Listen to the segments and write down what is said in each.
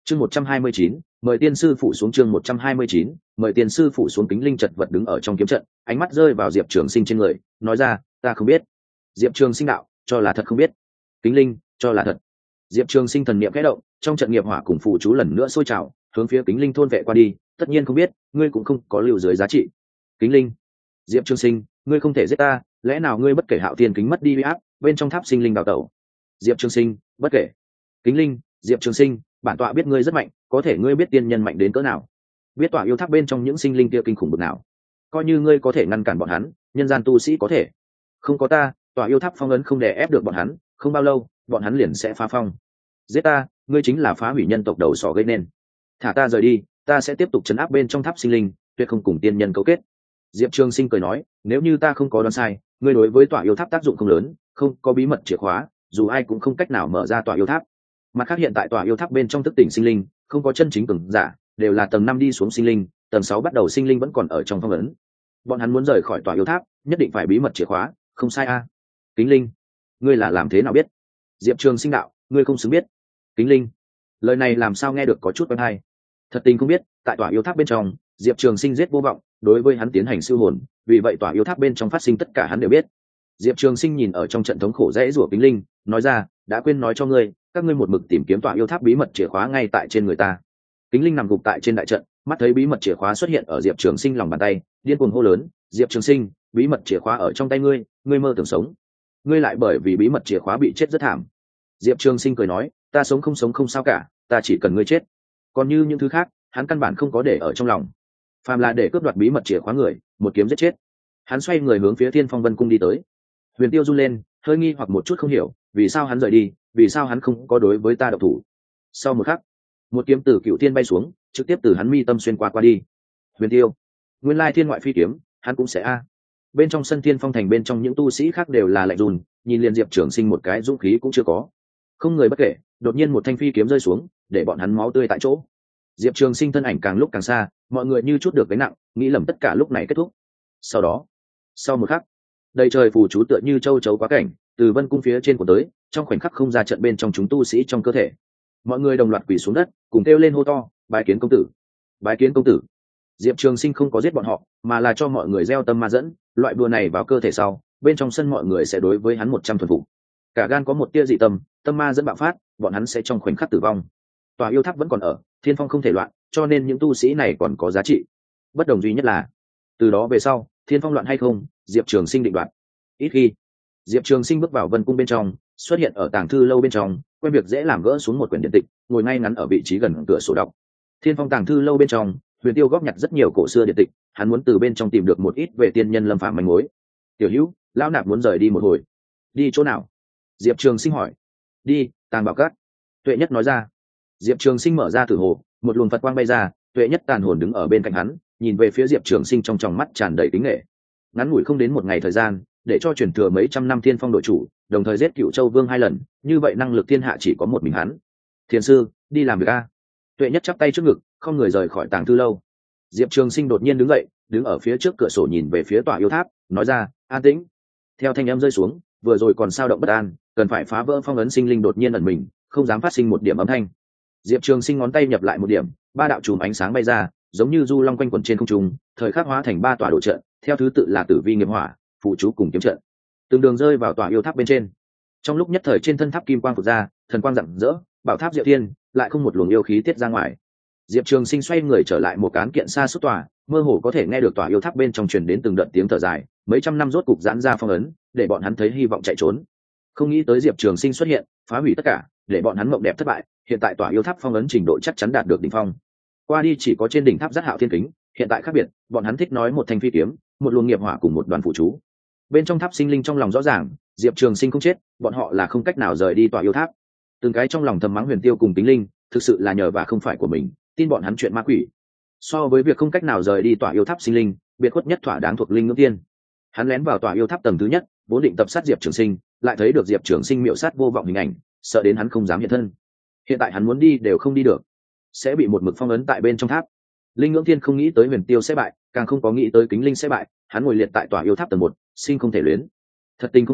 chương 129, mời tiên sư phụ xuống. chương 129, mời tiên sư phụ xuống. Kính linh chật vật đứng ở trong kiếm trận, ánh mắt rơi vào Diệp Trường Sinh trên người, nói ra, ta không biết. Diệp Trường Sinh đạo, cho là thật không biết. Kính linh, cho là thật. Diệp Trường Sinh thần niệm khẽ động, trong trận nghiệp hỏa cùng phụ chú lần nữa sôi trào, hướng phía Kính linh thôn vệ qua đi. Tất nhiên không biết, ngươi cũng không có lưu dưới giá trị. Kính linh, Diệp Trường Sinh, ngươi không thể giết ta, lẽ nào ngươi bất kể Hạo Tiên kính mất đi uy áp, bên trong tháp sinh linh đào tẩu? Diệp Trường Sinh, bất kể. Kính linh, Diệp Trường Sinh, bản tọa biết ngươi rất mạnh, có thể ngươi biết tiên nhân mạnh đến cỡ nào, biết tọa yêu tháp bên trong những sinh linh kia kinh khủng bực nào. Coi như ngươi có thể ngăn cản bọn hắn, nhân gian tu sĩ có thể. Không có ta, tọa yêu tháp phong ấn không đè ép được bọn hắn, không bao lâu bọn hắn liền sẽ phá phong. Giết ta, ngươi chính là phá hủy nhân tộc đầu sỏ gây nên. Thả ta rời đi, ta sẽ tiếp tục trấn áp bên trong tháp sinh linh, tuyệt không cùng tiên nhân cấu kết. Diệp Trường Sinh cười nói, nếu như ta không có đoán sai, ngươi đối với tọa yêu tháp tác dụng không lớn, không có bí mật chìa khóa, dù ai cũng không cách nào mở ra tọa yêu tháp. Mặt khác hiện tại tọa yêu tháp bên trong thức tỉnh sinh linh không có chân chính cường giả, đều là tầng 5 đi xuống sinh linh, tầng 6 bắt đầu sinh linh vẫn còn ở trong phong ấn. Bọn hắn muốn rời khỏi tọa yêu tháp, nhất định phải bí mật chìa khóa, không sai a. Kính linh, ngươi là làm thế nào biết? Diệp Trường Sinh đạo, ngươi không xứng biết. Kính linh, lời này làm sao nghe được có chút quen hay. Thật tình không biết, tại tọa yêu tháp bên trong, Diệp Trường Sinh giết vô vọng, đối với hắn tiến hành siêu hồn, vì vậy tọa yêu tháp bên trong phát sinh tất cả hắn đều biết. Diệp Trường Sinh nhìn ở trong trận thống khổ dễ rủa Kính linh, nói ra, đã quên nói cho ngươi, các ngươi một mực tìm kiếm tọa yêu tháp bí mật chìa khóa ngay tại trên người ta. Kính linh nằm gục tại trên đại trận, mắt thấy bí mật chìa khóa xuất hiện ở Diệp Trường Sinh lòng bàn tay, điên cuồng hô lớn, Diệp Trường Sinh, bí mật chìa khóa ở trong tay ngươi, ngươi mơ tưởng sống, ngươi lại bởi vì bí mật chìa khóa bị chết rất thảm. Diệp Trường Sinh cười nói, ta sống không sao cả, ta chỉ cần ngươi chết. Còn như những thứ khác, hắn căn bản không có để ở trong lòng. Phàm là để cướp đoạt bí mật chìa khóa người, một kiếm giết chết. Hắn xoay người hướng phía Thiên Phong Vân Cung đi tới. Huyền Tiêu run lên, hơi nghi hoặc một chút không hiểu, vì sao hắn rời đi, vì sao hắn không có đối với ta độc thủ. Sau một khắc, một kiếm từ Cựu Thiên bay xuống, trực tiếp từ hắn mi tâm xuyên qua đi. Huyền Tiêu, nguyên lai thiên ngoại phi kiếm, hắn cũng sẽ a. Bên trong sân Thiên Phong thành bên trong những tu sĩ khác đều là lạnh run, nhìn liền Diệp Trường Sinh một cái dũng khí cũng chưa có. Không người bất kể, đột nhiên một thanh phi kiếm rơi xuống, để bọn hắn máu tươi tại chỗ. Diệp Trường Sinh thân ảnh càng lúc càng xa, mọi người như chút được gánh nặng, nghĩ lầm tất cả lúc này kết thúc. Sau đó, sau một khắc, đầy trời phù chú tựa như châu chấu quá cảnh, từ Vân Cung phía trên của tới, trong khoảnh khắc không ra trận bên trong chúng tu sĩ trong cơ thể. Mọi người đồng loạt quỳ xuống đất, cùng kêu lên hô to, bái kiến công tử, bái kiến công tử. Diệp Trường Sinh không có giết bọn họ, mà là cho mọi người gieo tâm ma dẫn, loại đùa này vào cơ thể sau, bên trong sân mọi người sẽ đối với hắn 100 thuần phục. Cả gan có một tia dị tâm, tâm ma dẫn bạo phát, bọn hắn sẽ trong khoảnh khắc tử vong. Tòa yêu tháp vẫn còn ở, Thiên Phong không thể loạn, cho nên những tu sĩ này còn có giá trị. Bất đồng duy nhất là, từ đó về sau, Thiên Phong loạn hay không, Diệp Trường Sinh định đoạt. Ít khi Diệp Trường Sinh bước vào Vân Cung bên trong, xuất hiện ở tàng thư lâu bên trong, quen việc dễ làm gỡ xuống một quyển điện tịch, ngồi ngay ngắn ở vị trí gần cửa sổ đọc. Thiên Phong tàng thư lâu bên trong, Huyền Tiêu góp nhặt rất nhiều cổ xưa điện tịch, hắn muốn từ bên trong tìm được một ít về tiên nhân lâm phàm manh mối. Tiểu Hữu, lão nạp muốn rời đi một hồi. Đi chỗ nào? Diệp Trường Sinh hỏi. Đi Tàng Bảo Các. Tuệ Nhất nói ra. Diệp Trường Sinh mở ra tử hồ, một luồng Phật quang bay ra, Tuệ Nhất tàn hồn đứng ở bên cạnh hắn, nhìn về phía Diệp Trường Sinh trong tròng mắt tràn đầy kính nể. Ngắn ngủi không đến một ngày thời gian, để cho truyền thừa mấy trăm năm Thiên Phong đội chủ, đồng thời giết Cựu Châu Vương 2 lần, như vậy năng lực thiên hạ chỉ có một mình hắn. Thiền sư, đi làm việc a. Tuệ Nhất chắp tay trước ngực, không người rời khỏi tàng thư lâu. Diệp Trường Sinh đột nhiên đứng dậy, đứng ở phía trước cửa sổ nhìn về phía tòa yêu tháp, nói ra, an tĩnh. Theo thanh âm rơi xuống, vừa rồi còn sao động bất an, cần phải phá vỡ phong ấn sinh linh đột nhiên ẩn mình, không dám phát sinh một điểm âm thanh. Diệp Trường Sinh ngón tay nhập lại một điểm, 3 đạo chùm ánh sáng bay ra, giống như du long quanh quẩn trên không trung, thời khắc hóa thành 3 tòa đồ trận, theo thứ tự là Tử Vi Nghiệp Hỏa, Phụ Chú cùng Kiếm Trận. Từng đường rơi vào tòa yêu tháp bên trên. Trong lúc nhất thời trên thân tháp kim quang phụt ra, thần quang rạng rỡ, bảo tháp diệu thiên, lại không một luồng yêu khí tiết ra ngoài. Diệp Trường Sinh xoay người trở lại một cán kiện xa suốt tòa, mơ hồ có thể nghe được tòa yêu tháp bên trong truyền đến từng đợt tiếng thở dài, mấy trăm năm rốt cục giãn ra phong ấn, để bọn hắn thấy hy vọng chạy trốn. Không nghĩ tới Diệp Trường Sinh xuất hiện, phá hủy tất cả, để bọn hắn mộng đẹp thất bại, hiện tại tòa yêu tháp phong ấn trình độ chắc chắn đạt được đỉnh phong. Qua đi chỉ có trên đỉnh tháp Giác Hạo Thiên Kính, hiện tại khác biệt, bọn hắn thích nói một thanh phi kiếm, một luồng nghiệp hỏa cùng một đoàn phụ chú. Bên trong tháp sinh linh trong lòng rõ ràng, Diệp Trường Sinh không chết, bọn họ là không cách nào rời đi tòa yêu tháp. Từng cái trong lòng thầm mắng Huyền Tiêu cùng Tính Linh, thực sự là nhờ và không phải của mình, tin bọn hắn chuyện ma quỷ. So với việc không cách nào rời đi tòa yêu tháp sinh linh, biệt khuất nhất thỏa đáng thuộc Linh Ngưỡng Tiên. Hắn lén vào tòa yêu tháp tầng thứ nhất, vốn định tập sát Diệp Trường Sinh, lại thấy được Diệp Trường Sinh miệu sát vô vọng hình ảnh, sợ đến hắn không dám hiện thân. Hiện tại hắn muốn đi đều không đi được, sẽ bị một mực phong ấn tại bên trong tháp. Linh Ngưỡng Thiên không nghĩ tới Huyền Tiêu sẽ bại, càng không có nghĩ tới Kính Linh sẽ bại, hắn ngồi liệt tại tòa yêu tháp tầng 1, sinh không thể luyến. Thật tình không biết,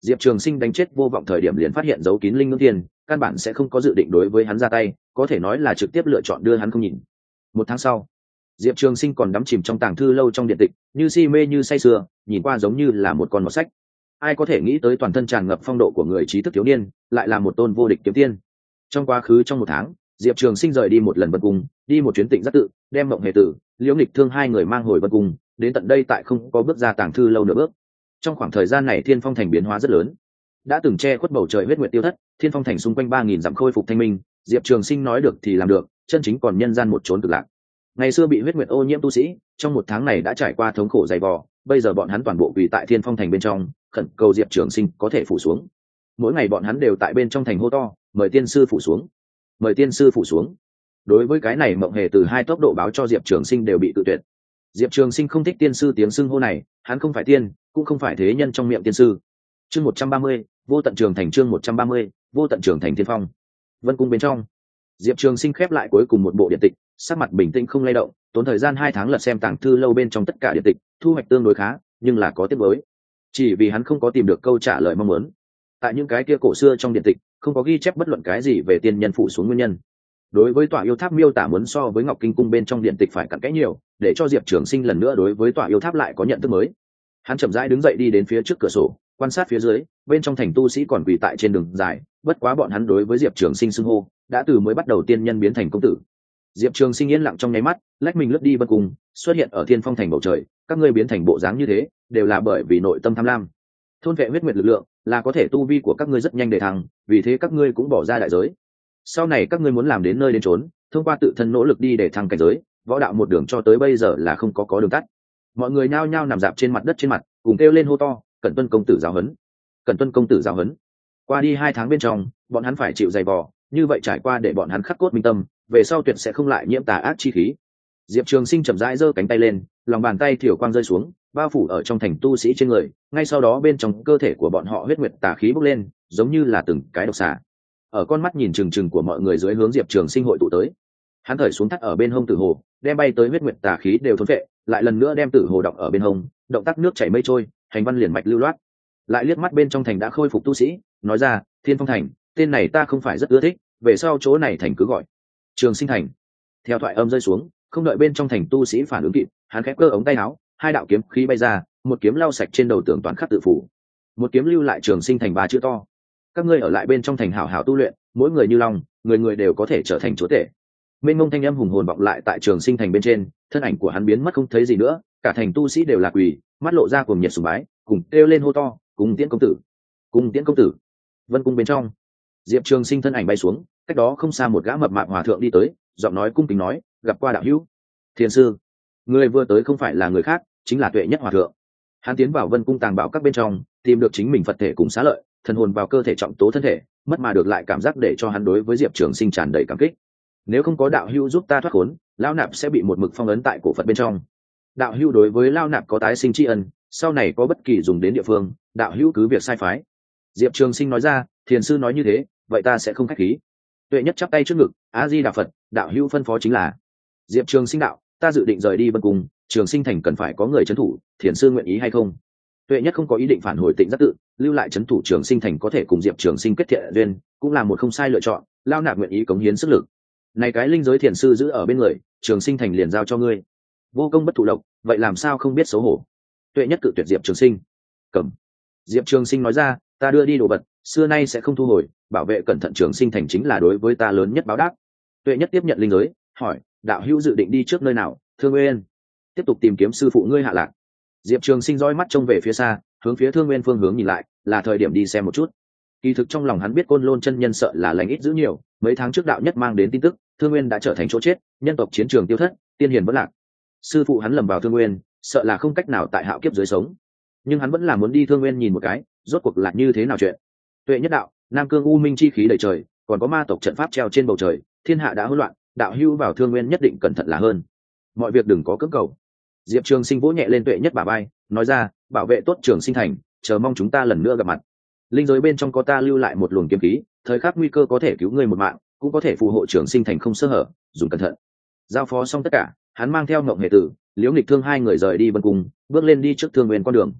Diệp Trường Sinh đánh chết Vô Vọng thời điểm liền phát hiện giấu kín linh ngưỡng thiên, căn bản sẽ không có dự định đối với hắn ra tay, có thể nói là trực tiếp lựa chọn đưa hắn không nhìn. Một tháng sau, Diệp Trường Sinh còn đắm chìm trong tàng thư lâu trong điện tịch, như si mê như say sưa, nhìn qua giống như là một con mọt sách. Ai có thể nghĩ tới toàn thân tràn ngập phong độ của người trí thức thiếu niên, lại là một tôn vô địch kiếm tiên. Trong quá khứ trong một tháng, Diệp Trường Sinh rời đi một lần Vân Cung, đi một chuyến Tịnh Giác Tự, đem Mộng Hề Tử, Liễu Nghịch Thương hai người mang hồi Vân Cung, đến tận đây tại không có bước ra tàng thư lâu nửa bước. Trong khoảng thời gian này Thiên Phong Thành biến hóa rất lớn, đã từng che khuất bầu trời huyết nguyệt tiêu thất, Thiên Phong Thành xung quanh 3000 dặm khôi phục thanh minh. Diệp Trường Sinh nói được thì làm được, chân chính còn nhân gian một chốn cực lạc. Ngày xưa bị huyết nguyệt ô nhiễm tu sĩ, trong một tháng này đã trải qua thống khổ dày vò, bây giờ bọn hắn toàn bộ quỳ tại Thiên Phong Thành bên trong, khẩn cầu Diệp Trường Sinh có thể phủ xuống. Mỗi ngày bọn hắn đều tại bên trong thành hô to, mời tiên sư phủ xuống, mời tiên sư phủ xuống. Đối với cái này Mộng Hề từ hai tốc độ báo cho Diệp Trường Sinh đều bị tự tuyệt. Diệp Trường Sinh không thích tiên sư tiếng xưng hô này, hắn không phải tiên, cũng không phải thế nhân trong miệng tiên sư. Chương 130, vô tận trường thành. Chương 130, vô tận trường thành Thiên Phong. Vân Cung bên trong, Diệp Trường Sinh khép lại cuối cùng một bộ điện tịch, sắc mặt bình tĩnh không lay động, tốn thời gian 2 tháng lật xem tàng thư lâu bên trong tất cả điện tịch, thu hoạch tương đối khá, nhưng là có tiếc nuối. Chỉ vì hắn không có tìm được câu trả lời mong muốn. Tại những cái kia cổ xưa trong điện tịch, không có ghi chép bất luận cái gì về tiên nhân phụ xuống nguyên nhân. Đối với tòa yêu tháp miêu tả muốn so với Ngọc Kinh cung bên trong điện tịch phải cặn kẽ nhiều, để cho Diệp Trường Sinh lần nữa đối với tòa yêu tháp lại có nhận thức mới. Hắn chậm rãi đứng dậy đi đến phía trước cửa sổ, quan sát phía dưới, bên trong thành tu sĩ còn quỳ tại trên đường dài, bất quá bọn hắn đối với Diệp Trường Sinh xưng hô, đã từ mới bắt đầu tiên nhân biến thành công tử. Diệp Trường Sinh yên lặng trong nháy mắt, lách mình lướt đi Vân Cung, xuất hiện ở Thiên Phong thành bầu trời. Các ngươi biến thành bộ dáng như thế, đều là bởi vì nội tâm tham lam. Thôn vệ huyết nguyệt lực lượng, là có thể tu vi của các ngươi rất nhanh để thăng, vì thế các ngươi cũng bỏ ra đại giới. Sau này các ngươi muốn làm đến nơi đến chốn, thông qua tự thân nỗ lực đi để thăng cảnh giới, võ đạo một đường cho tới bây giờ là không có đường tắt. Mọi người nhao nhao nằm dạp trên mặt đất trên mặt, cùng kêu lên hô to, Cẩn Tuân công tử giáo huấn, Cẩn Tuân công tử giáo huấn. Qua đi 2 tháng bên trong, bọn hắn phải chịu dày vò, như vậy trải qua để bọn hắn khắc cốt minh tâm, về sau tuyệt sẽ không lại nhiễm tà ác chi khí. Diệp Trường Sinh chậm rãi giơ cánh tay lên, lòng bàn tay thiểu quang rơi xuống, bao phủ ở trong thành tu sĩ trên người, ngay sau đó bên trong cơ thể của bọn họ huyết nguyệt tà khí bốc lên, giống như là từng cái độc xà. Ở con mắt nhìn chừng chừng của mọi người dưới hướng Diệp Trường Sinh hội tụ tới. Hắn thởi xuống thắt ở bên hông tử hồ, đem bay tới huyết nguyệt tà khí đều thôn phệ, lại lần nữa đem tử hồ đọng ở bên hông, động tác nước chảy mây trôi, hành văn liền mạch lưu loát. Lại liếc mắt bên trong thành đã khôi phục tu sĩ, nói ra, Thiên Phong thành, tên này ta không phải rất ưa thích, về sau chỗ này thành cứ gọi Trường Sinh thành. Theo thoại âm rơi xuống, không đợi bên trong thành tu sĩ phản ứng kịp, hắn khép cơ ống tay áo, 2 đạo kiếm khí bay ra, một kiếm lau sạch trên đầu tường toàn khắc tự phủ, một kiếm lưu lại Trường Sinh thành 3 chữ to. Các ngươi ở lại bên trong thành hảo hảo tu luyện, mỗi người như long, người người đều có thể trở thành chúa tể. Mênh mông thanh âm hùng hồn vọng lại tại Trường Sinh thành bên trên, thân ảnh của hắn biến mất không thấy gì nữa, cả thành tu sĩ đều là quỳ, mắt lộ ra cuồng nhiệt sùng bái, cùng kêu lên hô to, cùng tiễn công tử, cùng tiễn công tử. Vân cung bên trong, Diệp Trường Sinh thân ảnh bay xuống, cách đó không xa một gã mập mạp hòa thượng đi tới, giọng nói cung kính nói, gặp qua đạo hữu. Thiền sư. Người vừa tới không phải là người khác, chính là Tuệ Nhất hòa thượng. Hắn tiến vào Vân cung tàng bảo các bên trong, tìm được chính mình Phật thể cùng xá lợi, thần hồn vào cơ thể trọng tố thân thể, mất mà được lại cảm giác để cho hắn đối với Diệp Trường Sinh tràn đầy cảm kích. Nếu không có đạo hữu giúp ta thoát khốn, lão nạp sẽ bị một mực phong ấn tại cổ Phật bên trong. Đạo hữu đối với lão nạp có tái sinh tri ân, sau này có bất kỳ dùng đến địa phương, đạo hữu cứ việc sai phái. Diệp Trường Sinh nói ra, thiền sư nói như thế, vậy ta sẽ không khách khí. Tuệ Nhất chắp tay trước ngực, A Di Đà Phật, đạo hữu phân phó chính là. Diệp Trường Sinh đạo, ta dự định rời đi Vân cung, Trường Sinh thành cần phải có người trấn thủ, thiền sư nguyện ý hay không? Tuệ Nhất không có ý định phản hồi Tịnh Giác Tự, lưu lại trấn thủ Trường Sinh thành có thể cùng Diệp Trường Sinh kết thiện duyên, cũng là một không sai lựa chọn. Lao nạp nguyện ý cống hiến sức lực. Này cái linh giới thiền sư giữ ở bên người, Trường Sinh thành liền giao cho ngươi. Vô công bất thụ lộc, vậy làm sao không biết xấu hổ? Tuệ Nhất cự tuyệt Diệp Trường Sinh. Cầm. Diệp Trường Sinh nói ra, ta đưa đi đồ vật, xưa nay sẽ không thu hồi, bảo vệ cẩn thận Trường Sinh thành chính là đối với ta lớn nhất báo đáp. Tuệ Nhất tiếp nhận linh giới, hỏi, đạo hữu dự định đi trước nơi nào? Thương Nguyên. Tiếp tục tìm kiếm sư phụ ngươi hạ lạc. Diệp Trường Sinh dõi mắt trông về phía xa, hướng phía Thương Nguyên phương hướng nhìn lại, là thời điểm đi xem một chút. Kỳ thực trong lòng hắn biết Côn Lôn chân nhân sợ là lành ít dữ nhiều, mấy tháng trước đạo nhất mang đến tin tức, Thương Nguyên đã trở thành chỗ chết, nhân tộc chiến trường tiêu thất, tiên hiền vẫn lạc. Sư phụ hắn lầm vào Thương Nguyên, sợ là không cách nào tại hạo kiếp dưới sống. Nhưng hắn vẫn là muốn đi Thương Nguyên nhìn một cái, rốt cuộc là như thế nào chuyện. Tuệ Nhất đạo, Nam Cương u minh chi khí đầy trời, còn có ma tộc trận pháp treo trên bầu trời, thiên hạ đã hỗn loạn, đạo hữu vào Thương Nguyên nhất định cẩn thận là hơn. Mọi việc đừng có cưỡng cầu. Diệp Trường Sinh vỗ nhẹ lên Tuệ Nhất bả vai, nói ra, bảo vệ tốt Trường Sinh thành, chờ mong chúng ta lần nữa gặp mặt. Linh giới bên trong có ta lưu lại một luồng kiếm khí, thời khắc nguy cơ có thể cứu ngươi một mạng, cũng có thể phù hộ Trường Sinh thành không sơ hở, dùng cẩn thận. Giao phó xong tất cả, hắn mang theo Ngộng Hề Tử, Liễu Nghịch Thương hai người rời đi Vân cung, bước lên đi trước Thương Nguyên con đường.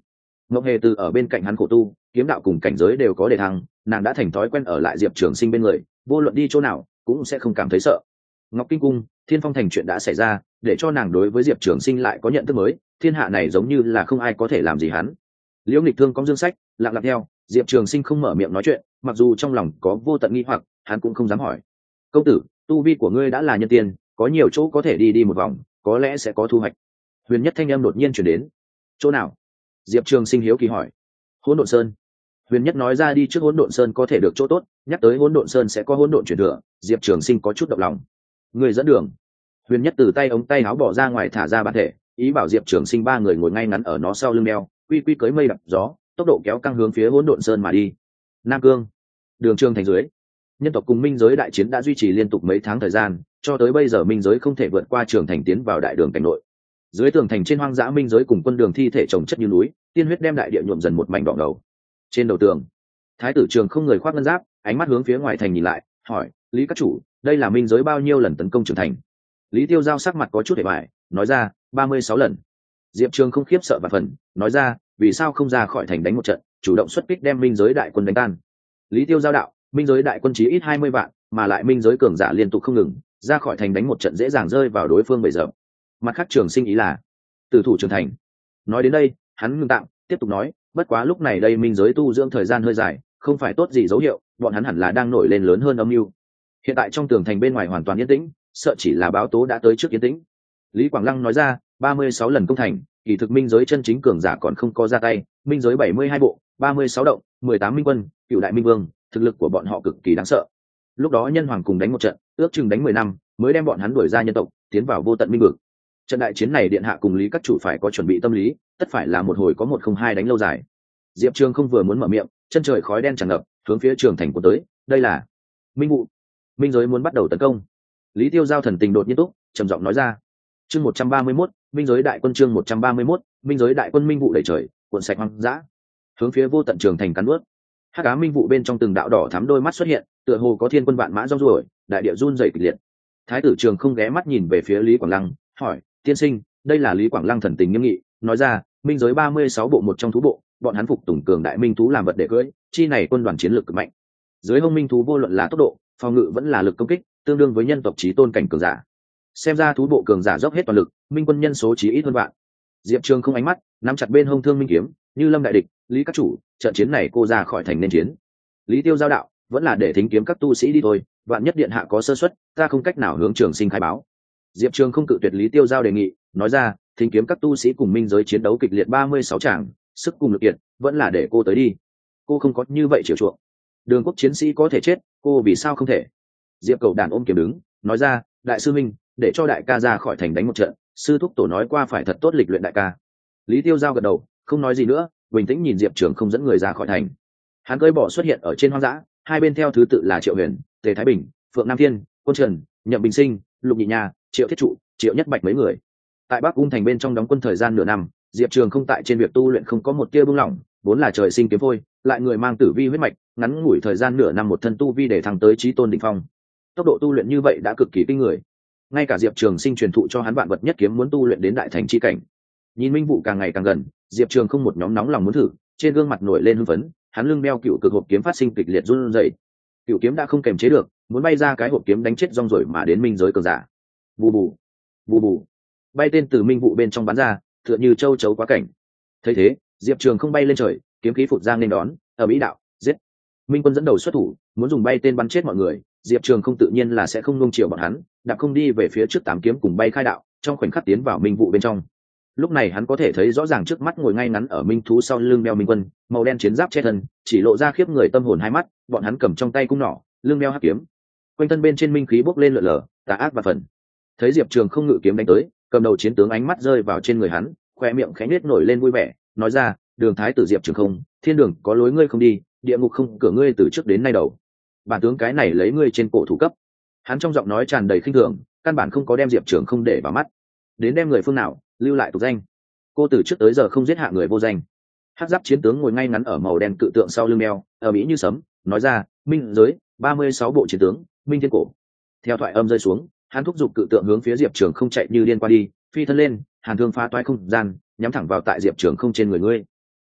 Ngọc Hề từ ở bên cạnh hắn khổ tu, kiếm đạo cùng cảnh giới đều có đề thăng, nàng đã thành thói quen ở lại Diệp Trường Sinh bên người, vô luận đi chỗ nào cũng sẽ không cảm thấy sợ. Ngọc Kinh Cung, Thiên Phong Thành chuyện đã xảy ra, để cho nàng đối với Diệp Trường Sinh lại có nhận thức mới, thiên hạ này giống như là không ai có thể làm gì hắn. Liễu Nghịch Thương cong dương sách, lặng lặng theo, Diệp Trường Sinh không mở miệng nói chuyện, mặc dù trong lòng có vô tận nghi hoặc, hắn cũng không dám hỏi. "Công tử, tu vi của ngươi đã là nhân tiên, có nhiều chỗ có thể đi đi một vòng, có lẽ sẽ có thu hoạch." Huyền Nhất thanh âm đột nhiên truyền đến. "Chỗ nào?" Diệp Trường Sinh hiếu kỳ hỏi. "Hỗn Độn Sơn." Huyền Nhất nói ra đi trước Hỗn Độn Sơn có thể được chỗ tốt, nhắc tới Hỗn Độn Sơn sẽ có hỗn độn chuyển thừa, Diệp Trường Sinh có chút động lòng. "Người dẫn đường." Huyền Nhất từ tay ống tay áo bỏ ra ngoài thả ra bản thể, ý bảo Diệp Trường Sinh ba người ngồi ngay ngắn ở nó sau lưng đeo, quy quy cưỡi mây đập gió, tốc độ kéo căng hướng phía Hỗn Độn Sơn mà đi. Nam Cương, Đường Trường Thành dưới, nhân tộc cùng minh giới đại chiến đã duy trì liên tục mấy tháng thời gian, cho tới bây giờ minh giới không thể vượt qua Trường Thành tiến vào đại đường cảnh nội. Dưới tường thành trên hoang dã minh giới cùng quân đường thi thể chồng chất như núi, tiên huyết đem đại địa nhuộm dần một mảnh đỏ ngầu. Trên đầu tường, Thái tử Trường không người khoác ngân giáp, ánh mắt hướng phía ngoài thành nhìn lại, hỏi: "Lý các chủ, đây là minh giới bao nhiêu lần tấn công Trường Thành?" Lý Tiêu Giao sắc mặt có chút hề bại, nói ra: 36 lần. Diệp Trường không khiếp sợ và phần, nói ra: "Vì sao không ra khỏi thành đánh một trận, chủ động xuất kích đem minh giới đại quân đánh tan?" Lý Tiêu Giao đạo: "Minh giới đại quân chí ít 20 vạn, mà lại minh giới cường giả liên tục không ngừng, ra khỏi thành đánh một trận dễ dàng rơi vào đối phương bầy dập." Mặt khác Trường Sinh ý là tử thủ Trường Thành. Nói đến đây, hắn ngưng tạm, tiếp tục nói: "Bất quá lúc này đây minh giới tu dưỡng thời gian hơi dài, không phải tốt gì dấu hiệu, bọn hắn hẳn là đang nổi lên lớn hơn âm mưu. Hiện tại trong tường thành bên ngoài hoàn toàn yên tĩnh, sợ chỉ là báo tố đã tới trước yên tĩnh." Lý Quảng Lăng nói ra: 36 lần công thành, kỳ thực minh giới chân chính cường giả còn không có ra tay, minh giới 72 bộ, 36 động, 18 minh quân, cựu đại minh vương, thực lực của bọn họ cực kỳ đáng sợ. Lúc đó nhân hoàng cùng đánh một trận, ước chừng đánh 10 năm, mới đem bọn hắn đuổi ra nhân tộc, tiến vào vô tận minh vực. Trận đại chiến này điện hạ cùng Lý các chủ phải có chuẩn bị tâm lý, tất phải là một hồi có một không hai đánh lâu dài. Diệp Trường không vừa muốn mở miệng, chân trời khói đen tràn ngập, hướng phía Trường Thành của tới, đây là minh vụ, minh giới muốn bắt đầu tấn công. Lý Tiêu Giao thần tình đột nhiên túc, trầm giọng nói ra. Chương 131, minh giới đại quân. Chương 131, minh giới đại quân minh vụ đầy trời, cuộn sạch hoang dã, hướng phía vô tận Trường Thành cắn nuốt. Hắc ám minh vụ bên trong từng đạo đỏ thắm đôi mắt xuất hiện, tựa hồ có thiên quân vạn mã rong ruổi, đại địa run rẩy kịch liệt. Thái tử Trường không ghé mắt nhìn về phía Lý Quảng Lăng, hỏi: "Tiên sinh, đây là?" Lý Quảng Lăng thần tình nghiêm nghị, nói ra: "Minh giới 36 bộ một trong thú bộ, bọn hắn phục tùng cường đại minh thú làm vật để cưỡi, chi này quân đoàn chiến lược cực mạnh. Dưới hông minh thú vô luận là tốc độ, phòng ngự vẫn là lực công kích, tương đương với nhân tộc chí tôn cảnh cường giả. Xem ra thú bộ cường giả dốc hết toàn lực, minh quân nhân số chí ít hơn bạn." Diệp Trường không ánh mắt nắm chặt bên hông thương minh kiếm, như lâm đại địch. "Lý các chủ, trận chiến này cô ra khỏi thành nên chiến." Lý Tiêu Giao đạo: "Vẫn là để thính kiếm các tu sĩ đi thôi, vạn nhất điện hạ có sơ suất, ta không cách nào hướng Trường Sinh khai báo." Diệp Trường không cự tuyệt Lý Tiêu Giao đề nghị, nói ra: "Thính kiếm các tu sĩ cùng minh giới chiến đấu kịch liệt 36 tràng, sức cùng lực kiệt, vẫn là để cô tới đi. Cô không có như vậy chiều chuộng. Đường quốc chiến sĩ có thể chết, cô vì sao không thể?" Diệp Cầu Đàn ôm kiếm đứng, nói ra: "Đại sư minh, để cho đại ca ra khỏi thành đánh một trận, sư thúc tổ nói qua phải thật tốt lịch luyện đại ca." Lý Tiêu Giao gật đầu, không nói gì nữa, bình tĩnh nhìn Diệp Trường không dẫn người ra khỏi thành. Hắn cưỡi bò xuất hiện ở trên hoang dã, hai bên theo thứ tự là Triệu Huyền, Tề Thái Bình, Phượng Nam Thiên, Quân Trần, Nhậm Bình Sinh, Lục Nhị Nha, Triệu Thiết Trụ, Triệu Nhất Bạch mấy người. Tại Bắc Cung thành bên trong đóng quân thời gian nửa năm, Diệp Trường không tại trên việc tu luyện không có một tia buông lỏng, vốn là trời sinh kiếm phôi, lại người mang tử vi huyết mạch, ngắn ngủi thời gian nửa năm một thân tu vi để thăng tới chí tôn đỉnh phong. Tốc độ tu luyện như vậy đã cực kỳ kinh người. Ngay cả Diệp Trường Sinh truyền thụ cho hắn vạn vật nhất kiếm muốn tu luyện đến đại thành chi cảnh. Nhìn minh vụ càng ngày càng gần, Diệp Trường không một nhóm nóng lòng muốn thử, trên gương mặt nổi lên hưng phấn, hắn lưng đeo cựu cực hộp kiếm phát sinh kịch liệt run rẩy. Cựu kiếm đã không kềm chế được, muốn bay ra cái hộp kiếm đánh chết rong rồi mà đến minh giới cường giả. Bù bù, bù bù, bay tên từ minh vụ bên trong bắn ra, tựa như châu chấu quá cảnh. Thấy thế, Diệp Trường không bay lên trời, kiếm khí phụt giang nên đón, ở mỹ đạo, giết. Minh quân dẫn đầu xuất thủ, muốn dùng bay tên bắn chết mọi người, Diệp Trường không tự nhiên là sẽ không nuông chiều bọn hắn, đạp không đi về phía trước tám kiếm cùng bay khai đạo, trong khoảnh khắc tiến vào minh vụ bên trong. Lúc này hắn có thể thấy rõ ràng trước mắt ngồi ngay ngắn ở minh thú sau lưng đeo minh quân, màu đen chiến giáp che thân, chỉ lộ ra khiếp người tâm hồn hai mắt, bọn hắn cầm trong tay cung nỏ, lưng đeo hắc kiếm, quanh thân bên trên minh khí bốc lên lượn lờ, tà ác và phần. Thấy Diệp Trường không ngự kiếm đánh tới, cầm đầu chiến tướng ánh mắt rơi vào trên người hắn, khoe miệng khẽ nhếch nổi lên vui vẻ, nói ra: "Đường thái tử Diệp Trường không, thiên đường có lối ngươi không đi, địa ngục không cửa ngươi từ trước đến nay đầu. Bản tướng cái này lấy ngươi trên cổ thủ cấp." Hắn trong giọng nói tràn đầy khinh thường, căn bản không có đem Diệp Trường không để vào mắt. Đến đem người phương nào, lưu lại tục danh. Cô từ trước tới giờ không giết hạ người vô danh. Hắc giáp chiến tướng ngồi ngay ngắn ở màu đen cự tượng sau lưng đeo, ở mỹ như sấm, nói ra: "Minh giới 36 bộ chiến tướng, minh thiên cổ." Theo thoại âm rơi xuống, hắn thúc giục cự tượng hướng phía Diệp Trường không chạy như điên qua đi, phi thân lên, hàn thương phá toái không gian, nhắm thẳng vào tại Diệp Trường không trên người ngươi.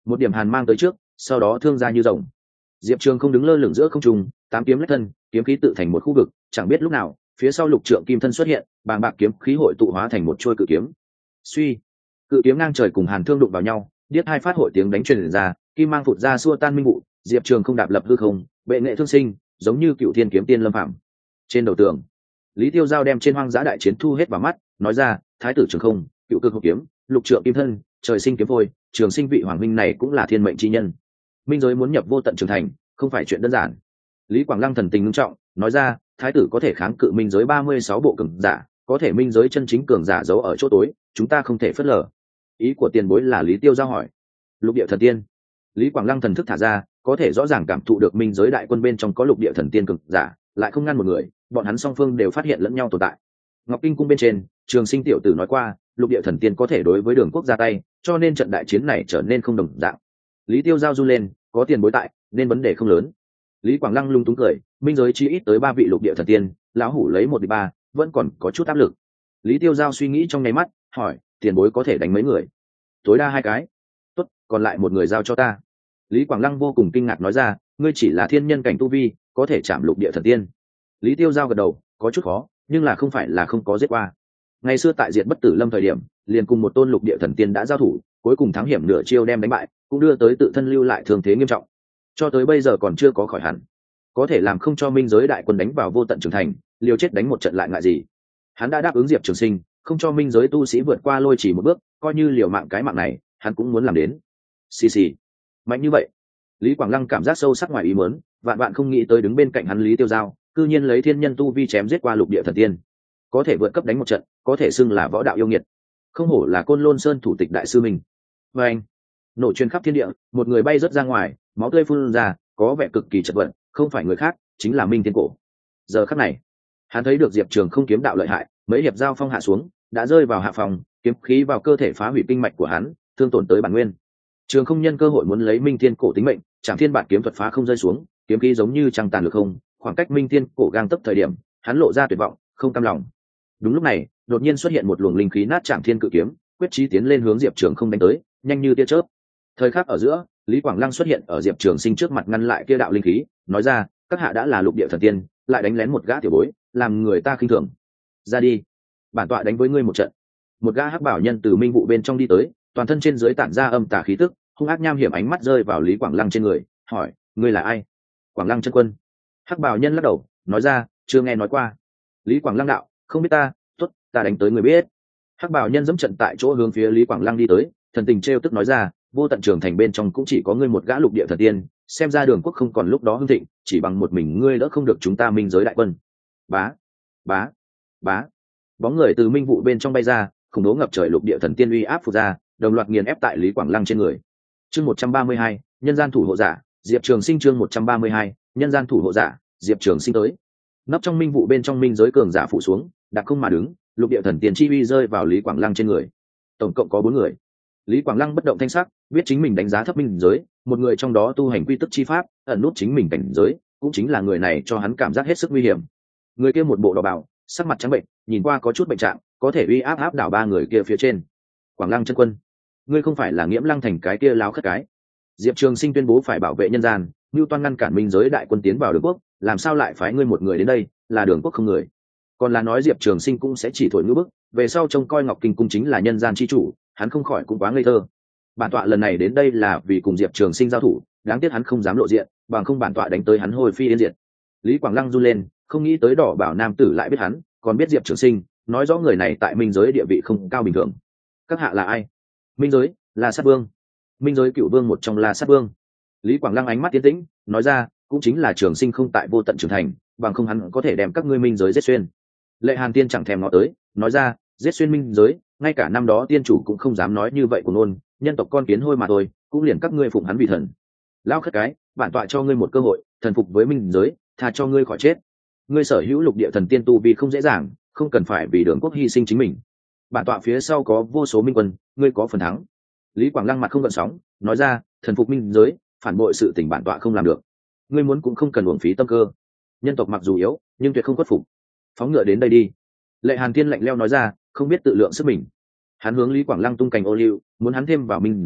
một điểm hàn mang tới trước, sau đó thương ra như rồng. Diệp Trường không đứng lơ lửng giữa không trung, tám kiếm lách thân, kiếm khí tự thành một khu vực, chẳng biết lúc nào phía sau lục trượng kim thân xuất hiện, bàng bạc kiếm khí hội tụ hóa thành một chuôi cự kiếm. Suy, cự kiếm ngang trời cùng hàn thương đụng vào nhau, điếc hai phát hội tiếng đánh truyền ra, kim mang phụt ra xua tan minh vụ. Diệp Trường không đạp lập hư không, bệ nghệ thương sinh, giống như cựu thiên kiếm tiên lâm phạm. Trên đầu tường, Lý Tiêu Giao đem trên hoang dã đại chiến thu hết vào mắt, nói ra, thái tử Trường không, cựu cực hộ kiếm, lục trượng kim thân, trời sinh kiếm phôi, trường sinh vị hoàng minh này cũng là thiên mệnh chi nhân. Minh giới muốn nhập vô tận trường thành, không phải chuyện đơn giản. Lý Quảng Lăng thần tình nghiêm trọng, nói ra, thái tử có thể kháng cự minh giới 36 bộ cường giả, có thể minh giới chân chính cường giả giấu ở chỗ tối, chúng ta không thể phớt lờ. Ý của tiền bối là Lý Tiêu Giao hỏi. Lục địa thần tiên. Lý Quảng Lăng thần thức thả ra, có thể rõ ràng cảm thụ được minh giới đại quân bên trong có lục địa thần tiên cường giả, lại không ngăn một người, bọn hắn song phương đều phát hiện lẫn nhau tồn tại. Ngọc Kinh cung bên trên, Trường Sinh tiểu tử nói qua, lục địa thần tiên có thể đối với Đường Quốc ra tay, cho nên trận đại chiến này trở nên không đồng dạng. Lý Tiêu Giao run lên, có tiền bối tại, nên vấn đề không lớn. Lý Quảng Lăng lung túng cười, minh giới chi ít tới 3 vị lục địa thần tiên, lão hủ lấy 1 địch 3, vẫn còn có chút áp lực. Lý Tiêu Giao suy nghĩ trong nháy mắt, hỏi, tiền bối có thể đánh mấy người? Tối đa 2 cái. Tốt, còn lại 1 người giao cho ta. Lý Quảng Lăng vô cùng kinh ngạc nói ra, ngươi chỉ là thiên nhân cảnh tu vi, có thể chạm lục địa thần tiên. Lý Tiêu Giao gật đầu, có chút khó, nhưng là không phải là không có giết qua. Ngày xưa tại Diệt Bất Tử Lâm thời điểm, liền cùng một tôn lục địa thần tiên đã giao thủ, cuối cùng thắng hiểm nửa chiêu đem đánh bại, cũng đưa tới tự thân lưu lại thương thế nghiêm trọng. Cho tới bây giờ còn chưa có khỏi hẳn. Có thể làm không cho minh giới đại quân đánh vào vô tận trường thành, liều chết đánh một trận lại ngại gì? Hắn đã đáp ứng Diệp Trường Sinh, không cho minh giới tu sĩ vượt qua lôi chỉ một bước, coi như liều mạng cái mạng này, hắn cũng muốn làm đến. Xì xì, mạnh như vậy. Lý Quảng Lăng cảm giác sâu sắc ngoài ý muốn, vạn vạn không nghĩ tới đứng bên cạnh hắn Lý Tiêu Giao, cư nhiên lấy thiên nhân tu vi chém giết qua lục địa thần tiên, có thể vượt cấp đánh một trận, có thể xưng là võ đạo yêu nghiệt. Không hổ là Côn Lôn Sơn thủ tịch đại sư mình. Và anh, nổ truyền khắp thiên địa, một người bay rớt ra ngoài, máu tươi phun ra, có vẻ cực kỳ chật vật, không phải người khác, chính là Minh Thiên Cổ. Giờ khắc này, hắn thấy được Diệp Trường không kiếm đạo lợi hại, mấy hiệp giao phong hạ xuống, đã rơi vào hạ phòng, kiếm khí vào cơ thể phá hủy kinh mạch của hắn, thương tổn tới bản nguyên. Trường không nhân cơ hội muốn lấy Minh Thiên Cổ tính mệnh, Trảm Thiên Bản kiếm thuật phá không rơi xuống, kiếm khí giống như trăng tàn lược không, khoảng cách Minh Thiên Cổ gang tấc thời điểm, hắn lộ ra tuyệt vọng, không cam lòng. Đúng lúc này, đột nhiên xuất hiện một luồng linh khí nát Trảm Thiên cự kiếm, quyết chí tiến lên hướng Diệp Trường không đánh tới, nhanh như tia chớp. Thời khắc ở giữa, Lý Quảng Lăng xuất hiện ở Diệp Trường Sinh trước mặt ngăn lại kia đạo linh khí, nói ra, các hạ đã là lục địa thần tiên, lại đánh lén một gã tiểu bối, làm người ta khinh thường. Ra đi, bản tọa đánh với ngươi một trận. Một gã hắc bảo nhân từ minh vụ bên trong đi tới, toàn thân trên dưới tản ra âm tà khí tức, hung ác nham hiểm ánh mắt rơi vào Lý Quảng Lăng trên người, hỏi, ngươi là ai? Quảng Lăng chân quân. Hắc bảo nhân lắc đầu, nói ra, chưa nghe nói qua. Lý Quảng Lăng đạo, không biết ta, tốt, ta đánh tới người biết. Hắc bảo nhân dẫm trận tại chỗ hướng phía Lý Quảng Lăng đi tới, thần tình trêu tức nói ra, vô tận trường thành bên trong cũng chỉ có ngươi một gã lục địa thần tiên, xem ra Đường Quốc không còn lúc đó hưng thịnh, chỉ bằng một mình ngươi đỡ không được chúng ta minh giới đại quân. Bá, bá, bá. Bóng người từ minh vụ bên trong bay ra, khủng bố ngập trời lục địa thần tiên uy áp phù ra, đồng loạt nghiền ép tại Lý Quảng Lăng trên người. Chương 132, nhân gian thủ hộ giả, Diệp Trường Sinh. Chương 132, nhân gian thủ hộ giả, Diệp Trường Sinh tới. Nấp trong minh vụ bên trong minh giới cường giả phụ xuống, đặt không mà đứng, lục địa thần tiên chi uy rơi vào Lý Quảng Lăng trên người. Tổng cộng có 4 người. Lý Quảng Lăng bất động thanh sắc, biết chính mình đánh giá thấp minh giới, một người trong đó tu hành quy tức chi pháp, ẩn nút chính mình cảnh giới, cũng chính là người này cho hắn cảm giác hết sức nguy hiểm. Người kia một bộ đỏ bào, sắc mặt trắng bệnh, nhìn qua có chút bệnh trạng, có thể uy áp áp đảo 3 người kia phía trên. Quảng Lăng chân quân, ngươi không phải là Nghiễm Lăng thành cái kia láo khất cái? Diệp Trường Sinh tuyên bố phải bảo vệ nhân gian, mưu toan ngăn cản minh giới đại quân tiến vào Đường Quốc, làm sao lại phái ngươi một người đến đây, là Đường Quốc không người? Còn là nói Diệp Trường Sinh cũng sẽ chỉ thổi ngữ bức, về sau trông coi Ngọc Kinh cung chính là nhân gian chi chủ, hắn không khỏi cũng quá ngây thơ. Bản tọa lần này đến đây là vì cùng Diệp Trường Sinh giao thủ, đáng tiếc hắn không dám lộ diện, bằng không bản tọa đánh tới hắn hồi phi yên diệt. Lý Quảng Lăng run lên, không nghĩ tới đỏ bảo nam tử lại biết hắn, còn biết Diệp Trường Sinh, nói rõ người này tại minh giới địa vị không cao bình thường. Các hạ là ai? Minh giới là Sát Vương. Minh giới cựu vương một trong là Sát Vương. Lý Quảng Lăng ánh mắt tiến tĩnh, nói ra, cũng chính là Trường Sinh không tại vô tận trường thành, bằng không hắn có thể đem các ngươi minh giới giết xuyên. Lệ Hàn Tiên chẳng thèm ngó tới, nói ra, giết xuyên minh giới, ngay cả năm đó tiên chủ cũng không dám nói như vậy của nôn, nhân tộc con kiến hôi mà thôi, cũng liền các ngươi phụng hắn vì thần. Lao khất cái, bản tọa cho ngươi một cơ hội, thần phục với minh giới, tha cho ngươi khỏi chết. Ngươi sở hữu lục địa thần tiên tu vì không dễ dàng, không cần phải vì Đường Quốc hy sinh chính mình. Bản tọa phía sau có vô số minh quân, ngươi có phần thắng. Lý Quảng Lăng mặt không gợn sóng, nói ra, thần phục minh giới, phản bội sự tình bản tọa không làm được. Ngươi muốn cũng không cần uổng phí tâm cơ. Nhân tộc mặc dù yếu, nhưng tuyệt không khuất phục. Phóng ngựa đến đây đi. Lệ Hàn Thiên lạnh lẽo nói ra, không biết tự lượng sức mình. Hắn hướng Lý Quảng Lăng tung cành ô liu, muốn hắn thêm vào minh giới,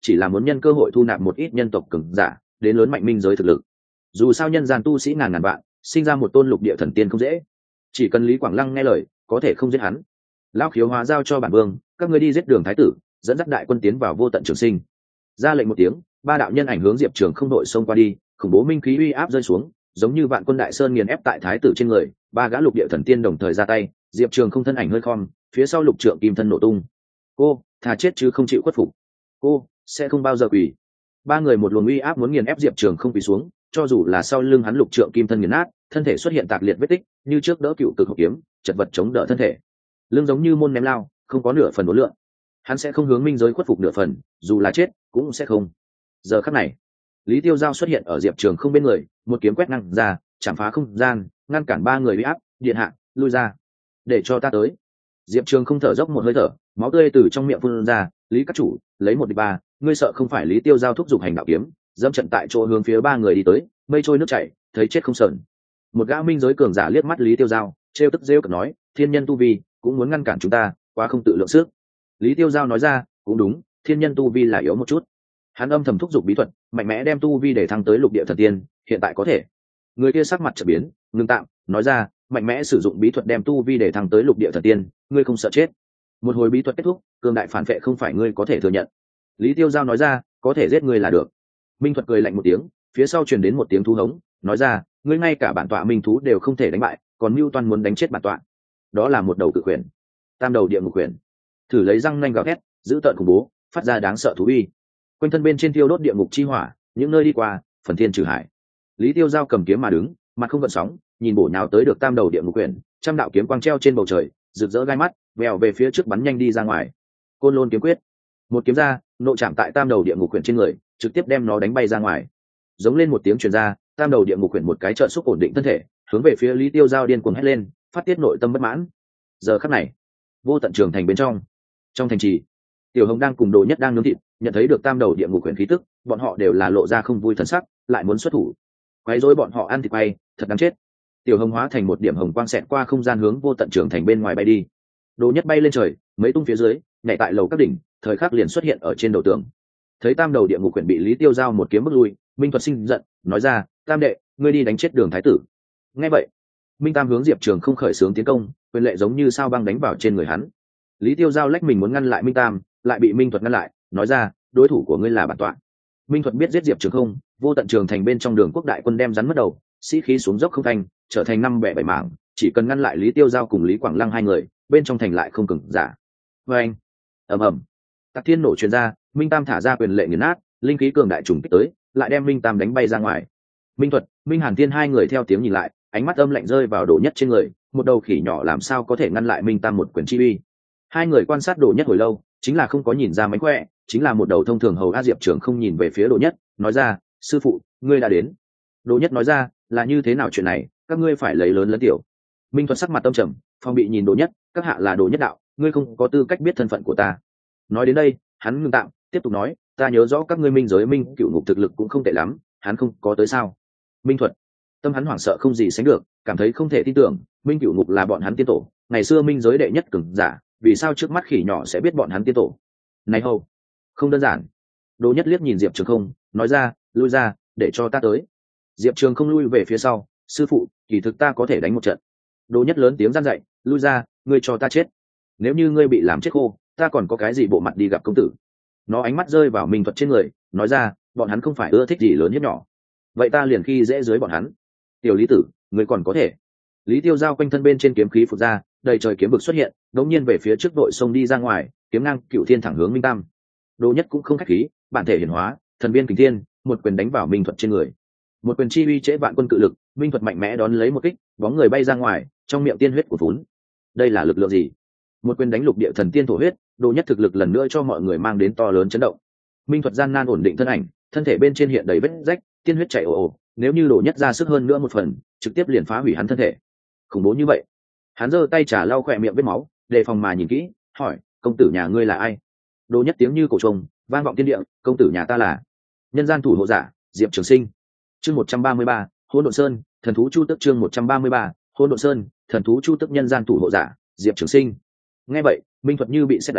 chỉ là muốn nhân cơ hội thu nạp một ít nhân tộc cường giả đến lớn mạnh minh giới thực lực. Dù sao nhân gian tu sĩ ngàn ngàn vạn, sinh ra một tôn lục địa thần tiên không dễ, chỉ cần Lý Quảng Lăng nghe lời có thể không giết hắn. Lão Khiếu Hóa giao cho bản vương, các ngươi đi giết Đường thái tử, dẫn dắt đại quân tiến vào Vô Tận Trường Sinh. Ra lệnh một tiếng, ba đạo nhân ảnh hướng Diệp Trường không đội xông qua đi, khủng bố minh khí uy áp rơi xuống, giống như vạn quân đại sơn nghiền ép tại thái tử trên người. Ba gã lục địa thần tiên đồng thời ra tay, Diệp Trường không thân ảnh hơi khom, phía sau lục trượng kim thân nổ tung. Cô thà chết chứ không chịu khuất phục, cô sẽ không bao giờ quỳ. Ba người một luồng uy áp muốn nghiền ép Diệp Trường không quỳ xuống, cho dù là sau lưng hắn lục trượng kim thân nghiền nát, thân thể xuất hiện tạc liệt vết tích, như trước đỡ cựu cực hộp kiếm, chật vật chống đỡ thân thể. Lưng giống như môn ném lao, không có nửa phần uốn lượn. Hắn sẽ không hướng minh giới khuất phục nửa phần, dù là chết cũng sẽ không. Giờ khắc này, Lý Tiêu Giao xuất hiện ở Diệp Trường không bên người, một kiếm quét ngang ra, chạm phá không gian, ngăn cản ba người uy áp. Điện hạ, lui ra, để cho ta tới. Diệp Trường không thở dốc một hơi thở, máu tươi từ trong miệng phun ra. Lý các chủ, lấy một địch ba, ngươi sợ không phải? Lý Tiêu Giao thúc giục hành đạo kiếm, dẫm trận tại chỗ hướng phía ba người đi tới, mây trôi nước chảy, thấy chết không sờn. Một gã minh giới cường giả liếc mắt Lý Tiêu Giao, trêu tức rêu cợt nói, thiên nhân tu vi cũng muốn ngăn cản chúng ta, quá không tự lượng sức. Lý Tiêu Giao nói ra, cũng đúng, thiên nhân tu vi là yếu một chút. Hắn âm thầm thúc giục bí thuật, mạnh mẽ đem tu vi để thăng tới lục địa thần tiên, hiện tại có thể. Người kia sắc mặt chợt biến, ngưng tạm, nói ra, mạnh mẽ sử dụng bí thuật đem tu vi để thăng tới lục địa thần tiên, ngươi không sợ chết? Một hồi bí thuật kết thúc, cường đại phản vệ không phải ngươi có thể thừa nhận. Lý Tiêu Giao nói ra, có thể giết ngươi là được. Minh Thuật cười lạnh một tiếng, phía sau truyền đến một tiếng thú hống, nói ra, ngươi ngay cả bản tọa minh thú đều không thể đánh bại, còn mưu toan muốn đánh chết bản tọa. Đó là một đầu cự quyền, tam đầu địa ngục quyền, thử lấy răng nanh gào thét, giữ tợn khủng bố, phát ra đáng sợ thú uy. Quanh thân bên trên thiêu đốt địa ngục chi hỏa, những nơi đi qua, phần thiên trừ hải. Lý Tiêu Giao cầm kiếm mà đứng, mặt không gợn sóng, nhìn bổ nhào tới được tam đầu địa ngục quyền, trăm đạo kiếm quang treo trên bầu trời, rực rỡ gai mắt, vèo về phía trước bắn nhanh đi ra ngoài. Côn Lôn kiếm quyết, một kiếm ra, nộ chạm tại tam đầu địa ngục quyền trên người, trực tiếp đem nó đánh bay ra ngoài. Giống lên một tiếng truyền ra, tam đầu địa ngục quyền một cái trợ xúc ổn định thân thể, hướng về phía Lý Tiêu Giao điên cuồng hét lên, phát tiết nội tâm bất mãn. Giờ khắc này, Vô Tận Trường Thành bên trong thành trì, Tiểu Hồng đang cùng Đồ Nhất đang nướng thịt, nhận thấy được tam đầu địa ngục quyền khí tức, bọn họ đều là lộ ra không vui thần sắc, lại muốn xuất thủ. Quấy rối bọn họ ăn thịt quay, thật đáng chết. Tiểu Hồng hóa thành một điểm hồng quang xẹt qua không gian hướng Vô Tận Trường Thành bên ngoài bay đi. Đồ Nhất bay lên trời, mấy tung phía dưới, nhảy tại lầu các đỉnh, thời khắc liền xuất hiện ở trên đầu tường. Thấy tam đầu địa ngục quyền bị Lý Tiêu Giao một kiếm bước lui, Minh Thuật sinh giận, nói ra, tam đệ, ngươi đi đánh chết Đường thái tử. Nghe vậy, Minh Tam hướng Diệp Trường không khởi xướng tiến công, quyền lệ giống như sao băng đánh vào trên người hắn. Lý Tiêu Giao lách mình muốn ngăn lại Minh Tam, lại bị Minh Thuật ngăn lại, nói ra, đối thủ của ngươi là bản tọa. Minh Thuật biết giết Diệp Trường không, Vô Tận Trường Thành bên trong Đường quốc đại quân đem rắn mất đầu, sĩ khí xuống dốc không thành, trở thành năm bẻ bảy mảng, chỉ cần ngăn lại Lý Tiêu Giao cùng Lý Quảng Lăng hai người, bên trong thành lại không cứng giả. Và anh, ầm ầm, Tạc Thiên nổ truyền ra, Minh Tam thả ra quyền lệ nghiền nát, linh khí cường đại trùng kích tới, lại đem Minh Tam đánh bay ra ngoài. Minh Thuật, Minh Hàn Thiên hai người theo tiếng nhìn lại, ánh mắt âm lạnh rơi vào Đồ Nhất trên người, một đầu khỉ nhỏ làm sao có thể ngăn lại Minh Tam một quyền chi uy. Hai người quan sát Đồ Nhất hồi lâu, chính là không có nhìn ra mánh khỏe, chính là một đầu thông thường hầu A. Diệp Trường không nhìn về phía Đồ Nhất, nói ra, sư phụ, ngươi đã đến. Đồ Nhất nói ra, là như thế nào chuyện này, các ngươi phải lấy lớn lẫn tiểu. Minh Thuật sắc mặt tâm trầm, phong bị nhìn Đồ Nhất, các hạ là Đồ Nhất đạo, ngươi không có tư cách biết thân phận của ta. Nói đến đây, hắn ngưng tạm, tiếp tục nói, ta nhớ rõ các ngươi minh giới minh cựu ngục thực lực cũng không tệ lắm, hắn không có tới sao? Minh Thuật, tâm hắn hoảng sợ không gì sánh được, cảm thấy không thể tin tưởng, minh cựu ngục là bọn hắn tiên tổ, ngày xưa minh giới đệ nhất cường giả, vì sao trước mắt khỉ nhỏ sẽ biết bọn hắn tiên tổ? Này hầu, không đơn giản. Đồ Nhất liếc nhìn Diệp Trường không, nói ra, lui ra, để cho ta tới. Diệp Trường không lui về phía sau, sư phụ, kỳ thực ta có thể đánh một trận. Đồ Nhất lớn tiếng gian dậy, lui ra, ngươi cho ta chết. Nếu như ngươi bị làm chết khô, ta còn có cái gì bộ mặt đi gặp công tử? Nó ánh mắt rơi vào Minh Thuật trên người, nói ra, bọn hắn không phải ưa thích gì lớn hiếp nhỏ, vậy ta liền khi dễ dưới bọn hắn. Tiểu Lý tử, ngươi còn có thể. Lý Tiêu Giao quanh thân bên trên kiếm khí phụt ra, đầy trời kiếm vực xuất hiện, đống nhiên về phía trước đội sông đi ra ngoài, kiếm ngang cựu thiên thẳng hướng Minh Tam. Đồ Nhất cũng không khách khí, bản thể hiển hóa, thần biên kình thiên, một quyền đánh vào Minh Thuật trên người. Một quyền chi uy trễ vạn quân cự lực, Minh Thuật mạnh mẽ đón lấy một kích, bóng người bay ra ngoài, trong miệng tiên huyết của vốn. Đây là lực lượng gì? Một quyền đánh lục địa thần tiên thổ huyết, Đồ Nhất thực lực lần nữa cho mọi người mang đến to lớn chấn động. Minh Thuật gian nan ổn định thân ảnh, thân thể bên trên hiện đầy vết rách, tiên huyết chảy ồ ồ, nếu như Đồ Nhất ra sức hơn nữa một phần, trực tiếp liền phá hủy hắn thân thể. Khủng bố như vậy. Hắn giơ tay trả lau khỏe miệng vết máu, đề phòng mà nhìn kỹ, hỏi, công tử nhà ngươi là ai? Đồ Nhất tiếng như cổ trùng, vang vọng thiên địa, công tử nhà ta là nhân gian thủ hộ giả, Diệp Trường Sinh. Chương 133, Hỗn Độn Sơn, thần thú chu tức. Chương 133, Hỗn Độn Sơn, thần thú chu tức. Nhân gian thủ hộ giả, Diệp Trường Sinh. Nghe vậy, Minh Thuật như bị sét đánh,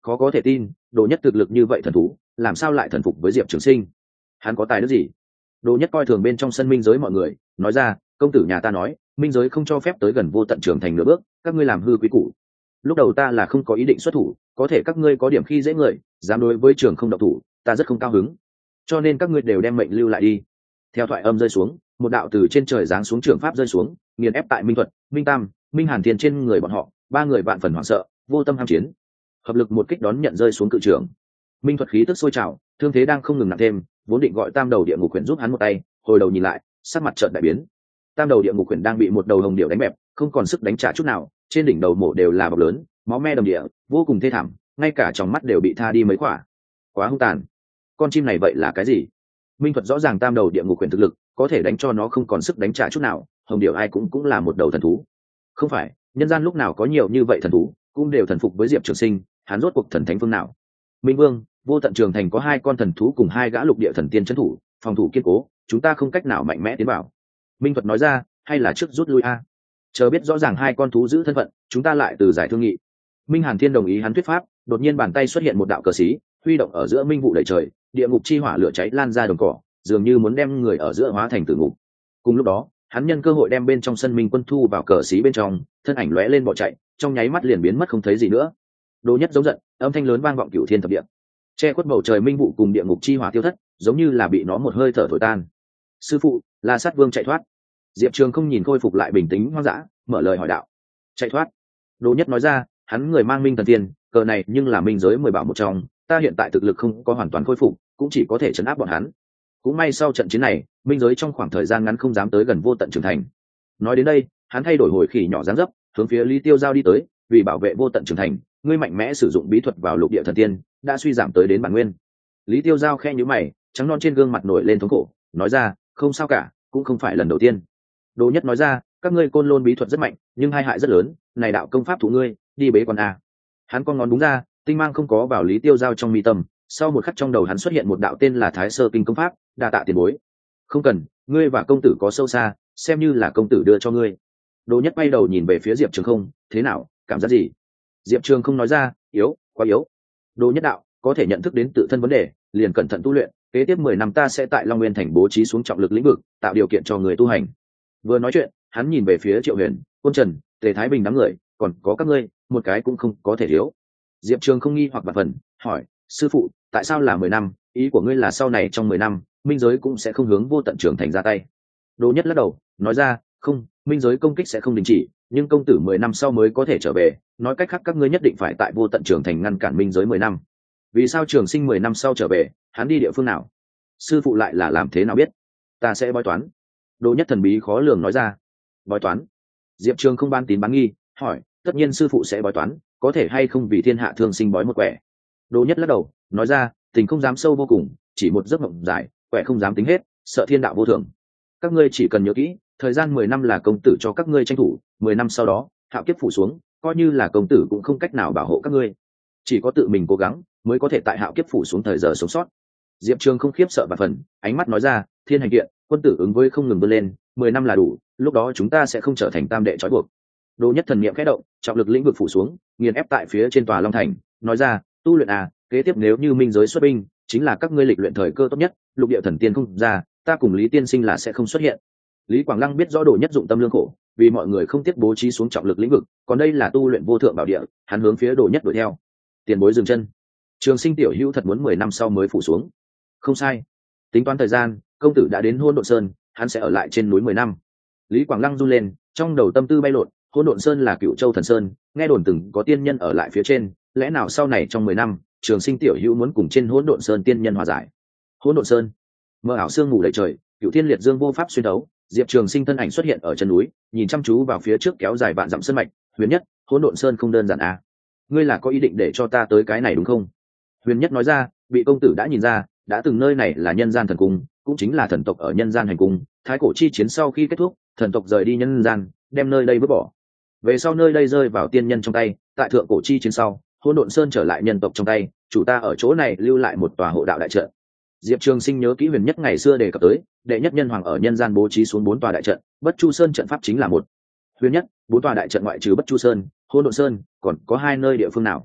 khó có thể tin, Đồ Nhất thực lực như vậy thần thú làm sao lại thần phục với Diệp Trường Sinh? Hắn có tài đức gì? Đồ Nhất coi thường bên trong sân minh giới mọi người, nói ra, công tử nhà ta nói minh giới không cho phép tới gần vô tận trường thành nửa bước, các ngươi làm hư quý củ. Lúc đầu ta là không có ý định xuất thủ, có thể các ngươi có điểm khi dễ người, dám đối với trường không độc thủ, ta rất không cao hứng, cho nên các ngươi đều đem mệnh lưu lại đi. Theo thoại âm rơi xuống, một đạo từ trên trời giáng xuống trường pháp rơi xuống, nghiền ép tại Minh Thuật, Minh Tam, Minh Hàn Thiên trên người bọn họ, ba người vạn phần hoảng sợ, vô tâm ham chiến, hợp lực một kích đón nhận rơi xuống cự trường. Minh Thuật khí tức sôi trào, thương thế đang không ngừng nặng thêm, vốn định gọi Tam đầu địa ngục quyển giúp hắn một tay, hồi đầu nhìn lại, sắc mặt chợt đại biến. Tam đầu địa ngục quyển đang bị một đầu hồng điệu đánh bẹp, không còn sức đánh trả chút nào, trên đỉnh đầu mổ đều là bọc lớn, máu me đầm địa, vô cùng thê thảm, ngay cả trong mắt đều bị tha đi mấy quả. Quá hung tàn. Con chim này vậy là cái gì? Minh Thuật rõ ràng Tam đầu địa ngục quyển thực lực, có thể đánh cho nó không còn sức đánh trả chút nào, hồng điệu ai cũng là một đầu thần thú. Không phải, nhân gian lúc nào có nhiều như vậy thần thú, cũng đều thần phục với Diệp Trường Sinh, hắn rốt cuộc thần thánh phương nào? Minh Vương, vô tận trường thành có 2 con thần thú cùng 2 gã lục địa thần tiên trấn thủ, phòng thủ kiên cố, chúng ta không cách nào mạnh mẽ tiến vào. Minh Thuật nói ra, hay là trước rút lui a? Chờ biết rõ ràng 2 con thú giữ thân phận, chúng ta lại từ giải thương nghị. Minh Hàn Thiên đồng ý hắn thuyết pháp, đột nhiên bàn tay xuất hiện một đạo cờ xí, huy động ở giữa minh vụ đầy trời, địa ngục chi hỏa lửa cháy lan ra đồng cỏ, dường như muốn đem người ở giữa hóa thành tử ngục. Cùng lúc đó, hắn nhân cơ hội đem bên trong sân minh quân thu vào cờ xí bên trong, thân ảnh lóe lên bỏ chạy, trong nháy mắt liền biến mất không thấy gì nữa. Đồ Nhất giống giận, âm thanh lớn vang vọng cửu thiên thập địa, che khuất bầu trời minh vụ cùng địa ngục chi hỏa tiêu thất, giống như là bị nó một hơi thở thổi tan. Sư phụ, La Sát Vương chạy thoát. Diệp Trường không nhìn khôi phục lại bình tĩnh hoang dã, mở lời hỏi đạo. Chạy thoát? Đồ Nhất nói ra, hắn người mang minh thần tiên, cờ này nhưng là minh giới 10 bảo một trong, ta hiện tại thực lực không có hoàn toàn khôi phục, cũng chỉ có thể trấn áp bọn hắn. Cũng may sau trận chiến này, minh giới trong khoảng thời gian ngắn không dám tới gần vô tận trường thành. Nói đến đây, hắn thay đổi hồi khỉ nhỏ dáng dấp, hướng phía Lý Tiêu Giao đi tới, vì bảo vệ vô tận trường thành, ngươi mạnh mẽ sử dụng bí thuật vào lục địa thần tiên, đã suy giảm tới đến bản nguyên. Lý Tiêu Giao khe nhíu mày, trắng non trên gương mặt nổi lên thống khổ, nói ra, không sao cả, cũng không phải lần đầu tiên. Đồ Nhất nói ra, các ngươi côn lôn bí thuật rất mạnh, nhưng hai hại rất lớn, này đạo công pháp thủ ngươi, đi bế quan a. Hắn con ngón đúng ra, tinh mang không có vào Lý Tiêu Giao trong mi tâm, sau một khắc trong đầu hắn xuất hiện một đạo tên là Thái Sơ Kinh công pháp, đa tạ tiền bối. Không cần, ngươi và công tử có sâu xa, xem như là công tử đưa cho ngươi. Đồ Nhất bay đầu nhìn về phía Diệp Trường không, thế nào, cảm giác gì? Diệp Trường không nói ra, yếu, quá yếu. Đồ Nhất đạo, có thể nhận thức đến tự thân vấn đề, liền cẩn thận tu luyện, kế tiếp 10 năm ta sẽ tại Long Nguyên thành bố trí xuống trọng lực lĩnh vực, tạo điều kiện cho người tu hành. Vừa nói chuyện, hắn nhìn về phía Triệu Huyền, Côn Trần, Tề Thái Bình đám người, còn có các ngươi, một cái cũng không có thể thiếu. Diệp Trường không nghi hoặc bạt phần, hỏi, sư phụ, tại sao là 10 năm, ý của ngươi là sau này trong 10 năm, minh giới cũng sẽ không hướng vô tận trường thành ra tay. Đồ Nhất lắc đầu, nói ra, không, minh giới công kích sẽ không đình chỉ, nhưng công tử 10 năm sau mới có thể trở về, nói cách khác các ngươi nhất định phải tại vô tận trường thành ngăn cản minh giới 10 năm. Vì sao Trường Sinh 10 năm sau trở về, hắn đi địa phương nào? Sư phụ lại là làm thế nào biết? Ta sẽ bói toán. Đồ Nhất thần bí khó lường nói ra. Bói toán? Diệp Trường không ban tín bán nghi, hỏi, tất nhiên sư phụ sẽ bói toán, có thể hay không vì thiên hạ thương sinh bói một quẻ? Đồ Nhất lắc đầu, nói ra, tình không dám sâu vô cùng, chỉ một giấc mộng dài, quẻ không dám tính hết, sợ thiên đạo vô thường. Các ngươi chỉ cần nhớ kỹ, thời gian 10 năm là công tử cho các ngươi tranh thủ, 10 năm sau đó, hạo kiếp phủ xuống, coi như là công tử cũng không cách nào bảo hộ các ngươi. Chỉ có tự mình cố gắng, mới có thể tại hạo kiếp phủ xuống thời giờ sống sót. Diệp Trường không khiếp sợ và phần, ánh mắt nói ra, thiên hành kiện, quân tử ứng với không ngừng vươn lên, 10 năm là đủ, lúc đó chúng ta sẽ không trở thành tam đệ trói buộc. Đồ Nhất thần niệm khẽ động, trọng lực lĩnh vực phủ xuống, nghiền ép tại phía trên tòa Long Thành, nói ra, tu luyện à, kế tiếp nếu như minh giới xuất binh, chính là các ngươi lịch luyện thời cơ tốt nhất, lục địa thần tiên không ra, ta cùng Lý tiên sinh là sẽ không xuất hiện. Lý Quảng Lăng biết rõ Đồ Nhất dụng tâm lương khổ, vì mọi người không tiếc bố trí xuống trọng lực lĩnh vực, còn đây là tu luyện vô thượng bảo địa, hắn hướng phía Đồ Nhất đuổi theo. Tiền bối dừng chân. Trường Sinh tiểu hữu thật muốn 10 năm sau mới phủ xuống. Không sai. Tính toán thời gian, công tử đã đến Hỗn Độn Sơn, hắn sẽ ở lại trên núi 10 năm. Lý Quảng Lăng run lên, trong đầu tâm tư bay lộn, Hỗn Độn Sơn là Cựu Châu Thần Sơn, nghe đồn từng có tiên nhân ở lại phía trên, lẽ nào sau này trong 10 năm, Trường Sinh tiểu hữu muốn cùng trên Hỗn Độn Sơn tiên nhân hòa giải? Hỗn Độn Sơn, mơ ảo sương ngủ đầy trời, Cựu Thiên Liệt Dương vô pháp xuyên đấu, Diệp Trường Sinh thân ảnh xuất hiện ở chân núi, nhìn chăm chú vào phía trước kéo dài vạn dặm sơn mạch, Huyền Nhất, Hỗn Độn Sơn không đơn giản à? Ngươi là có ý định để cho ta tới cái này đúng không? Huyền Nhất nói ra, bị công tử đã nhìn ra, đã từng nơi này là nhân gian thần cung, cũng chính là thần tộc ở nhân gian hành cung, thái cổ chi chiến sau khi kết thúc, thần tộc rời đi nhân gian, đem nơi đây vứt bỏ. Về sau nơi đây rơi vào tiên nhân trong tay, tại thượng cổ chi chiến sau, Hỗn Độn Sơn trở lại nhân tộc trong tay, chủ ta ở chỗ này lưu lại một tòa hộ đạo đại trận. Diệp Trường Sinh nhớ kỹ Huyền Nhất ngày xưa đề cập tới, đệ nhất nhân hoàng ở nhân gian bố trí xuống 4 tòa đại trận, Bất Chu Sơn trận pháp chính là một. Huyền Nhất, 4 tòa đại trận ngoại trừ Bất Chu Sơn, Hỗn Độn Sơn, còn có 2 nơi địa phương nào?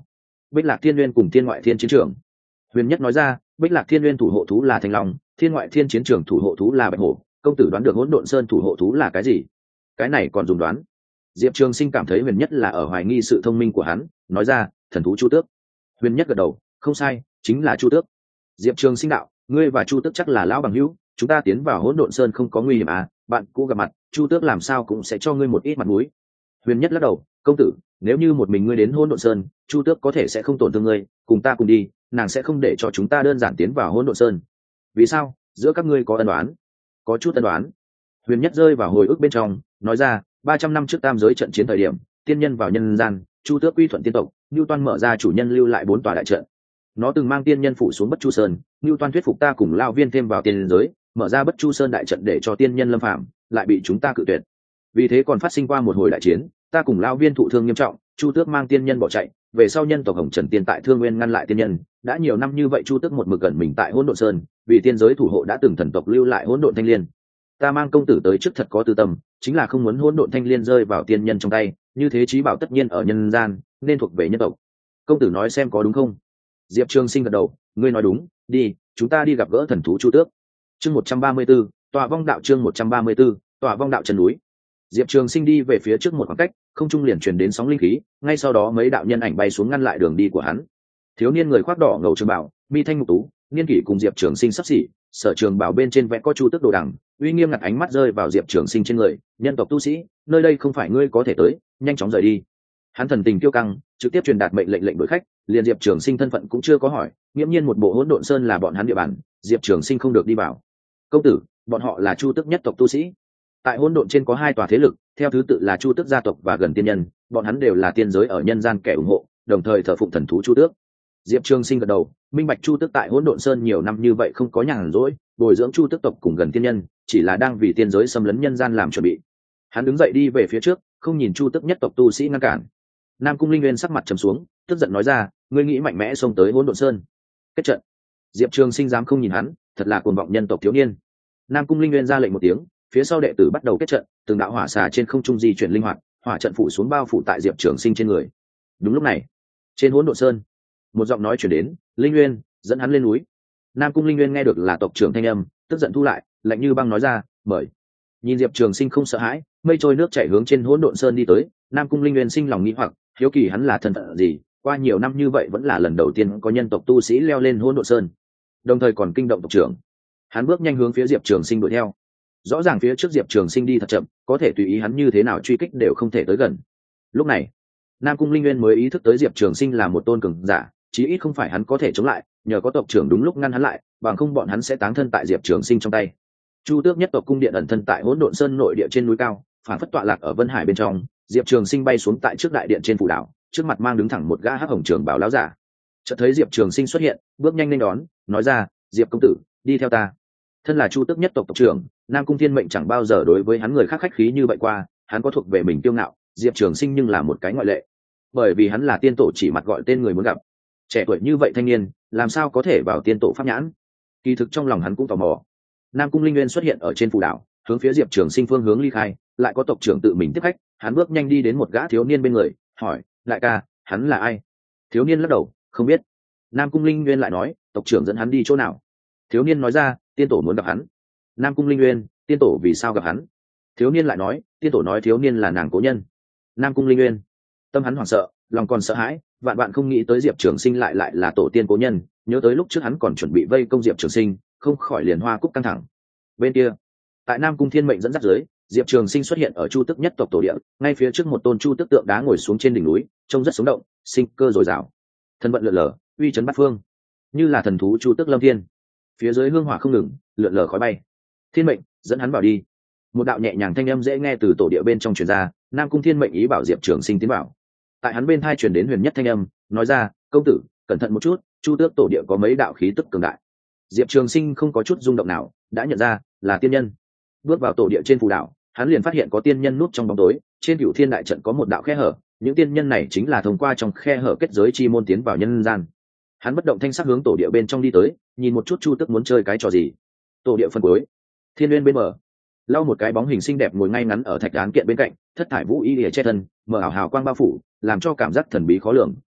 Bích Lạc Thiên Nguyên cùng Thiên Ngoại Thiên Chiến Trường. Huyền Nhất nói ra, Bích Lạc Thiên Nguyên thủ hộ thú là Thanh Long, Thiên Ngoại Thiên Chiến Trường thủ hộ thú là Bạch Hổ, công tử đoán được Hỗn Độn Sơn thủ hộ thú là cái gì? Cái này còn dùng đoán? Diệp Trường Sinh cảm thấy Huyền Nhất là ở hoài nghi sự thông minh của hắn, nói ra, thần thú Chu Tước. Huyền Nhất gật đầu, không sai, chính là Chu Tước. Diệp Trường Sinh đạo, ngươi và Chu Tước chắc là lão bằng hữu, chúng ta tiến vào Hỗn Độn Sơn không có nguy hiểm à? Bạn cũ gặp mặt, Chu Tước làm sao cũng sẽ cho ngươi một ít mặt mũi. Huyền Nhất lắc đầu, công tử, nếu như một mình ngươi đến Hỗn Độn Sơn, Chu Tước có thể sẽ không tổn thương ngươi, cùng ta cùng đi, nàng sẽ không để cho chúng ta đơn giản tiến vào Hỗn Độn Sơn. Vì sao? Giữa các ngươi có ân đoán? Có chút ân đoán. Huyền Nhất rơi vào hồi ức bên trong, nói ra, 300 năm trước tam giới trận chiến thời điểm, tiên nhân vào nhân gian, Chu Tước quy thuận tiên tộc, Nưu Toan mở ra chủ nhân lưu lại 4 tòa đại trận. Nó từng mang tiên nhân phủ xuống Bất Chu Sơn, Nưu Toan thuyết phục ta cùng Lão Viên thêm vào tiên giới, mở ra Bất Chu Sơn đại trận để cho tiên nhân lâm phạm, lại bị chúng ta cự tuyệt. Vì thế còn phát sinh qua một hồi đại chiến, ta cùng Lão Viên thụ thương nghiêm trọng, Chu Tước mang tiên nhân bỏ chạy, về sau nhân tộc Hồng Trần Tiên tại Thương Nguyên ngăn lại tiên nhân, đã nhiều năm như vậy Chu Tước một mực gần mình tại Hỗn Độn Sơn, vì tiên giới thủ hộ đã từng thần tộc lưu lại Hỗn Độn Thanh Liên. Ta mang công tử tới trước thật có tư tâm, chính là không muốn Hỗn Độn Thanh Liên rơi vào tiên nhân trong tay, như thế chí bảo tất nhiên ở nhân gian, nên thuộc về nhân tộc. Công tử nói xem có đúng không? Diệp Trường Sinh gật đầu, ngươi nói đúng, đi, chúng ta đi gặp gỡ thần thú Chu Tước. Chương 134, Tọa Vong Đạo chương 134, Tọa Vong Đạo chân núi. Diệp Trường Sinh đi về phía trước một khoảng cách, không trung liền truyền đến sóng linh khí, ngay sau đó mấy đạo nhân ảnh bay xuống ngăn lại đường đi của hắn. Thiếu niên người khoác đỏ ngầu trường bảo, mi thanh mục tú, niên kỷ cùng Diệp Trường Sinh sắp xỉ, sở trường bảo bên trên vẽ có Chu Tước đồ đằng, uy nghiêm ngặt ánh mắt rơi vào Diệp Trường Sinh trên người, nhân tộc tu sĩ, nơi đây không phải ngươi có thể tới, nhanh chóng rời đi. Hắn thần tình kiêu căng, trực tiếp truyền đạt mệnh lệnh đuổi khách, liền Diệp Trường Sinh thân phận cũng chưa có hỏi, nghiễm nhiên một bộ Hỗn Độn Sơn là bọn hắn địa bàn, Diệp Trường Sinh không được đi vào. Công tử, bọn họ là Chu Tước nhất tộc tu sĩ. Tại Hỗn Độn trên có 2 tòa thế lực, theo thứ tự là Chu Tước gia tộc và Gần Tiên Nhân, bọn hắn đều là tiên giới ở nhân gian kẻ ủng hộ, đồng thời thờ phụng thần thú Chu Tước. Diệp Trường Sinh gật đầu, minh bạch Chu Tước tại Hỗn Độn Sơn nhiều năm như vậy không có nhàn rỗi, bồi dưỡng Chu Tước tộc cùng Gần Tiên Nhân, chỉ là đang vì tiên giới xâm lấn nhân gian làm chuẩn bị. Hắn đứng dậy đi về phía trước, không nhìn Chu Tước nhất tộc tu sĩ ngăn cản. Nam Cung Linh Nguyên sắc mặt trầm xuống, tức giận nói ra, ngươi nghĩ mạnh mẽ xông tới Hỗn Độn Sơn, kết trận. Diệp Trường Sinh dám không nhìn hắn, thật là cuồng vọng nhân tộc thiếu niên. Nam Cung Linh Nguyên ra lệnh một tiếng, phía sau đệ tử bắt đầu kết trận, từng đạo hỏa xà trên không trung di chuyển linh hoạt, hỏa trận phủ xuống bao phủ tại Diệp Trường Sinh trên người. Đúng lúc này, trên Hỗn Độn Sơn, một giọng nói truyền đến, "Linh Nguyên, dẫn hắn lên núi." Nam Cung Linh Nguyên nghe được là tộc trưởng thanh âm, tức giận thu lại, lạnh như băng nói ra, "Mời." Nhìn Diệp Trường Sinh không sợ hãi, mây trôi nước chảy hướng trên Hỗn Độn Sơn đi tới, Nam Cung Linh Nguyên sinh lòng nghi hoặc, hiếu kỳ hắn là thân phận gì, qua nhiều năm như vậy vẫn là lần đầu tiên có nhân tộc tu sĩ leo lên Hỗn Độn Sơn, đồng thời còn kinh động tộc trưởng. Hắn bước nhanh hướng phía Diệp Trường Sinh đuổi theo. Rõ ràng phía trước Diệp Trường Sinh đi thật chậm, có thể tùy ý hắn như thế nào truy kích đều không thể tới gần. Lúc này, Nam Cung Linh Nguyên mới ý thức tới Diệp Trường Sinh là một tôn cường giả, chí ít không phải hắn có thể chống lại, nhờ có tộc trưởng đúng lúc ngăn hắn lại, bằng không bọn hắn sẽ táng thân tại Diệp Trường Sinh trong tay. Chu Tước nhất tộc cung điện ẩn thân tại Hỗn Độn Sơn nội địa trên núi cao, phản phất tọa lạc ở Vân Hải bên trong. Diệp Trường Sinh bay xuống tại trước đại điện trên phủ đảo, trước mặt mang đứng thẳng một gã hắc hồng trường bảo láo giả. Chợt thấy Diệp Trường Sinh xuất hiện, bước nhanh lên đón, nói ra, "Diệp công tử, đi theo ta." Thân là Chu Tước nhất tộc tộc trưởng, Nam Cung Thiên Mệnh chẳng bao giờ đối với hắn người khác khách khí như vậy qua, hắn có thuộc về mình kiêu ngạo, Diệp Trường Sinh nhưng là một cái ngoại lệ, bởi vì hắn là tiên tổ chỉ mặt gọi tên người muốn gặp. Trẻ tuổi như vậy thanh niên, làm sao có thể vào tiên tổ pháp nhãn? Kỳ thực trong lòng hắn cũng tò mò. Nam Cung Linh Nguyên xuất hiện ở trên phù đảo, hướng phía Diệp Trường Sinh phương hướng ly khai, lại có tộc trưởng tự mình tiếp khách, hắn bước nhanh đi đến một gã thiếu niên bên người, hỏi, "Đại ca, hắn là ai?" Thiếu niên lắc đầu, "Không biết." Nam Cung Linh Nguyên lại nói, "Tộc trưởng dẫn hắn đi chỗ nào?" Thiếu niên nói ra, "Tiên tổ muốn gặp hắn." Nam Cung Linh Nguyên, "Tiên tổ vì sao gặp hắn?" Thiếu niên lại nói, "Tiên tổ nói thiếu niên là nàng cố nhân." Nam Cung Linh Nguyên, tâm hắn hoảng sợ, lòng còn sợ hãi, vạn vạn không nghĩ tới Diệp Trường Sinh lại là tổ tiên cố nhân, nhớ tới lúc trước hắn còn chuẩn bị vây công Diệp Trường Sinh, không khỏi liền hoa cúc căng thẳng. Bên kia, tại Nam Cung Thiên Mệnh dẫn dắt dưới, Diệp Trường Sinh xuất hiện ở Chu Tước nhất tộc tổ địa, ngay phía trước một tôn Chu Tước tượng đá ngồi xuống trên đỉnh núi, trông rất sống động, sinh cơ dồi dào, thân vận lượn lờ, uy chấn bát phương, như là thần thú Chu Tước Lâm Thiên. Phía dưới hương hỏa không ngừng, lượn lờ khói bay. "Thiên Mệnh, dẫn hắn vào đi." Một đạo nhẹ nhàng thanh âm dễ nghe từ tổ địa bên trong truyền ra, Nam Cung Thiên Mệnh ý bảo Diệp Trường Sinh tiến vào. Tại hắn bên tai truyền đến huyền nhất thanh âm, nói ra, "Công tử, cẩn thận một chút, Chu Tước tổ địa có mấy đạo khí tức cường đại." Diệp Trường Sinh không có chút rung động nào, đã nhận ra là tiên nhân. Bước vào tổ địa trên phù đảo, hắn liền phát hiện có tiên nhân núp trong bóng tối, trên Cửu Thiên đại trận có một đạo khe hở, những tiên nhân này chính là thông qua trong khe hở kết giới chi môn tiến vào nhân gian. Hắn bất động thanh sắc hướng tổ địa bên trong đi tới, nhìn một chút Chu Tước muốn chơi cái trò gì. Tổ địa phân cuối, Thiên Nguyên bên mở, lau một cái bóng hình xinh đẹp ngồi ngay ngắn ở thạch án kiện bên cạnh, thất thải vũ y lìa che thân, mở ảo hào quang bao phủ, làm cho cảm giác thần bí khó lường,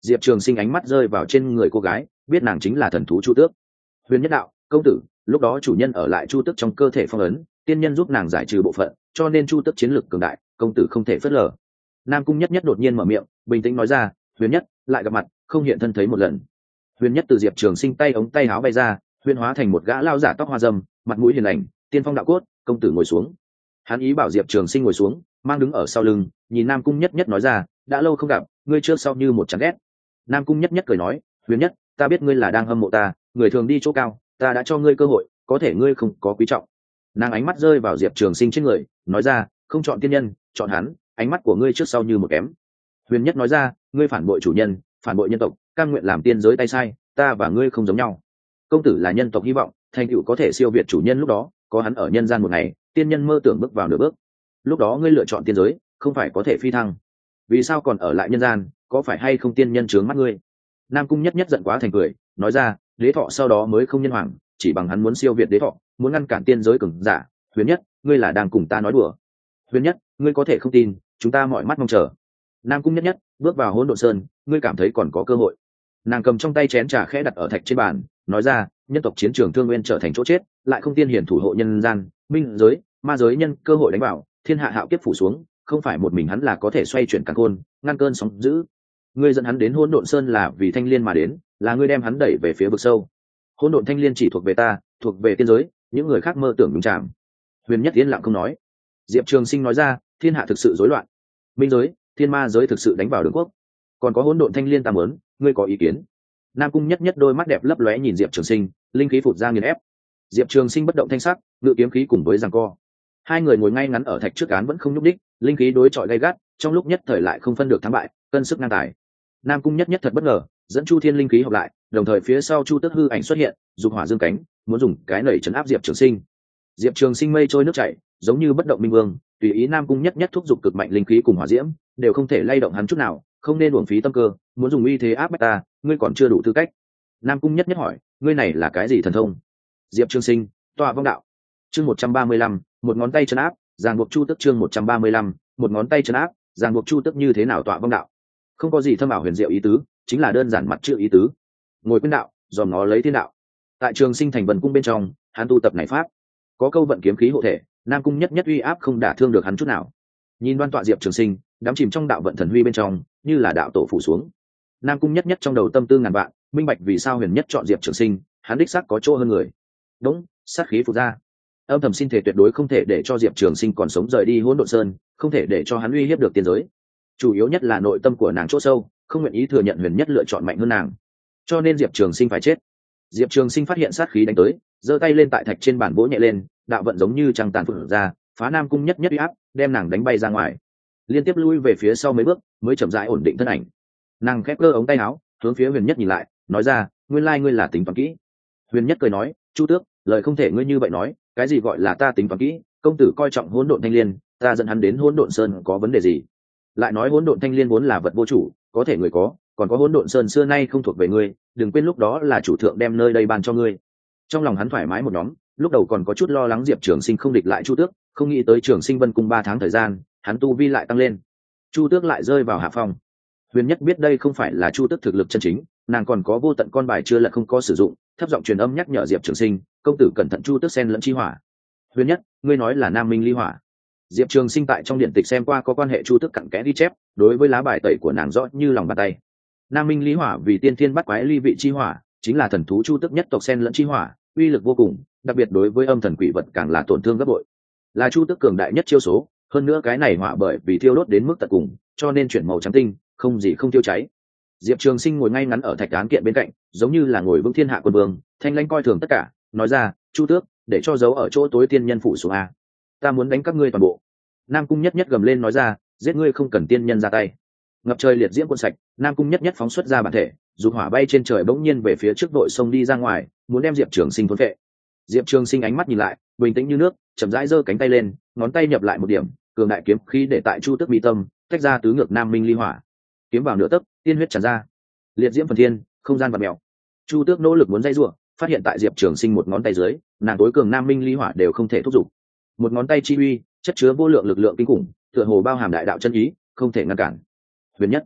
Diệp Trường Sinh ánh mắt rơi vào trên người cô gái, biết nàng chính là thần thú Chu Tước. Huyền Nhất đạo, công tử, lúc đó chủ nhân ở lại Chu Tước trong cơ thể phong ấn, tiên nhân giúp nàng giải trừ bộ phận, cho nên Chu Tước chiến lực cường đại, công tử không thể phớt lờ. Nam Cung Nhất Nhất đột nhiên mở miệng, bình tĩnh nói ra, Huyền Nhất, lại gặp mặt, không hiện thân thấy một lần. Huyền Nhất từ Diệp Trường Sinh tay ống tay áo bay ra, huyền hóa thành một gã lao giả tóc hoa râm, mặt mũi hiền lành, tiên phong đạo cốt, công tử ngồi xuống. Hắn ý bảo Diệp Trường Sinh ngồi xuống, mang đứng ở sau lưng, nhìn Nam Cung Nhất Nhất nói ra, đã lâu không gặp, ngươi trước sau như một chán ghét. Nam Cung Nhất Nhất cười nói, Huyền Nhất, ta biết ngươi là đang hâm mộ ta, người thường đi chỗ cao, ta đã cho ngươi cơ hội, có thể ngươi không có quý trọng. Nàng ánh mắt rơi vào Diệp Trường Sinh trên người, nói ra, không chọn tiên nhân, chọn hắn, ánh mắt của ngươi trước sau như một kém. Huyền Nhất nói ra, ngươi phản bội chủ nhân, phản bội nhân tộc, cam nguyện làm tiên giới tay sai, ta và ngươi không giống nhau. Công tử là nhân tộc hy vọng, thành tựu có thể siêu việt chủ nhân lúc đó, có hắn ở nhân gian một ngày, tiên nhân mơ tưởng bước vào nửa bước. Lúc đó ngươi lựa chọn tiên giới, không phải có thể phi thăng. Vì sao còn ở lại nhân gian, có phải hay không tiên nhân trướng mắt ngươi? Nam Cung Nhất Nhất giận quá thành cười, nói ra, đế thọ sau đó mới không nhân hoàng, chỉ bằng hắn muốn siêu việt đế thọ, muốn ngăn cản tiên giới cường giả. Huyền Nhất, ngươi là đang cùng ta nói đùa. Huyền Nhất, ngươi có thể không tin, chúng ta mọi mắt mong chờ. Nam Cung Nhất Nhất bước vào Hỗn Độn Sơn, ngươi cảm thấy còn có cơ hội. Nàng cầm trong tay chén trà khẽ đặt ở thạch trên bàn, nói ra, nhân tộc chiến trường Thương Nguyên trở thành chỗ chết, lại không tiên hiển thủ hộ nhân gian, minh giới, ma giới nhân cơ hội đánh vào, thiên hạ hạo kiếp phủ xuống, không phải một mình hắn là có thể xoay chuyển càn khôn, ngăn cơn sóng dữ. Ngươi dẫn hắn đến Hỗn Độn Sơn là vì Thanh Liên mà đến, là ngươi đem hắn đẩy về phía vực sâu. Hỗn Độn Thanh Liên chỉ thuộc về ta, thuộc về tiên giới, những người khác mơ tưởng nhúng chạm. Huyền Nhất yên lặng không nói. Diệp Trường Sinh nói ra, thiên hạ thực sự rối loạn, minh giới, thiên ma giới thực sự đánh vào đường quốc, còn có Hỗn Độn Thanh Liên ta muốn, ngươi có ý kiến? Nam Cung Nhất Nhất đôi mắt đẹp lấp lóe nhìn Diệp Trường Sinh, linh khí phụt ra nghiền ép. Diệp Trường Sinh bất động thanh sắc, ngự kiếm khí cùng với giằng co. Hai người ngồi ngay ngắn ở thạch trước án vẫn không nhúc đích, linh khí đối chọi gay gắt, trong lúc nhất thời lại không phân được thắng bại, cân sức ngang tài. Nam Cung Nhất Nhất thật bất ngờ, dẫn Chu Thiên linh khí hợp lại, đồng thời phía sau Chu Tước hư ảnh xuất hiện, dục hỏa dương cánh, muốn dùng cái nảy trấn áp Diệp Trường Sinh. Diệp Trường Sinh mây trôi nước chảy, giống như bất động minh vương, tùy ý Nam Cung Nhất Nhất thúc giục cực mạnh linh khí cùng hỏa diễm, đều không thể lay động hắn chút nào, không nên uổng phí tâm cơ, muốn dùng uy thế áp bách ta, ngươi còn chưa đủ tư cách. Nam Cung Nhất Nhất hỏi, ngươi này là cái gì thần thông? Diệp Trường Sinh, tọa vong đạo. Chương 135, một ngón tay trấn áp, giằng buộc Chu Tước. Chương 135, một ngón tay trấn áp, giằng buộc Chu Tước. Như thế nào tọa vong đạo? Không có gì thâm ảo huyền diệu ý tứ, chính là đơn giản mặt chữ ý tứ. Ngồi quyên đạo, dòm nó lấy thiên đạo. Tại Trường Sinh thành Vân cung bên trong, hắn tu tập này pháp, có câu vận kiếm khí hộ thể, Nam Cung Nhất Nhất uy áp không đả thương được hắn chút nào. Nhìn đoan tọa Diệp Trường Sinh, đắm chìm trong đạo vận thần huy bên trong, như là đạo tổ phủ xuống. Nam Cung Nhất Nhất trong đầu tâm tư ngàn vạn, minh bạch vì sao Huyền Nhất chọn Diệp Trường Sinh, hắn đích xác có chỗ hơn người. Đúng, sát khí phụ ra. Âm thầm xin thể tuyệt đối không thể để cho Diệp Trường Sinh còn sống rời đi Hỗn Độn Sơn, không thể để cho hắn uy hiếp được tiên giới. Chủ yếu nhất là nội tâm của nàng chỗ sâu, không nguyện ý thừa nhận Huyền Nhất lựa chọn mạnh hơn nàng, cho nên Diệp Trường Sinh phải chết. Diệp Trường Sinh phát hiện sát khí đánh tới, giơ tay lên tại thạch trên bàn vỗ nhẹ lên, đạo vận giống như trăng tàn phượng ra, phá Nam Cung Nhất Nhất uy áp, đem nàng đánh bay ra ngoài, liên tiếp lui về phía sau mấy bước, mới chậm rãi ổn định thân ảnh. Nàng khép cơ ống tay áo, hướng phía Huyền Nhất nhìn lại, nói ra, nguyên lai ngươi là tính toán kỹ. Huyền Nhất cười nói, Chu Tước, lời không thể ngươi như vậy nói, cái gì gọi là ta tính toán kỹ? Công tử coi trọng Hỗn Độn Thanh Liên, ta dẫn hắn đến Hỗn Độn Sơn có vấn đề gì? Lại nói Hỗn Độn Thanh Liên vốn là vật vô chủ, có thể người có, còn có Hỗn Độn Sơn xưa nay không thuộc về ngươi, đừng quên lúc đó là chủ thượng đem nơi đây ban cho ngươi. Trong lòng hắn thoải mái một nhóm, lúc đầu còn có chút lo lắng Diệp Trường Sinh không địch lại Chu Tước, không nghĩ tới Trường Sinh Vân cung 3 tháng thời gian, hắn tu vi lại tăng lên, Chu Tước lại rơi vào hạ phong. Huyền Nhất biết đây không phải là Chu Tước thực lực chân chính, nàng còn có vô tận con bài chưa lật không có sử dụng, thấp giọng truyền âm nhắc nhở Diệp Trường Sinh, công tử cẩn thận Chu Tước xen lẫn chi hỏa. Huyền Nhất, ngươi nói là Nam Minh ly hỏa? Diệp Trường Sinh tại trong điện tịch xem qua có quan hệ Chu Tước cặn kẽ ghi chép, đối với lá bài tẩy của nàng rõ như lòng bàn tay. Nam Minh ly hỏa vì tiên thiên bắt quái ly vị chi hỏa, chính là thần thú Chu Tước nhất tộc xen lẫn chi hỏa, uy lực vô cùng, đặc biệt đối với âm thần quỷ vật càng là tổn thương gấp bội, là Chu Tước cường đại nhất chiêu số. Hơn nữa cái này hỏa bởi vì thiêu đốt đến mức tận cùng, cho nên chuyển màu trắng tinh, không gì không tiêu cháy. Diệp Trường Sinh ngồi ngay ngắn ở thạch án kiện bên cạnh, giống như là ngồi vững thiên hạ quân vương, thanh lãnh coi thường tất cả, nói ra, Chu Tước, để cho giấu ở chỗ tối tiên nhân phủ xuống a, ta muốn đánh các ngươi toàn bộ. Nam Cung Nhất Nhất gầm lên nói ra, giết ngươi không cần tiên nhân ra tay. Ngập trời liệt diễm cuộn sạch, Nam Cung Nhất Nhất phóng xuất ra bản thể, dục hỏa bay trên trời bỗng nhiên về phía trước đội sông đi ra ngoài, muốn đem Diệp Trường Sinh thôn phệ. Diệp Trường Sinh ánh mắt nhìn lại, bình tĩnh như nước, chậm rãi giơ cánh tay lên, ngón tay nhập lại một điểm, cường đại kiếm khí để tại Chu Tước mi tâm, tách ra tứ ngược Nam Minh ly hỏa, kiếm vào nửa tấc, tiên huyết tràn ra, liệt diễm phần thiên, không gian vặn mèo. Chu Tước nỗ lực muốn dây rủa, phát hiện tại Diệp Trường Sinh một ngón tay dưới, nàng tối cường Nam Minh ly hỏa đều không thể thúc giục. Một ngón tay chi uy, chất chứa vô lượng lực lượng kinh khủng, tựa hồ bao hàm đại đạo chân ý, không thể ngăn cản. Huyền Nhất,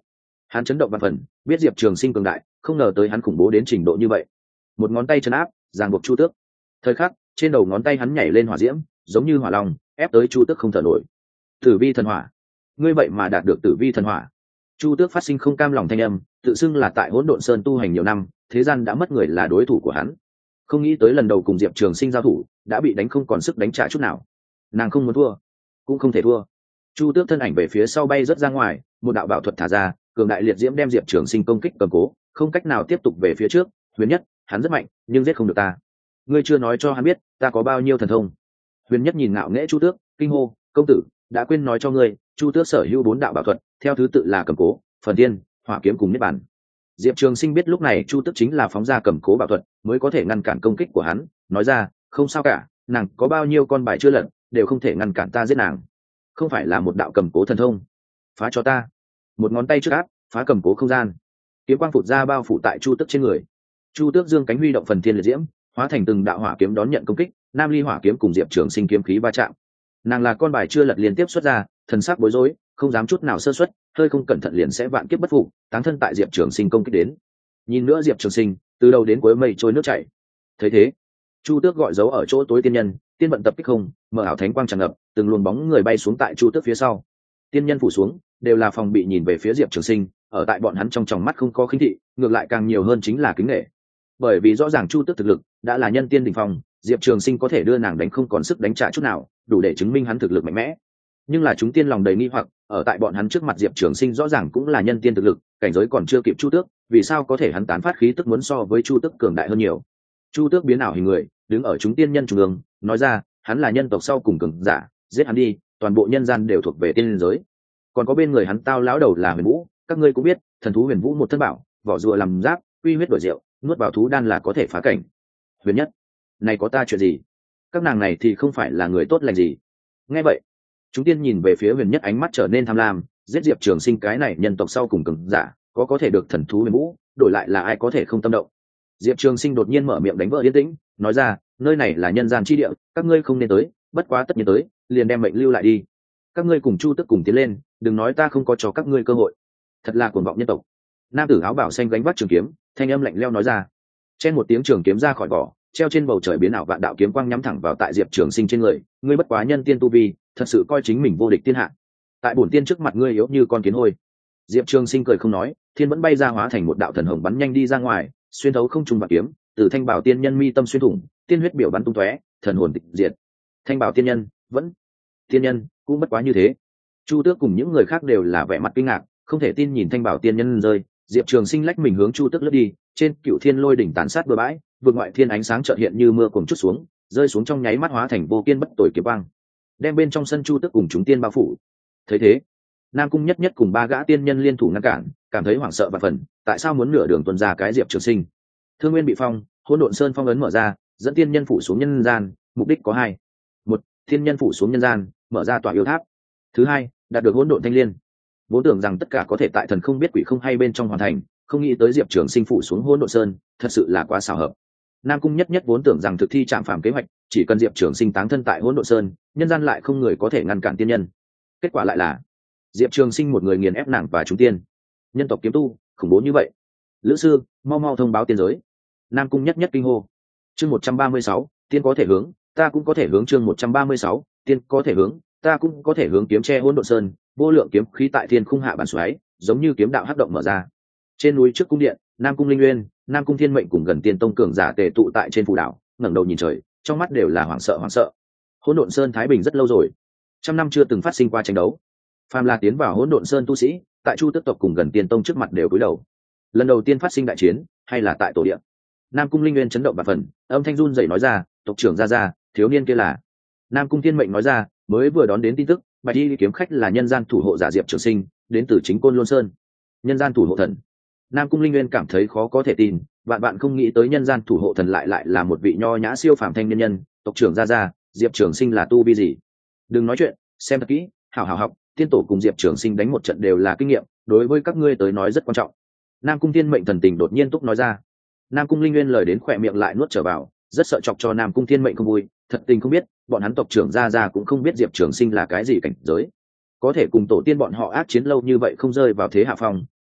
Hắn chấn động và phần, biết Diệp Trường Sinh cường đại, không ngờ tới hắn khủng bố đến trình độ như vậy. Một ngón tay trấn áp, ràng buộc Chu Tước. Thời khắc, trên đầu ngón tay hắn nhảy lên hỏa diễm, giống như hỏa long, ép tới Chu Tước không thở nổi. Tử vi thần hỏa, ngươi vậy mà đạt được tử vi thần hỏa. Chu Tước phát sinh không cam lòng thanh âm, tự xưng là tại Hỗn Độn Sơn tu hành nhiều năm, thế gian đã mất người là đối thủ của hắn. Không nghĩ tới lần đầu cùng Diệp Trường Sinh giao thủ, đã bị đánh không còn sức đánh trả chút nào. Nàng không muốn thua, cũng không thể thua. Chu Tước thân ảnh về phía sau bay rất ra ngoài, một đạo bảo thuật thả ra, cường đại liệt diễm đem Diệp Trường Sinh công kích cầm cố, không cách nào tiếp tục về phía trước. Huyền Nhất, hắn rất mạnh, nhưng giết không được ta. Ngươi chưa nói cho hắn biết ta có bao nhiêu thần thông. Huyền Nhất nhìn ngạo nghễ Chu Tước, kinh hô, công tử, đã quên nói cho ngươi, Chu Tước sở hữu 4 đạo bảo thuật, theo thứ tự là cầm cố, phần thiên, hỏa kiếm cùng niết bàn. Diệp Trường Sinh biết lúc này Chu Tước chính là phóng ra cầm cố bảo thuật, mới có thể ngăn cản công kích của hắn, nói ra, không sao cả, nàng có bao nhiêu con bài chưa lật, đều không thể ngăn cản ta giết nàng. Không phải là một đạo cầm cố thần thông. Phá cho ta. Một ngón tay trước áp, phá cầm cố không gian. Kiếm quang phụt ra bao phủ tại Chu Tước trên người. Chu Tước dương cánh huy động phần thiên liệt diễm, hóa thành từng đạo hỏa kiếm đón nhận công kích, Nam Ly hỏa kiếm cùng Diệp Trường Sinh kiếm khí va chạm. Nàng là con bài chưa lật liên tiếp xuất ra, thần sắc bối rối, không dám chút nào sơ suất, hơi không cẩn thận liền sẽ vạn kiếp bất phục, táng thân tại Diệp Trường Sinh công kích đến. Nhìn nữa Diệp Trường Sinh, từ đầu đến cuối mây trôi nước chảy. Thấy thế, Chu Tước gọi dấu ở chỗ tối tiên nhân, tiên vận tập kích không, mở ảo thánh quang tràn ngập, từng luồng bóng người bay xuống tại Chu Tước phía sau. Tiên nhân phủ xuống, đều là phòng bị nhìn về phía Diệp Trường Sinh, ở tại bọn hắn trong tròng mắt không có khinh thị, ngược lại càng nhiều hơn chính là kính nể. Bởi vì rõ ràng Chu Tước thực lực đã là nhân tiên đỉnh phong, Diệp Trường Sinh có thể đưa nàng đánh không còn sức đánh trả chút nào, đủ để chứng minh hắn thực lực mạnh mẽ. Nhưng là chúng tiên lòng đầy nghi hoặc, ở tại bọn hắn trước mặt Diệp Trường Sinh rõ ràng cũng là nhân tiên thực lực, cảnh giới còn chưa kịp Chu Tước, vì sao có thể hắn tán phát khí tức muốn so với Chu Tước cường đại hơn nhiều. Chu Tước biến ảo hình người, đứng ở chúng tiên nhân trung ương, nói ra, hắn là nhân tộc sau cùng cường giả, giết hắn đi, toàn bộ nhân gian đều thuộc về tiên giới. Còn có bên người hắn tao lão đầu là Huyền Vũ, các ngươi cũng biết, thần thú Huyền Vũ một thân bảo, vỏ rùa làm giáp, uy huyết đổi rượu, nuốt vào thú đan là có thể phá cảnh. Huyền Nhất, này có ta chuyện gì? Các nàng này thì không phải là người tốt lành gì. Nghe vậy, chúng tiên nhìn về phía Huyền Nhất, ánh mắt trở nên tham lam, giết Diệp Trường Sinh cái này nhân tộc sau cùng cường giả, có thể được thần thú Huyền Vũ, đổi lại là ai có thể không tâm động. Diệp Trường Sinh đột nhiên mở miệng đánh vỡ yên tĩnh, nói ra, nơi này là nhân gian chi địa, các ngươi không nên tới, bất quá tất nhiên tới, liền đem mệnh lưu lại đi. Các ngươi cùng Chu Tước cùng tiến lên, đừng nói ta không có cho các ngươi cơ hội. Thật là cuồng vọng nhân tộc. Nam tử áo bảo xanh gánh vác trường kiếm, thanh âm lạnh lẽo nói ra. Chen một tiếng trường kiếm ra khỏi vỏ, treo trên bầu trời biến ảo vạn đạo kiếm quang nhắm thẳng vào tại Diệp Trường Sinh trên người. Ngươi bất quá nhân tiên tu vi, thật sự coi chính mình vô địch thiên hạ. Tại bổn tiên trước mặt ngươi yếu như con kiến hôi. Diệp Trường Sinh cười không nói, thiên vẫn bay ra hóa thành một đạo thần hồng bắn nhanh đi ra ngoài, xuyên thấu không trung vạn kiếm, từ thanh bảo tiên nhân mi tâm xuyên thủng, tiên huyết biểu bắn tung tóe, thần hồn tịch diệt. Thanh bảo tiên nhân, vẫn tiên nhân, cũng bất quá như thế. Chu Tước cùng những người khác đều là vẻ mặt kinh ngạc, không thể tin nhìn thanh bảo tiên nhân rơi. Diệp Trường Sinh lách mình hướng Chu Tước lướt đi, trên Cựu Thiên Lôi đỉnh tàn sát bừa bãi, vượt ngoại thiên ánh sáng chợt hiện như mưa cuồng chút xuống, rơi xuống trong nháy mắt hóa thành vô kiên bất tồi kiếm quang, đem bên trong sân Chu Tước cùng chúng tiên bao phủ. Thấy thế, Nam Cung Nhất Nhất cùng 3 gã tiên nhân liên thủ ngăn cản, cảm thấy hoảng sợ và phần, tại sao muốn nửa đường tuần ra cái Diệp Trường Sinh? Thương Nguyên bị phong, Hỗn Độn Sơn phong ấn mở ra, dẫn tiên nhân phủ xuống nhân gian, mục đích có 2. 1, tiên nhân phủ xuống nhân gian, mở ra tòa yêu tháp. Thứ 2, đạt được Hỗn Độn Thanh Liên. Vốn tưởng rằng tất cả có thể tại thần không biết quỷ không hay bên trong hoàn thành, không nghĩ tới Diệp Trường Sinh phủ xuống Hỗn Độn Sơn, thật sự là quá xảo hợp. Nam Cung Nhất Nhất vốn tưởng rằng thực thi trạm phàm kế hoạch, chỉ cần Diệp Trường Sinh táng thân tại Hỗn Độn Sơn, nhân gian lại không người có thể ngăn cản tiên nhân. Kết quả lại là Diệp Trường Sinh một người nghiền ép nàng và chúng tiên. Nhân tộc kiếm tu, khủng bố như vậy. Lữ sư, mau mau thông báo tiên giới. Nam Cung Nhất Nhất kinh hô. Chương 136, tiên có thể hướng, ta cũng có thể hướng. Chương 136, tiên có thể hướng, ta cũng có thể hướng. Kiếm che Hỗn Độn Sơn, vô lượng kiếm khí tại thiên khung hạ bản xoáy, giống như kiếm đạo hắc động mở ra. Trên núi trước cung điện, Nam Cung Linh Nguyên, Nam Cung Thiên Mệnh cùng gần Tiên Tông cường giả tề tụ tại trên phù đảo, ngẩng đầu nhìn trời, trong mắt đều là hoảng sợ. Hỗn Độn Sơn thái bình rất lâu rồi, trăm năm chưa từng phát sinh qua tranh đấu. Phàm là tiến vào Hỗn Độn Sơn tu sĩ, tại Chu Tước tộc cùng gần Tiên Tông trước mặt đều cúi đầu. Lần đầu tiên phát sinh đại chiến, hay là tại tổ địa. Nam Cung Linh Nguyên chấn động bạt phần, âm thanh run rẩy nói ra, tộc trưởng ra, thiếu niên kia là. Nam Cung Thiên Mệnh nói ra, mới vừa đón đến tin tức, Bạch Y kiếm khách là nhân gian thủ hộ giả Diệp Trường Sinh, đến từ chính Côn Lôn Sơn. Nhân gian thủ hộ thần. Nam Cung Linh Nguyên cảm thấy khó có thể tin, bạn không nghĩ tới nhân gian thủ hộ thần lại là một vị nho nhã siêu phàm thanh niên nhân, tộc trưởng ra, Diệp Trường Sinh là tu vi gì? Đừng nói chuyện, xem thật kỹ, hảo học, tiên tổ cùng Diệp Trường Sinh đánh một trận đều là kinh nghiệm, đối với các ngươi tới nói rất quan trọng. Nam Cung Thiên Mệnh thần tình đột nhiên túc nói ra. Nam Cung Linh Nguyên lời đến khỏe miệng lại nuốt trở vào, rất sợ chọc cho Nam Cung Thiên Mệnh không vui, thật tình không biết, bọn hắn tộc trưởng ra cũng không biết Diệp Trường Sinh là cái gì cảnh giới, có thể cùng tổ tiên bọn họ ác chiến lâu như vậy không rơi vào thế hạ phong,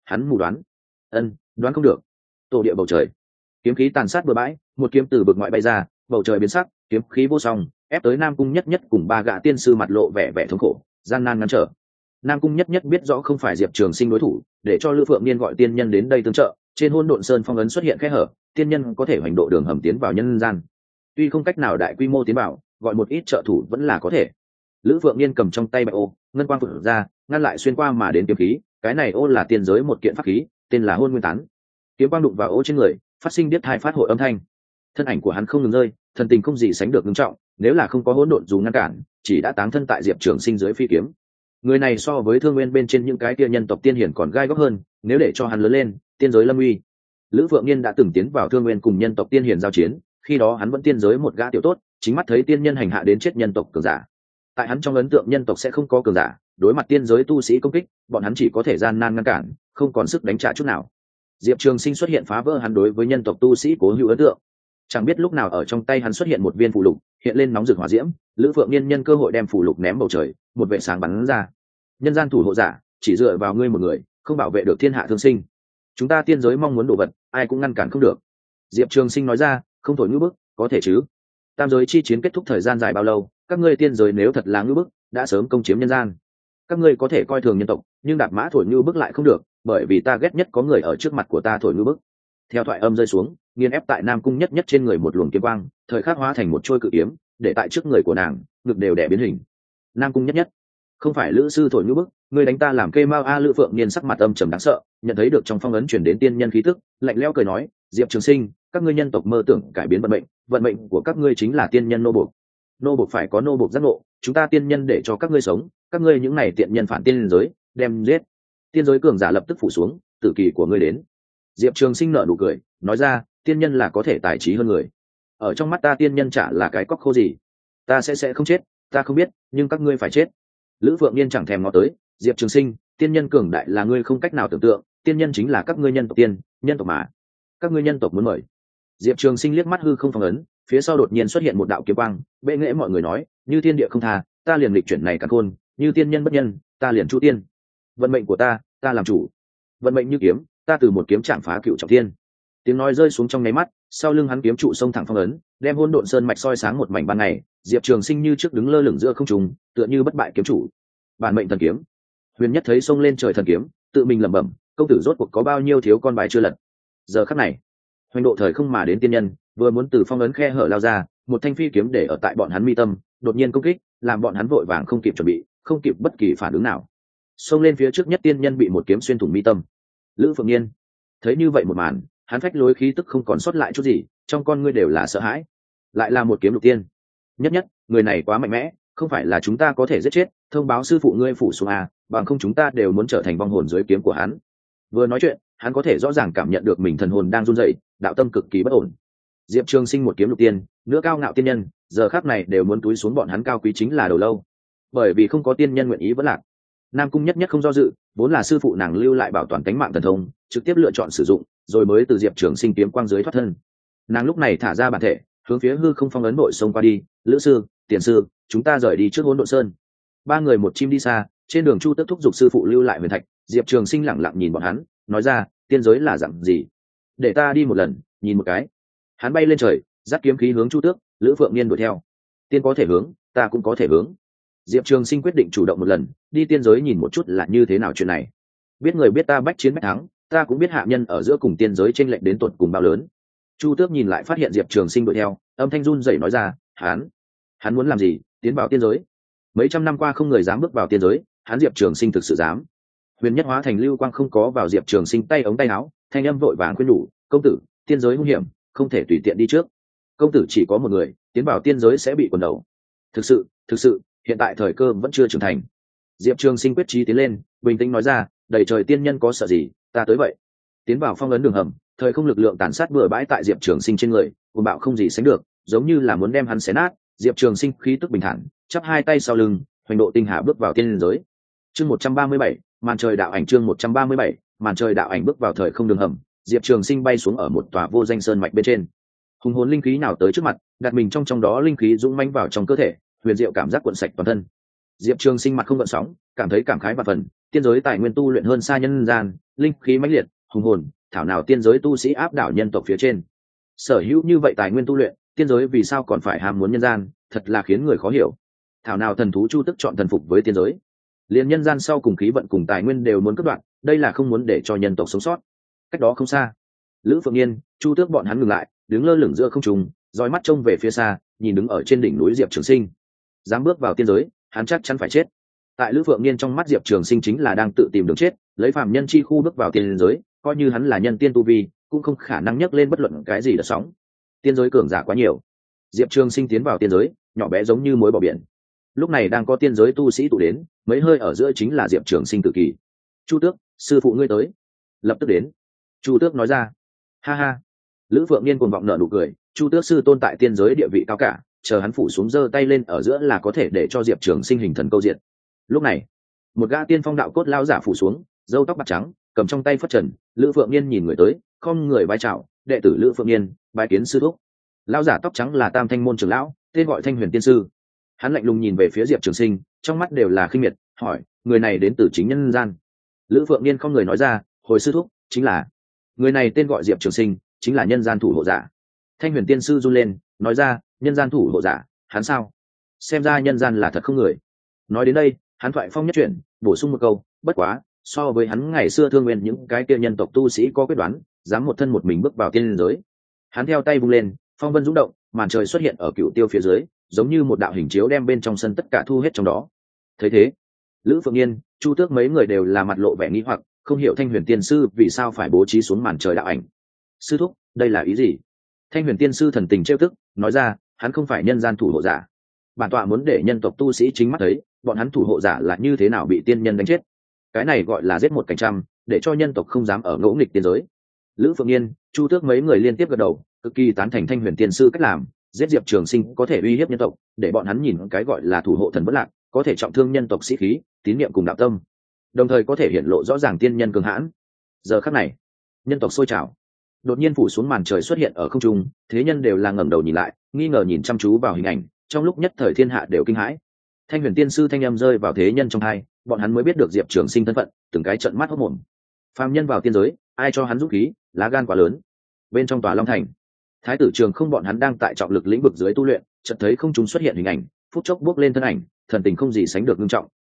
hắn mù đoán. Đoán không được. Tổ địa bầu trời, kiếm khí tàn sát bừa bãi, một kiếm từ bực ngoại bay ra, bầu trời biến sắc, kiếm khí vô song ép tới Nam Cung Nhất Nhất cùng ba gã tiên sư mặt lộ vẻ vẻ thống khổ, gian nan ngăn trở. Nam Cung Nhất Nhất biết rõ không phải Diệp Trường Sinh đối thủ, để cho Lữ Phượng Niên gọi tiên nhân đến đây tương trợ. Trên Hỗn Độn Sơn phong ấn xuất hiện kẽ hở, tiên nhân có thể hành độ đường hầm tiến vào nhân gian. Tuy không cách nào đại quy mô tiến vào, gọi một ít trợ thủ vẫn là có thể. Lữ Phượng Niên cầm trong tay bạch ô, ngân quang phượng ra, ngăn lại xuyên qua mà đến kiếm khí. Cái này ô là tiên giới một kiện pháp khí, tên là Hôn Nguyên Tán. Kiếm quang đụng vào ô trên người, phát sinh điếc tai phát hội âm thanh. Thân ảnh của hắn không ngừng rơi, thần tình không gì sánh được nghiêm trọng. Nếu là không có hỗn độn dù ngăn cản, chỉ đã táng thân tại Diệp Trường Sinh dưới phi kiếm. Người này so với Thương Nguyên bên trên những cái kia nhân tộc tiên hiển còn gai góc hơn, nếu để cho hắn lớn lên, tiên giới lâm uy. Lữ Phượng Niên đã từng tiến vào Thương Nguyên cùng nhân tộc tiên hiển giao chiến, khi đó hắn vẫn tiên giới một gã tiểu tốt, chính mắt thấy tiên nhân hành hạ đến chết nhân tộc cường giả. Tại hắn trong ấn tượng nhân tộc sẽ không có cường giả, đối mặt tiên giới tu sĩ công kích, bọn hắn chỉ có thể gian nan ngăn cản, không còn sức đánh trả chút nào. Diệp Trường Sinh xuất hiện phá vỡ hắn đối với nhân tộc tu sĩ cố hữu ấn tượng. Chẳng biết lúc nào ở trong tay hắn xuất hiện một viên phù lục, hiện lên nóng rực hỏa diễm. Lữ Phượng Niên nhân cơ hội đem phù lục ném bầu trời, một vệ sáng bắn ra. Nhân gian thủ hộ giả, chỉ dựa vào ngươi một người, không bảo vệ được thiên hạ thương sinh. Chúng ta tiên giới mong muốn đồ vật, ai cũng ngăn cản không được. Diệp Trường Sinh nói ra, không thổi ngữ bức, có thể chứ? Tam giới chi chiến kết thúc thời gian dài bao lâu, các ngươi tiên giới nếu thật là ngữ bức, đã sớm công chiếm nhân gian. Các ngươi có thể coi thường nhân tộc, nhưng đạp mã thổi ngữ bức lại không được, bởi vì ta ghét nhất có người ở trước mặt của ta thổi ngữ bức. Theo thoại âm rơi xuống, nghiền ép tại Nam Cung Nhất Nhất trên người một luồng kiếm quang, thời khắc hóa thành một trôi cự kiếm, để tại trước người của nàng, ngực đều đè biến hình. Nam Cung Nhất Nhất, không phải lữ sư thổi ngữ bức, ngươi đánh ta làm kê mau a. Lữ Phượng Niên sắc mặt âm trầm đáng sợ, nhận thấy được trong phong ấn truyền đến tiên nhân khí tức, lạnh lẽo cười nói, Diệp Trường Sinh, các ngươi nhân tộc mơ tưởng cải biến vận mệnh của các ngươi chính là tiên nhân nô bộc. Nô bộc phải có nô bộc giác ngộ, chúng ta tiên nhân để cho các ngươi sống, các ngươi những này tiện nhân phản tiên giới, đem giết. Tiên giới cường giả lập tức phủ xuống, tử kỳ của ngươi đến. Diệp Trường Sinh nở nụ cười, nói ra, tiên nhân là có thể tài trí hơn người. Ở trong mắt ta tiên nhân chả là cái cóc khô gì. Ta sẽ không chết, ta không biết, nhưng các ngươi phải chết. Lữ Phượng Niên chẳng thèm ngó tới, Diệp Trường Sinh, tiên nhân cường đại là ngươi không cách nào tưởng tượng, tiên nhân chính là các ngươi nhân tộc tiên, nhân tộc mà. Các ngươi nhân tộc muốn mời. Diệp Trường Sinh liếc mắt hư không phong ấn, phía sau đột nhiên xuất hiện một đạo kiếm quang, bệ nghệ mọi người nói, như thiên địa không tha, ta liền lịch chuyển này cả khôn, như tiên nhân bất nhân, ta liền chu tiên. Vận mệnh của ta làm chủ. Vận mệnh như kiếm, ta từ một kiếm chạm phá cựu trọng thiên. Tiếng nói rơi xuống trong nháy mắt, sau lưng hắn kiếm trụ xông thẳng phong ấn, đem Hỗn Độn Sơn mạch soi sáng một mảnh ban ngày. Diệp Trường Sinh như trước đứng lơ lửng giữa không trung, tựa như bất bại kiếm chủ. Bản mệnh thần kiếm. Huyền Nhất thấy xông lên trời thần kiếm, tự mình lẩm bẩm, công tử rốt cuộc có bao nhiêu thiếu con bài chưa lật. Giờ khắc này, hoành độ thời không mà đến tiên nhân, vừa muốn từ phong ấn khe hở lao ra, một thanh phi kiếm để ở tại bọn hắn mi tâm, đột nhiên công kích, làm bọn hắn vội vàng không kịp chuẩn bị, không kịp bất kỳ phản ứng nào. Xông lên phía trước nhất tiên nhân bị một kiếm xuyên thủng mi tâm. Lữ Phượng Niên thấy như vậy một màn, hắn phách lối khí tức không còn sót lại chút gì, trong con ngươi đều là sợ hãi. Lại là một kiếm lục tiên. Nhất Nhất, người này quá mạnh mẽ, không phải là chúng ta có thể giết chết, thông báo sư phụ ngươi phủ xuống à, bằng không chúng ta đều muốn trở thành vong hồn dưới kiếm của hắn. Vừa nói chuyện, hắn có thể rõ ràng cảm nhận được mình thần hồn đang run rẩy, đạo tâm cực kỳ bất ổn. Diệp Trường Sinh một kiếm lục tiên, nữa cao ngạo tiên nhân, giờ khắc này đều muốn túi xuống bọn hắn cao quý chính là đầu lâu. Bởi vì không có tiên nhân nguyện ý vẫn lạc. Nam Cung Nhất Nhất không do dự, vốn là sư phụ nàng lưu lại bảo toàn cánh mạng thần thông, trực tiếp lựa chọn sử dụng, rồi mới từ Diệp Trường Sinh kiếm quang dưới thoát thân. Nàng lúc này thả ra bản thể, hướng phía hư không phong ấn nội xông qua đi. Lữ sư, tiền sư, chúng ta rời đi trước Hỗn Độn Sơn. Ba người một chim đi xa, trên đường Chu Tức thúc giục sư phụ lưu lại huyền thạch. Diệp Trường Sinh lẳng lặng nhìn bọn hắn, nói ra, tiên giới là dạng gì? Để ta đi một lần, nhìn một cái. Hắn bay lên trời, dắt kiếm khí hướng Chu Tước, Lữ Phượng Niên đuổi theo. Tiên có thể hướng, ta cũng có thể hướng. Diệp Trường Sinh quyết định chủ động một lần, đi tiên giới nhìn một chút là như thế nào chuyện này. Biết người biết ta bách chiến bách thắng, ta cũng biết hạ nhân ở giữa cùng tiên giới chênh lệch đến tột cùng bao lớn. Chu Tước nhìn lại phát hiện Diệp Trường Sinh đuổi theo, âm thanh run rẩy nói ra, hắn muốn làm gì? Tiến vào tiên giới? Mấy trăm năm qua không người dám bước vào tiên giới, hắn Diệp Trường Sinh thực sự dám. Huyền Nhất hóa thành lưu quang không có vào Diệp Trường Sinh tay ống tay áo, thanh âm vội vàng khuyên nhủ, công tử, tiên giới nguy hiểm, không thể tùy tiện đi trước. Công tử chỉ có một người, tiến vào tiên giới sẽ bị quần đầu. Thực sự, hiện tại thời cơ vẫn chưa trưởng thành. Diệp Trường Sinh quyết chí tiến lên, bình tĩnh nói ra, đầy trời tiên nhân có sợ gì, ta tới vậy. Tiến vào phong ấn đường hầm, thời không lực lượng tàn sát bừa bãi tại Diệp Trường Sinh trên người, cuồng bạo không gì sánh được, giống như là muốn đem hắn xé nát. Diệp Trường Sinh khí tức bình thản, chắp hai tay sau lưng, hoành độ tinh hà bước vào tiên giới. Chương 137, màn trời đạo ảnh. Chương 137, màn trời đạo ảnh bước vào thời không đường hầm. Diệp Trường Sinh bay xuống ở một tòa vô danh sơn mạch bên trên. Hùng hồn linh khí nào tới trước mặt, đặt mình trong đó linh khí dũng mãnh vào trong cơ thể, huyền diệu cảm giác cuộn sạch toàn thân. Diệp Trường Sinh mặt không gợn sóng, cảm thấy cảm khái và phần, tiên giới tài nguyên tu luyện hơn xa nhân gian, linh khí mãnh liệt hùng hồn, thảo nào tiên giới tu sĩ áp đảo nhân tộc phía trên. Sở hữu như vậy tài nguyên tu luyện, tiên giới vì sao còn phải ham muốn nhân gian, thật là khiến người khó hiểu. Thảo nào thần thú Chu Tức chọn thần phục với tiên giới, liền nhân gian sau cùng khí vận cùng tài nguyên đều muốn cắt đoạn, đây là không muốn để cho nhân tộc sống sót. Cách đó không xa, Lữ Phượng Yên, Chu Tước bọn hắn ngừng lại, đứng lơ lửng giữa không trung, dõi mắt trông về phía xa, nhìn đứng ở trên đỉnh núi Diệp Trường Sinh. Dám bước vào tiên giới, hắn chắc chắn phải chết. Tại Lữ Phượng Yên trong mắt Diệp Trường Sinh chính là đang tự tìm đường chết, lấy phàm nhân chi khu bước vào tiên giới, coi như hắn là nhân tiên tu vi, cũng không khả năng nhấc lên bất luận cái gì đợt sóng. Tiên giới cường giả quá nhiều. Diệp Trường Sinh tiến vào tiên giới, nhỏ bé giống như muối bỏ biển. Lúc này đang có tiên giới tu sĩ tụ đến, mấy hơi ở giữa chính là Diệp Trường Sinh tự kỷ. Chu Tước, sư phụ ngươi tới. Lập tức đến. Chu Tước nói ra. Ha ha. Lữ Phượng Niên cuồng vọng nở nụ cười, Chu Tước sư tôn tại tiên giới địa vị cao cả, chờ hắn phủ xuống giơ tay lên ở giữa là có thể để cho Diệp Trường Sinh hình thần câu diện. Lúc này, một gã tiên phong đạo cốt lao giả phủ xuống, râu tóc bạc trắng, cầm trong tay phất trần. Lữ Phượng Niên nhìn người tới, không người bái chào, đệ tử Lữ Phượng Niên, bái kiến sư thúc. Lao giả tóc trắng là Tam Thanh môn trưởng lão, tên gọi Thanh Huyền tiên sư. Hắn lạnh lùng nhìn về phía Diệp Trường Sinh, trong mắt đều là khinh miệt, hỏi, người này đến từ chính nhân gian? Lữ Phượng Niên không người nói ra, hồi sư thúc, chính là người này tên gọi Diệp Trường Sinh, chính là nhân gian thủ hộ giả. Thanh Huyền tiên sư run lên, nói ra, nhân gian thủ hộ giả, hắn sao? Xem ra nhân gian là thật không người. Nói đến đây, hắn thoại phong nhất chuyển, bổ sung một câu, bất quá, so với hắn ngày xưa thương nguyên những cái kia nhân tộc tu sĩ có quyết đoán, dám một thân một mình bước vào tiên giới. Hắn theo tay vung lên, phong vân rung động, màn trời xuất hiện ở cựu tiêu phía dưới, giống như một đạo hình chiếu đem bên trong sân tất cả thu hết trong đó. Thấy thế, Lữ Phượng Yên, Chu Tước mấy người đều là mặt lộ vẻ nghi hoặc, không hiểu Thanh Huyền tiên sư vì sao phải bố trí xuống màn trời đạo ảnh. Sư thúc, đây là ý gì? Thanh Huyền tiên sư thần tình trêu tức, nói ra, hắn không phải nhân gian thủ hộ giả. Bản tọa muốn để nhân tộc tu sĩ chính mắt thấy, bọn hắn thủ hộ giả là như thế nào bị tiên nhân đánh chết. Cái này gọi là giết một cảnh trăm, để cho nhân tộc không dám ở ngỗ nghịch tiên giới. Lữ Phượng Yên, Chu Tước mấy người liên tiếp gật đầu, cực kỳ tán thành Thanh Huyền tiên sư cách làm, giết Diệp Trường Sinh có thể uy hiếp nhân tộc, để bọn hắn nhìn cái gọi là thủ hộ thần bất lạc, có thể trọng thương nhân tộc sĩ khí, tín niệm cùng đạo tâm, đồng thời có thể hiện lộ rõ ràng tiên nhân cường hãn. Giờ khắc này, nhân tộc sôi trào, đột nhiên phủ xuống màn trời xuất hiện ở không trung, thế nhân đều là ngẩng đầu nhìn lại, nghi ngờ nhìn chăm chú vào hình ảnh, trong lúc nhất thời thiên hạ đều kinh hãi. Thanh Huyền tiên sư thanh âm rơi vào thế nhân trong tai, bọn hắn mới biết được Diệp Trường Sinh thân phận, từng cái trợn mắt hốt mồm. Phàm nhân vào tiên giới, ai cho hắn dũng khí, lá gan quá lớn. Bên trong tòa Long Thành, Thái tử Trường Không bọn hắn đang tại trọng lực lĩnh vực dưới tu luyện, chợt thấy không trung xuất hiện hình ảnh, phút chốc bước lên thân ảnh, thần tình không gì sánh được nghiêm trọng,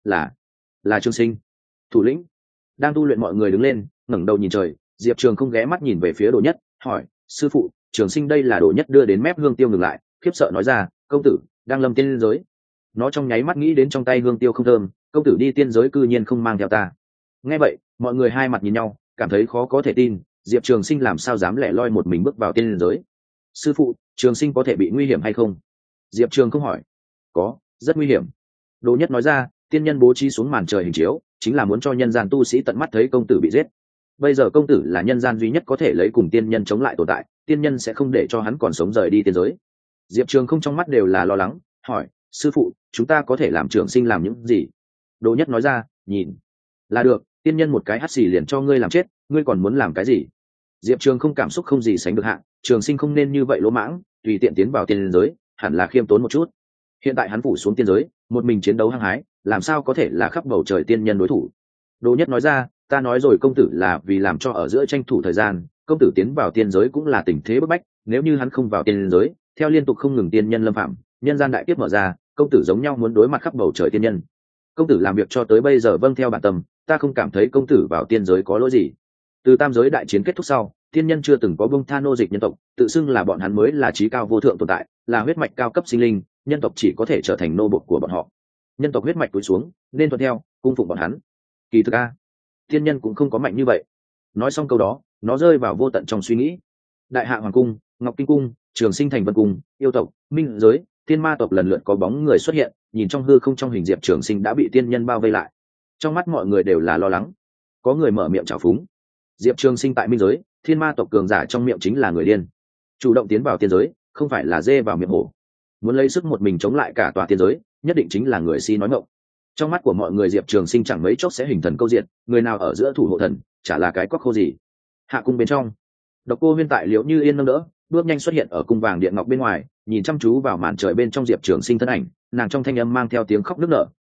là Trường Sinh, thủ lĩnh. Đang tu luyện mọi người đứng lên, ngẩng đầu nhìn trời, Diệp Trường Không ghé mắt nhìn về phía Đồ Nhất, hỏi, sư phụ, Trường Sinh đây là Đồ Nhất đưa đến mép hương tiêu ngừng lại, khiếp sợ nói ra, công tử đang lâm tiên giới. Nó trong nháy mắt nghĩ đến trong tay hương tiêu không thơm, công tử đi tiên giới cư nhiên không mang theo ta. Nghe vậy, mọi người hai mặt nhìn nhau, cảm thấy khó có thể tin, Diệp Trường Sinh làm sao dám lẻ loi một mình bước vào tiên giới. Sư phụ, Trường Sinh có thể bị nguy hiểm hay không? Diệp Trường không hỏi. Có, rất nguy hiểm. Đồ Nhất nói ra, tiên nhân bố trí xuống màn trời hình chiếu, chính là muốn cho nhân gian tu sĩ tận mắt thấy công tử bị giết. Bây giờ công tử là nhân gian duy nhất có thể lấy cùng tiên nhân chống lại tồn tại, tiên nhân sẽ không để cho hắn còn sống rời đi tiên giới. Diệp Trường không trong mắt đều là lo lắng, hỏi, sư phụ, chúng ta có thể làm Trường Sinh làm những gì? Đồ Nhất nói ra, nhìn là được, tiên nhân một cái hắt xì liền cho ngươi làm chết, ngươi còn muốn làm cái gì? Diệp Trường không cảm xúc không gì sánh được hạng, Trường Sinh không nên như vậy lỗ mãng, tùy tiện tiến vào tiên giới, hẳn là khiêm tốn một chút. Hiện tại hắn phủ xuống tiên giới, một mình chiến đấu hăng hái, làm sao có thể là khắp bầu trời tiên nhân đối thủ? Đồ Nhất nói ra, ta nói rồi, công tử là vì làm cho ở giữa tranh thủ thời gian, công tử tiến vào tiên giới cũng là tình thế bức bách, nếu như hắn không vào tiên giới, theo liên tục không ngừng tiên nhân lâm phạm, nhân gian đại kiếp mở ra, công tử giống nhau muốn đối mặt khắp bầu trời tiên nhân. Công tử làm việc cho tới bây giờ vâng theo bản tâm, ta không cảm thấy công tử vào tiên giới có lỗi gì. Từ tam giới đại chiến kết thúc sau, tiên nhân chưa từng có bông tha nô dịch nhân tộc, tự xưng là bọn hắn mới là trí cao vô thượng tồn tại, là huyết mạch cao cấp sinh linh, nhân tộc chỉ có thể trở thành nô bộc của bọn họ. Nhân tộc huyết mạch cúi xuống, nên thuận theo, cung phụng bọn hắn. Kỳ thực a, tiên nhân cũng không có mạnh như vậy. Nói xong câu đó, nó rơi vào vô tận trong suy nghĩ. Đại hạ hoàng cung, Ngọc Kinh cung, Trường Sinh thành Vân cung, yêu tộc, minh giới, tiên ma tộc lần lượt có bóng người xuất hiện, nhìn trong hư không trong hình Diệp Trường Sinh đã bị tiên nhân bao vây lại. Trong mắt mọi người đều là lo lắng. Có người mở miệng trào phúng. Diệp Trường Sinh tại minh giới, thiên ma tộc cường giả trong miệng chính là người điên. Chủ động tiến vào tiên giới, không phải là dê vào miệng hổ. Muốn lấy sức một mình chống lại cả tòa tiên giới, nhất định chính là người si nói ngọng. Trong mắt của mọi người Diệp Trường Sinh chẳng mấy chốc sẽ hình thần câu diện, người nào ở giữa thủ hộ thần, chả là cái quắc khô gì. Hạ cung bên trong, Độc Cô Huyên tại Liễu Như Yên nâng đỡ, bước nhanh xuất hiện ở cung vàng điện ngọc bên ngoài, nhìn chăm chú vào màn trời bên trong Diệp Trường Sinh thân ảnh, nàng trong thanh âm mang theo tiếng khóc nức nở, "Bệ hạ,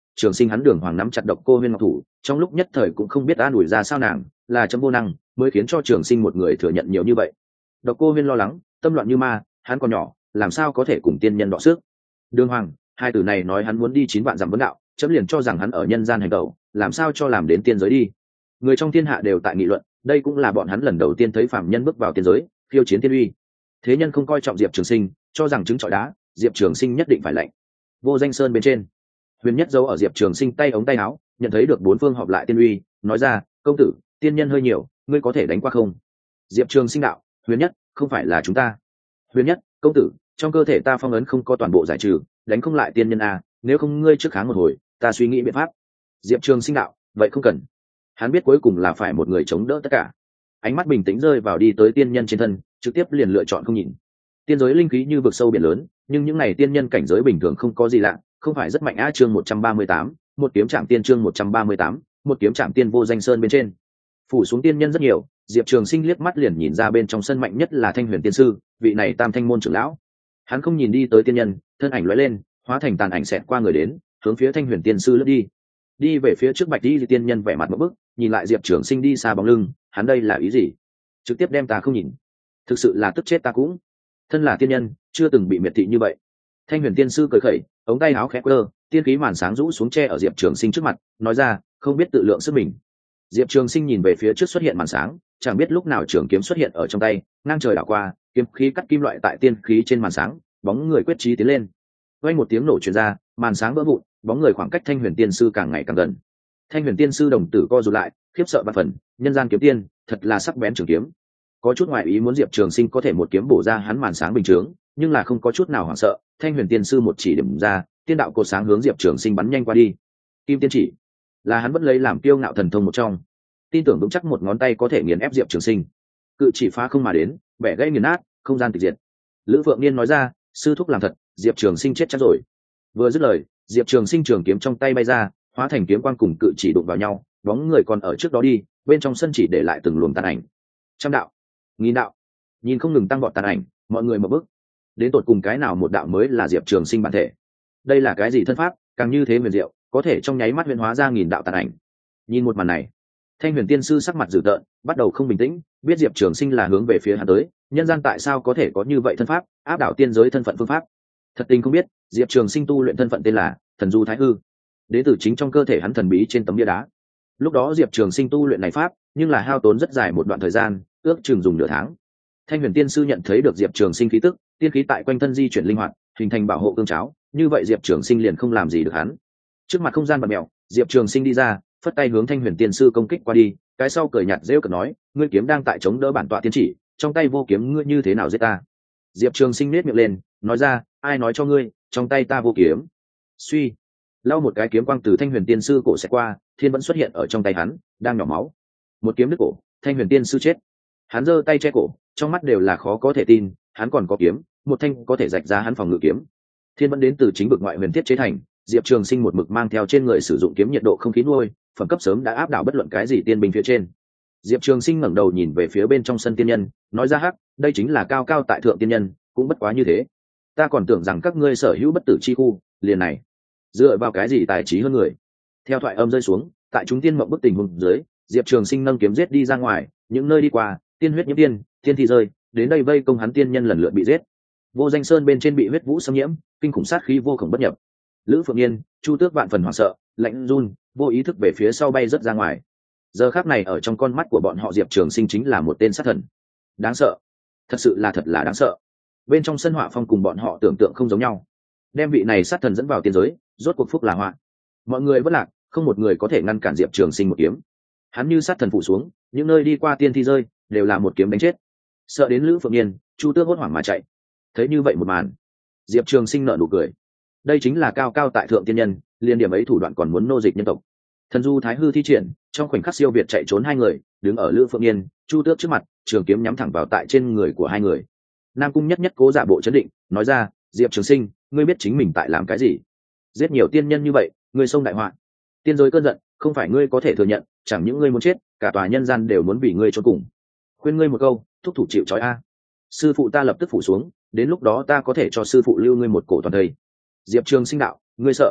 Trường Sinh hắn đường hoàng nắm chặt Độc Cô Huyên ngọc thủ, trong lúc nhất thời cũng không biết an ủi ra sao nàng, là chấm vô năng mới khiến cho Trường Sinh một người thừa nhận nhiều như vậy. Độc Cô Huyên lo lắng, tâm loạn như ma, hắn còn nhỏ, làm sao có thể cùng tiên nhân đọ sức. Đường hoàng, hai từ này nói hắn muốn đi 9 vạn dặm vấn đạo, chấm liền cho rằng hắn ở nhân gian hành động, làm sao cho làm đến tiên giới đi. Người trong thiên hạ đều tại nghị luận, đây cũng là bọn hắn lần đầu tiên thấy phàm nhân bước vào tiên giới, khiêu chiến tiên uy. Thế nhân không coi trọng Diệp Trường Sinh, cho rằng trứng trọi đá, Diệp Trường Sinh nhất định phải lạnh. Vô Danh Sơn bên trên, Huyền Nhất giấu ở Diệp Trường Sinh tay ống tay áo, nhận thấy được bốn phương họp lại tiên uy, nói ra, công tử, tiên nhân hơi nhiều, ngươi có thể đánh qua không? Diệp Trường Sinh đạo, Huyền Nhất, không phải là chúng ta. Huyền Nhất, công tử, trong cơ thể ta phong ấn không có toàn bộ giải trừ, đánh không lại tiên nhân a, nếu không ngươi trước kháng một hồi, ta suy nghĩ biện pháp. Diệp Trường Sinh đạo, vậy không cần. Hắn biết cuối cùng là phải một người chống đỡ tất cả. Ánh mắt bình tĩnh rơi vào đi tới tiên nhân trên thân, trực tiếp liền lựa chọn không nhìn. Tiên giới linh khí như vực sâu biển lớn, nhưng những này tiên nhân cảnh giới bình thường không có gì lạ, không phải rất mạnh á. Chương 138, một kiếm chạm tiên. Chương 138, một kiếm chạm tiên. Vô Danh Sơn bên trên, phủ xuống tiên nhân rất nhiều. Diệp Trường Sinh liếc mắt liền nhìn ra bên trong sân mạnh nhất là Thanh Huyền Tiên sư, vị này Tam Thanh môn trưởng lão. Hắn không nhìn đi tới tiên nhân, thân ảnh lóe lên, hóa thành tàn ảnh xẹt qua người đến, hướng phía Thanh Huyền Tiên sư lướt đi. Đi về phía trước Bạch Y tiên nhân vẻ mặt ngộp bức, nhìn lại Diệp Trường Sinh đi xa bóng lưng, hắn đây là ý gì? Trực tiếp đem ta không nhìn, thực sự là tức chết ta cũng. Thân là tiên nhân, chưa từng bị miệt thị như vậy. Thanh Huyền Tiên sư cười khẩy, ống tay áo khẽ quơ, tiên khí màn sáng rũ xuống che ở Diệp Trường Sinh trước mặt, nói ra, không biết tự lượng sức mình. Diệp Trường Sinh nhìn về phía trước xuất hiện màn sáng, chẳng biết lúc nào trường kiếm xuất hiện ở trong tay, ngang trời đảo qua, kiếm khí cắt kim loại tại tiên khí trên màn sáng, bóng người quyết chí tiến lên. Vang một tiếng nổ truyền ra, màn sáng vỡ vụn, bóng người khoảng cách Thanh Huyền Tiên sư càng ngày càng gần. Thanh Huyền Tiên sư đồng tử co rụt lại, khiếp sợ vạn phần, nhân gian kiếm tiên, thật là sắc bén trường kiếm. Có chút ngoại ý muốn Diệp Trường Sinh có thể một kiếm bổ ra hắn màn sáng bình thường, nhưng là không có chút nào hoảng sợ. Thanh Huyền Tiên sư một chỉ điểm ra, tiên đạo cột sáng hướng Diệp Trường Sinh bắn nhanh qua đi. Kim tiên chỉ là hắn vẫn lấy làm kiêu ngạo thần thông một trong, tin tưởng vững chắc một ngón tay có thể nghiền ép Diệp Trường Sinh. Cự chỉ phá không mà đến, bẻ gãy nghiền nát, không gian tịch diệt. Lữ Phượng Niên nói ra, sư thúc làm thật, Diệp Trường Sinh chết chắc rồi. Vừa dứt lời, Diệp Trường Sinh trường kiếm trong tay bay ra, hóa thành kiếm quang cùng cự chỉ đụng vào nhau, bóng người còn ở trước đó đi, bên trong sân chỉ để lại từng luồng tàn ảnh. Trăm đạo, nghìn đạo, nhìn không ngừng tăng vọt tàn ảnh, mọi người mở bức. Đến tột cùng cái nào một đạo mới là Diệp Trường Sinh bản thể? Đây là cái gì thân pháp, càng như thế huyền diệu, có thể trong nháy mắt huyền hóa ra nghìn đạo tàn ảnh. Nhìn một màn này, Thanh Huyền Tiên sư sắc mặt dữ tợn, bắt đầu không bình tĩnh, biết Diệp Trường Sinh là hướng về phía hắn tới, nhân gian tại sao có thể có như vậy thân pháp, áp đảo tiên giới thân phận phương pháp. Thật tình không biết, Diệp Trường Sinh tu luyện thân phận tên là Thần Du Thái Hư, đến từ chính trong cơ thể hắn thần bí trên tấm bia đá. Lúc đó Diệp Trường Sinh tu luyện này pháp, nhưng là hao tốn rất dài một đoạn thời gian, ước chừng dùng nửa tháng. Thanh Huyền Tiên sư nhận thấy được Diệp Trường Sinh khí tức, tiên khí tại quanh thân di chuyển linh hoạt, hình thành bảo hộ cương cháo, như vậy Diệp Trường Sinh liền không làm gì được hắn. Trước mặt không gian bạt mèo, Diệp Trường Sinh đi ra, phất tay hướng Thanh Huyền Tiên sư công kích qua đi, cái sau cười nhạt giễu cợt nói, ngươi kiếm đang tại chống đỡ bản tọa tiên chỉ, trong tay vô kiếm ngươi như thế nào giết ta? Diệp Trường Sinh nét miệng lên, nói ra, ai nói cho ngươi, trong tay ta vô kiếm. Suy, lau một cái kiếm quang từ Thanh Huyền Tiên sư cổ sẽ qua, thiên vẫn xuất hiện ở trong tay hắn, đang nhỏ máu. Một kiếm đứt cổ, Thanh Huyền Tiên sư chết. Hắn giơ tay che cổ, trong mắt đều là khó có thể tin, hắn còn có kiếm, một thanh có thể rạch ra hắn phòng ngự kiếm. Thiên vẫn đến từ chính vực ngoại huyền thiết chế thành, Diệp Trường Sinh một mực mang theo trên người sử dụng kiếm nhiệt độ không khí nuôi, phẩm cấp sớm đã áp đảo bất luận cái gì tiên binh phía trên. Diệp Trường Sinh ngẩng đầu nhìn về phía bên trong sân tiên nhân, nói ra, hắc, đây chính là cao cao tại thượng tiên nhân, cũng bất quá như thế. Ta còn tưởng rằng các ngươi sở hữu bất tử chi khu, liền này, dựa vào cái gì tài trí hơn người? Theo thoại âm rơi xuống, tại chúng tiên mộng bức tình huống dưới, Diệp Trường Sinh nâng kiếm giết đi ra ngoài, những nơi đi qua, tiên huyết nhiễm tiên, tiên thi rơi, đến đây vây công hắn tiên nhân lần lượt bị giết. Vô Danh Sơn bên trên bị huyết vũ xâm nhiễm, kinh khủng sát khí vô cùng bất nhập. Lữ Phượng Niên, Chu Tước vạn phần hoảng sợ, lạnh run, vô ý thức về phía sau bay rất ra ngoài. Giờ khắc này ở trong con mắt của bọn họ Diệp Trường Sinh chính là một tên sát thần, đáng sợ, thật sự là thật là đáng sợ. Bên trong sân họa phong cùng bọn họ tưởng tượng không giống nhau, đem vị này sát thần dẫn vào tiên giới, rốt cuộc phúc là họa. Mọi người vất lạc, không một người có thể ngăn cản Diệp Trường Sinh một kiếm. Hắn như sát thần phủ xuống, những nơi đi qua tiên thi rơi, đều là một kiếm đánh chết. Sợ đến Lữ Phượng Niên, Chu Tước hốt hoảng mà chạy. Thấy như vậy một màn, Diệp Trường Sinh nở nụ cười. Đây chính là cao cao tại thượng tiên nhân, liên điểm ấy thủ đoạn còn muốn nô dịch nhân tộc. Thần Du Thái Hư thi triển, trong khoảnh khắc siêu việt chạy trốn hai người, đứng ở Lữ Phượng Niên, Chu Tước trước mặt, trường kiếm nhắm thẳng vào tại trên người của hai người. Nam Cung nhất nhất cố giả bộ chấn định, nói ra, Diệp Trường Sinh, ngươi biết chính mình tại làm cái gì? Giết nhiều tiên nhân như vậy, ngươi xông đại họa. Tiên giới cơn giận, không phải ngươi có thể thừa nhận, chẳng những ngươi muốn chết, cả tòa nhân gian đều muốn vì ngươi chôn cùng. Khuyên ngươi một câu, thúc thủ chịu trói a. Sư phụ ta lập tức phủ xuống, đến lúc đó ta có thể cho sư phụ lưu ngươi một cổ toàn thây. Diệp Trường Sinh đạo, ngươi sợ?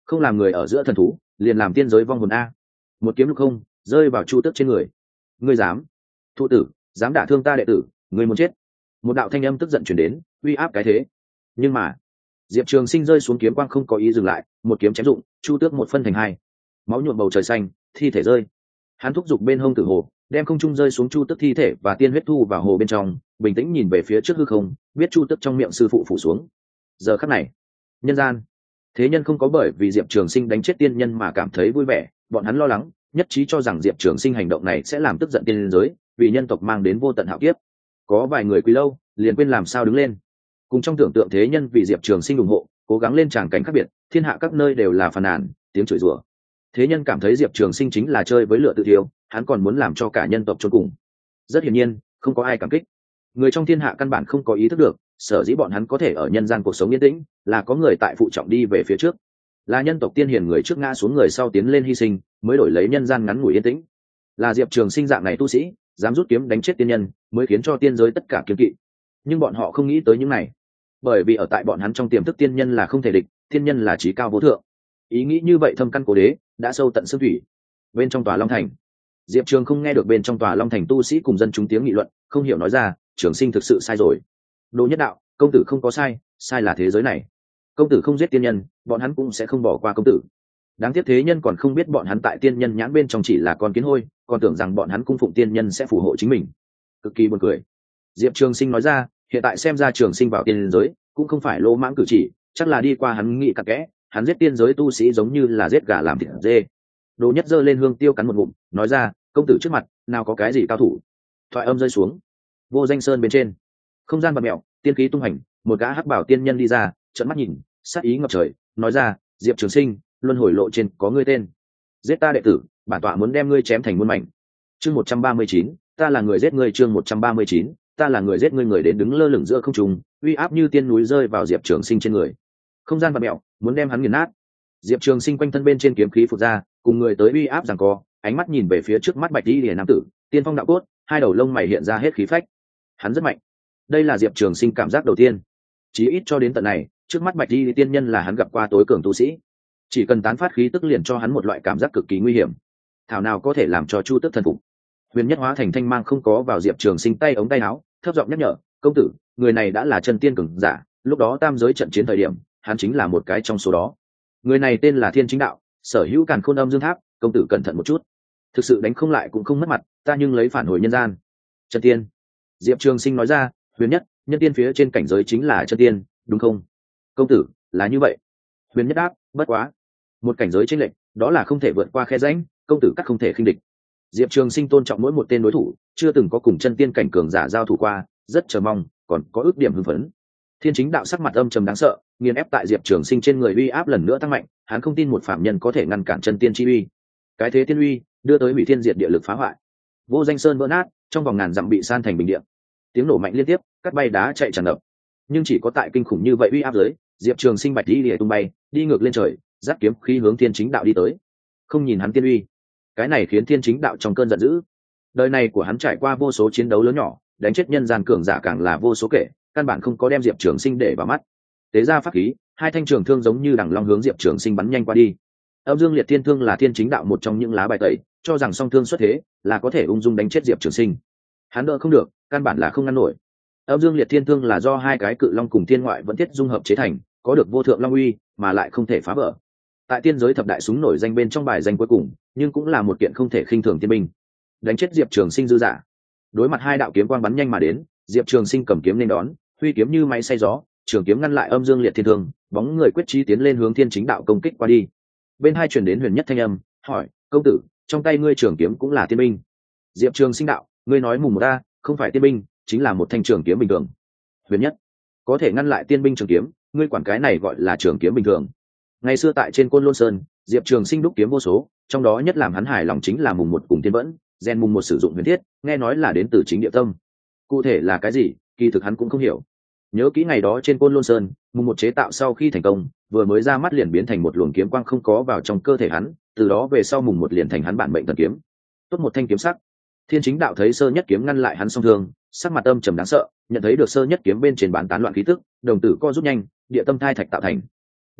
không làm người ở giữa thần thú liền làm tiên giới vong hồn a. Một kiếm lục không rơi vào Chu Tước trên người. Ngươi dám? Thụ tử dám đả thương ta đệ tử, ngươi muốn chết. Một đạo thanh âm tức giận chuyển đến, uy áp cái thế. Nhưng mà Diệp Trường Sinh rơi xuống kiếm quang không có ý dừng lại, một kiếm chém dụng, Chu Tước một phân thành hai, máu nhuộm bầu trời xanh, thi thể rơi. Hắn thúc giục bên hông tử hồ, đem không trung rơi xuống Chu Tước thi thể và tiên huyết thu vào hồ bên trong, bình tĩnh nhìn về phía trước hư không, biết Chu Tước trong miệng sư phụ phủ xuống. Giờ khắc này, nhân gian thế nhân không có bởi vì Diệp Trường Sinh đánh chết tiên nhân mà cảm thấy vui vẻ, bọn hắn lo lắng, nhất trí cho rằng Diệp Trường Sinh hành động này sẽ làm tức giận tiên giới, vì nhân tộc mang đến vô tận hạo kiếp. Có vài người quỳ lâu, liền quên làm sao đứng lên. Cùng trong tưởng tượng thế nhân vì Diệp Trường Sinh ủng hộ, cố gắng lên tràng cảnh khác biệt, thiên hạ các nơi đều là phàn nàn, tiếng chửi rủa. Thế nhân cảm thấy Diệp Trường Sinh chính là chơi với lửa tự thiêu, hắn còn muốn làm cho cả nhân tộc chôn cùng. Rất hiển nhiên, không có ai cảm kích. Người trong thiên hạ căn bản không có ý thức được, sở dĩ bọn hắn có thể ở nhân gian cuộc sống yên tĩnh, là có người tại phụ trọng đi về phía trước, là nhân tộc tiên hiền người trước ngã xuống người sau tiến lên hy sinh, mới đổi lấy nhân gian ngắn ngủi yên tĩnh. Là Diệp Trường Sinh dạng này tu sĩ, dám rút kiếm đánh chết tiên nhân, mới khiến cho tiên giới tất cả kiêng kỵ. Nhưng bọn họ không nghĩ tới những này, bởi vì ở tại bọn hắn trong tiềm thức tiên nhân là không thể địch, tiên nhân là chí cao vô thượng. Ý nghĩ như vậy thâm căn cố đế, đã sâu tận xương thủy. Bên trong tòa Long Thành, Diệp Trường không nghe được bên trong tòa Long Thành tu sĩ cùng dân chúng tiếng nghị luận, không hiểu nói ra, Trường Sinh thực sự sai rồi. Đỗ Nhất Đạo, công tử không có sai, sai là thế giới này. Công tử không giết tiên nhân, bọn hắn cũng sẽ không bỏ qua công tử. Đáng tiếc thế nhân còn không biết bọn hắn tại tiên nhân nhãn bên trong chỉ là con kiến hôi, còn tưởng rằng bọn hắn cung phụng tiên nhân sẽ phù hộ chính mình. Cực kỳ buồn cười. Diệp Trường Sinh nói ra, hiện tại xem ra Trường Sinh vào tiên giới cũng không phải lỗ mãng cử chỉ, chắc là đi qua hắn nghĩ cặn kẽ, hắn giết tiên giới tu sĩ giống như là giết gà làm thịt dê. Đỗ Nhất giơ lên hương tiêu cắn một ngụm, nói ra, công tử trước mặt nào có cái gì cao thủ. Thoại âm rơi xuống, Vô Danh Sơn bên trên, không gian bạt mèo, tiên khí tung hành, một gã hắc bảo tiên nhân đi ra, trợn mắt nhìn, sát ý ngập trời, nói ra, Diệp Trường Sinh, luân hồi lộ trên có ngươi tên, giết ta đệ tử, bản tọa muốn đem ngươi chém thành muôn mảnh. Chương 139, ta là người giết ngươi. Chương 139, ta là người giết ngươi. Người đến đứng lơ lửng giữa không trung, uy áp như tiên núi rơi vào Diệp Trường Sinh trên người. Không gian bạt mèo, muốn đem hắn nghiền nát. Diệp Trường Sinh quanh thân bên trên kiếm khí phụt ra, cùng người tới uy áp giằng co, ánh mắt nhìn về phía trước mắt bạch y liễu nam tử, tiên phong đạo cốt, hai đầu lông mày hiện ra hết khí phách. Hắn rất mạnh. Đây là Diệp Trường Sinh cảm giác đầu tiên. Chí ít cho đến tận này, trước mắt bạch y tiên nhân là hắn gặp qua tối cường tu sĩ. Chỉ cần tán phát khí tức liền cho hắn một loại cảm giác cực kỳ nguy hiểm. Thảo nào có thể làm cho Chu Tước thần phục. Huyền Nhất hóa thành thanh mang không có vào Diệp Trường Sinh tay ống tay áo, thấp giọng nhắc nhở, công tử, người này đã là chân tiên cường giả, lúc đó tam giới trận chiến thời điểm, hắn chính là một cái trong số đó. Người này tên là Thiên Chính Đạo, sở hữu càn khôn âm dương tháp, công tử cẩn thận một chút. Thực sự đánh không lại cũng không mất mặt, ta nhưng lấy phản hồi nhân gian. Chân tiên. Diệp Trường Sinh nói ra, Huyền Nhất, nhân tiên phía trên cảnh giới chính là chân tiên, đúng không? Công tử, là như vậy. Huyền Nhất đáp, bất quá, một cảnh giới chênh lệch, đó là không thể vượt qua khe rãnh, công tử các không thể khinh địch. Diệp Trường Sinh tôn trọng mỗi một tên đối thủ, chưa từng có cùng chân tiên cảnh cường giả giao thủ qua, rất chờ mong, còn có ước điểm hưng phấn. Thiên Chính Đạo sắc mặt âm trầm đáng sợ, nghiền ép tại Diệp Trường Sinh trên người uy áp lần nữa tăng mạnh, hắn không tin một phạm nhân có thể ngăn cản chân tiên chi uy. Cái thế tiên uy, đưa tới hủy thiên diệt địa lực phá hoại. Vô Danh Sơn vỡ nát, trong vòng ngàn dặm bị san thành bình địa. Tiếng nổ mạnh liên tiếp, cắt bay đá chạy tràn ngập. Nhưng chỉ có tại kinh khủng như vậy uy áp dưới, Diệp Trường Sinh bạch đi lìa tung bay, đi ngược lên trời, giáp kiếm khí hướng Thiên Chính Đạo đi tới. Không nhìn hắn tiên uy, cái này khiến Thiên Chính Đạo trong cơn giận dữ. Đời này của hắn trải qua vô số chiến đấu lớn nhỏ, đánh chết nhân gian cường giả càng là vô số kể, căn bản không có đem Diệp Trường Sinh để vào mắt. Tế ra pháp khí, hai thanh trường thương giống như đằng long hướng Diệp Trường Sinh bắn nhanh qua đi. Âm Dương Liệt Thiên Thương là Thiên Chính Đạo một trong những lá bài tẩy, cho rằng song thương xuất thế là có thể ung dung đánh chết Diệp Trường Sinh. Hắn đỡ không được, căn bản là không ngăn nổi. Âm Dương Liệt Thiên Thương là do hai cái cự long cùng thiên ngoại vẫn thiết dung hợp chế thành, có được vô thượng long uy, mà lại không thể phá vỡ. Tại tiên giới thập đại súng nổi danh bên trong bài danh cuối cùng, nhưng cũng là một kiện không thể khinh thường tiên binh. Đánh chết Diệp Trường Sinh dư dả. Đối mặt hai đạo kiếm quang bắn nhanh mà đến, Diệp Trường Sinh cầm kiếm nên đón, huy kiếm như máy xay gió, trường kiếm ngăn lại Âm Dương Liệt Thiên Thương, bóng người quyết chí tiến lên hướng Thiên Chính Đạo công kích qua đi. Bên hai truyền đến Huyền Nhất thanh âm, hỏi, công tử, trong tay ngươi trường kiếm cũng là tiên binh? Diệp Trường Sinh đạo, ngươi nói mù một ta, không phải tiên binh, chính là một thanh trường kiếm bình thường. Huyền Nhất, có thể ngăn lại tiên binh trường kiếm, ngươi quản cái này gọi là trường kiếm bình thường? Ngày xưa tại trên Côn Lôn Sơn, Diệp Trường Sinh đúc kiếm vô số, trong đó nhất làm hắn hài lòng chính là mùng một cùng tiên vẫn, gen mùng một sử dụng huyền thiết, nghe nói là đến từ chính địa tâm. Cụ thể là cái gì, kỳ thực hắn cũng không hiểu. Nhớ kỹ ngày đó trên Côn Lôn Sơn, mùng một chế tạo sau khi thành công, vừa mới ra mắt liền biến thành một luồng kiếm quang không có vào trong cơ thể hắn, từ đó về sau mùng một liền thành hắn bản mệnh thần kiếm. Tốt một thanh kiếm sắc. Thiên Chính Đạo thấy sơ nhất kiếm ngăn lại hắn song thương, sắc mặt âm trầm đáng sợ, nhận thấy được sơ nhất kiếm bên trên bán tán loạn khí tức, đồng tử co rút nhanh, địa tâm thai thạch tạo thành.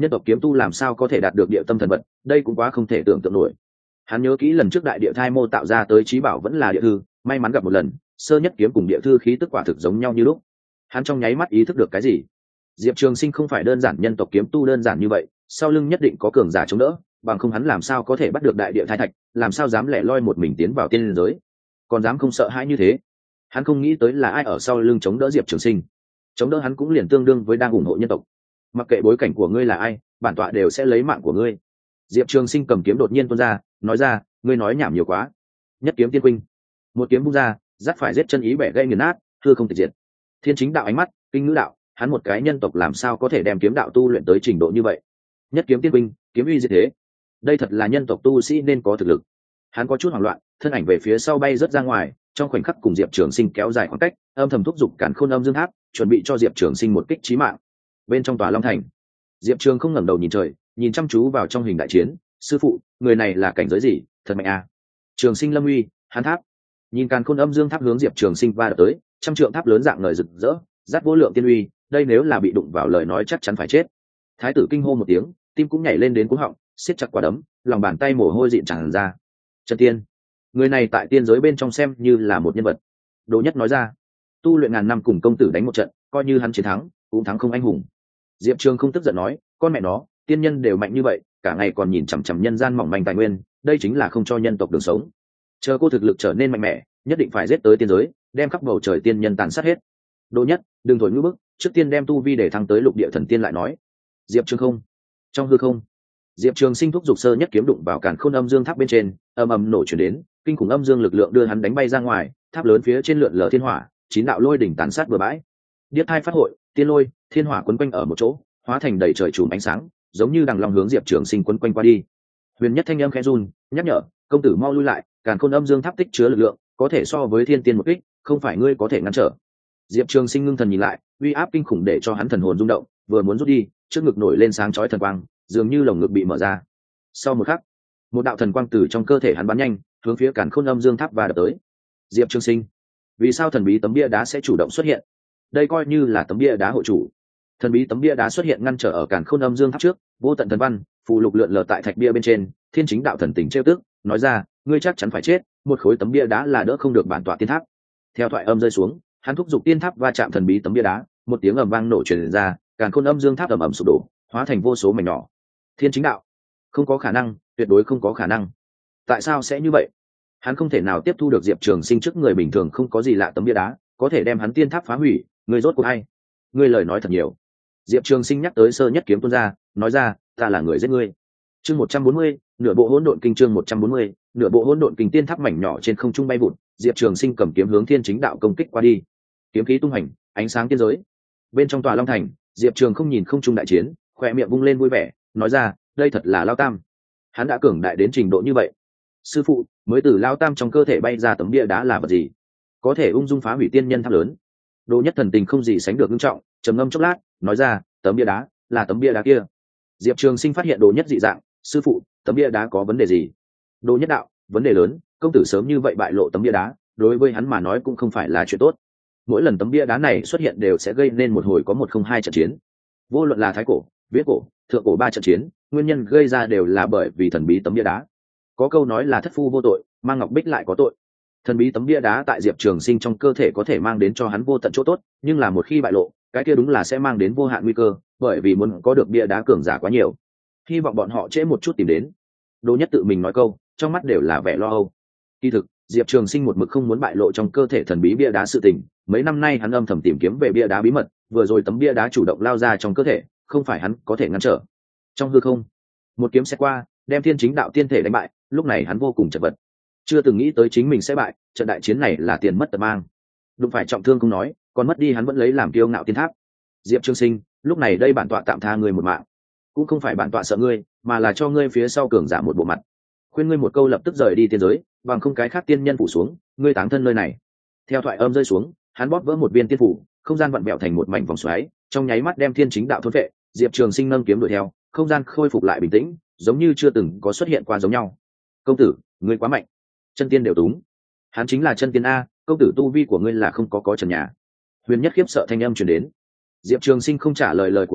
nhân tộc kiếm tu làm sao có thể đạt được địa tâm thần vật, đây cũng quá không thể tưởng tượng nổi. Hắn nhớ kỹ lần trước đại địa thai mô tạo ra tới trí bảo vẫn là địa thư, may mắn gặp một lần, sơ nhất kiếm cùng địa thư khí tức quả thực giống nhau như lúc. Hắn trong nháy mắt ý thức được cái gì. Diệp Trường Sinh không phải đơn giản nhân tộc kiếm tu đơn giản như vậy, sau lưng nhất định có cường giả chống đỡ, bằng không hắn làm sao có thể bắt được đại địa thai thạch, làm sao dám lẻ loi một mình tiến vào tiên giới, còn dám không sợ hãi như thế. Hắn không nghĩ tới là ai ở sau lưng chống đỡ Diệp Trường Sinh, chống đỡ hắn cũng liền tương đương với đang ủng hộ nhân tộc. Mặc kệ bối cảnh của ngươi là ai, bản tọa đều sẽ lấy mạng của ngươi. Diệp Trường Sinh cầm kiếm đột nhiên tuôn ra, nói ra, ngươi nói nhảm nhiều quá. Nhất kiếm tiên huynh, một kiếm vung ra, dắt phải giết chân ý bẻ gãy nghiền nát, hư không tịch diệt. Thiên Chính đạo ánh mắt, kinh ngữ đạo, hắn một cái nhân tộc làm sao có thể đem kiếm đạo tu luyện tới trình độ như vậy. Nhất kiếm tiên huynh, kiếm uy diệt thế, đây thật là nhân tộc tu sĩ nên có thực lực. Hắn có chút hoảng loạn, thân ảnh về phía sau bay rất ra ngoài, trong khoảnh khắc cùng Diệp Trường Sinh kéo dài khoảng cách, âm thầm thúc giục Càn Khôn Âm Dương Tháp, chuẩn bị cho Diệp Trường Sinh một kích chí mạng. Bên trong tòa Long Thành, Diệp Trường không ngẩng đầu nhìn trời, nhìn chăm chú vào trong hình đại chiến. Sư phụ, người này là cảnh giới gì, thật mạnh à. Trường Sinh lâm uy, hắn tháp. Nhìn Càn Khôn Âm Dương Tháp hướng Diệp Trường Sinh va đập tới, trăm trượng tháp lớn dạng ngời rực rỡ, dắt vô lượng tiên uy, đây nếu là bị đụng vào lời nói chắc chắn phải chết. Thái tử kinh hô một tiếng, tim cũng nhảy lên đến cuống họng, siết chặt quả đấm, lòng bàn tay mồ hôi dịn tràn ra. Chân tiên, người này tại tiên giới bên trong xem như là một nhân vật. Đỗ Nhất nói ra, tu luyện ngàn năm cùng công tử đánh một trận, coi như hắn chiến thắng cũng thắng không anh hùng. Diệp Trường không tức giận nói, con mẹ nó, tiên nhân đều mạnh như vậy, cả ngày còn nhìn chằm chằm nhân gian mỏng manh tài nguyên, đây chính là không cho nhân tộc đường sống. Chờ cô thực lực trở nên mạnh mẽ, nhất định phải giết tới tiên giới, đem khắp bầu trời tiên nhân tàn sát hết. Đỗ Nhất, đừng thổi ngữ bức, trước tiên đem tu vi để thăng tới lục địa thần tiên lại nói. Diệp Trường không. Trong hư không, Diệp Trường Sinh thúc giục sơ nhất kiếm đụng vào Càn Khôn Âm Dương Tháp bên trên, ầm ầm nổ chuyển đến, kinh khủng âm dương lực lượng đưa hắn đánh bay ra ngoài, tháp lớn phía trên lượn lờ thiên hỏa, chín đạo lôi đỉnh tàn sát bừa bãi. Điếc thai phát hội, tiên lôi, thiên hỏa quấn quanh ở một chỗ, hóa thành đầy trời chùm ánh sáng, giống như đằng long hướng Diệp Trường Sinh quấn quanh qua đi. Huyền Nhất thanh âm khẽ run, nhắc nhở, công tử mau lui lại, Càn Khôn Âm Dương Tháp tích chứa lực lượng, có thể so với thiên tiên một kích, không phải ngươi có thể ngăn trở. Diệp Trường Sinh ngưng thần nhìn lại, uy áp kinh khủng để cho hắn thần hồn rung động, vừa muốn rút đi, trước ngực nổi lên sáng chói thần quang, dường như lồng ngực bị mở ra. Sau một khắc, một đạo thần quang từ trong cơ thể hắn bắn nhanh, hướng phía Càn Khôn Âm Dương Tháp và đập tới. Diệp Trường Sinh, vì sao thần bí tấm bia đá sẽ chủ động xuất hiện? Đây coi như là tấm bia đá hộ chủ. Thần bí tấm bia đá xuất hiện ngăn trở ở Càn Khôn Âm Dương Tháp trước, vô tận thần văn, phù lục lượn lờ tại thạch bia bên trên. Thiên Chính đạo thần tình trêu tức, nói ra, ngươi chắc chắn phải chết, một khối tấm bia đá là đỡ không được bản tọa tiên tháp. Theo thoại âm rơi xuống, hắn thúc giục tiên tháp va chạm thần bí tấm bia đá, một tiếng ầm vang nổ truyền ra, Càn Khôn Âm Dương Tháp ầm ầm sụp đổ, hóa thành vô số mảnh nhỏ. Thiên Chính đạo, không có khả năng, tuyệt đối không có khả năng. Tại sao sẽ như vậy? Hắn không thể nào tiếp thu được Diệp Trường Sinh trước người bình thường không có gì lạ tấm bia đá, có thể đem hắn tiên tháp phá hủy. Người rốt cuộc hay? Ngươi lời nói thật nhiều. Diệp Trường Sinh nhắc tới sơ nhất kiếm tuôn ra, nói ra, ta là người giết ngươi. Chương 140, nửa bộ hỗn độn kinh. Chương 140, nửa bộ hỗn độn kinh. Tiên tháp mảnh nhỏ trên không trung bay vụt, Diệp Trường Sinh cầm kiếm hướng Thiên Chính đạo công kích qua đi. Kiếm khí tung hành, ánh sáng tiên giới. Bên trong tòa Long Thành, Diệp Trường không nhìn không trung đại chiến, khóe miệng vung lên vui vẻ, nói ra, đây thật là Lao Tam. Hắn đã cường đại đến trình độ như vậy. Sư phụ, mới từ Lao Tam trong cơ thể bay ra tấm bia đá là vật gì? Có thể ung dung phá hủy tiên nhân tháp lớn. Đỗ Nhất thần tình không gì sánh được nghiêm trọng, trầm ngâm chốc lát, nói ra, tấm bia đá, là tấm bia đá kia. Diệp Trường Sinh phát hiện Đỗ Nhất dị dạng, sư phụ, tấm bia đá có vấn đề gì? Đỗ Nhất đạo, vấn đề lớn, công tử sớm như vậy bại lộ tấm bia đá, đối với hắn mà nói cũng không phải là chuyện tốt. Mỗi lần tấm bia đá này xuất hiện đều sẽ gây nên một hồi có 102 trận chiến. Vô luận là thái cổ, viễn cổ, thượng cổ 3 trận chiến, nguyên nhân gây ra đều là bởi vì thần bí tấm bia đá. Có câu nói là thất phu vô tội, mang ngọc bích lại có tội. Thần bí tấm bia đá tại Diệp Trường Sinh trong cơ thể có thể mang đến cho hắn vô tận chỗ tốt, nhưng là một khi bại lộ, cái kia đúng là sẽ mang đến vô hạn nguy cơ, bởi vì muốn có được bia đá cường giả quá nhiều. Hy vọng bọn họ trễ một chút tìm đến. Đỗ Nhất tự mình nói câu, trong mắt đều là vẻ lo âu. Kỳ thực, Diệp Trường Sinh một mực không muốn bại lộ trong cơ thể thần bí bia đá sự tình, mấy năm nay hắn âm thầm tìm kiếm về bia đá bí mật, vừa rồi tấm bia đá chủ động lao ra trong cơ thể, không phải hắn có thể ngăn trở. Trong hư không, một kiếm sẽ qua, đem Thiên Chính đạo tiên thể đánh bại, lúc này hắn vô cùng chật vật. Chưa từng nghĩ tới chính mình sẽ bại, trận đại chiến này là tiền mất tật mang. Đụng phải trọng thương không nói, còn mất đi hắn vẫn lấy làm kiêu ngạo tiên tháp. Diệp Trường Sinh, lúc này đây bản tọa tạm tha ngươi một mạng, cũng không phải bản tọa sợ ngươi, mà là cho ngươi phía sau cường giả một bộ mặt. Khuyên ngươi một câu lập tức rời đi tiên giới, bằng không cái khác tiên nhân phủ xuống, ngươi táng thân nơi này. Theo thoại âm rơi xuống, hắn bóp vỡ một viên tiên phủ, không gian vặn vẹo thành một mảnh vòng xoáy, trong nháy mắt đem Thiên Chính đạo thôn vệ. Diệp Trường Sinh nâng kiếm đuổi theo, không gian khôi phục lại bình tĩnh, giống như chưa từng có xuất hiện qua giống nhau. Công tử, ngươi quá mạnh, chân tiên đều túng. Hắn chính là chân tiên a, công tử tu vi của ngươi là không có trần nhà. Huyền Nhất khiếp sợ thanh âm truyền đến. Diệp Trường Sinh không trả lời lời của hắn,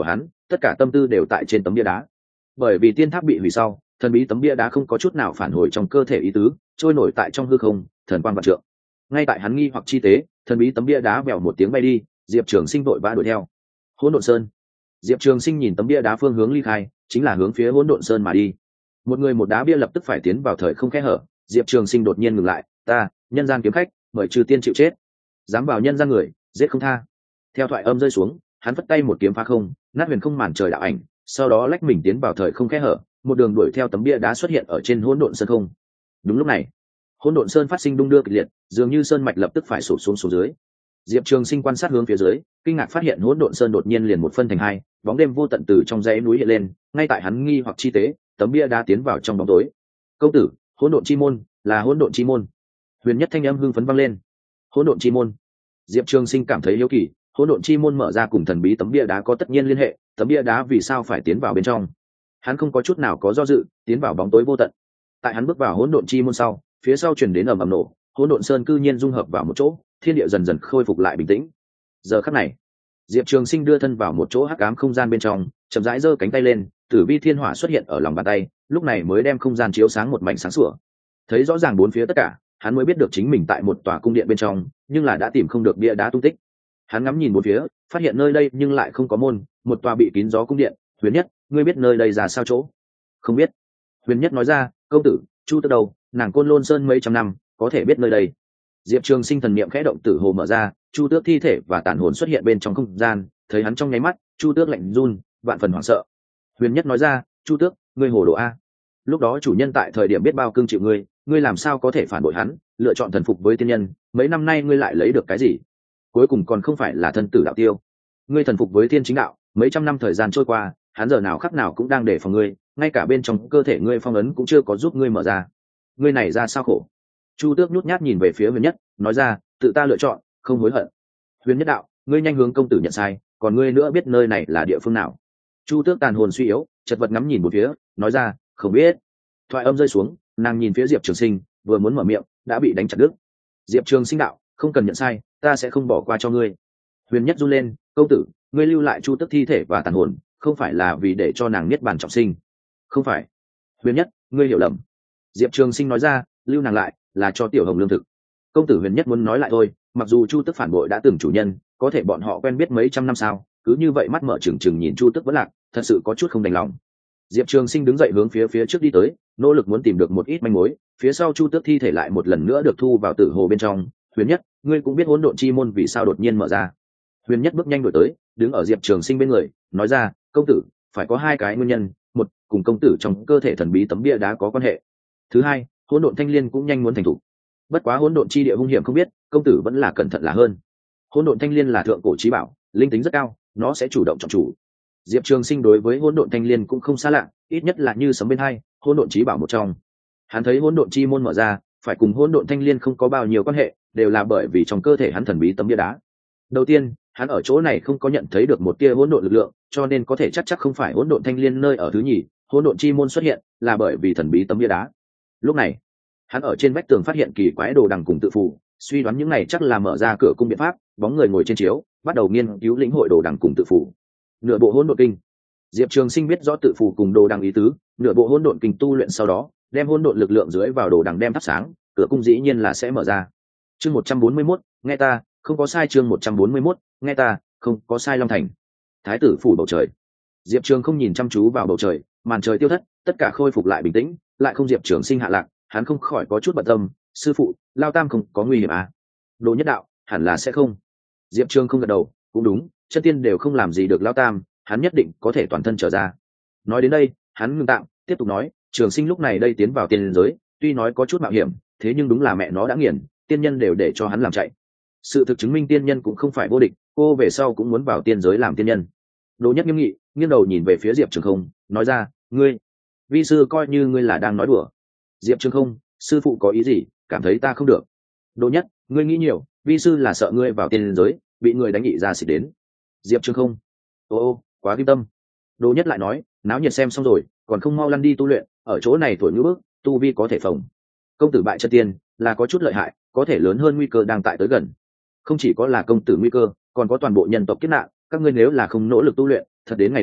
tất cả tâm tư đều tại trên tấm bia đá. Bởi vì tiên tháp bị hủy sau, thần bí tấm bia đá không có chút nào phản hồi trong cơ thể ý tứ, trôi nổi tại trong hư không, thần quang vạn trượng. Ngay tại hắn nghi hoặc chi tế, thần bí tấm bia đá vèo một tiếng bay đi, Diệp Trường Sinh vội vã đuổi theo. Hỗn Độn Sơn. Diệp Trường Sinh nhìn tấm bia đá phương hướng ly khai, chính là hướng phía Hỗn Độn Sơn mà đi. Một người một đá bia lập tức phải tiến vào thời không kẽ hở, Diệp Trường Sinh đột nhiên ngừng lại, "Ta, nhân gian kiếm khách, mời trừ tiên chịu chết. Dám vào nhân gian người, giết không tha." Theo thoại âm rơi xuống, hắn vất tay một kiếm phá không, nát huyền không màn trời đạo ảnh, sau đó lách mình tiến vào thời không kẽ hở, một đường đuổi theo tấm bia đá xuất hiện ở trên Hỗn Độn Sơn không. Đúng lúc này, Hỗn Độn Sơn phát sinh đung đưa kịch liệt, dường như sơn mạch lập tức phải sụp xuống dưới. Diệp Trường Sinh quan sát hướng phía dưới, kinh ngạc phát hiện Hỗn Độn Sơn đột nhiên liền một phân thành hai, bóng đêm vô tận từ trong dãy núi hiện lên, ngay tại hắn nghi hoặc chi tế, tấm bia đá tiến vào trong bóng tối. "Công tử, Hỗn Độn chi môn, là Hỗn Độn chi môn." Huyền nhất thanh âm hưng phấn vang lên. Hỗn Độn chi môn. Diệp Trường Sinh cảm thấy hiếu kỳ, Hỗn Độn chi môn mở ra cùng thần bí tấm bia đá có tất nhiên liên hệ, tấm bia đá vì sao phải tiến vào bên trong? Hắn không có chút nào có do dự, tiến vào bóng tối vô tận. Tại hắn bước vào Hỗn Độn chi môn sau, phía sau truyền đến ầm ầm nổ, Hỗn Độn Sơn cư nhiên dung hợp vào một chỗ, thiên địa dần dần khôi phục lại bình tĩnh. Giờ khắc này, Diệp Trường Sinh đưa thân vào một chỗ hắc ám không gian bên trong, chậm rãi giơ cánh tay lên, Tử Vi Thiên Hỏa xuất hiện ở lòng bàn tay, lúc này mới đem không gian chiếu sáng một mảnh sáng sủa. Thấy rõ ràng bốn phía tất cả, hắn mới biết được chính mình tại một tòa cung điện bên trong, nhưng là đã tìm không được bia đá tung tích. Hắn ngắm nhìn bốn phía, phát hiện nơi đây nhưng lại không có môn, một tòa bị kín gió cung điện. "Huyền Nhất, ngươi biết nơi đây ra sao chỗ?" "Không biết." Huyền Nhất nói ra, "Công tử, Chu Tước đâu, nàng Côn Lôn Sơn mấy trăm năm, có thể biết nơi đây." Diệp Trường Sinh thần niệm khẽ động, tử hồ mở ra, Chu Tước thi thể và tàn hồn xuất hiện bên trong không gian, thấy hắn trong nháy mắt, Chu Tước lạnh run, vạn phần hoảng sợ. Huyền Nhất nói ra, "Chu Tước, ngươi hồ đồ a. Lúc đó chủ nhân tại thời điểm biết bao cương chịu ngươi, ngươi làm sao có thể phản bội hắn, lựa chọn thần phục với tiên nhân, mấy năm nay ngươi lại lấy được cái gì? Cuối cùng còn không phải là thân tử đạo tiêu. Ngươi thần phục với thiên chính đạo, mấy trăm năm thời gian trôi qua, hắn giờ nào khắc nào cũng đang để phòng ngươi, ngay cả bên trong cơ thể ngươi phong ấn cũng chưa có giúp ngươi mở ra. Ngươi này ra sao khổ?" Chu Tước nhút nhát nhìn về phía Huyền Nhất, nói ra, "Tự ta lựa chọn, không hối hận." Huyền Nhất đạo, "Ngươi nhanh hướng công tử nhận sai, còn ngươi nữa biết nơi này là địa phương nào?" Chu Tước tàn hồn suy yếu, chật vật ngắm nhìn một phía, nói ra, "Không biết." Thoại âm rơi xuống, nàng nhìn phía Diệp Trường Sinh, vừa muốn mở miệng, đã bị đánh chặt đứt. Diệp Trường Sinh đạo, "Không cần nhận sai, ta sẽ không bỏ qua cho ngươi." Huyền Nhất run lên, "Công tử, ngươi lưu lại Chu Tước thi thể và tàn hồn, không phải là vì để cho nàng niết bàn trọng sinh?" "Không phải." "Huyền Nhất, ngươi hiểu lầm." Diệp Trường Sinh nói ra, "Lưu nàng lại là cho Tiểu Hồng lương thực." Công tử Huyền Nhất muốn nói lại thôi, mặc dù Chu Tước phản bội đã từng chủ nhân, có thể bọn họ quen biết mấy trăm năm sao, cứ như vậy mắt mở trừng trừng nhìn Chu Tước vẫn lạc, thật sự có chút không đành lòng. Diệp Trường Sinh đứng dậy hướng phía trước đi tới, nỗ lực muốn tìm được một ít manh mối. Phía sau Chu Tước thi thể lại một lần nữa được thu vào tử hồ bên trong. "Huyền Nhất, ngươi cũng biết hỗn độn chi môn vì sao đột nhiên mở ra?" Huyền Nhất bước nhanh đuổi tới, đứng ở Diệp Trường Sinh bên người, nói ra, "Công tử, phải có hai cái nguyên nhân, một, cùng công tử trong cơ thể thần bí tấm bia đá có quan hệ. Thứ hai, hỗn độn thanh liên cũng nhanh muốn thành thủ. Bất quá hỗn độn chi địa hung hiểm không biết, công tử vẫn là cẩn thận là hơn. Hỗn độn thanh liên là thượng cổ chí bảo, linh tính rất cao, nó sẽ chủ động chọn chủ." Diệp Trường Sinh đối với hỗn độn thanh liên cũng không xa lạ, ít nhất là như sấm bên hai, hỗn độn chí bảo một trong. Hắn thấy hỗn độn chi môn mở ra, phải cùng hỗn độn thanh liên không có bao nhiêu quan hệ, đều là bởi vì trong cơ thể hắn thần bí tấm bia đá. Đầu tiên, hắn ở chỗ này không có nhận thấy được một tia hỗn độn lực lượng, cho nên có thể chắc không phải hỗn độn thanh liên nơi ở. Thứ nhì, hỗn độn chi môn xuất hiện là bởi vì thần bí tấm bia đá. Lúc này, hắn ở trên vách tường phát hiện kỳ quái đồ đằng cùng tự phù, suy đoán những này chắc là mở ra cửa cung biện pháp. Bóng người ngồi trên chiếu, bắt đầu nghiên cứu lĩnh hội đồ đằng cùng tự phù. Nửa bộ hỗn độn kinh. Diệp Trường Sinh biết rõ tự phù cùng đồ đằng ý tứ, nửa bộ hỗn độn kinh tu luyện sau đó, đem hỗn độn lực lượng dưới vào đồ đằng đem thắp sáng, cửa cung dĩ nhiên là sẽ mở ra. Chương 141, nghe ta, không có sai. Chương 141, nghe ta, không có sai. Long thành, thái tử phủ bầu trời. Diệp Trường không nhìn chăm chú vào bầu trời, màn trời tiêu thất, tất cả khôi phục lại bình tĩnh, lại không Diệp Trường Sinh hạ lạc, hắn không khỏi có chút bận tâm, "Sư phụ, Lao Tam không có nguy hiểm à?" Đồ Nhất đạo, "Hẳn là sẽ không." Diệp Trường không gật đầu, "Cũng đúng, chân tiên đều không làm gì được Lao Tam, hắn nhất định có thể toàn thân trở ra." Nói đến đây, hắn ngưng tạm, tiếp tục nói, "Trường Sinh lúc này đây tiến vào tiên giới, tuy nói có chút mạo hiểm, thế nhưng đúng là mẹ nó đã nghiền, tiên nhân đều để cho hắn làm chạy. Sự thực chứng minh tiên nhân cũng không phải vô địch, cô về sau cũng muốn vào tiên giới làm tiên nhân." Đỗ Nhất nghiêm nghị, nghiêng đầu nhìn về phía Diệp Trường không, nói ra, "Ngươi, vi sư coi như ngươi là đang nói đùa." Diệp Trường không, "Sư phụ có ý gì, cảm thấy ta không được?" Đỗ Nhất, "Ngươi nghĩ nhiều, vi sư là sợ ngươi vào tiên giới bị người đánh nghị ra xịt đến." Diệp Trường không, "Ô, quá kim tâm." Đỗ Nhất lại nói, "Náo nhiệt xem xong rồi, còn không mau lăn đi tu luyện, ở chỗ này tuổi ngữ bước, tu vi có thể phòng. Công tử bại chân tiên là có chút lợi hại, có thể lớn hơn nguy cơ đang tại tới gần. Không chỉ có là công tử nguy cơ, còn có toàn bộ nhân tộc kiếp nạn, các ngươi nếu là không nỗ lực tu luyện, thật đến ngày đó,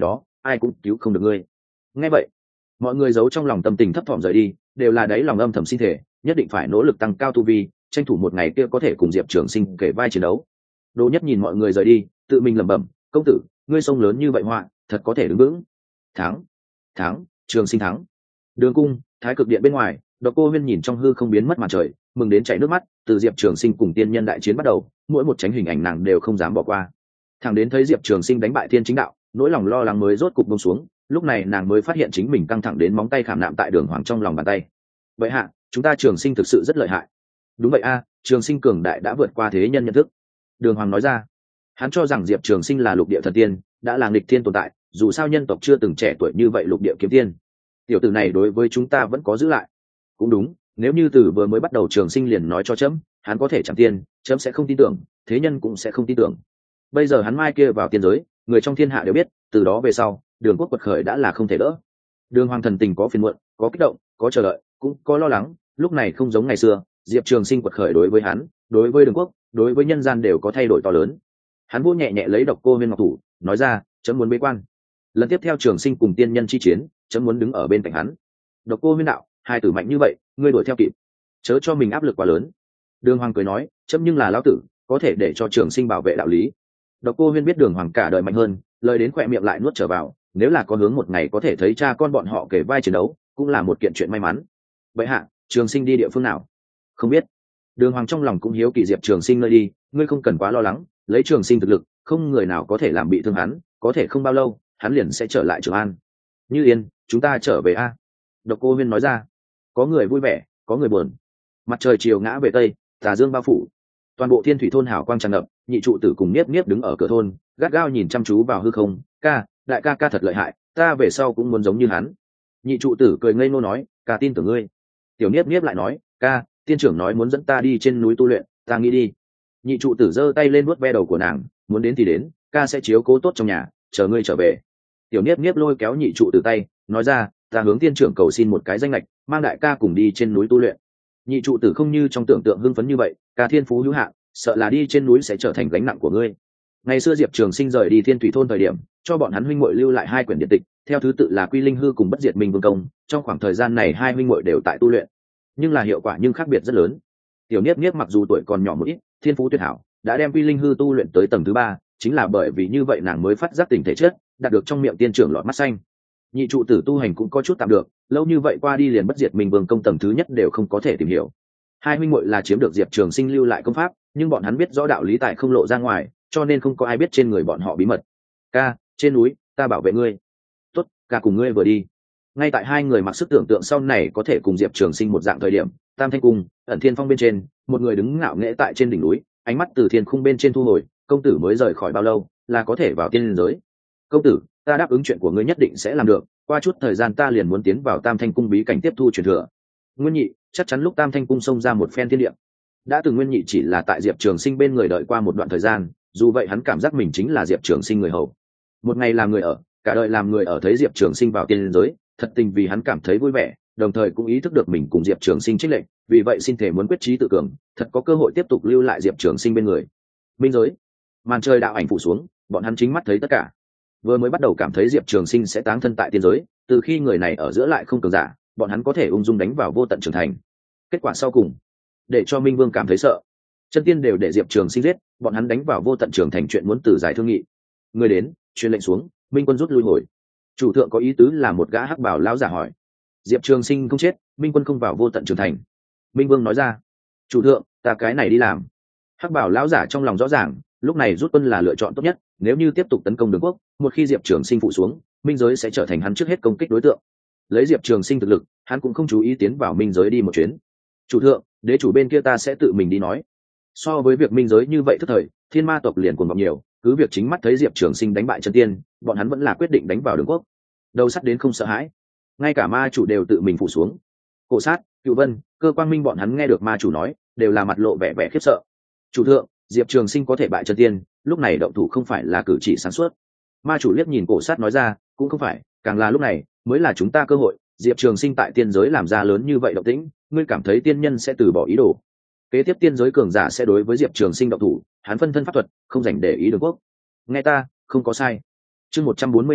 ai cũng cứu không được ngươi. Nghe vậy, mọi người giấu trong lòng tâm tình thấp thỏm rời đi, đều là đáy lòng âm thầm sinh thể, nhất định phải nỗ lực tăng cao tu vi, tranh thủ một ngày kia có thể cùng Diệp Trường Sinh kể vai chiến đấu. Đỗ Nhất nhìn mọi người rời đi, tự mình lẩm bẩm, công tử, ngươi sông lớn như vậy họa, thật có thể đứng vững. Thắng, thắng, Trường Sinh thắng. Đường cung, Thái Cực Điện bên ngoài, Độc Cô Huyên nhìn trong hư không biến mất màn trời, mừng đến chảy nước mắt. Từ Diệp Trường Sinh cùng tiên nhân đại chiến bắt đầu, mỗi một tránh hình ảnh nàng đều không dám bỏ qua. Thẳng đến thấy Diệp Trường Sinh đánh bại Thiên Chính Đạo, nỗi lòng lo lắng mới rốt cục buông xuống. Lúc này nàng mới phát hiện chính mình căng thẳng đến móng tay khảm nạm tại Đường Hoàng trong lòng bàn tay. Vậy hạ, chúng ta Trường Sinh thực sự rất lợi hại. Đúng vậy a, Trường Sinh cường đại đã vượt qua thế nhân nhận thức. Đường Hoàng nói ra, hắn cho rằng Diệp Trường Sinh là lục địa thần tiên, đã là nghịch thiên tồn tại, dù sao nhân tộc chưa từng trẻ tuổi như vậy lục địa kiếm tiên. Tiểu tử này đối với chúng ta vẫn có giữ lại. Cũng đúng, nếu như từ vừa mới bắt đầu Trường Sinh liền nói cho chấm hắn có thể chẳng tiên, chấm sẽ không tin tưởng, thế nhân cũng sẽ không tin tưởng. Bây giờ hắn mai kia vào tiên giới, người trong thiên hạ đều biết, từ đó về sau Đường quốc quật khởi đã là không thể đỡ. Đường Hoàng thần tình có phiền muộn, có kích động, có chờ đợi, cũng có lo lắng. Lúc này không giống ngày xưa, Diệp Trường Sinh quật khởi đối với hắn, đối với Đường quốc, đối với nhân gian đều có thay đổi to lớn. Hắn vỗ nhẹ nhẹ lấy Độc Cô Huyên ngọc thủ, nói ra, chấm muốn bế quan. Lần tiếp theo Trường Sinh cùng tiên nhân chi chiến, chấm muốn đứng ở bên cạnh hắn. Độc Cô Huyên đạo, hai tử mạnh như vậy, ngươi đuổi theo kịp, chớ cho mình áp lực quá lớn. Đường Hoàng cười nói, chấm nhưng là lão tử, có thể để cho Trường Sinh bảo vệ đạo lý. Độc Cô Huyên biết Đường Hoàng cả đời mạnh hơn, lời đến khỏe miệng lại nuốt trở vào, nếu là có hướng một ngày có thể thấy cha con bọn họ kể vai chiến đấu, cũng là một kiện chuyện may mắn. Vậy hạ, Trường Sinh đi địa phương nào? Không biết. Đường Hoàng trong lòng cũng hiếu kỳ Diệp Trường Sinh nơi đi, ngươi không cần quá lo lắng, lấy Trường Sinh thực lực, không người nào có thể làm bị thương hắn, có thể không bao lâu, hắn liền sẽ trở lại Trường An. Như Yên, chúng ta trở về a. Độc Cô Huyên nói ra. Có người vui vẻ, có người buồn. Mặt trời chiều ngã về tây, tà dương bao phủ, toàn bộ Thiên Thủy thôn hào quang tràn ngập. Nhị trụ tử cùng Niếp Niếp đứng ở cửa thôn, gắt gao nhìn chăm chú vào hư không. Ca, đại ca ca thật lợi hại, ta về sau cũng muốn giống như hắn. Nhị trụ tử cười ngây ngô nói, ca tin tưởng ngươi. Tiểu Niếp Niếp lại nói, ca, tiên trưởng nói muốn dẫn ta đi trên núi tu luyện, ta nghĩ đi. Nhị trụ tử giơ tay lên vuốt ve đầu của nàng, muốn đến thì đến, ca sẽ chiếu cố tốt trong nhà, chờ ngươi trở về. Tiểu Niếp Niếp lôi kéo nhị trụ tử tay, nói ra, ta hướng tiên trưởng cầu xin một cái danh lệch, mang đại ca cùng đi trên núi tu luyện. Nhị trụ tử không như trong tưởng tượng hưng phấn như vậy, ca thiên phú hữu hạn, sợ là đi trên núi sẽ trở thành gánh nặng của ngươi. Ngày xưa Diệp Trường Sinh rời đi Thiên Thủy thôn thời điểm, cho bọn hắn huynh muội lưu lại hai quyển điện tịch, theo thứ tự là Quy Linh Hư cùng Bất Diệt Minh Vương Công. Trong khoảng thời gian này hai huynh muội đều tại tu luyện, nhưng là hiệu quả nhưng khác biệt rất lớn. Tiểu Niếp Niếp mặc dù tuổi còn nhỏ một ít, thiên phú tuyệt hảo, đã đem Quy Linh Hư tu luyện tới tầng thứ 3, chính là bởi vì như vậy nàng mới phát giác tình thể chất, đạt được trong miệng tiên trưởng lọt mắt xanh. Nhị trụ tử tu hành cũng có chút tạm được, lâu như vậy qua đi liền Bất Diệt Minh Vương Công tầng thứ nhất đều không có thể tìm hiểu. Hai huynh muội là chiếm được Diệp Trường Sinh lưu lại công pháp, nhưng bọn hắn biết rõ đạo lý tại không lộ ra ngoài, cho nên không có ai biết trên người bọn họ bí mật. Ca, trên núi, ta bảo vệ ngươi. Tốt, ca cùng ngươi vừa đi. Ngay tại hai người mặc sức tưởng tượng sau này có thể cùng Diệp Trường Sinh một dạng thời điểm, Tam Thanh Cung, Ẩn Thiên Phong bên trên, một người đứng ngạo nghễ tại trên đỉnh núi, ánh mắt từ thiên khung bên trên thu hồi. Công tử mới rời khỏi bao lâu, là có thể vào tiên giới? Công tử, ta đáp ứng chuyện của ngươi nhất định sẽ làm được. Qua chút thời gian ta liền muốn tiến vào Tam Thanh Cung bí cảnh tiếp thu truyền thừa. Nguyên Nhị, chắc chắn lúc Tam Thanh Cung xông ra một phen thiên địa. Đã từng Nguyên Nhị chỉ là tại Diệp Trường Sinh bên người đợi qua một đoạn thời gian, dù vậy hắn cảm giác mình chính là Diệp Trường Sinh người hầu. Một ngày làm người ở, cả đời làm người ở, thấy Diệp Trường Sinh vào tiên giới, thật tình vì hắn cảm thấy vui vẻ, đồng thời cũng ý thức được mình cùng Diệp Trường Sinh chênh lệch, vì vậy xin thể muốn quyết chí tự cường, thật có cơ hội tiếp tục lưu lại Diệp Trường Sinh bên người. Minh giới, màn trời đạo ảnh phủ xuống, bọn hắn chính mắt thấy tất cả. Vừa mới bắt đầu cảm thấy Diệp Trường Sinh sẽ táng thân tại tiên giới, từ khi người này ở giữa lại không cường giả, bọn hắn có thể ung dung đánh vào vô tận trưởng thành. Kết quả sau cùng, để cho Minh Vương cảm thấy sợ. Chân tiên đều để Diệp Trường Sinh giết, bọn hắn đánh vào vô tận trưởng thành chuyện muốn từ giải thương nghị. Người đến, truyền lệnh xuống, Minh quân rút lui hồi. Chủ thượng có ý tứ là một gã hắc bào lão giả hỏi. Diệp Trường Sinh không chết, Minh quân không vào vô tận trưởng thành. Minh Vương nói ra. Chủ thượng, ta cái này đi làm. Hắc bào lão giả trong lòng rõ ràng, lúc này rút quân là lựa chọn tốt nhất. Nếu như tiếp tục tấn công Đường quốc, một khi Diệp Trường Sinh phụ xuống, minh giới sẽ trở thành hắn trước hết công kích đối tượng. Lấy Diệp Trường Sinh thực lực, hắn cũng không chú ý tiến vào minh giới đi một chuyến. Chủ thượng, đế chủ bên kia ta sẽ tự mình đi nói. So với việc minh giới như vậy thức thời, thiên ma tộc liền cuồng vọng nhiều, cứ việc chính mắt thấy Diệp Trường Sinh đánh bại chân tiên, bọn hắn vẫn là quyết định đánh vào Đường quốc. Đầu sắt đến không sợ hãi, ngay cả ma chủ đều tự mình phụ xuống. Cổ Sát, Cựu Vân, Cơ Quang Minh bọn hắn nghe được ma chủ nói, đều là mặt lộ vẻ vẻ khiếp sợ. Chủ thượng, Diệp Trường Sinh có thể bại chân tiên, lúc này động thủ không phải là cử chỉ sáng suốt. Ma chủ liếc nhìn Cổ Sát nói ra, cũng không phải, càng là lúc này mới là chúng ta cơ hội. Diệp Trường Sinh tại tiên giới làm ra lớn như vậy động tĩnh, ngươi cảm thấy tiên nhân sẽ từ bỏ ý đồ? Kế tiếp tiên giới cường giả sẽ đối với Diệp Trường Sinh động thủ, hắn phân thân pháp thuật, không dành để ý Đường quốc. Nghe ta, không có sai. Chương 142,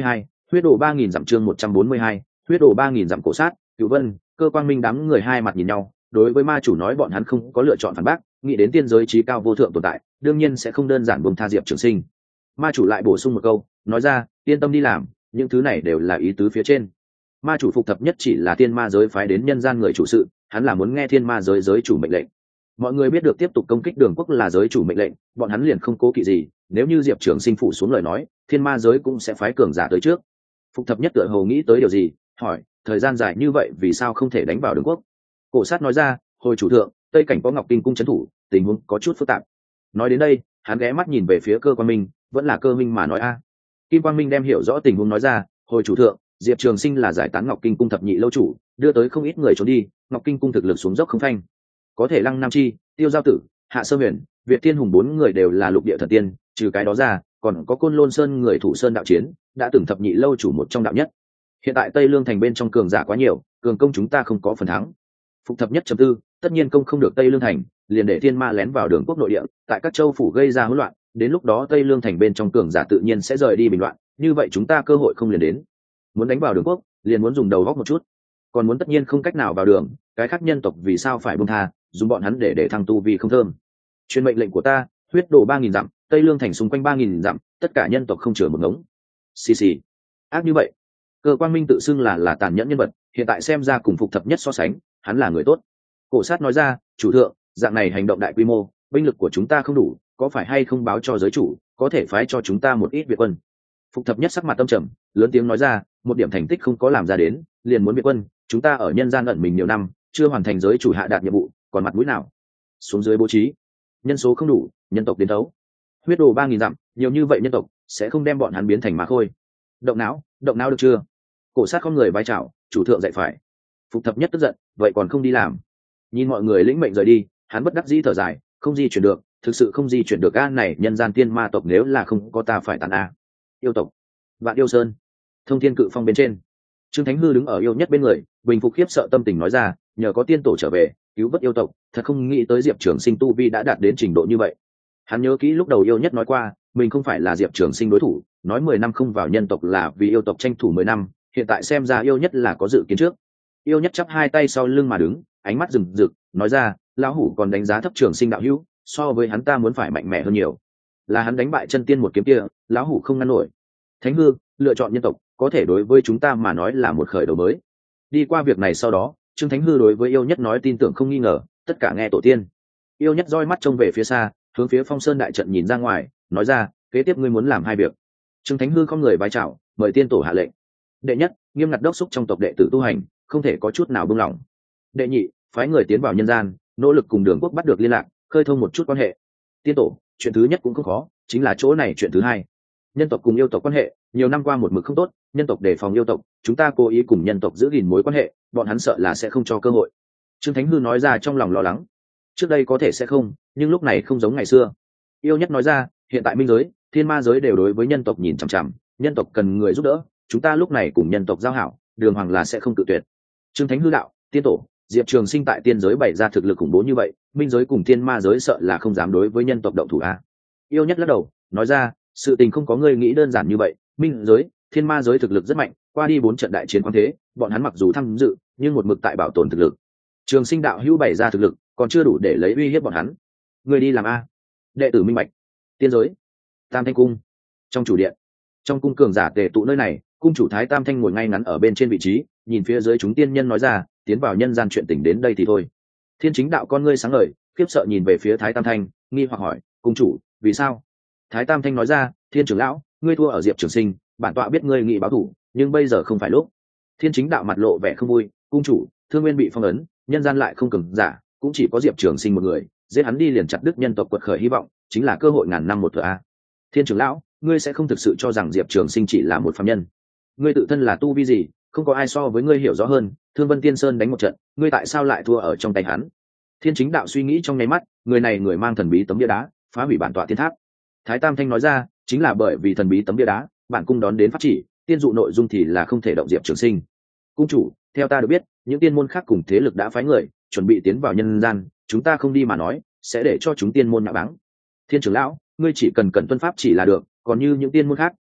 Huyết đổ 3000 dặm chương 142, huyết đổ 3000 dặm cổ sát, Cửu Vân, Cơ Quang Minh đám người hai mặt nhìn nhau, đối với ma chủ nói bọn hắn không có lựa chọn phản bác, nghĩ đến tiên giới trí cao vô thượng tồn tại, đương nhiên sẽ không đơn giản buông tha Diệp Trường Sinh. Ma chủ lại bổ sung một câu, nói ra, yên tâm đi làm, những thứ này đều là ý tứ phía trên. Ma chủ Phục Thập Nhất chỉ là tiên ma giới phái đến nhân gian người chủ sự, hắn là muốn nghe thiên ma giới giới chủ mệnh lệnh. Mọi người biết được tiếp tục công kích Đường Quốc là giới chủ mệnh lệnh, bọn hắn liền không cố kỵ gì, nếu như Diệp Trường Sinh phủ xuống lời nói, thiên ma giới cũng sẽ phái cường giả tới trước. Phục Thập Nhất tựa hồ nghĩ tới điều gì, hỏi, thời gian dài như vậy vì sao không thể đánh vào Đường Quốc? Cổ sát nói ra, hồi chủ thượng, tây cảnh có Ngọc Kinh cung trấn thủ, tình huống có chút phức tạp. Nói đến đây, hắn ghé mắt nhìn về phía Cơ Quang Minh, vẫn là Cơ Minh mà nói a. Kim Quang Minh đem hiểu rõ tình huống nói ra, hồi chủ thượng, Diệp Trường Sinh là giải tán Ngọc Kinh cung thập nhị lâu chủ, đưa tới không ít người trốn đi, Ngọc Kinh cung thực lực xuống dốc không phanh. Có thể Lăng Nam Chi, Tiêu Giao Tử, Hạ Sơ Huyền, Việt Tiên Hùng bốn người đều là lục địa thần tiên, trừ cái đó ra, còn có Côn Lôn Sơn người thủ sơn đạo chiến, đã từng thập nhị lâu chủ một trong đạo nhất. Hiện tại Tây Lương thành bên trong cường giả quá nhiều, cường công chúng ta không có phần thắng. Phục Thập Nhất chấm tư, tất nhiên công không được Tây Lương thành, liền để thiên ma lén vào Đường Quốc nội địa, tại các châu phủ gây ra hỗn loạn, đến lúc đó Tây Lương thành bên trong cường giả tự nhiên sẽ rời đi bình loạn, như vậy chúng ta cơ hội không liền đến. Muốn đánh vào Đường Quốc, liền muốn dùng đầu góc một chút, còn muốn tất nhiên không cách nào vào đường, cái khác nhân tộc vì sao phải buông tha, dùng bọn hắn để thăng tu vi không thơm. Truyền mệnh lệnh của ta, huyết đổ 3000 dặm, Tây Lương thành xung quanh 3000 dặm, tất cả nhân tộc không chừa một ngống. Xì xì. Ác như vậy. Cơ Quang Minh tự xưng là tàn nhẫn nhân vật, hiện tại xem ra cùng Phục Thập Nhất so sánh, hắn là người tốt. Cổ sát nói ra, chủ thượng, dạng này hành động đại quy mô, binh lực của chúng ta không đủ, có phải hay không báo cho giới chủ, có thể phái cho chúng ta một ít Việt quân. Phục Thập Nhất sắc mặt tâm trầm, lớn tiếng nói ra, một điểm thành tích không có làm ra đến, liền muốn Việt quân, chúng ta ở nhân gian ẩn mình nhiều năm, chưa hoàn thành giới chủ hạ đạt nhiệm vụ, còn mặt mũi nào? Xuống dưới bố trí, nhân số không đủ, nhân tộc đến đấu. Huyết đồ 3000 dặm, nhiều như vậy nhân tộc sẽ không đem bọn hắn biến thành má khôi. Động não được chưa? Cổ sát không người vai chào, chủ thượng dạy phải. Phục Thập Nhất tức giận, vậy còn không đi làm? Nhìn mọi người lĩnh mệnh rời đi, hắn bất đắc dĩ thở dài, không di chuyển được, thực sự không di chuyển được a, này nhân gian tiên ma tộc nếu là không có ta phải tàn a. Yêu tộc, Vạn Yêu Sơn, Thông Thiên Cự Phong bên trên, Trương Thánh Hư đứng ở Yêu Nhất bên người, bình phục khiếp sợ tâm tình nói ra, nhờ có tiên tổ trở về, cứu vớt yêu tộc, thật không nghĩ tới Diệp Trường Sinh tu vi đã đạt đến trình độ như vậy. Hắn nhớ kỹ lúc đầu Yêu Nhất nói qua, mình không phải là Diệp Trường Sinh đối thủ, nói 10 năm không vào nhân tộc là vì yêu tộc tranh thủ 10 năm, hiện tại xem ra Yêu Nhất là có dự kiến trước. Yêu Nhất chắp hai tay sau lưng mà đứng, ánh mắt rừng rực, nói ra, lão hủ còn đánh giá thấp Trường Sinh đạo hữu, so với hắn ta muốn phải mạnh mẽ hơn nhiều. Là hắn đánh bại chân tiên một kiếm kia, lão hủ không ngăn nổi. Thánh Hư, lựa chọn nhân tộc, có thể đối với chúng ta mà nói là một khởi đầu mới. Đi qua việc này sau đó, Trương Thánh Hư đối với Yêu Nhất nói tin tưởng không nghi ngờ, tất cả nghe tổ tiên. Yêu Nhất roi mắt trông về phía xa, hướng phía Phong Sơn đại trận nhìn ra ngoài, nói ra, kế tiếp ngươi muốn làm hai việc. Trương Thánh Hư không người vái chào, mời tiên tổ hạ lệnh. Đệ nhất, nghiêm ngặt đốc thúc trong tộc đệ tử tu hành, không thể có chút nào buông lỏng. Đệ nhị, phái người tiến vào nhân gian, nỗ lực cùng Đường Quốc bắt được liên lạc, khơi thông một chút quan hệ. Tiên tổ, chuyện thứ nhất cũng không khó, chính là chỗ này chuyện thứ hai. Nhân tộc cùng yêu tộc quan hệ, nhiều năm qua một mực không tốt, nhân tộc đề phòng yêu tộc, chúng ta cố ý cùng nhân tộc giữ gìn mối quan hệ, bọn hắn sợ là sẽ không cho cơ hội. Trương Thánh Hư nói ra trong lòng lo lắng. Trước đây có thể sẽ không, nhưng lúc này không giống ngày xưa. Yêu Nhất nói ra, hiện tại minh giới, thiên ma giới đều đối với nhân tộc nhìn chằm chằm, nhân tộc cần người giúp đỡ, chúng ta lúc này cùng nhân tộc giao hảo, đường hoàng là sẽ không tự tuyệt. Trương Thánh Hư đạo, tiên tổ, Diệp Trường Sinh tại tiên giới bày ra thực lực khủng bố như vậy, minh giới cùng thiên ma giới sợ là không dám đối với nhân tộc động thủ a. Yêu Nhất lắc đầu, nói ra, sự tình không có ngươi nghĩ đơn giản như vậy, minh giới, thiên ma giới thực lực rất mạnh, qua đi 4 trận đại chiến quan thế, bọn hắn mặc dù tham dự, nhưng một mực tại bảo tồn thực lực. Trường Sinh đạo hữu bày ra thực lực, còn chưa đủ để lấy uy hiếp bọn hắn. Ngươi đi làm a. Đệ tử minh bạch. Tiên giới, Tam Thanh cung, trong chủ điện, trong cung cường giả tề tụ nơi này, cung chủ Thái Tam Thanh ngồi ngay ngắn ở bên trên vị trí, nhìn phía dưới chúng tiên nhân nói ra, tiến vào nhân gian chuyện tình đến đây thì thôi. Thiên Chính đạo con ngươi sáng ngời, khiếp sợ nhìn về phía Thái Tam Thanh, nghi hoặc hỏi, cung chủ, vì sao? Thái Tam Thanh nói ra, Thiên trưởng lão, ngươi thua ở Diệp Trường Sinh, bản tọa biết ngươi nghị báo thủ, nhưng bây giờ không phải lúc. Thiên Chính đạo mặt lộ vẻ không vui, cung chủ, Thương Nguyên bị phong ấn, nhân gian lại không cường giả, cũng chỉ có Diệp Trường Sinh một người, giết hắn đi liền chặt đứt nhân tộc quật khởi hy vọng, chính là cơ hội ngàn năm một thửa a. Thiên trưởng lão, ngươi sẽ không thực sự cho rằng Diệp Trường Sinh chỉ là một phàm nhân? Ngươi tự thân là tu vi gì, không có ai so với ngươi hiểu rõ hơn, Thương Vân Tiên Sơn đánh một trận, ngươi tại sao lại thua ở trong tay hắn? Thiên Chính đạo suy nghĩ trong nháy mắt, người này người mang thần bí tấm bia đá, phá hủy bản tọa thiên tháp. Thái Tam Thanh nói ra, chính là bởi vì thần bí tấm bia đá, bản cung đón đến pháp chỉ, tiên dụ nội dung thì là không thể động Diệp Trường Sinh. Cung chủ, theo ta được biết, những tiên môn khác cùng thế lực đã phái người chuẩn bị tiến vào nhân gian, chúng ta không đi mà nói, sẽ để cho chúng tiên môn nhạ báng. Thiên trưởng lão, ngươi chỉ cần tuân pháp chỉ là được, còn như những tiên môn khác,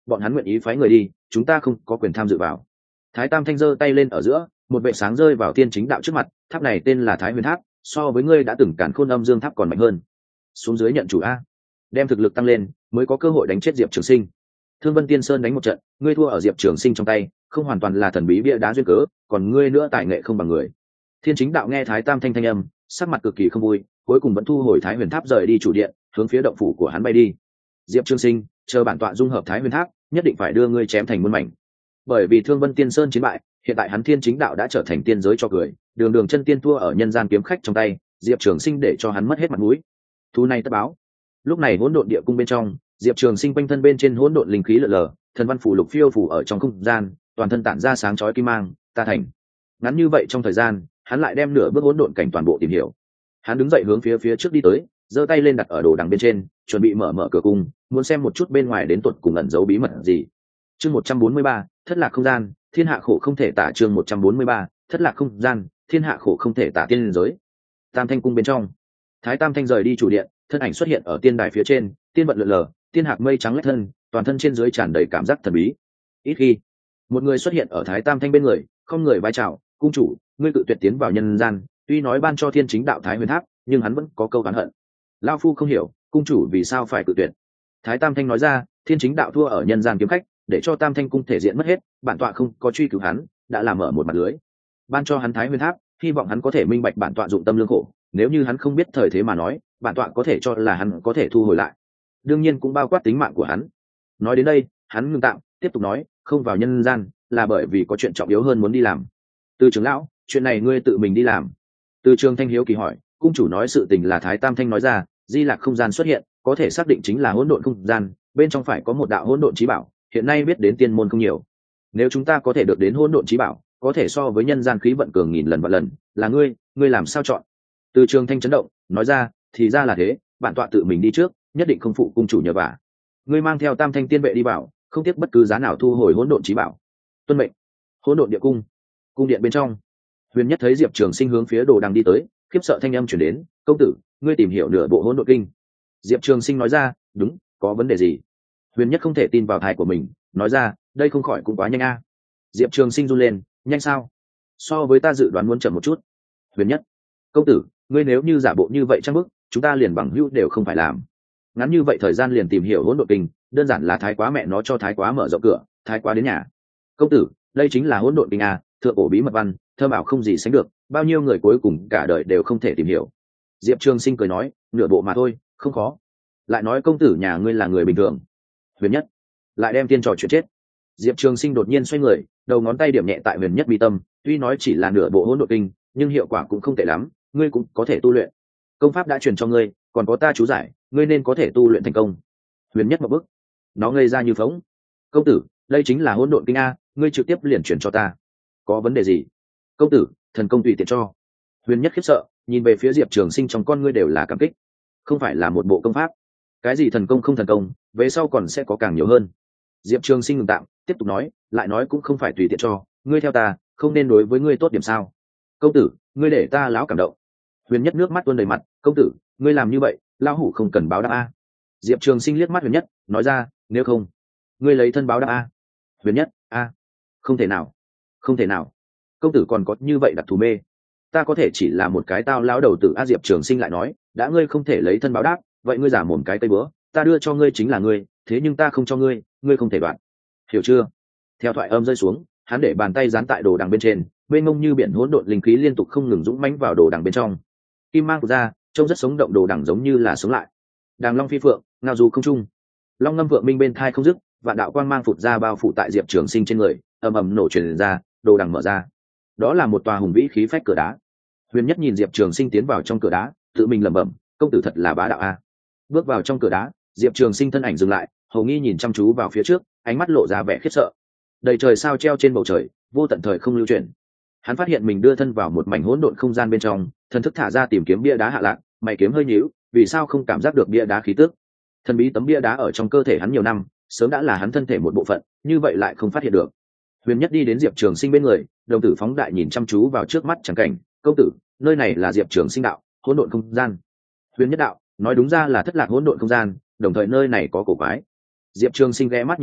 bọn hắn nguyện ý phái người đi, chúng ta không có quyền tham dự vào. Thái Tam Thanh giơ tay lên ở giữa, một vệ sáng rơi vào thiên chính đạo trước mặt. Tháp này tên là Thái Huyền Tháp, so với ngươi đã từng cản khôn âm dương tháp còn mạnh hơn. Xuống dưới nhận chủ a, đem thực lực tăng lên mới có cơ hội đánh chết Diệp Trường Sinh. Thương Vân Tiên Sơn đánh một trận, ngươi thua ở Diệp Trường Sinh trong tay, không hoàn toàn là thần bí bia đá duyên cớ, còn ngươi nữa tài nghệ không bằng người. Thiên chính đạo nghe Thái Tam Thanh thanh âm, sắc mặt cực kỳ không vui, cuối cùng vẫn thu hồi Thái Huyền Tháp rời đi chủ điện, hướng phía động phủ của hắn bay đi. Diệp Trường Sinh, chờ bản tọa dung hợp Thái Huyền Tháp, nhất định phải đưa ngươi chém thành muôn mảnh. Bởi vì Thương Vân Tiên Sơn chiến bại, hiện tại hắn Thiên chính đạo đã trở thành tiên giới cho cười, đường đường chân tiên thua ở nhân gian kiếm khách trong tay, Diệp Trường Sinh để cho hắn mất hết mặt mũi. Thu này tất báo. Lúc này hỗn độn địa cung bên trong, Diệp Trường Sinh quanh thân bên trên hỗn độn linh khí lờ lờ, thần văn phủ lục phiêu phủ ở trong không gian, toàn thân tản ra sáng chói kim mang, ta thành. Ngắn như vậy trong thời gian, hắn lại đem nửa bước hỗn độn cảnh toàn bộ tìm hiểu. Hắn đứng dậy hướng phía trước đi tới, giơ tay lên đặt ở đồ đằng bên trên, chuẩn bị mở cửa cung, muốn xem một chút bên ngoài đến tuột cùng ẩn giấu bí mật gì. Chương 143, thất lạc không gian, thiên hạ khổ không thể tả. Chương 143, thất lạc không gian, thiên hạ khổ không thể tả. Tiên giới Tam Thanh cung bên trong, Thái Tam Thanh rời đi chủ điện, thân ảnh xuất hiện ở tiên đài phía trên, tiên vận lượn lờ, tiên hạc mây trắng lách thân, toàn thân trên dưới tràn đầy cảm giác thần bí. Ít khi một người xuất hiện ở Thái Tam Thanh bên người, không người vai chào, cung chủ, ngươi cự tuyệt tiến vào nhân gian, tuy nói ban cho thiên chính đạo Thái Huyền Tháp, nhưng hắn vẫn có câu oán hận. Lao phu không hiểu, cung chủ vì sao phải cự tuyệt. Thái Tam Thanh nói ra, thiên chính đạo thua ở nhân gian kiếm khách, để cho Tam Thanh cung thể diện mất hết, bản tọa không có truy cứu hắn, đã làm mở một mặt lưới, ban cho hắn Thái Huyền Tháp, hy vọng hắn có thể minh bạch bản tọa dụng tâm lương khổ, nếu như hắn không biết thời thế mà nói, bản tọa có thể cho là hắn có thể thu hồi lại, đương nhiên cũng bao quát tính mạng của hắn. Nói đến đây, hắn ngừng tạm, tiếp tục nói, không vào nhân gian là bởi vì có chuyện trọng yếu hơn muốn đi làm. Từ trưởng lão, chuyện này ngươi tự mình đi làm. Từ Trường Thanh hiếu kỳ hỏi, cung chủ nói sự tình là Thái Tam Thanh nói ra, di lạc không gian xuất hiện, có thể xác định chính là hỗn độn không gian, bên trong phải có một đạo hỗn độn chí bảo, hiện nay biết đến tiên môn không nhiều. Nếu chúng ta có thể được đến hỗn độn chí bảo, có thể so với nhân gian khí vận cường nghìn lần vạn lần, là ngươi làm sao chọn? Từ Trường Thanh chấn động, nói ra, thì ra là thế, bản tọa tự mình đi trước, nhất định không phụ cung chủ nhờ vả. Ngươi mang theo Tam Thanh tiên vệ đi vào, không tiếc bất cứ giá nào thu hồi hỗn độn chí bảo. Tuân mệnh. Hỗn độn địa cung, cung điện bên trong, Huyền Nhất thấy Diệp Trường Sinh hướng phía đồ đằng đi tới, khiếp sợ thanh âm truyền đến, công tử, ngươi tìm hiểu nửa bộ hỗn độn kinh. Diệp Trường Sinh nói ra, đúng, có vấn đề gì? Huyền Nhất không thể tin vào tai của mình, nói ra, đây không khỏi cũng quá nhanh a. Diệp Trường Sinh run lên, nhanh sao? So với ta dự đoán muốn chậm một chút. Huyền Nhất, công tử, ngươi nếu như giả bộ như vậy chắc bức, chúng ta liền bằng hữu đều không phải làm. Ngắn như vậy thời gian liền tìm hiểu hỗn độn kinh, đơn giản là thái quá mẹ nó cho thái quá mở rộng cửa, thái quá đến nhà. Công tử, đây chính là hỗn độn kinh a, thượng cổ bí mật văn, thơ bảo không gì sánh được, bao nhiêu người cuối cùng cả đời đều không thể tìm hiểu. Diệp Trường Sinh cười nói, nửa bộ mà thôi, không khó. Lại nói công tử nhà ngươi là người bình thường. Huyền Nhất lại đem tiên trò chuyện chết. Diệp Trường Sinh đột nhiên xoay người, đầu ngón tay điểm nhẹ tại Huyền Nhất mi tâm, tuy nói chỉ là nửa bộ hỗn độn kinh, nhưng hiệu quả cũng không tệ lắm, ngươi cũng có thể tu luyện. Công pháp đã truyền cho ngươi, còn có ta chú giải, ngươi nên có thể tu luyện thành công. Huyền Nhất một bước, nó ngây ra như phóng. Công tử, đây chính là hỗn độn kinh a, ngươi trực tiếp liền truyền cho ta. Có vấn đề gì? Công tử, thần công tùy tiện cho. Huyền Nhất khiếp sợ, nhìn về phía Diệp Trường Sinh, trong con ngươi đều là cảm kích. Không phải là một bộ công pháp, cái gì thần công không thần công, về sau còn sẽ có càng nhiều hơn. Diệp Trường Sinh ngừng tạm, tiếp tục nói, lại nói cũng không phải tùy tiện cho, ngươi theo ta, không nên đối với ngươi tốt điểm sao? Công tử, ngươi để ta lão cảm động. Huyền Nhất nước mắt tuôn đầy mặt, công tử, ngươi làm như vậy, lão hủ không cần báo đáp a. Diệp Trường Sinh liếc mắt Huyền Nhất, nói ra, nếu không, ngươi lấy thân báo đáp a. Huyền Nhất, a, không thể nào, không thể nào, công tử còn có như vậy đặc thù mê. Ta có thể chỉ là một cái tao lão đầu tử a. Diệp Trường Sinh lại nói, đã ngươi không thể lấy thân báo đáp, vậy ngươi giả mồm cái tây bữa, ta đưa cho ngươi chính là ngươi, thế nhưng ta không cho ngươi, ngươi không thể đoạn, hiểu chưa? Theo thoại âm rơi xuống, hắn để bàn tay dán tại đồ đằng bên trên, mênh mông như biển hỗn độn linh khí liên tục không ngừng dũng mãnh vào đồ đằng bên trong. Kim mang của ra, trông rất sống động, đồ đằng giống như là sống lại. Đàng long phi phượng, ngao du không trung, long ngâm vượng minh bên thai không dứt, vạn đạo quang mang phụt ra bao phủ tại Diệp Trường Sinh trên người, ầm ầm nổ truyền ra, đồ đằng mở ra. Đó là một tòa hùng vĩ khí phách cửa đá. Huyền Nhất nhìn Diệp Trường Sinh tiến vào trong cửa đá, tự mình lẩm bẩm, công tử thật là bá đạo a. Bước vào trong cửa đá, Diệp Trường Sinh thân ảnh dừng lại, hầu nghi nhìn chăm chú vào phía trước, ánh mắt lộ ra vẻ khiếp sợ. Đầy trời sao treo trên bầu trời, vô tận thời không lưu chuyển. Hắn phát hiện mình đưa thân vào một mảnh hỗn độn không gian bên trong, thần thức thả ra tìm kiếm bia đá hạ lạc, mày kiếm hơi nhíu, vì sao không cảm giác được bia đá khí tức? Thần bí tấm bia đá ở trong cơ thể hắn nhiều năm, sớm đã là hắn thân thể một bộ phận, như vậy lại không phát hiện được. Huyền Nhất đi đến Diệp Trường Sinh bên người, đồng tử phóng đại nhìn chăm chú vào trước mắt chẳng cảnh, công tử, nơi này là Diệp Trường Sinh đạo, hỗn độn không gian. Huyền Nhất đạo, nói đúng ra là thất lạc hỗn độn không gian, đồng thời nơi này có cổ quái. Diệp Trường Sinh ghé mắt nhìn lại,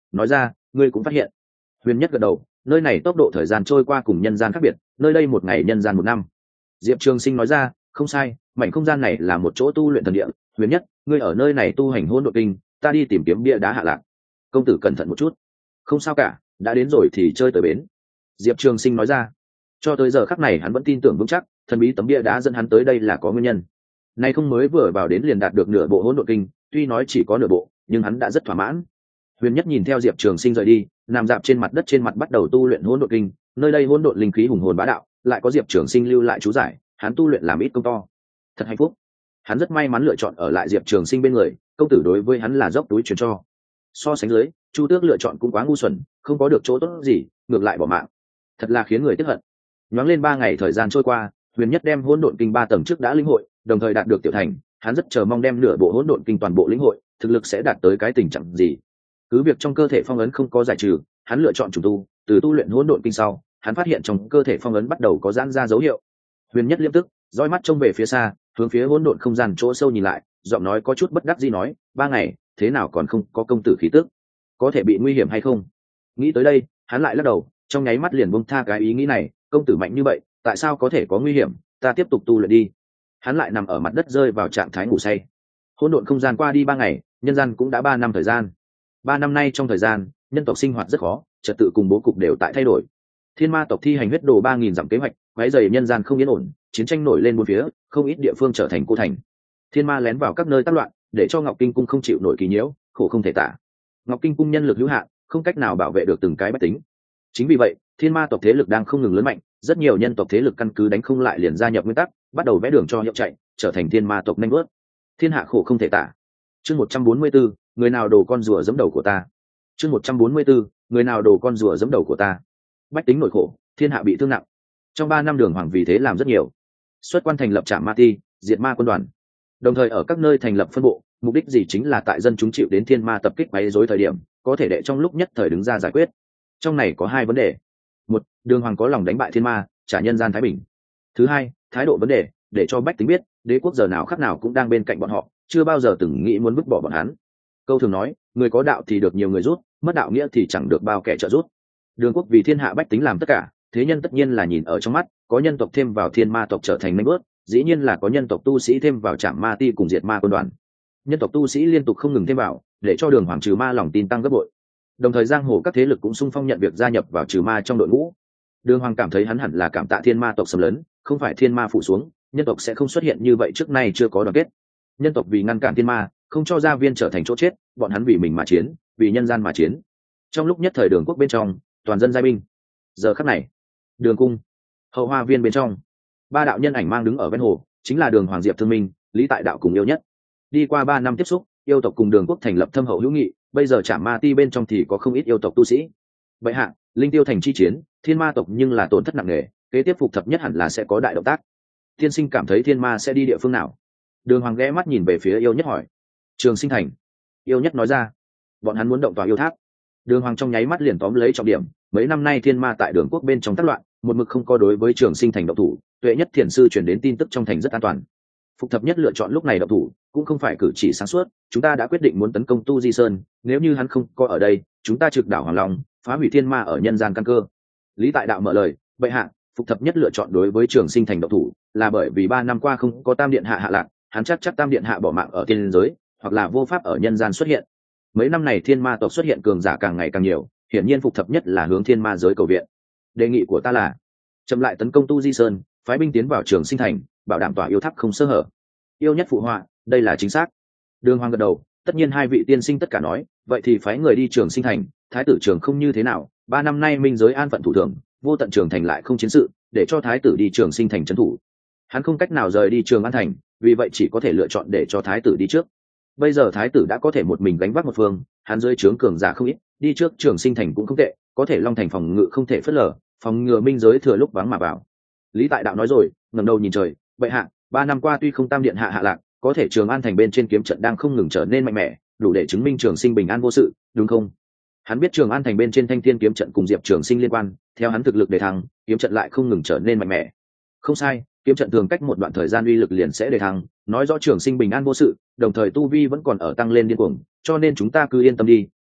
nói ra ngươi cũng phát hiện. Huyền Nhất gật đầu, nơi này tốc độ thời gian trôi qua cùng nhân gian khác biệt, nơi đây một ngày nhân gian một năm. Diệp Trường Sinh nói ra, không sai, mảnh không gian này là một chỗ tu luyện thần địa. Huyền Nhất, ngươi ở nơi này tu hành hỗn độn kinh, ta đi tìm kiếm bia đá hạ lạc. Công tử cẩn thận một chút. Không sao cả, đã đến rồi thì chơi tới bến. Diệp Trường Sinh nói ra. Cho tới giờ khắc này hắn vẫn tin tưởng vững chắc, thần bí tấm bia đá dẫn hắn tới đây là có nguyên nhân. Nay không mới vừa vào đến liền đạt được nửa bộ hỗn độn kinh, tuy nói chỉ có nửa bộ, nhưng hắn đã rất thỏa mãn. Huyền Nhất nhìn theo Diệp Trường Sinh rời đi, nằm dạp trên mặt đất trên mặt bắt đầu tu luyện hỗn độn kinh, nơi đây hỗn độn linh khí hùng hồn bá đạo, lại có Diệp Trường Sinh lưu lại chú giải, hắn tu luyện làm ít công to. Thật hạnh phúc. Hắn rất may mắn lựa chọn ở lại Diệp Trường Sinh bên người, công tử đối với hắn là dốc túi truyền cho. So sánh dưới, Chu Tước lựa chọn cũng quá ngu xuẩn, không có được chỗ tốt gì, ngược lại bỏ mạng. Thật là khiến người tiếc hận. Nhoáng lên 3 ngày thời gian trôi qua, Huyền Nhất đem hỗn độn kinh 3 tầng trước đã lĩnh hội, đồng thời đạt được tiểu thành, hắn rất chờ mong đem nửa bộ hỗn độn kinh toàn bộ lĩnh hội, thực lực sẽ đạt tới cái tình trạng gì. Cứ việc trong cơ thể phong ấn không có giải trừ, hắn lựa chọn trùng tu, từ tu luyện hỗn độn kinh sau, hắn phát hiện trong cơ thể phong ấn bắt đầu có giãn ra dấu hiệu. Huyền Nhất liếc tức, dõi mắt trông về phía xa, hướng phía hỗn độn không gian chỗ sâu nhìn lại, giọng nói có chút bất đắc dĩ nói, 3 ngày, thế nào còn không có công tử khí tức, có thể bị nguy hiểm hay không? Nghĩ tới đây, hắn lại lắc đầu, trong nháy mắt liền buông tha cái ý nghĩ này, công tử mạnh như vậy, tại sao có thể có nguy hiểm, ta tiếp tục tu luyện đi. Hắn lại nằm ở mặt đất rơi vào trạng thái ngủ say. Hỗn độn không gian qua đi 3 ngày, nhân gian cũng đã 3 năm thời gian. 3 năm nay trong thời gian, nhân tộc sinh hoạt rất khó, trật tự cùng bố cục đều tại thay đổi. Thiên ma tộc thi hành huyết đồ 3000 dặm kế hoạch, quấy rầy nhân gian không yên ổn, chiến tranh nổi lên bốn phía, không ít địa phương trở thành cô thành. Thiên ma lén vào các nơi tác loạn, để cho Ngọc Kinh cung không chịu nổi kỳ nhiễu, khổ không thể tả. Ngọc Kinh cung nhân lực hữu hạn, không cách nào bảo vệ được từng cái bách tính. Chính vì vậy, thiên ma tộc thế lực đang không ngừng lớn mạnh, rất nhiều nhân tộc thế lực căn cứ đánh không lại liền gia nhập nguyên tắc, bắt đầu vẽ đường cho hiệu chạy, trở thành thiên ma tộc nhanh bước. Thiên hạ khổ không thể tả. Chương 144, người nào đồ con rùa giẫm đầu của ta. Chương 144, người nào đồ con rùa giẫm đầu của ta. Bách tính nổi khổ, thiên hạ bị thương nặng. Trong 3 năm Đường Hoàng vì thế làm rất nhiều. Xuất quan thành lập trạm ma ti, diệt ma quân đoàn. Đồng thời ở các nơi thành lập phân bộ, mục đích gì chính là tại dân chúng chịu đến thiên ma tập kích quấy rối thời điểm, có thể để trong lúc nhất thời đứng ra giải quyết. Trong này có 2 vấn đề. 1, Đường Hoàng có lòng đánh bại thiên ma, trả nhân gian thái bình. Thứ 2, thái độ vấn đề, để cho bách tính biết, đế quốc giờ nào khắc nào cũng đang bên cạnh bọn họ, chưa bao giờ từng nghĩ muốn vứt bỏ bọn hắn. Câu thường nói, người có đạo thì được nhiều người rút, mất đạo nghĩa thì chẳng được bao kẻ trợ giúp. Đường quốc vì thiên hạ bách tính làm tất cả, thế nhân tất nhiên là nhìn ở trong mắt, có nhân tộc thêm vào thiên ma tộc trở thành nanh bước, dĩ nhiên là có nhân tộc tu sĩ thêm vào trạm ma ti cùng diệt ma quân đoàn. Nhân tộc tu sĩ liên tục không ngừng thêm vào, để cho Đường Hoàng trừ ma lòng tin tăng gấp bội. Đồng thời giang hồ các thế lực cũng xung phong nhận việc gia nhập vào trừ ma trong đội ngũ. Đường Hoàng cảm thấy hắn hẳn là cảm tạ thiên ma tộc xâm lấn, không phải thiên ma phủ xuống, nhân tộc sẽ không xuất hiện như vậy, trước nay chưa có đoàn kết. Nhân tộc vì ngăn cản thiên ma, không cho gia viên trở thành chỗ chết, bọn hắn vì mình mà chiến, vì nhân gian mà chiến. Trong lúc nhất thời Đường quốc bên trong, toàn dân giai binh. Giờ khắc này, Đường cung, hậu hoa viên bên trong, 3 đạo nhân ảnh mang đứng ở ven hồ, chính là Đường Hoàng, Diệp Thương Minh, Lý Tại Đạo cùng Yêu Nhất. Đi qua 3 năm tiếp xúc, yêu tộc cùng Đường quốc thành lập thâm hậu hữu nghị, bây giờ trạm ma ti bên trong thì có không ít yêu tộc tu sĩ. Vậy hạ, linh tiêu thành chi chiến, thiên ma tộc nhưng là tổn thất nặng nề, kế tiếp phục thập nhất hẳn là sẽ có đại động tác. Tiên sinh cảm thấy thiên ma sẽ đi địa phương nào? Đường Hoàng ghé mắt nhìn về phía Yêu Nhất hỏi. Trường Sinh thành. Yêu Nhất nói ra, bọn hắn muốn động vào yêu tháp. Đường Hoàng trong nháy mắt liền tóm lấy trọng điểm, mấy năm nay thiên ma tại Đường quốc bên trong tác loạn, một mực không có đối với Trường Sinh thành động thủ, Tuệ Nhất thiền sư truyền đến tin tức trong thành rất an toàn. Phục thập nhất lựa chọn lúc này động thủ, cũng không phải cử chỉ sáng suốt, chúng ta đã quyết định muốn tấn công Tu Di Sơn, nếu như hắn không có ở đây, chúng ta trực đảo Hoàng Long, phá hủy thiên ma ở nhân gian căn cơ. Lý Tại Đạo mở lời, bệ hạ, Phục thập nhất lựa chọn đối với Trường Sinh thành động thủ, là bởi vì 3 năm qua không có Tam điện hạ hạ lạc, hắn chắc Tam điện hạ bỏ mạng ở thiên giới, hoặc là vô pháp ở nhân gian xuất hiện. Mấy năm này thiên ma tộc xuất hiện cường giả càng ngày càng nhiều, hiển nhiên Phục thập nhất là hướng thiên ma giới cầu viện. Đề nghị của ta là chậm lại tấn công Tu Di Sơn, phái binh tiến vào Trường Sinh thành, bảo đảm tòa yêu tháp không sơ hở. Yêu Nhất phụ họa, đây là chính xác. Đường Hoàng gật đầu, tất nhiên 2 vị tiên sinh tất cả nói, vậy thì phái người đi Trường Sinh thành, thái tử Trường không như thế nào, 3 năm nay minh giới an phận thủ thường, vô tận Trường thành lại không chiến sự, để cho thái tử đi Trường Sinh thành trấn thủ. Hắn không cách nào rời đi Trường An thành, vì vậy chỉ có thể lựa chọn để cho thái tử đi trước. Bây giờ thái tử đã có thể một mình gánh vác một phương, hắn dưới trướng cường giả không ít, đi trước Trường Sinh thành cũng không tệ, có thể Long thành phòng ngự không thể phớt lờ, phòng ngừa minh giới thừa lúc vắng mà vào. Lý Tại Đạo nói rồi, ngẩng đầu nhìn trời, bệ hạ, 3 năm qua tuy không Tam điện hạ hạ lạc, có thể Trường An thành bên trên kiếm trận đang không ngừng trở nên mạnh mẽ, đủ để chứng minh Trường Sinh bình an vô sự, đúng không? Hắn biết Trường An thành bên trên Thanh Thiên kiếm trận cùng Diệp Trường Sinh liên quan, theo hắn thực lực để thăng, kiếm trận lại không ngừng trở nên mạnh mẽ. Không sai, kiếm trận thường cách một đoạn thời gian uy lực liền sẽ để thăng, nói rõ Trường Sinh bình an vô sự, đồng thời tu vi vẫn còn ở tăng lên điên cuồng, cho nên chúng ta cứ yên tâm đi,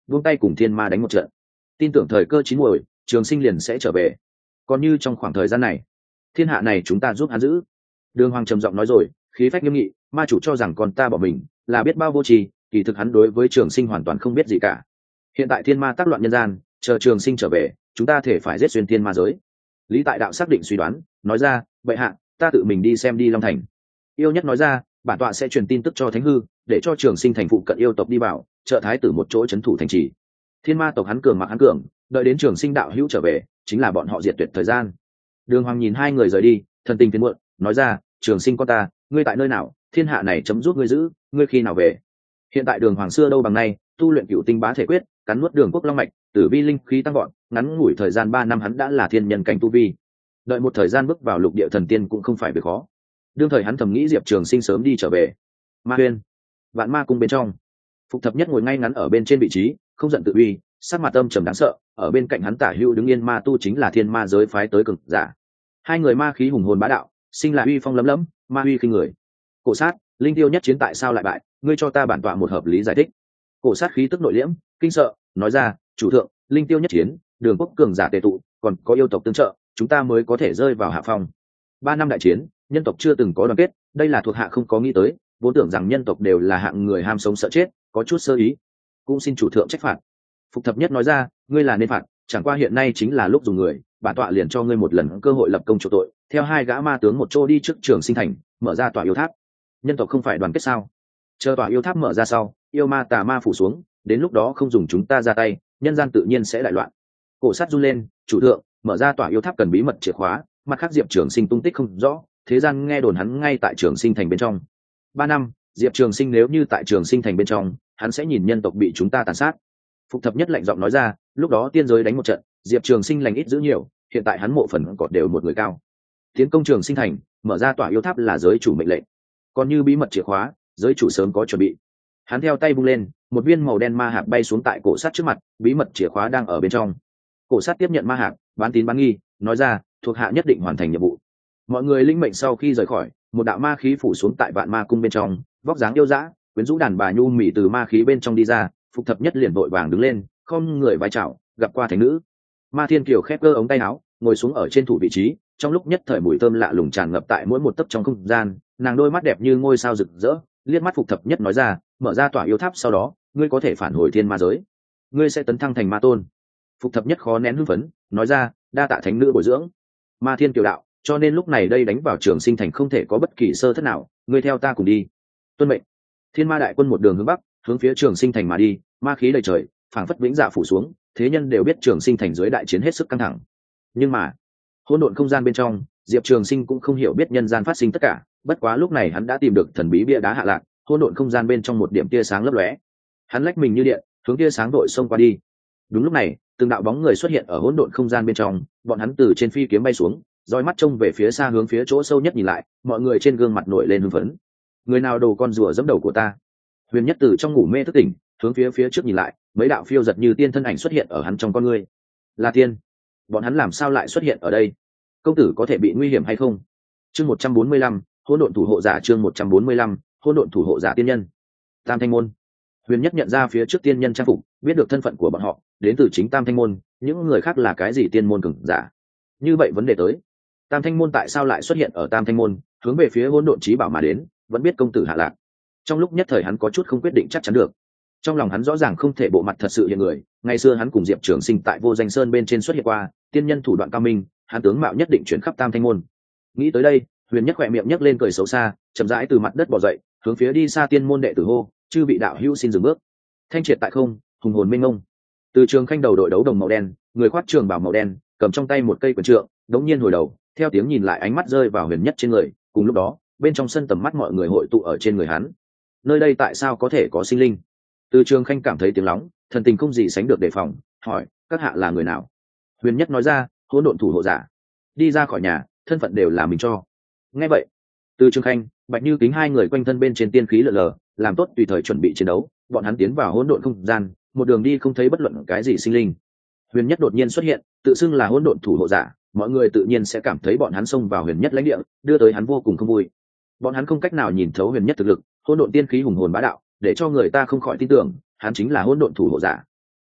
buông tay cùng thiên ma đánh một trận. Tin tưởng thời cơ chín muồi, Trường Sinh liền sẽ trở về. Còn như trong khoảng thời gian này, thiên hạ này chúng ta giúp hắn giữ. Đường Hoàng trầm giọng nói rồi, khí phách nghiêm nghị, ma chủ cho rằng con ta bỏ mình là biết bao vô tri, kỳ thực hắn đối với Trường Sinh hoàn toàn không biết gì cả. Hiện tại thiên ma tác loạn nhân gian, chờ Trường Sinh trở về, chúng ta thể phải giết xuyên thiên ma giới. Lý Tại Đạo xác định suy đoán, nói ra, vậy hạ, ta tự mình đi xem đi Long Thành. Yêu Nhất nói ra, bản tọa sẽ truyền tin tức cho Thánh Hư, để cho Trường Sinh thành phụ cận yêu tộc đi vào, trợ thái tử một chỗ trấn thủ thành trì. Thiên ma tộc hắn cường mặc hắn cường, đợi đến Trường Sinh đạo hữu trở về, chính là bọn họ diệt tuyệt thời gian. Đường Hoàng nhìn hai người rời đi, thần tình phiền muộn, nói ra, Trường Sinh con ta, ngươi tại nơi nào? Thiên hạ này chấm giúp ngươi giữ, ngươi khi nào về? Hiện tại Đường Hoàng xưa đâu bằng nay, tu luyện Cửu Tinh Bá Thể Quyết, cắn nuốt Đường Quốc Long mạch, tử vi linh khí tăng vọt, ngắn ngủi thời gian 3 năm hắn đã là thiên nhân cảnh tu vi. Đợi một thời gian bước vào lục địa thần tiên cũng không phải việc khó. Đương thời hắn thầm nghĩ Diệp Trường Sinh sớm đi trở về. Ma Huyên, Vạn Ma cung bên trong, Phục Thập Nhất ngồi ngay ngắn ở bên trên vị trí, không giận tự uy, sắc mặt âm trầm đáng sợ. Ở bên cạnh hắn tả hữu đứng yên ma tu chính là thiên ma giới phái tới cực giả. Hai người ma khí hùng hồn bá đạo, sinh là uy phong lấm lấm, ma uy khinh người. Cổ Sát, Linh Tiêu nhất chiến tại sao lại bại? Ngươi cho ta bản tọa một hợp lý giải thích. Cổ Sát khí tức nội liễm, kinh sợ, nói ra, chủ thượng, Linh Tiêu nhất chiến, Đường Quốc cường giả tề tụ, còn có yêu tộc tương trợ, chúng ta mới có thể rơi vào hạ phong. 3 năm đại chiến, nhân tộc chưa từng có đoàn kết, đây là thuộc hạ không có nghĩ tới, vốn tưởng rằng nhân tộc đều là hạng người ham sống sợ chết, có chút sơ ý, cũng xin chủ thượng trách phạt. Phục Thập Nhất nói ra, ngươi là nên phạt, chẳng qua hiện nay chính là lúc dùng người, bản tọa liền cho ngươi một lần cơ hội lập công chuộc tội, theo hai gã ma tướng một chỗ đi trước Trường Sinh thành, mở ra tòa yêu tháp. Nhân tộc không phải đoàn kết sao? Chờ tòa yêu tháp mở ra sau, yêu ma tà ma phủ xuống, đến lúc đó không dùng chúng ta ra tay, nhân gian tự nhiên sẽ đại loạn. Cổ Sát run lên, chủ thượng, mở ra tòa yêu tháp cần bí mật chìa khóa, mặt khác Diệp Trường Sinh tung tích không rõ, thế gian nghe đồn hắn ngay tại Trường Sinh thành bên trong. 3 năm, Diệp Trường Sinh nếu như tại Trường Sinh thành bên trong, hắn sẽ nhìn nhân tộc bị chúng ta tàn sát. Phục Thập Nhất lạnh giọng nói ra, lúc đó tiên giới đánh một trận, Diệp Trường Sinh lành ít giữ nhiều, hiện tại hắn mộ phần cọt đều một người cao. Tiến công Trường Sinh thành, mở ra tòa yêu tháp là giới chủ mệnh lệnh. Còn như bí mật chìa khóa, giới chủ sớm có chuẩn bị. Hắn theo tay vung lên, một viên màu đen ma hạt bay xuống tại Cổ Sát trước mặt, bí mật chìa khóa đang ở bên trong. Cổ Sát tiếp nhận ma hạt, bán tín bán nghi, nói ra, thuộc hạ nhất định hoàn thành nhiệm vụ. Mọi người linh mệnh sau khi rời khỏi, một đạo ma khí phủ xuống tại Vạn Ma cung bên trong, vóc dáng yêu dã, quyến rũ đàn bà nhu mị từ ma khí bên trong đi ra. Phục Thập Nhất liền vội vàng đứng lên, không người vai chào, gặp qua thánh nữ. Ma Thiên Kiều khép cơ ống tay áo, ngồi xuống ở trên thủ vị trí, trong lúc nhất thời mùi thơm lạ lùng tràn ngập tại mỗi một tấc trong không gian, nàng đôi mắt đẹp như ngôi sao rực rỡ, liếc mắt Phục Thập Nhất nói ra, mở ra tòa yêu tháp sau đó, ngươi có thể phản hồi thiên ma giới, ngươi sẽ tấn thăng thành ma tôn. Phục Thập Nhất khó nén hưng phấn, nói ra, đa tạ thánh nữ bồi dưỡng. Ma Thiên Kiều đạo, cho nên lúc này đây đánh vào Trường Sinh thành không thể có bất kỳ sơ thất nào, ngươi theo ta cùng đi. Tuân mệnh. Thiên Ma đại quân một đường hướng bắc, hướng phía Trường Sinh thành mà đi, ma khí đầy trời, phảng phất vĩnh dạ phủ xuống, thế nhân đều biết Trường Sinh thành dưới đại chiến hết sức căng thẳng. Nhưng mà, hỗn độn không gian bên trong, Diệp Trường Sinh cũng không hiểu biết nhân gian phát sinh tất cả, bất quá lúc này hắn đã tìm được thần bí bia đá hạ lạc, hỗn độn không gian bên trong một điểm tia sáng lấp lóe. Hắn lách mình như điện, hướng tia sáng đội xông qua đi. Đúng lúc này, từng đạo bóng người xuất hiện ở hỗn độn không gian bên trong, bọn hắn từ trên phi kiếm bay xuống, dõi mắt trông về phía xa hướng phía chỗ sâu nhất nhìn lại, mọi người trên gương mặt nổi lên hưng phấn. Người nào đồ con rùa giẫm đầu của ta? Huyền Nhất từ trong ngủ mê thức tỉnh, hướng phía trước nhìn lại, mấy đạo phiêu giật như tiên thân ảnh xuất hiện ở hắn trong con ngươi. Là tiên? Bọn hắn làm sao lại xuất hiện ở đây? Công tử có thể bị nguy hiểm hay không? Chương 145, hỗn độn thủ hộ giả. Chương 145, hỗn độn thủ hộ giả tiên nhân. Tam Thanh môn. Huyền Nhất nhận ra phía trước tiên nhân trang phục, biết được thân phận của bọn họ, đến từ chính Tam Thanh môn, những người khác là cái gì tiên môn cường giả? Như vậy vấn đề tới, Tam Thanh môn tại sao lại xuất hiện ở Tam Thanh môn, hướng về phía hỗn độn chí bảo mà đến, vẫn biết công tử hạ lạc. Trong lúc nhất thời hắn có chút không quyết định chắc chắn được. Trong lòng hắn rõ ràng không thể bộ mặt thật sự hiện người, ngày xưa hắn cùng Diệp Trường Sinh tại Vô Danh Sơn bên trên xuất hiện qua, tiên nhân thủ đoạn cao minh, hắn tướng mạo nhất định chuyển khắp Tam Thanh môn. Nghĩ tới đây, Huyền Nhất khỏe miệng nhếch lên cười xấu xa, chậm rãi từ mặt đất bò dậy, hướng phía đi xa tiên môn đệ tử hô, chư vị đạo hữu xin dừng bước. Thanh triệt tại không, hùng hồn mênh mông. Từ Trường Khanh đầu đội đấu đồng màu đen, người khoác trường bào màu đen, cầm trong tay một cây quyền trượng, đống nhiên hồi đầu, theo tiếng nhìn lại ánh mắt rơi vào Huyền Nhất trên người, cùng lúc đó, bên trong sân tầm mắt mọi người hội tụ ở trên người hắn. Nơi đây tại sao có thể có sinh linh? Từ Trường Khanh cảm thấy tiếng lóng, thần tình không gì sánh được đề phòng, hỏi, các hạ là người nào? Huyền Nhất nói ra, hỗn độn thủ hộ giả. Đi ra khỏi nhà, thân phận đều là mình cho. Nghe vậy, Từ Trường Khanh, Bạch Như Kính hai người quanh thân bên trên tiên khí lờ lờ, làm tốt tùy thời chuẩn bị chiến đấu, bọn hắn tiến vào hỗn độn không gian, một đường đi không thấy bất luận cái gì sinh linh. Huyền Nhất đột nhiên xuất hiện, tự xưng là hỗn độn thủ hộ giả, mọi người tự nhiên sẽ cảm thấy bọn hắn xông vào Huyền Nhất lãnh địa, đưa tới hắn vô cùng không vui. Bọn hắn không cách nào nhìn thấu Huyền Nhất thực lực, hỗn độn tiên khí hùng hồn bá đạo, để cho người ta không khỏi tin tưởng hắn chính là hỗn độn thủ hộ giả.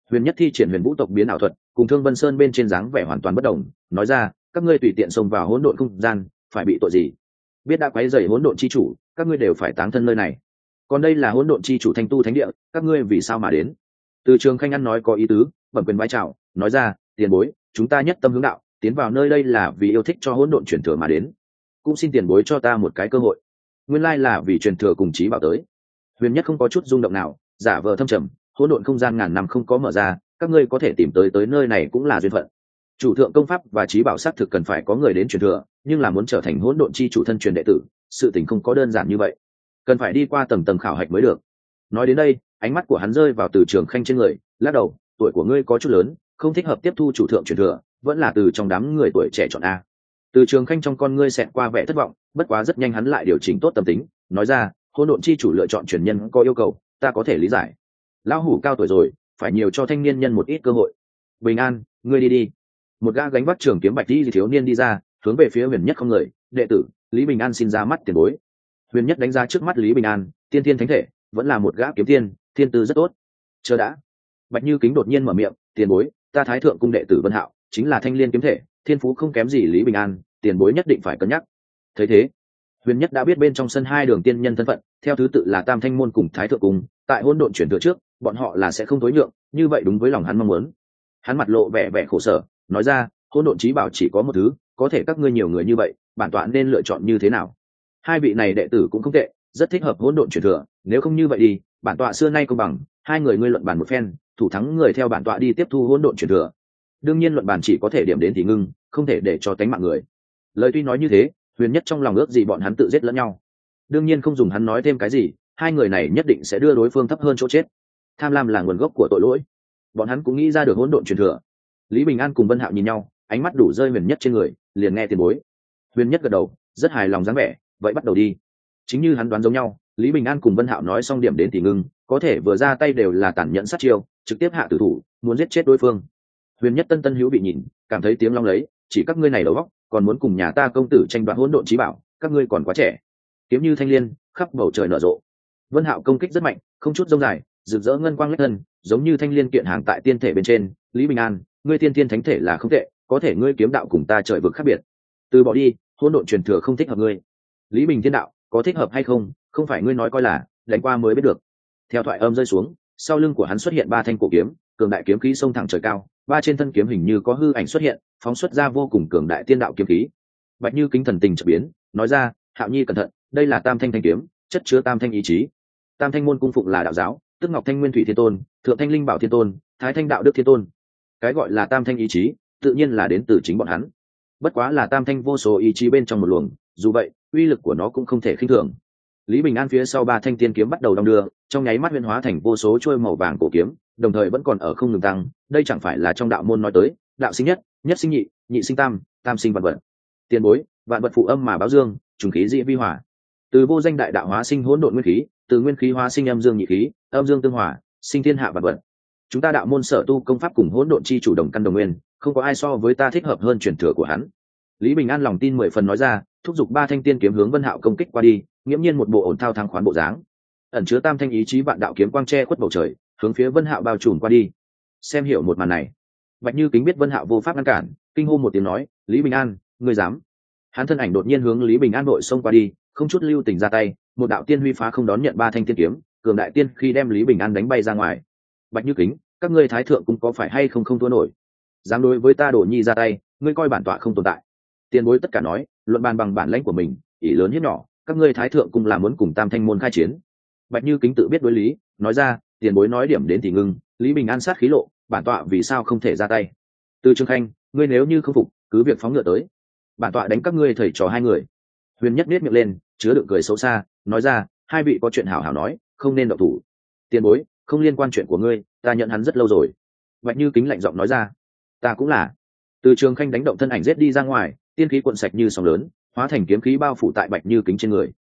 Huyền Nhất thi triển huyền vũ tộc biến ảo thuật, cùng Thương Vân Sơn bên trên dáng vẻ hoàn toàn bất đồng, nói ra, các ngươi tùy tiện xông vào hỗn độn không gian, phải bị tội gì? Biết đã quấy rầy hỗn độn chi chủ, các ngươi đều phải táng thân nơi này. Còn đây là hỗn độn chi chủ thanh tu thánh địa, các ngươi vì sao mà đến? Từ Trường Khanh ăn nói có ý tứ, bẩm quyền vái chào, nói ra, tiền bối, chúng ta nhất tâm hướng đạo, tiến vào nơi đây là vì yêu thích cho hỗn độn truyền thừa mà đến, cũng xin tiền bối cho ta một cái cơ hội. Nguyên lai là vì truyền thừa cùng chí bảo tới. Huyền Nhất không có chút rung động nào, giả vờ thâm trầm, hỗn độn không gian ngàn năm không có mở ra, các ngươi có thể tìm tới nơi này cũng là duyên phận. Chủ thượng công pháp và chí bảo xác thực cần phải có người đến truyền thừa, nhưng là muốn trở thành hỗn độn chi chủ thân truyền đệ tử, sự tình không có đơn giản như vậy, cần phải đi qua tầng tầng khảo hạch mới được. Nói đến đây, ánh mắt của hắn rơi vào Từ Trường Khanh trên người, lắc đầu, tuổi của ngươi có chút lớn, không thích hợp tiếp thu chủ thượng truyền thừa, vẫn là từ trong đám người tuổi trẻ chọn a. Từ Trường Khanh trong con ngươi xẹt qua vẻ thất vọng, bất quá rất nhanh hắn lại điều chỉnh tốt tâm tính, nói ra, hỗn độn chi chủ lựa chọn truyền nhân có yêu cầu, ta có thể lý giải. Lão hủ cao tuổi rồi, phải nhiều cho thanh niên nhân một ít cơ hội. Bình An, ngươi đi đi. Một gã gánh vác trường kiếm bạch y thiếu niên đi ra, hướng về phía Huyền Nhất không người, đệ tử Lý Bình An xin ra mắt tiền bối. Huyền Nhất đánh giá trước mắt Lý Bình An, tiên thiên thánh thể, vẫn là một gã kiếm tiên, thiên tư rất tốt. Chờ đã. Bạch Như Kính đột nhiên mở miệng, tiền bối, ta Thái Thượng cung đệ tử Vân Hạo, chính là thanh liên kiếm thể, thiên phú không kém gì Lý Bình An, tiền bối nhất định phải cân nhắc. Thấy thế, Huyền Nhất đã biết bên trong sân hai đường tiên nhân thân phận, theo thứ tự là Tam Thanh môn cùng Thái Thượng cung, tại hỗn độn chuyển thừa trước, bọn họ là sẽ không tối nhượng, như vậy đúng với lòng hắn mong muốn. Hắn mặt lộ vẻ vẻ khổ sở, nói ra, hỗn độn chí bảo chỉ có một thứ, có thể các ngươi nhiều người như vậy, bản tọa nên lựa chọn như thế nào? Hai vị này đệ tử cũng không tệ, rất thích hợp hỗn độn chuyển thừa, nếu không như vậy đi, bản tọa xưa nay công bằng, hai người ngươi luận bàn một phen, thủ thắng người theo bản tọa đi tiếp thu hỗn độn chuyển thừa. Đương nhiên luận bàn chỉ có thể điểm đến thì ngưng, không thể để cho tánh mạng người. Lời tuy nói như thế, Huyền Nhất trong lòng ước gì bọn hắn tự giết lẫn nhau. Đương nhiên không dùng hắn nói thêm cái gì, hai người này nhất định sẽ đưa đối phương thấp hơn chỗ chết. Tham lam là nguồn gốc của tội lỗi, bọn hắn cũng nghĩ ra được hỗn độn truyền thừa. Lý Bình An cùng Vân Hạo nhìn nhau, ánh mắt đủ rơi Huyền Nhất trên người, liền nghe tiền bối. Huyền Nhất gật đầu, rất hài lòng dáng vẻ, vậy bắt đầu đi. Chính như hắn đoán giống nhau, Lý Bình An cùng Vân Hạo nói xong điểm đến thì ngưng, có thể vừa ra tay đều là tàn nhẫn sát chiêu, trực tiếp hạ tử thủ, muốn giết chết đối phương. Huyền Nhất tân tân hữu bị nhìn, cảm thấy tiếng long lấy, chỉ các ngươi này đầu óc, còn muốn cùng nhà ta công tử tranh đoạt hỗn độn chí bảo, các ngươi còn quá trẻ. Kiếm như thanh liên, khắp bầu trời nở rộ. Vân Hạo công kích rất mạnh, không chút rông dài, rực rỡ ngân quang lách thân, giống như thanh liên kiện hàng tại tiên thể bên trên. Lý Bình An, ngươi tiên tiên thánh thể là không tệ, có thể ngươi kiếm đạo cùng ta trời vực khác biệt. Từ bỏ đi, hỗn độn truyền thừa không thích hợp ngươi. Lý Bình Thiên đạo, có thích hợp hay không, không phải ngươi nói coi là, đánh qua mới biết được. Theo thoại âm rơi xuống, sau lưng của hắn xuất hiện ba thanh cổ kiếm, cường đại kiếm khí xông thẳng trời cao, ba trên thân kiếm hình như có hư ảnh xuất hiện, phóng xuất ra vô cùng cường đại tiên đạo kiếm khí. Bạch Như Kính thần tình chợt biến, nói ra, Hạo Nhi cẩn thận, đây là Tam Thanh thanh kiếm, chất chứa tam thanh ý chí. Tam Thanh môn cung phụng là đạo giáo, tức Ngọc Thanh Nguyên Thủy Thiên Tôn, Thượng Thanh Linh Bảo Thiên Tôn, Thái Thanh Đạo Đức Thiên Tôn. Cái gọi là tam thanh ý chí, tự nhiên là đến từ chính bọn hắn. Bất quá là tam thanh vô số ý chí bên trong một luồng, dù vậy, uy lực của nó cũng không thể khinh thường. Lý Bình An phía sau ba thanh tiên kiếm bắt đầu đong đưa, trong nháy mắt huyễn hóa thành vô số chuôi màu vàng cổ kiếm, đồng thời vẫn còn ở không ngừng tăng, đây chẳng phải là trong đạo môn nói tới, đạo sinh nhất, nhất sinh nhị, nhị sinh tam, tam sinh vạn vật. Tiền bối, vạn vật phụ âm mà báo dương, trùng khí dị vi hỏa. Từ vô danh đại đạo hóa sinh hỗn độn nguyên khí, từ nguyên khí hóa sinh âm dương nhị khí, âm dương tương hòa, sinh thiên hạ vạn vật. Chúng ta đạo môn sở tu công pháp cùng hỗn độn chi chủ đồng căn đồng nguyên, không có ai so với ta thích hợp hơn truyền thừa của hắn. Lý Bình An lòng tin 10 phần nói ra, thúc giục ba thanh tiên kiếm hướng Vân Hạo công kích qua đi, nghiễm nhiên một bộ ổn thao thang khoán bộ dáng. Ẩn chứa tam thanh ý chí vạn đạo kiếm quang che khuất bầu trời, hướng phía Vân Hạo bao trùm qua đi. Xem hiểu một màn này, Bạch Như Kính biết Vân Hạo vô pháp ngăn cản, kinh hô một tiếng nói, Lý Bình An, ngươi dám? Hắn thân ảnh đột nhiên hướng Lý Bình An đội xông qua đi, không chút lưu tình ra tay, một đạo tiên huy phá không đón nhận ba thanh tiên kiếm, cường đại tiên khi đem Lý Bình An đánh bay ra ngoài. Bạch Như Kính, các ngươi Thái Thượng cũng có phải hay không không thua nổi? Dám đối với ta Đổ Nhi ra tay, ngươi coi bản tọa không tồn tại. Tiền bối tất cả nói, luận bàn bằng bản lãnh của mình, ỷ lớn hiếp nhỏ, các ngươi Thái Thượng cũng là muốn cùng Tam Thanh môn khai chiến. Bạch Như Kính tự biết đối lý, nói ra, tiền bối nói điểm đến thì ngưng, Lý Bình An sát khí lộ, bản tọa vì sao không thể ra tay? Từ Trường Khanh, ngươi nếu như không phục, cứ việc phóng ngựa tới, bản tọa đánh các ngươi thầy trò hai người. Huyền Nhất biết miệng lên, chứa đựng cười xấu xa, nói ra, hai vị có chuyện hảo hảo nói, không nên động thủ. Tiền bối, không liên quan chuyện của ngươi, ta nhận hắn rất lâu rồi. Bạch Như Kính lạnh giọng nói ra, ta cũng là. Từ Trường Khanh đánh động thân ảnh giết đi ra ngoài, tiên khí cuộn sạch như sóng lớn, hóa thành kiếm khí bao phủ tại Bạch Như Kính trên người.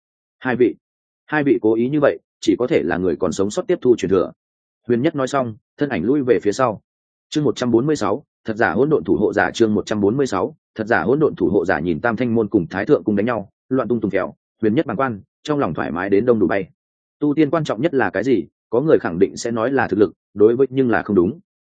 Hai vị cố ý như vậy, chỉ có thể là người còn sống sót tiếp thu truyền thừa. Huyền Nhất nói xong, thân ảnh lui về phía sau. Chương 146, thật giả hỗn độn thủ hộ giả. Chương 146, thật giả hỗn độn thủ hộ giả. Nhìn Tam Thanh môn cùng Thái Thượng cùng đánh nhau, loạn tung tung kẹo, Huyền Nhất bàng quan, trong lòng thoải mái đến đông đủ bay. Tu tiên quan trọng nhất là cái gì? Có người khẳng định sẽ nói là thực lực, đối với nhưng là không đúng.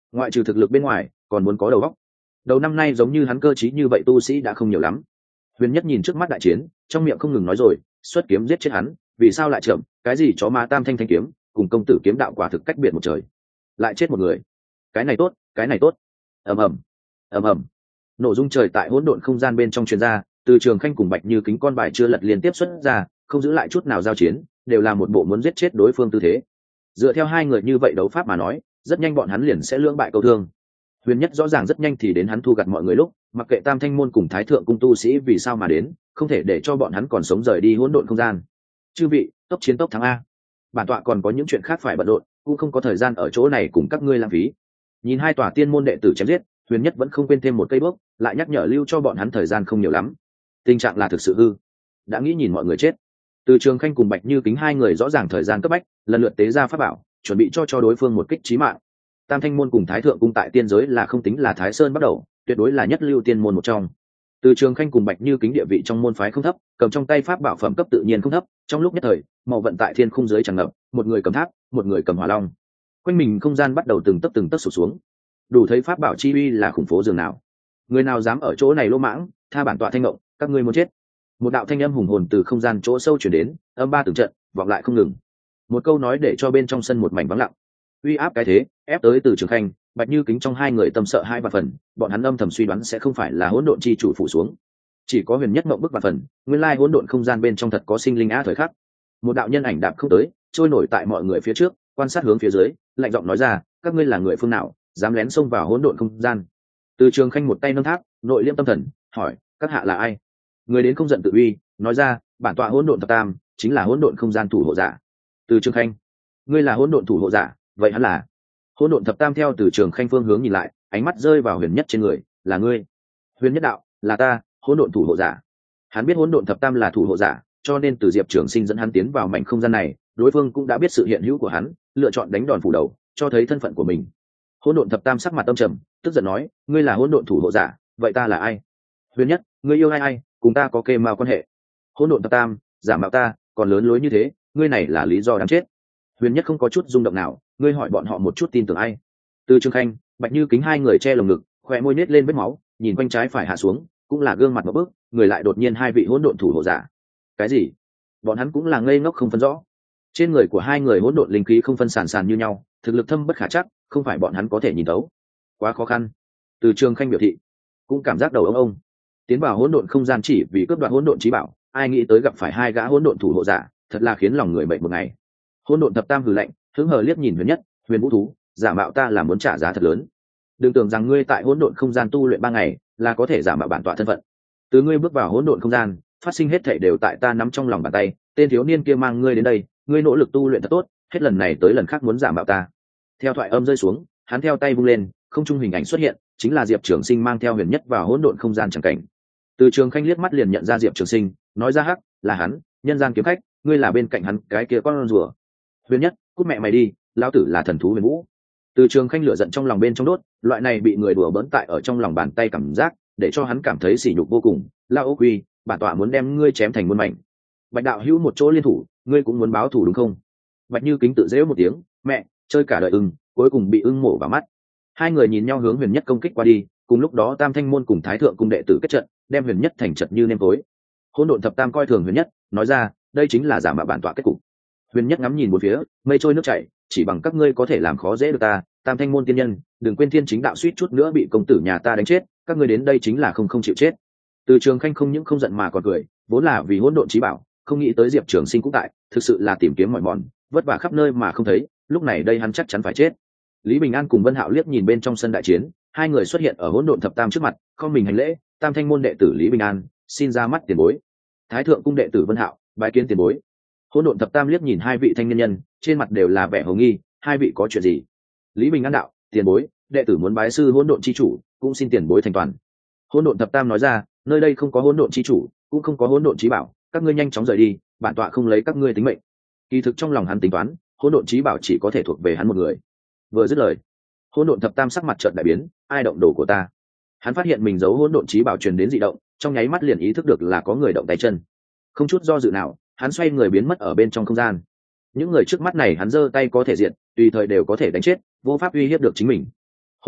ngoại trừ thực lực bên ngoài còn muốn có đầu óc. Đầu năm nay giống như hắn cơ trí như vậy tu sĩ đã không nhiều lắm. Huyền Nhất nhìn trước mắt đại chiến, trong miệng không ngừng nói rồi, xuất kiếm giết chết hắn, vì sao lại chậm, cái gì chó ma tam thanh thanh kiếm, cùng công tử kiếm đạo quả thực cách biệt một trời. Lại chết một người. Cái này tốt, cái này tốt. Ầm ầm, ầm ầm. Nổ rung trời tại hỗn độn không gian bên trong truyền ra, Từ Trường Khanh cùng Bạch Như Kính con bài chưa lật liên tiếp xuất ra, không giữ lại chút nào giao chiến, đều là một bộ muốn giết chết đối phương tư thế. Dựa theo hai người như vậy đấu pháp mà nói, rất nhanh bọn hắn liền sẽ lưỡng bại câu thương. Huyền Nhất rõ ràng rất nhanh thì đến hắn thu gặt mọi người lúc, mặc kệ Tam Thanh môn cùng Thái thượng cung tu sĩ vì sao mà đến, không thể để cho bọn hắn còn sống rời đi hỗn độn không gian. Chư vị, tốc chiến tốc thắng a. Bản tọa còn có những chuyện khác phải bận rộn, cũng không có thời gian ở chỗ này cùng các ngươi lãng phí. Nhìn hai tòa tiên môn đệ tử chém giết, Huyền Nhất vẫn không quên thêm một cây bước, lại nhắc nhở lưu cho bọn hắn thời gian không nhiều lắm. Tình trạng là thực sự hư. Đã nghĩ nhìn mọi người chết. Từ Trường Khanh cùng Bạch Như Kính hai người rõ ràng thời gian cấp bách, lần lượt tế ra pháp bảo, chuẩn bị cho đối phương một kích chí mạng. Tam Thanh môn cùng Thái thượng cung tại tiên giới là không tính là Thái Sơn bắt đầu, tuyệt đối là nhất lưu tiên môn một trong. Từ Trường Khanh cùng Bạch Như Kính địa vị trong môn phái không thấp, cầm trong tay pháp bảo phẩm cấp tự nhiên không thấp, trong lúc nhất thời, màu vận tại thiên khung dưới tràn ngập, một người cầm tháp, một người cầm hỏa long. Quanh mình không gian bắt đầu từng tấc sụp xuống. Đủ thấy pháp bảo chi uy là khủng phố dường nào. Người nào dám ở chỗ này lô mãng, tha bản tọa thanh ngộng, các ngươi muốn chết. Một đạo thanh âm hùng hồn từ không gian chỗ sâu truyền đến, âm ba từng trận, vọng lại không ngừng. Một câu nói để cho bên trong sân một mảnh vắng lặng. Uy áp cái thế, ép tới Từ Trường Khanh, Bạch Như Kính trong hai người tâm sợ hai vạn phần, bọn hắn âm thầm suy đoán sẽ không phải là hỗn độn chi chủ phủ xuống. Chỉ có Huyền Nhất mộng bức vạn phần, nguyên lai hỗn độn không gian bên trong thật có sinh linh á thời khắc. Một đạo nhân ảnh đạp không tới, trôi nổi tại mọi người phía trước, quan sát hướng phía dưới, lạnh giọng nói ra, các ngươi là người phương nào, dám lén xông vào hỗn độn không gian. Từ Trường Khanh một tay nâng tháp, nội liêm tâm thần, hỏi, các hạ là ai? Người đến không giận tự uy, nói ra, bản tọa hỗn độn thập tam, chính là hỗn độn không gian thủ hộ giả. Từ Trường Khanh, ngươi là hỗn độn thủ hộ giả, vậy hắn là? Hỗn độn thập tam theo Từ Trường Khanh phương hướng nhìn lại, ánh mắt rơi vào Huyền Nhất trên người, là ngươi? Huyền Nhất đạo, là ta, hỗn độn thủ hộ giả. Hắn biết hỗn độn thập tam là thủ hộ giả, cho nên từ Diệp Trường Sinh dẫn hắn tiến vào mảnh không gian này, đối phương cũng đã biết sự hiện hữu của hắn, lựa chọn đánh đòn phủ đầu, cho thấy thân phận của mình. Hỗn độn thập tam sắc mặt âm trầm, tức giận nói, ngươi là hỗn độn thủ hộ giả, vậy ta là ai? Huyền Nhất, ngươi yêu ai, cùng ta có kề mao quan hệ? Hỗn độn thập tam, giả mạo ta, còn lớn lối như thế, ngươi này là lý do đáng chết. Huyền Nhất không có chút rung động nào, ngươi hỏi bọn họ một chút tin tưởng ai? Từ Trường Khanh, Bạch Như Kính hai người che lồng ngực, khóe môi nết lên vết máu, nhìn quanh trái phải hạ xuống, cũng là gương mặt một bước, người lại đột nhiên hai vị hỗn độn thủ hộ giả. Cái gì? Bọn hắn cũng là ngây ngốc không phân rõ. Trên người của hai người hỗn độn linh khí không phân sàn như nhau, thực lực thâm bất khả chắc, không phải bọn hắn có thể nhìn thấu. Quá khó khăn. Từ Trường Khanh biểu thị, cũng cảm giác đầu ông. Tiến vào hỗn độn không gian chỉ vì cướp đoạt hỗn độn chí bảo, ai nghĩ tới gặp phải hai gã hỗn độn thủ hộ giả, thật là khiến lòng người mệt một ngày. Hỗn độn thập tam hừ lạnh, hứng hờ liếc nhìn Huyền Nhất, Huyền Vũ thú, giả mạo ta là muốn trả giá thật lớn. Đừng tưởng rằng ngươi tại hỗn độn không gian tu luyện 3 ngày, là có thể giả mạo bản tọa thân phận. Từ ngươi bước vào hỗn độn không gian, phát sinh hết thảy đều tại ta nắm trong lòng bàn tay, tên thiếu niên kia mang ngươi đến đây, ngươi nỗ lực tu luyện thật tốt, hết lần này tới lần khác muốn giả mạo ta. Theo thoại âm rơi xuống, hắn theo tay vung lên, không trung hình ảnh xuất hiện, chính là Diệp Trường Sinh mang theo Huyền Nhất vào hỗn độn không gian chẳng cảnh. Từ Trường Khanh liếc mắt liền nhận ra Diệp Trường Sinh, nói ra, hắc, là hắn, nhân gian kiếm khách, ngươi là bên cạnh hắn cái kia con rùa. Huyền Nhất, cút mẹ mày đi, lão tử là thần thú Huyền Vũ. Từ Trường Khanh lửa giận trong lòng bên trong đốt, loại này bị người đùa bỡn tại ở trong lòng bàn tay cảm giác, để cho hắn cảm thấy sỉ nhục vô cùng. Lão Ô Quy, bản tọa muốn đem ngươi chém thành muôn mảnh. Bạch đạo hữu một chỗ liên thủ, ngươi cũng muốn báo thù đúng không? Bạch Như Kính tự giễu một tiếng, mẹ, chơi cả đời ưng, cuối cùng bị ưng mổ vào mắt. Hai người nhìn nhau hướng Huyền Nhất công kích qua đi, cùng lúc đó Tam Thanh môn cùng Thái thượng cung đệ tử kết trận, đem Huyền Nhất thành trận như nêm tối. Hỗn độn thập tam coi thường Huyền Nhất, nói ra, đây chính là giả mạo bản tọa kết cục. Huyền Nhất ngắm nhìn một phía, mây trôi nước chảy, chỉ bằng các ngươi có thể làm khó dễ được ta. Tam Thanh môn tiên nhân, đừng quên thiên chính đạo suýt chút nữa bị công tử nhà ta đánh chết, các ngươi đến đây chính là không chịu chết. Từ Trường Khanh không những không giận mà còn cười, vốn là vì hỗn độn chí bảo, không nghĩ tới Diệp Trường Sinh cũng tại, thực sự là tìm kiếm mọi mòn, vất vả khắp nơi mà không thấy, lúc này đây hắn chắc chắn phải chết. Lý Bình An cùng Vân Hạo liếc nhìn bên trong sân đại chiến, hai người xuất hiện ở hỗn độn thập tam trước mặt, không mình hành lễ, Tam Thanh môn đệ tử Lý Bình An, xin ra mắt tiền bối. Thái thượng cung đệ tử Vân Hạo, bái kiến tiền bối. Hỗn độn thập tam liếc nhìn hai vị thanh niên nhân, trên mặt đều là vẻ hồ nghi, hai vị có chuyện gì? Lý Bình An đạo, tiền bối, đệ tử muốn bái sư hỗn độn chi chủ, cũng xin tiền bối thành toàn. Hỗn độn thập tam nói ra, nơi đây không có hỗn độn chi chủ, cũng không có hỗn độn chí bảo, các ngươi nhanh chóng rời đi, bản tọa không lấy các ngươi tính mệnh. Kỳ thực trong lòng hắn tính toán, hỗn độn chí bảo chỉ có thể thuộc về hắn một người. Vừa dứt lời, hỗn độn thập tam sắc mặt chợt đại biến, ai động đồ của ta? Hắn phát hiện mình giấu hỗn độn chí bảo truyền đến dị động, trong nháy mắt liền ý thức được là có người động tay chân. Không chút do dự nào, hắn xoay người biến mất ở bên trong không gian. Những người trước mắt này hắn giơ tay có thể diện, tùy thời đều có thể đánh chết, vô pháp uy hiếp được chính mình.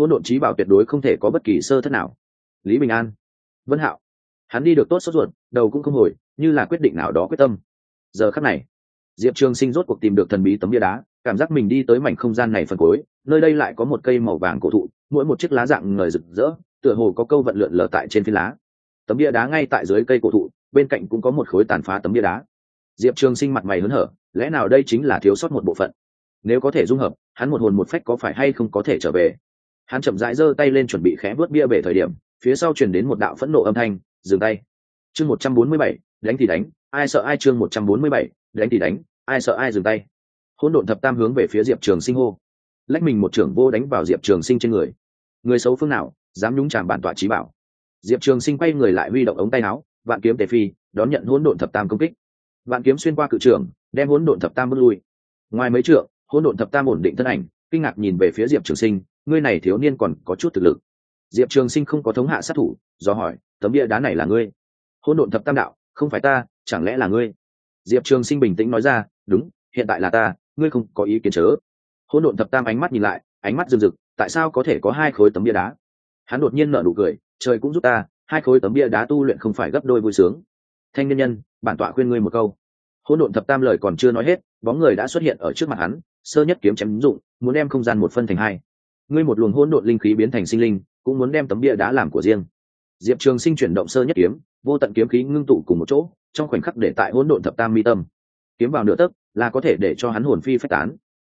hỗn độn trí bảo tuyệt đối không thể có bất kỳ sơ thất nào. Lý Bình An, Vân Hạo, hắn đi được tốt sốt ruột, đầu cũng không hồi, như là quyết định nào đó quyết tâm. Giờ khắc này, Diệp Trường Sinh rốt cuộc tìm được thần bí tấm bia đá, cảm giác mình đi tới mảnh không gian này phần cuối, nơi đây lại có một cây màu vàng cổ thụ, mỗi một chiếc lá dạng ngời rực rỡ, tựa hồ có câu vận lượn lờ tại trên phiến lá. Tấm bia đá ngay tại dưới cây cổ thụ, bên cạnh cũng có một khối tàn phá tấm bia đá. Diệp Trường Sinh mặt mày hớn hở, lẽ nào đây chính là thiếu sót một bộ phận? Nếu có thể dung hợp, hắn một hồn một phách có phải hay không có thể trở về? Hắn chậm rãi giơ tay lên chuẩn bị khẽ vớt bia bể thời điểm, phía sau truyền đến một đạo phẫn nộ âm thanh, dừng tay. Chương 147, đánh thì đánh, ai sợ ai. Chương 147, đánh thì đánh, ai sợ ai. Dừng tay. Hỗn độn thập tam hướng về phía Diệp Trường Sinh hô, lách mình một trưởng vô đánh vào Diệp Trường Sinh trên người. Người xấu phương nào dám nhúng chàm bản tọa chí bảo? Diệp Trường Sinh quay người lại huy động ống tay áo, vạn kiếm tề phi, đón nhận hỗn độn thập tam công kích. Vạn kiếm xuyên qua cự trưởng, đem hỗn độn thập tam bước lui. Ngoài mấy trượng, hỗn độn thập tam ổn định thân ảnh, kinh ngạc nhìn về phía Diệp Trường Sinh, ngươi này thiếu niên còn có chút thực lực. Diệp Trường Sinh không có thống hạ sát thủ, do hỏi, tấm bia đá này là ngươi? Hỗn độn thập tam đạo, không phải ta, chẳng lẽ là ngươi? Diệp Trường Sinh bình tĩnh nói ra, đúng, hiện tại là ta, ngươi không có ý kiến chớ. Hỗn độn thập tam ánh mắt nhìn lại, ánh mắt rực rực, tại sao có thể có hai khối tấm bia đá? Hắn đột nhiên nở nụ cười, trời cũng giúp ta, hai khối tấm bia đá tu luyện không phải gấp đôi vui sướng. Thanh niên nhân, bản tọa khuyên ngươi một câu. Hỗn độn thập tam lời còn chưa nói hết, bóng người đã xuất hiện ở trước mặt hắn, sơ nhất kiếm chém dụng, muốn đem không gian một phân thành hai. Ngươi một luồng hỗn độn linh khí biến thành sinh linh, cũng muốn đem tấm bia đá làm của riêng. Diệp Trường Sinh chuyển động sơ nhất kiếm, vô tận kiếm khí ngưng tụ cùng một chỗ, trong khoảnh khắc để tại hỗn độn thập tam mi tâm. Kiếm vào nửa tấc, là có thể để cho hắn hồn phi phách tán.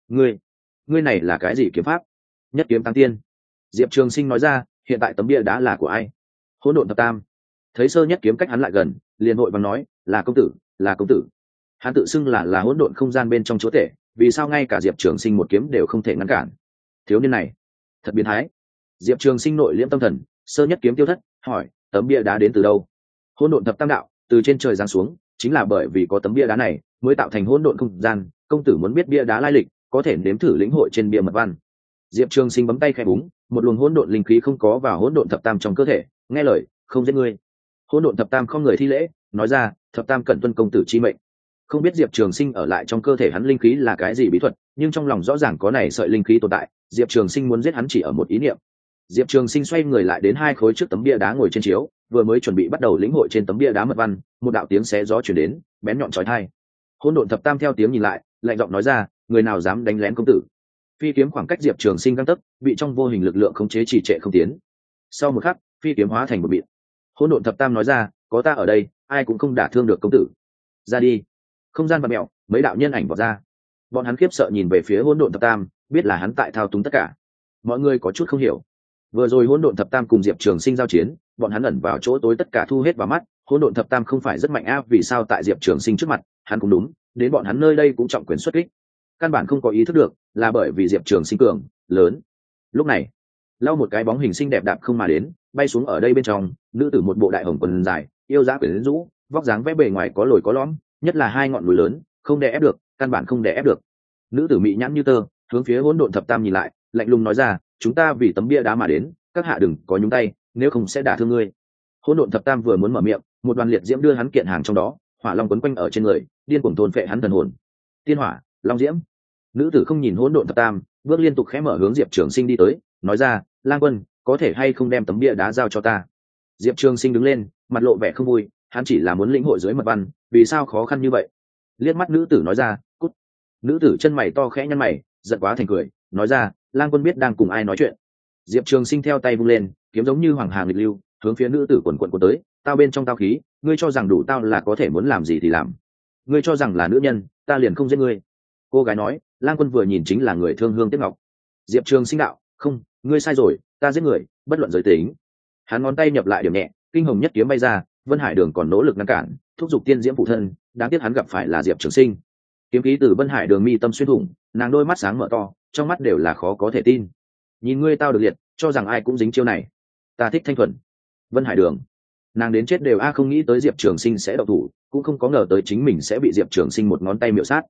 Ngươi này là cái gì kiếm pháp? Nhất kiếm tăng tiên. Diệp Trường Sinh nói ra, hiện tại tấm bia đá là của ai? Hỗn độn thập tam. Thấy sơ nhất kiếm cách hắn lại gần, liền vội vàng nói, là công tử, là công tử. Hắn tự xưng là hỗn độn không gian bên trong chúa tể, vì sao ngay cả Diệp Trường Sinh một kiếm đều không thể ngăn cản? Thiếu niên này thật biến thái. Diệp Trường Sinh nội liễm tâm thần, sơ nhất kiếm tiêu thất, hỏi, tấm bia đá đến từ đâu? Hỗn độn thập tam đạo, từ trên trời giáng xuống, chính là bởi vì có tấm bia đá này mới tạo thành hỗn độn không gian. Công tử muốn biết bia đá lai lịch, có thể nếm thử lĩnh hội trên bia mật văn. Diệp Trường Sinh bấm tay khẽ búng, một luồng hỗn độn linh khí không có vào hỗn độn thập tam trong cơ thể, nghe lời, không giết ngươi. Hỗn độn thập tam không người thi lễ, nói ra, thập tam cẩn tuân công tử chi mệnh. Không biết Diệp Trường Sinh ở lại trong cơ thể hắn linh khí là cái gì bí thuật, nhưng trong lòng rõ ràng có này sợi linh khí tồn tại. Diệp Trường Sinh muốn giết hắn chỉ ở một ý niệm. Diệp Trường Sinh xoay người lại đến hai khối trước tấm bia đá ngồi trên chiếu, vừa mới chuẩn bị bắt đầu lĩnh hội trên tấm bia đá mật văn, một đạo tiếng xé gió truyền đến, bén nhọn chói tai. Hỗn độn thập tam theo tiếng nhìn lại, lạnh giọng nói ra, người nào dám đánh lén công tử? Phi kiếm khoảng cách Diệp Trường Sinh gang tấc, bị trong vô hình lực lượng khống chế trì trệ không tiến. Sau một khắc, phi kiếm hóa thành một bịt. Hỗn độn thập tam nói ra, có ta ở đây, ai cũng không đả thương được công tử. Ra đi. Không gian vặn mèo, mấy đạo nhân ảnh vọt ra. Bọn hắn khiếp sợ nhìn về phía hỗn độn thập tam, biết là hắn tại thao túng tất cả. Mọi người có chút không hiểu. Vừa rồi hỗn độn thập tam cùng Diệp Trường Sinh giao chiến, bọn hắn ẩn vào chỗ tối tất cả thu hết vào mắt. Hỗn độn thập tam không phải rất mạnh vì sao tại Diệp Trường Sinh trước mặt, hắn cũng đúng, đến bọn hắn nơi đây cũng trọng quyền xuất kích. Căn bản không có ý thức được, là bởi vì Diệp Trường Sinh cường lớn. Lúc này, lau một cái bóng hình xinh đẹp đạp không mà đến, bay xuống ở đây bên trong, nữ tử một bộ đại hồng quần dài, yêu dã quyến rũ, vóc dáng vẽ bề ngoài có lồi có lõm, nhất là hai ngọn núi lớn, không đè ép được, căn bản không đè ép được. Nữ tử mị nhãn như tơ, hướng phía hỗn độn thập tam nhìn lại, lạnh lùng nói ra, chúng ta vì tấm bia đá mà đến, các hạ đừng có nhúng tay, nếu không sẽ đả thương ngươi. Hỗn độn thập tam vừa muốn mở miệng, một đoàn liệt diễm đưa hắn kiện hàng trong đó, hỏa long quấn quanh ở trên người, điên cuồng thôn phệ hắn thần hồn. Tiên hỏa, long diễm. Nữ tử không nhìn hỗn độn thập tam, bước liên tục khẽ mở hướng Diệp Trường Sinh đi tới, nói ra, Lang Quân, có thể hay không đem tấm bia đá giao cho ta? Diệp Trường Sinh đứng lên, mặt lộ vẻ không vui, hắn chỉ là muốn lĩnh hội dưới mật văn, vì sao khó khăn như vậy? Liếc mắt nữ tử nói ra, cút. Nữ tử chân mày to khẽ nhăn mày, giận quá thành cười, nói ra, Lang Quân biết đang cùng ai nói chuyện. Diệp Trường Sinh theo tay vung lên, kiếm giống như hoàng hà nghịch lưu, hướng phía nữ tử quần quần của tới, tao bên trong tao khí, ngươi cho rằng đủ tao là có thể muốn làm gì thì làm. Ngươi cho rằng là nữ nhân, ta liền không giết ngươi. Cô gái nói, Lang Quân vừa nhìn chính là người thương hương tiếc ngọc. Diệp Trường Sinh đạo, không, ngươi sai rồi, ta giết người, bất luận giới tính. Hắn ngón tay nhập lại điểm nhẹ, kinh hồng nhất kiếm bay ra, Vân Hải Đường còn nỗ lực ngăn cản, thúc giục tiên diễm phụ thân, đáng tiếc hắn gặp phải là Diệp Trường Sinh. Kiếm khí từ Vân Hải Đường mi tâm xuyên thủng, nàng đôi mắt sáng mở to, trong mắt đều là khó có thể tin. Nhìn ngươi tao được liệt, cho rằng ai cũng dính chiêu này. Ta thích thanh thuần. Vân Hải Đường, nàng đến chết đều không nghĩ tới Diệp Trường Sinh sẽ động thủ, cũng không có ngờ tới chính mình sẽ bị Diệp Trường Sinh một ngón tay miểu sát.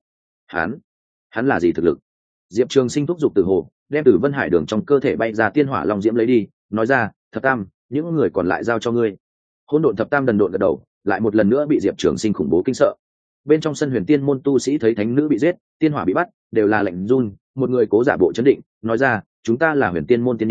Hắn là gì thực lực? Diệp Trường Sinh thúc giục Tử Hồ, đem từ Vân Hải Đường trong cơ thể bay ra tiên hỏa long diễm lấy đi, nói ra, thập tam, những người còn lại giao cho ngươi. Hỗn độn thập tam đần độn gật đầu, lại một lần nữa bị Diệp Trường Sinh khủng bố kinh sợ. Bên trong sân huyền tiên môn tu sĩ thấy thánh nữ bị giết, tiên hỏa bị bắt, đều là lạnh run. Một người cố giả bộ chấn định, nói ra, chúng ta là huyền tiên môn tiên nhân,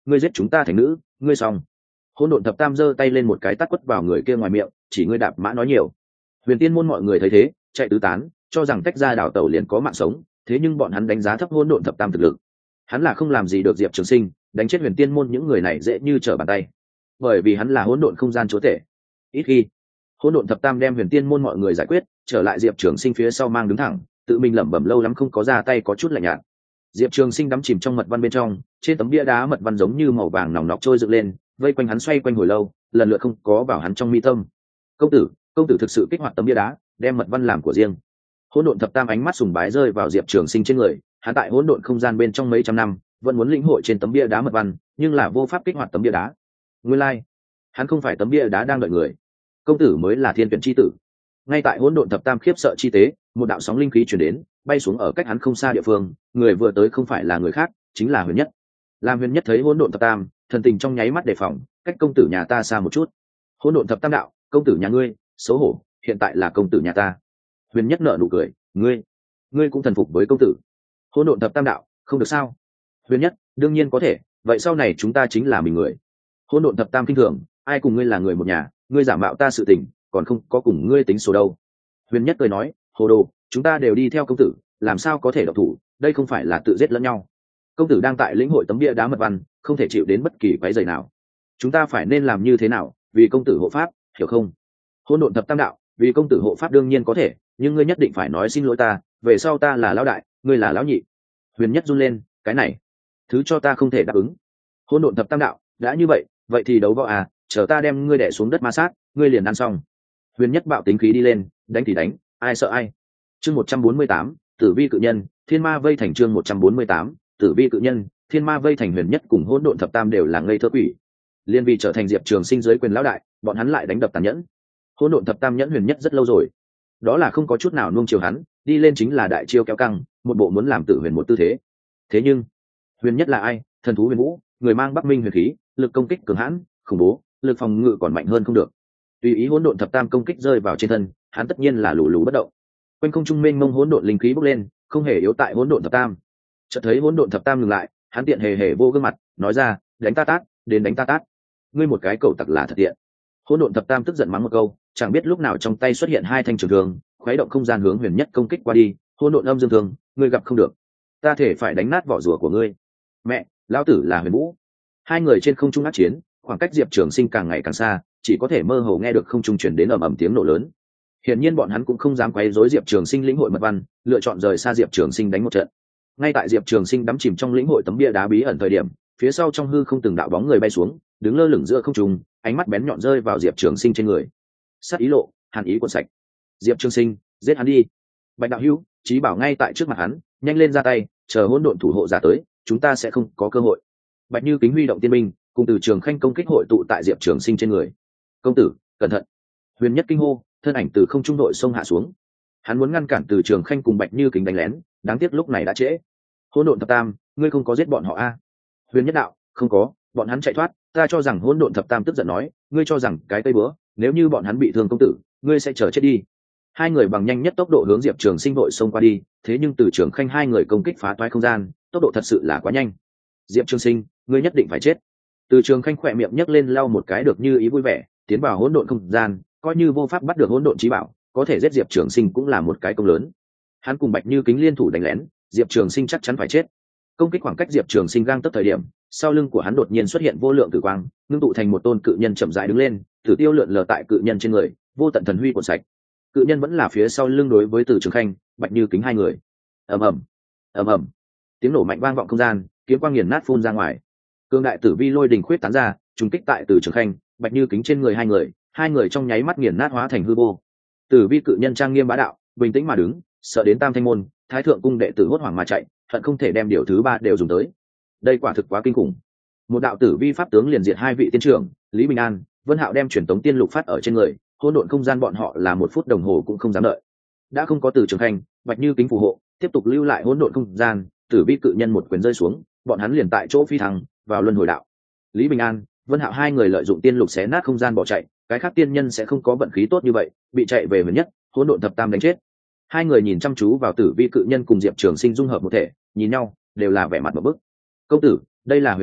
ngươi giết chúng ta thành nữ, ngươi xong. Hỗn độn thập tam giơ tay lên một cái tát quất vào người kia ngoài miệng, chỉ ngươi đạp mã nói nhiều. Huyền Tiên môn mọi người thấy thế chạy tứ tán, cho rằng tách ra đảo tẩu liền có mạng sống, thế nhưng bọn hắn đánh giá thấp hỗn độn thập tam thực lực. Hắn là không làm gì được Diệp Trường Sinh, đánh chết Huyền Tiên môn những người này dễ như trở bàn tay, bởi vì hắn là hỗn độn không gian chúa tể. Ít khi hỗn độn thập tam đem Huyền Tiên môn mọi người giải quyết, trở lại Diệp Trường Sinh phía sau mang đứng thẳng, tự mình lẩm bẩm lâu lắm không có ra tay, có chút lạnh nhạt. Diệp Trường Sinh đắm chìm trong mật văn bên trong, trên tấm bia đá mật văn giống như màu vàng nòng nọc trôi dựng lên, vây quanh hắn xoay quanh hồi lâu, lần lượt không có vào hắn trong mi tâm. Công tử thực sự kích hoạt tấm bia đá, đem mật văn làm của riêng. Hỗn độn thập tam ánh mắt sùng bái rơi vào Diệp Trường Sinh trên người, hắn tại hỗn độn không gian bên trong mấy trăm năm, vẫn muốn lĩnh hội trên tấm bia đá mật văn, nhưng là vô pháp kích hoạt tấm bia đá. Nguyên lai, hắn không phải tấm bia đá đang đợi người, công tử mới là thiên tuyển chi tử. Ngay tại hỗn độn thập tam khiếp sợ chi tế, một đạo sóng linh khí truyền đến, bay xuống ở cách hắn không xa địa phương, người vừa tới không phải là người khác, chính là Huyền Nhất. Lam Huyền Nhất thấy hỗn độn thập tam, thần tình trong nháy mắt đề phòng, cách công tử nhà ta xa một chút. Hỗn độn thập tam đạo, công tử nhà ngươi, xấu hổ, hiện tại là công tử nhà ta. Huyền Nhất nở nụ cười, ngươi cũng thần phục với công tử. Hỗn độn thập tam đạo, không được sao? Huyền Nhất, đương nhiên có thể, vậy sau này chúng ta chính là mình người. Hỗn độn thập tam kinh thường, ai cùng ngươi là người một nhà, ngươi giả mạo ta sự tình, còn không có cùng ngươi tính số đâu. Huyền Nhất cười nói, hồ đồ, chúng ta đều đi theo công tử, làm sao có thể độc thủ, đây không phải là tự giết lẫn nhau. Công tử đang tại lĩnh hội tấm bia đá mật văn, không thể chịu đến bất kỳ quái rầy nào. Chúng ta phải nên làm như thế nào, vì công tử hộ pháp, hiểu không? Hỗn độn thập tam đạo, vì công tử hộ pháp đương nhiên có thể, nhưng ngươi nhất định phải nói xin lỗi ta, về sau ta là lão đại, ngươi là lão nhị. Huyền Nhất run lên, cái này, thứ cho ta không thể đáp ứng. Hỗn độn thập tam đạo, đã như vậy, vậy thì đấu võ à, chờ ta đem ngươi đè xuống đất ma sát, ngươi liền ăn xong. Huyền Nhất bạo tính khí đi lên, đánh thì đánh, ai sợ ai. Chương 148, Tử Vi cự nhân, Thiên Ma vây thành. Chương 148, Tử Vi cự nhân, Thiên Ma vây thành. Huyền Nhất cùng hỗn độn thập tam đều là ngây thơ quỷ, liên vì trở thành Diệp Trường Sinh dưới quyền lão đại, bọn hắn lại đánh đập tàn nhẫn. Hỗn độn thập tam nhẫn Huyền Nhất rất lâu rồi, đó là không có chút nào nuông chiều hắn, đi lên chính là đại chiêu kéo căng, một bộ muốn làm Tử Huyền một tư thế. Thế nhưng Huyền Nhất là ai? Thần thú Huyền Vũ, người mang Bắc Minh huyền khí, lực công kích cường hãn, khủng bố, lực phòng ngự còn mạnh hơn không được. Tùy ý hỗn độn thập tam công kích rơi vào trên thân, hắn tất nhiên là lù lù bất động. Quanh không trung mênh mông hỗn độn linh khí bốc lên, không hề yếu tại hỗn độn thập tam. Chợt thấy hỗn độn thập tam ngừng lại, hắn tiện hề hề vô gương mặt, nói ra, đánh ta tát, đến đánh ta tát. Ngươi một cái cẩu tặc là thật tiện. Hỗn độn thập tam tức giận mắng một câu, chẳng biết lúc nào trong tay xuất hiện hai thanh trường thương, khuấy động không gian hướng Huyền Nhất công kích qua đi. Hỗn độn âm dương thương, ngươi gặp không được, ta thể phải đánh nát vỏ rùa của ngươi. Mẹ, lão tử là Huyền Vũ. Hai người trên không trung ác chiến, khoảng cách Diệp Trường Sinh càng ngày càng xa, chỉ có thể mơ hồ nghe được không trung truyền đến ầm ầm tiếng nổ lớn. Hiển nhiên bọn hắn cũng không dám quấy rối Diệp Trường Sinh lĩnh hội mật văn, lựa chọn rời xa Diệp Trường Sinh đánh một trận. Ngay tại Diệp Trường Sinh đắm chìm trong lĩnh hội tấm bia đá bí ẩn thời điểm, phía sau trong hư không từng đạo bóng người bay xuống, đứng lơ lửng giữa không trung, ánh mắt bén nhọn rơi vào Diệp Trường Sinh trên người. Sát ý lộ, hàn ý cuộn sạch. Diệp Trường Sinh, giết hắn đi. Bạch đạo hữu, chí bảo ngay tại trước mặt hắn, nhanh lên ra tay, chờ hỗn độn thủ hộ giả tới, chúng ta sẽ không có cơ hội. Bạch Như Kính huy động tiên binh, cùng Từ Trường Khanh công kích hội tụ tại Diệp Trường Sinh trên người. Công tử, cẩn thận! Huyền Nhất kinh hô, thân ảnh từ không trung đội sông hạ xuống. Hắn muốn ngăn cản Từ Trường Khanh cùng Bạch Như Kính đánh lén, đáng tiếc lúc này đã trễ. Hỗn độn thập tam, ngươi không có giết bọn họ a? Huyền Nhất đạo, không có, bọn hắn chạy thoát. Ta cho rằng hỗn độn thập tam tức giận nói, ngươi cho rằng cái cây bữa, nếu như bọn hắn bị thương công tử, ngươi sẽ chờ chết đi. Hai người bằng nhanh nhất tốc độ hướng Diệp Trường Sinh đội sông qua đi, thế nhưng Từ Trường Khanh hai người công kích phá toái không gian, tốc độ thật sự là quá nhanh. Diệp Trường Sinh, ngươi nhất định phải chết. Từ Trường Khanh khỏe miệng nhấc lên lau một cái được như ý vui vẻ, tiến vào hỗn độn không gian, coi như vô pháp bắt được hỗn độn chí bảo, có thể giết Diệp Trường Sinh cũng là một cái công lớn. Hắn cùng Bạch Như Kính liên thủ đánh lén, Diệp Trường Sinh chắc chắn phải chết. Công kích khoảng cách Diệp Trường Sinh gang tấc thời điểm, sau lưng của hắn đột nhiên xuất hiện vô lượng tử quang, ngưng tụ thành một tôn cự nhân chậm rãi đứng lên, tử tiêu lượn lờ tại cự nhân trên người, vô tận thần huy cuộn sạch. Cự nhân vẫn là phía sau lưng đối với Từ Trường Khanh, Bạch Như Kính hai người. Ầm ầm, ầm ầm, tiếng nổ mạnh vang vọng không gian, kiếm quang nghiền nát phun ra ngoài. Cương đại tử vi lôi đình khuyết tán ra, trùng kích tại Từ Trường Khanh, Bạch Như Kính trên người hai người trong nháy mắt nghiền nát hóa thành hư vô. Tử vi cự nhân trang nghiêm bá đạo, bình tĩnh mà đứng, sợ đến Tam Thanh môn, Thái thượng cung đệ tử hốt hoảng mà chạy, hận không thể đem điều thứ ba đều dùng tới. Đây quả thực quá kinh khủng. Một đạo tử vi pháp tướng liền diệt hai vị tiên trưởng, Lý Bình An, Vân Hạo đem truyền tống tiên lục phát ở trên người, hỗn độn không gian bọn họ là một phút đồng hồ cũng không dám đợi. Đã không có Từ Trường Khanh, Bạch Như Kính phù hộ, tiếp tục lưu lại hỗn độn không gian, tử vi cự nhân một quyền rơi xuống, bọn hắn liền tại chỗ phi thăng vào luân hồi đạo. Lý Bình An, Vân Hạo hai người lợi dụng tiên lục xé nát không gian bỏ chạy, cái khác tiên nhân sẽ không có vận khí tốt như vậy, bị chạy về Huyền Nhất, hỗn độn thập tam đánh chết. Hai người nhìn chăm chú vào tử vi cự nhân cùng Diệp Trường Sinh dung hợp một thể, nhìn nhau, đều là vẻ mặt một bức. Công tử, đây là Huyền Nhất,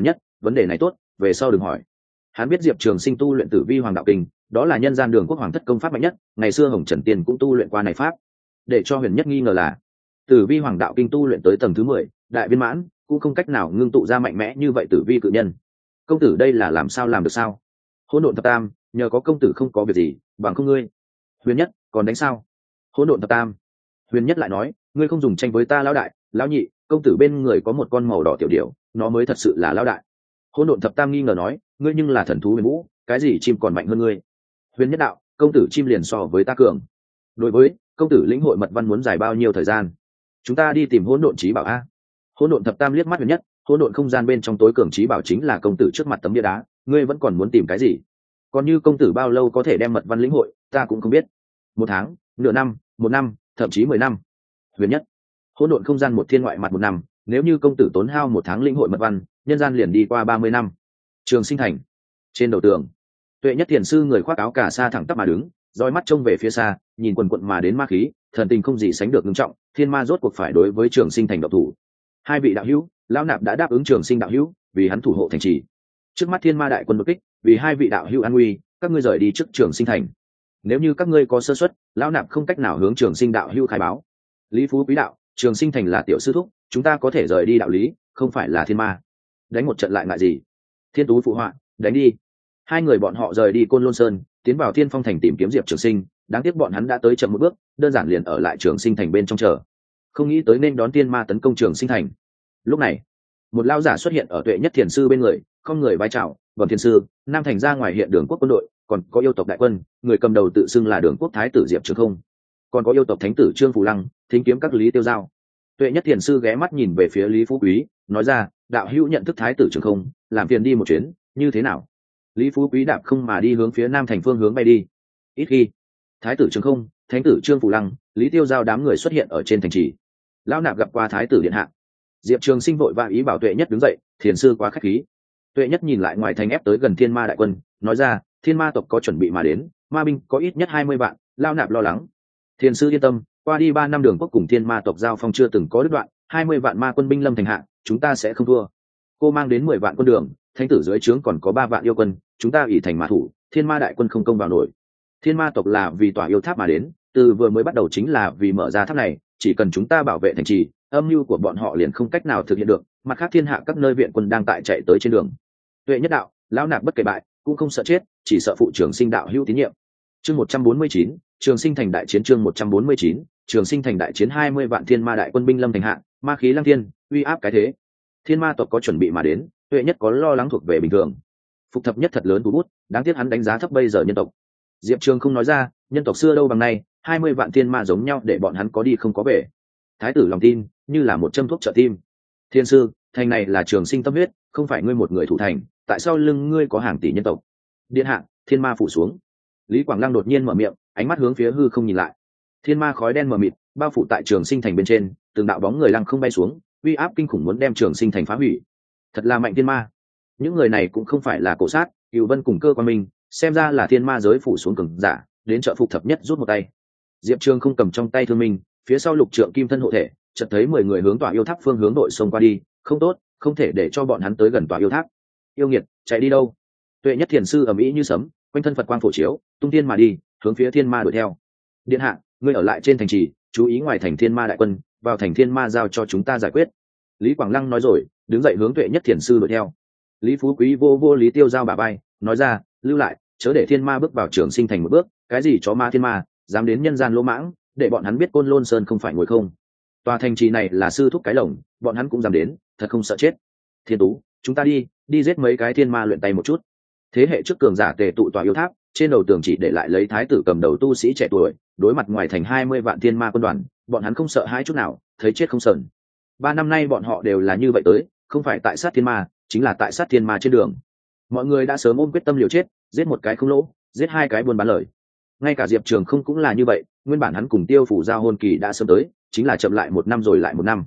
vấn đề này tốt, về sau đừng hỏi. Hắn biết Diệp Trường Sinh tu luyện Tử Vi Hoàng Đạo Kinh, đó là nhân gian đường quốc hoàng thất công pháp mạnh nhất, ngày xưa Hồng Trần Tiên cũng tu luyện qua này pháp. Để cho Huyền Nhất nghi ngờ là Tử Vi Hoàng Đạo Kinh tu luyện tới tầng thứ 10, đại viên mãn, cũng không cách nào ngưng tụ ra mạnh mẽ như vậy Tử Vi cự nhân. Công tử đây là làm sao làm được sao? Hỗn độn thập tam, nhờ có công tử không có việc gì, bằng không ngươi. Huyền Nhất, còn đánh sao? Hỗn độn thập tam. Huyền Nhất lại nói, ngươi không dùng tranh với ta lão đại, lão nhị, công tử bên người có một con màu đỏ tiểu điểu, nó mới thật sự là lão đại. Hỗn độn thập tam nghi ngờ nói, ngươi nhưng là thần thú huyền vũ, cái gì chim còn mạnh hơn ngươi? Huyền Nhất đạo, công tử chim liền so với ta cường. Đối với công tử lĩnh hội mật văn muốn dài bao nhiêu thời gian? Chúng ta đi tìm hỗn độn trí bảo a. Hỗn độn thập tam liếc mắt Huyền Nhất, hỗn độn không gian bên trong tối cường trí bảo chính là công tử trước mặt tấm bia đá, ngươi vẫn còn muốn tìm cái gì? Còn như công tử bao lâu có thể đem mật văn lĩnh hội, ta cũng không biết. 1 tháng, nửa năm, 1 năm, thậm chí 10 năm. Huyền Nhất, hỗn độn không gian một thiên ngoại mặt 1 năm, nếu như công tử tốn hao 1 tháng lĩnh hội mật văn, nhân gian liền đi qua 30 năm. Trường Sinh Thành, trên đầu tường, Tuệ Nhất Thiền sư người khoác áo cà sa thẳng tắp mà đứng, dõi mắt trông về phía xa, nhìn quần quận mà đến ma khí, thần tình không gì sánh được nghiêm trọng. Thiên ma rốt cuộc phải đối với Trường Sinh Thành động thủ. Hai vị đạo hữu, lão nạp đã đáp ứng Trường Sinh đạo hữu, vì hắn thủ hộ thành trì. Trước mắt thiên ma đại quân đột kích, vì hai vị đạo hữu an nguy, các ngươi rời đi trước Trường Sinh Thành. Nếu như các ngươi có sơ suất, lão nạp không cách nào hướng Trường Sinh đạo hữu khai báo. Lý Phú Quý đạo, Trường Sinh Thành là tiểu sư thúc, chúng ta có thể rời đi đạo lý, không phải là thiên ma. Đánh một trận lại ngại gì? Thiên Tú phụ họa, đánh đi. Hai người bọn họ rời đi Côn Lôn Sơn, tiến vào Thiên Phong Thành tìm kiếm Diệp Trường Sinh. Đáng tiếc bọn hắn đã tới chậm một bước, đơn giản liền ở lại Trường Sinh Thành bên trong chờ. Không nghĩ tới nên đón tiên ma tấn công Trường Sinh Thành. Lúc này, một lao giả xuất hiện ở Tuệ Nhất Thiền sư bên người, không người vai chào, bẩm thiên sư, Nam Thành ra ngoài hiện Đường quốc quân đội, còn có yêu tộc đại quân, người cầm đầu tự xưng là Đường quốc thái tử Diệp Trường Không, còn có yêu tộc thánh tử Trương Phù Lăng, thính kiếm các Lý Tiêu Giao. Tuệ Nhất Thiền sư ghé mắt nhìn về phía Lý Phú Quý, nói ra, đạo hữu nhận thức thái tử Trường Không, làm phiền đi một chuyến, như thế nào? Lý Phú Quý đạp không mà đi hướng phía Nam Thành phương hướng bay đi. Ít khi, thái tử Trường Không, thánh tử Trương Phù Lăng, Lý Tiêu Giao đám người xuất hiện ở trên thành trì. Lão nạp gặp qua thái tử điện hạ. Diệp Trường Sinh vội vã ý bảo Tuệ Nhất đứng dậy, thiền sư quá khách khí. Tuệ Nhất nhìn lại ngoài thành ép tới gần thiên ma đại quân, nói ra, thiên ma tộc có chuẩn bị mà đến, ma binh có ít nhất 20 vạn, lao nạp lo lắng. Thiền sư yên tâm, qua đi 3 năm Đường quốc cùng thiên ma tộc giao phong chưa từng có đứt đoạn, 20 vạn ma quân binh lâm thành hạ, chúng ta sẽ không thua. Cô mang đến 10 vạn quân đường, thánh tử dưới trướng còn có 3 vạn yêu quân, chúng ta ỷ thành mã thủ, thiên ma đại quân không công vào nổi. Thiên ma tộc là vì tỏa yêu tháp mà đến, từ vừa mới bắt đầu chính là vì mở ra tháp này, chỉ cần chúng ta bảo vệ thành trì, âm mưu của bọn họ liền không cách nào thực hiện được. Mặt khác thiên hạ các nơi viện quân đang tại chạy tới trên đường. Tuệ Nhất đạo, lão nạp bất kể bại, cũng không sợ chết, chỉ sợ phụ Trường Sinh đạo hữu tín nhiệm. Chương 149, Trường Sinh Thành đại chiến. Chương 149, Trường Sinh Thành đại chiến. 20 vạn thiên ma đại quân binh lâm thành hạ, ma khí lăng thiên, uy áp cái thế. Thiên ma tộc có chuẩn bị mà đến, Tuệ Nhất có lo lắng thuộc về bình thường. Phục thập nhất thật lớn thú bút, đáng tiếc hắn đánh giá thấp bây giờ nhân tộc. Diệp Trường không nói ra, nhân tộc xưa đâu bằng nay, 20 vạn thiên ma giống nhau để bọn hắn có đi không có về. Thái tử lòng tin như là một châm thuốc trợ tim. Thiên sư, thành này là Trường Sinh tâm huyết, không phải ngươi một người thủ thành, tại sao lưng ngươi có hàng tỷ nhân tộc? Điện hạ, thiên ma phủ xuống. Lý Quảng Lăng đột nhiên mở miệng, ánh mắt hướng phía hư không nhìn lại. Thiên ma khói đen mờ mịt bao phủ tại Trường Sinh Thành bên trên, từng đạo bóng người lăng không bay xuống, uy áp kinh khủng muốn đem Trường Sinh Thành phá hủy. Thật là mạnh thiên ma. Những người này cũng không phải là cổ sát, Cửu Vân cùng Cơ Quan Minh, xem ra là thiên ma giới phủ xuống cường giả, đến trợ phục thập nhất rút một tay. Diệp Trường không cầm trong tay thương minh, phía sau lục trượng kim thân hộ thể, chợt thấy 10 người hướng tỏa yêu tháp phương hướng đội xông qua đi, không tốt, không thể để cho bọn hắn tới gần tỏa yêu tháp. Yêu nghiệt, chạy đi đâu? Tuệ Nhất Thiền sư ầm ĩ như sấm, quanh thân Phật quang phổ chiếu, tung thiên mà đi, hướng phía thiên ma đuổi theo. Điện hạ, ngươi ở lại trên thành trì, chú ý ngoài thành thiên ma đại quân, vào thành thiên ma giao cho chúng ta giải quyết. Lý Quảng Lăng nói rồi, đứng dậy hướng Tuệ Nhất Thiền sư đuổi theo. Lý Phú Quý vô Lý Tiêu Giao bả vai, nói ra, lưu lại, chớ để thiên ma bước vào Trường Sinh Thành một bước, cái gì chó ma thiên ma, dám đến nhân gian lỗ mãng, để bọn hắn biết Côn Lôn Sơn không phải ngồi không. Tòa thành trì này là sư thúc cái lồng, bọn hắn cũng dám đến, thật không sợ chết. Thiên Tú, chúng ta đi giết mấy cái thiên ma luyện tay một chút. Thế hệ trước cường giả tề tụ tòa yêu tháp, trên đầu tường chỉ để lại lấy thái tử cầm đầu tu sĩ trẻ tuổi, đối mặt ngoài thành 20 vạn thiên ma quân đoàn, bọn hắn không sợ hãi chút nào, thấy chết không sờn. 3 năm nay bọn họ đều là như vậy tới, không phải tại sát thiên ma, chính là tại sát thiên ma trên đường. Mọi người đã sớm ôm quyết tâm liều chết, giết một cái không lỗ, giết 2 cái buôn bán lời. Ngay cả Diệp Trường không cũng là như vậy, nguyên bản hắn cùng Tiêu Phủ giao hôn kỳ đã sớm tới, chính là chậm lại 1 năm rồi lại 1 năm.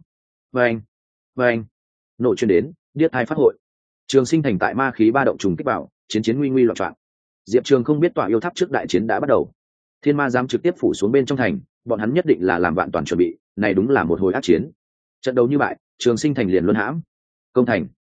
Vâng, nổ chuyên đến, điếc thai phát hội. Trường Sinh Thành tại ma khí ba động trùng kích vào, chiến nguy loạn trọn. Diệp Trường không biết tỏa yêu tháp trước đại chiến đã bắt đầu. Thiên ma dám trực tiếp phủ xuống bên trong thành, bọn hắn nhất định là làm vạn toàn chuẩn bị, này đúng là một hồi ác chiến. Trận đấu như vậy, Trường Sinh Thành liền luân hãm. Công thành.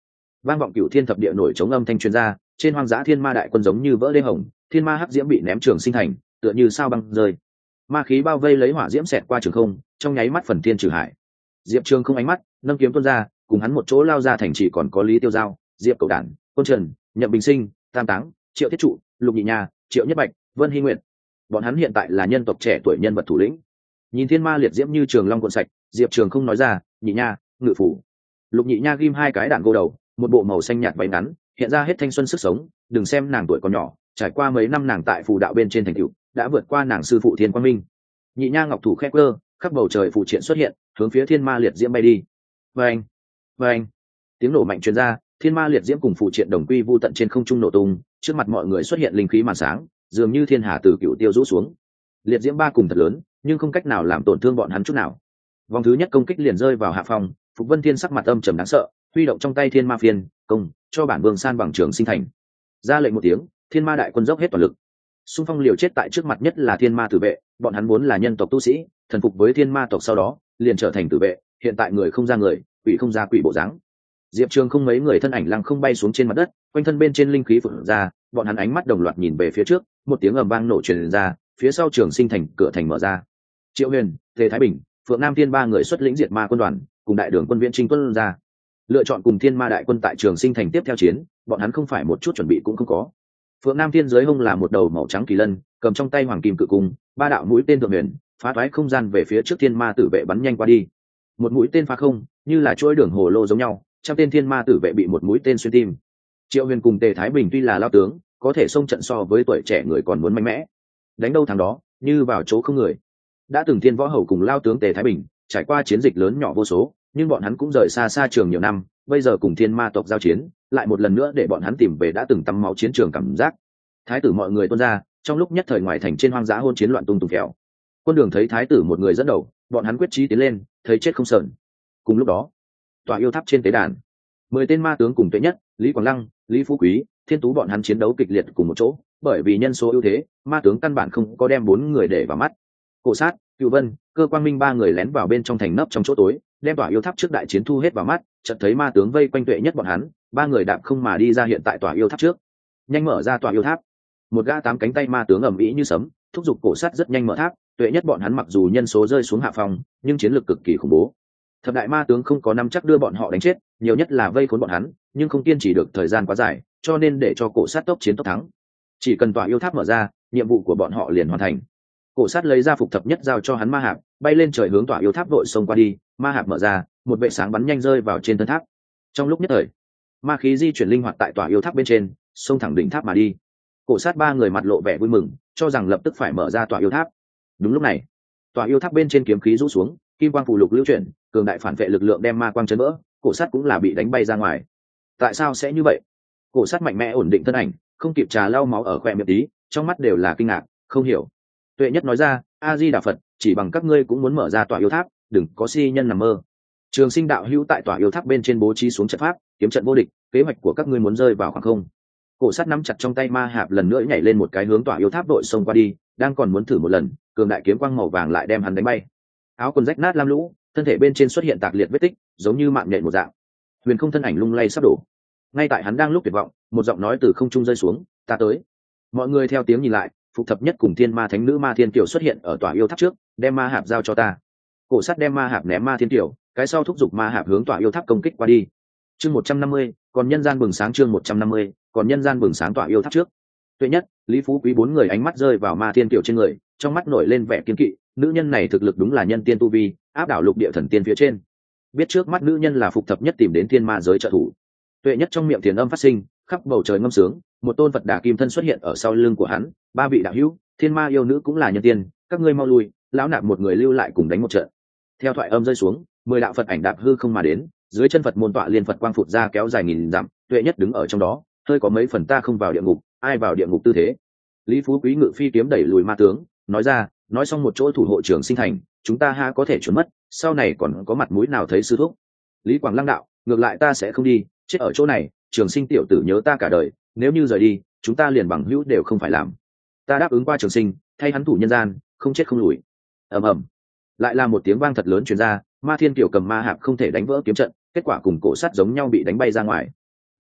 Vang vọng cửu thiên thập địa nổi chống âm thanh truyền ra, trên hoang dã thiên ma đại quân giống như vỡ đê hồng, thiên ma hắc diễm bị ném trường sinh thành, tựa như sao băng rơi. Ma khí bao vây lấy hỏa diễm xẹt qua trường không, trong nháy mắt phần thiên trừ hải. Diệp Trường không ánh mắt nâng kiếm tuôn ra, cùng hắn một chỗ lao ra thành chỉ còn có Lý Tiêu Giao, Diệp Cầu Đản, Quân Trần, Nhậm Bình Sinh, Tam Táng, Triệu Thiết Trụ, Lục Nhị Nha, Triệu Nhất Bạch, Vân Hy Nguyệt. Bọn hắn hiện tại là nhân tộc trẻ tuổi nhân vật thủ lĩnh. Nhìn thiên ma liệt diễm như trường long cuộn sạch, Diệp Trường không nói ra, Nhị Nha, ngự phủ. Lục Nhị Nha ghim hai cái đạn gô đầu, một bộ màu xanh nhạt váy ngắn, hiện ra hết thanh xuân sức sống. Đừng xem nàng tuổi còn nhỏ, trải qua mấy năm nàng tại phù đạo bên trên thành tựu đã vượt qua nàng sư phụ Thiên Quang Minh. Nhị Nha ngọc thủ khép cơ, khắp bầu trời phụ triện xuất hiện, hướng phía thiên ma liệt diễm bay đi. Vâng, vâng, tiếng nổ mạnh truyền ra, thiên ma liệt diễm cùng phụ triện đồng quy vu tận trên không trung nổ tung, trước mặt mọi người xuất hiện linh khí màn sáng, dường như thiên hà từ cựu tiêu rũ xuống. Liệt diễm ba cùng thật lớn, nhưng không cách nào làm tổn thương bọn hắn chút nào. Vòng thứ nhất công kích liền rơi vào hạ phòng, Phục Vân Thiên sắc mặt âm trầm đáng sợ, huy động trong tay thiên ma phiên công cho bản vương san bằng trường sinh thành. Ra lệnh một tiếng, thiên ma đại quân dốc hết toàn lực, xung phong liều chết tại trước mặt nhất là thiên ma tử vệ. Bọn hắn vốn là nhân tộc tu sĩ, thần phục với thiên ma tộc, sau đó liền trở thành tử vệ, hiện tại người không ra người, quỷ không ra quỷ bộ dáng. Diệp Trường không mấy người thân ảnh lăng không bay xuống trên mặt đất, quanh thân bên trên linh khí phụt ra, bọn hắn ánh mắt đồng loạt nhìn về phía trước, một tiếng ầm vang nổ truyền ra, phía sau trường sinh thành cửa thành mở ra. Triệu Huyền, Tề Thái Bình, Phượng Nam Thiên ba người xuất lĩnh diệt ma quân đoàn, cùng đại đường quân viễn trinh tuân ra, lựa chọn cùng thiên ma đại quân tại trường sinh thành tiếp theo chiến. Bọn hắn không phải một chút chuẩn bị cũng không có. Phượng Nam Thiên dưới hông là một đầu màu trắng kỳ lân, cầm trong tay hoàng kim cự cung, ba đạo mũi tên thượng huyền phá thoái không gian về phía trước thiên ma tử vệ bắn nhanh qua đi. Một mũi tên phá không, như là chuỗi đường hồ lô giống nhau, trăm tên thiên ma tử vệ bị một mũi tên xuyên tim. Triệu Huyền cùng Tề Thái Bình tuy là lao tướng, có thể xông trận so với tuổi trẻ người còn muốn mạnh mẽ, đánh đâu thằng đó, như vào chỗ không người. Đã từng thiên võ hầu cùng lao tướng Tề Thái Bình trải qua chiến dịch lớn nhỏ vô số, nhưng bọn hắn cũng rời xa xa trường nhiều năm, bây giờ cùng thiên ma tộc giao chiến, lại một lần nữa để bọn hắn tìm về đã từng tắm máu chiến trường cảm giác. Thái tử mọi người tuôn ra, trong lúc nhất thời ngoài thành trên hoang dã hôn chiến loạn tung tung kẹo. Quân đường thấy thái tử một người dẫn đầu, bọn hắn quyết chí tiến lên, thấy chết không sờn. Cùng lúc đó, tòa yêu tháp trên tế đàn, 10 tên ma tướng cùng Tuệ Nhất, Lý Quảng Lăng, Lý Phú Quý, Thiên Tú bọn hắn chiến đấu kịch liệt cùng một chỗ, bởi vì nhân số ưu thế, ma tướng căn bản không có đem 4 người để vào mắt. Cổ Sát, Cửu Vân, Cơ Quang Minh ba người lén vào bên trong thành nấp trong chỗ tối, đem tòa yêu tháp trước đại chiến thu hết vào mắt, chợt thấy ma tướng vây quanh Tuệ Nhất bọn hắn, ba người đạp không mà đi ra hiện tại tòa yêu tháp trước. Nhanh mở ra tòa yêu tháp. Một gã 8 cánh tay ma tướng ầm ĩ như sấm, thúc giục Cổ Sát rất nhanh mở tháp. Tuệ Nhất bọn hắn mặc dù nhân số rơi xuống hạ phòng, nhưng chiến lược cực kỳ khủng bố. Thập đại ma tướng không có nắm chắc đưa bọn họ đánh chết, nhiều nhất là vây khốn bọn hắn, nhưng không kiên trì được thời gian quá dài, cho nên để cho Cổ Sát tốc chiến tốc thắng. Chỉ cần tòa yêu tháp mở ra, nhiệm vụ của bọn họ liền hoàn thành. Cổ Sát lấy ra phục thập nhất giao cho hắn ma hạp, bay lên trời hướng tòa yêu tháp vội xông qua đi. Ma hạp mở ra, một vệ sáng bắn nhanh rơi vào trên thân tháp. Trong lúc nhất thời, ma khí di chuyển linh hoạt tại tòa yêu tháp bên trên, xông thẳng đỉnh tháp mà đi. Cổ Sát ba người mặt lộ vẻ vui mừng, cho rằng lập tức phải mở ra tòa yêu tháp. Đúng lúc này, tòa yêu tháp bên trên kiếm khí rũ xuống, kim quang phù lục lưu chuyển, cường đại phản vệ lực lượng đem ma quang chấn vỡ. Cổ Sát cũng là bị đánh bay ra ngoài. Tại sao sẽ như vậy? Cổ Sát mạnh mẽ ổn định thân ảnh, không kịp trà lau máu ở khóe miệng tí, trong mắt đều là kinh ngạc, không hiểu. Tuệ Nhất nói ra, A Di Đà Phật, chỉ bằng các ngươi cũng muốn mở ra tòa yêu tháp, đừng có si nhân nằm mơ. Trường Sinh đạo hữu tại tòa yêu tháp bên trên bố trí xuống trận pháp, kiếm trận vô địch, kế hoạch của các ngươi muốn rơi vào khoảng không. Cổ Sát nắm chặt trong tay ma hạp lần nữa nhảy lên một cái hướng tòa yêu tháp đội xông qua đi, đang còn muốn thử một lần, cường đại kiếm quang màu vàng lại đem hắn đánh bay. Áo quần rách nát lam lũ, thân thể bên trên xuất hiện tạc liệt vết tích, giống như mạng nhện một dạng. Huyền Không thân ảnh lung lay sắp đổ. Ngay tại hắn đang lúc tuyệt vọng, một giọng nói từ không trung rơi xuống, "Ta tới." Mọi người theo tiếng nhìn lại, Phục Thập Nhất cùng Thiên Ma Thánh Nữ Ma Thiên Kiều xuất hiện ở tòa yêu tháp trước, đem ma hạp giao cho ta. Cổ Sát đem ma hạp ném Ma Thiên Kiều, cái sau thúc giục ma hạp hướng tòa yêu tháp công kích qua đi. Chương 150, còn nhân gian bừng sáng. Chương 150, còn nhân gian bừng sáng tòa yêu tháp trước. Tuệ Nhất, Lý Phú Quý bốn người ánh mắt rơi vào Ma Thiên Kiều trên người, trong mắt nổi lên vẻ kiên kỵ, nữ nhân này thực lực đúng là nhân tiên tu vi, áp đảo lục địa thần tiên phía trên. Biết trước mắt nữ nhân là Phục Thập Nhất tìm đến thiên ma giới trợ thủ. Tuệ Nhất trong miệng thiền âm phát sinh, khắp bầu trời ngâm sướng, một tôn Phật Đà kim thân xuất hiện ở sau lưng của hắn. Ba vị đạo hữu, thiên ma yêu nữ cũng là nhân tiên, các ngươi mau lui, lão nạp một người lưu lại cùng đánh một trận. Theo thoại âm rơi xuống, 10 đạo Phật ảnh đạp hư không mà đến, dưới chân Phật môn tọa liên Phật quang phụt ra kéo dài nghìn dặm. Tuệ Nhất đứng ở trong đó, hơi có mấy phần ta không vào địa ngục, ai vào địa ngục tư thế. Lý Phú Quý ngự phi kiếm đẩy lùi ma tướng, nói ra, nói xong một chỗ thủ hộ trường sinh thành, chúng ta ha có thể trốn mất, sau này còn có mặt mũi nào thấy sư thúc. Lý Quảng Lăng đạo, ngược lại ta sẽ không đi, chết ở chỗ này, Trường Sinh tiểu tử nhớ ta cả đời, nếu như rời đi, chúng ta liền bằng hữu đều không phải làm. Ta đáp ứng qua Trường Sinh, thay hắn thủ nhân gian, không chết không lùi. Ầm ầm, lại là một tiếng vang thật lớn truyền ra, Ma Thiên Kiều cầm ma hạp không thể đánh vỡ kiếm trận, kết quả cùng Cổ Sát giống nhau bị đánh bay ra ngoài.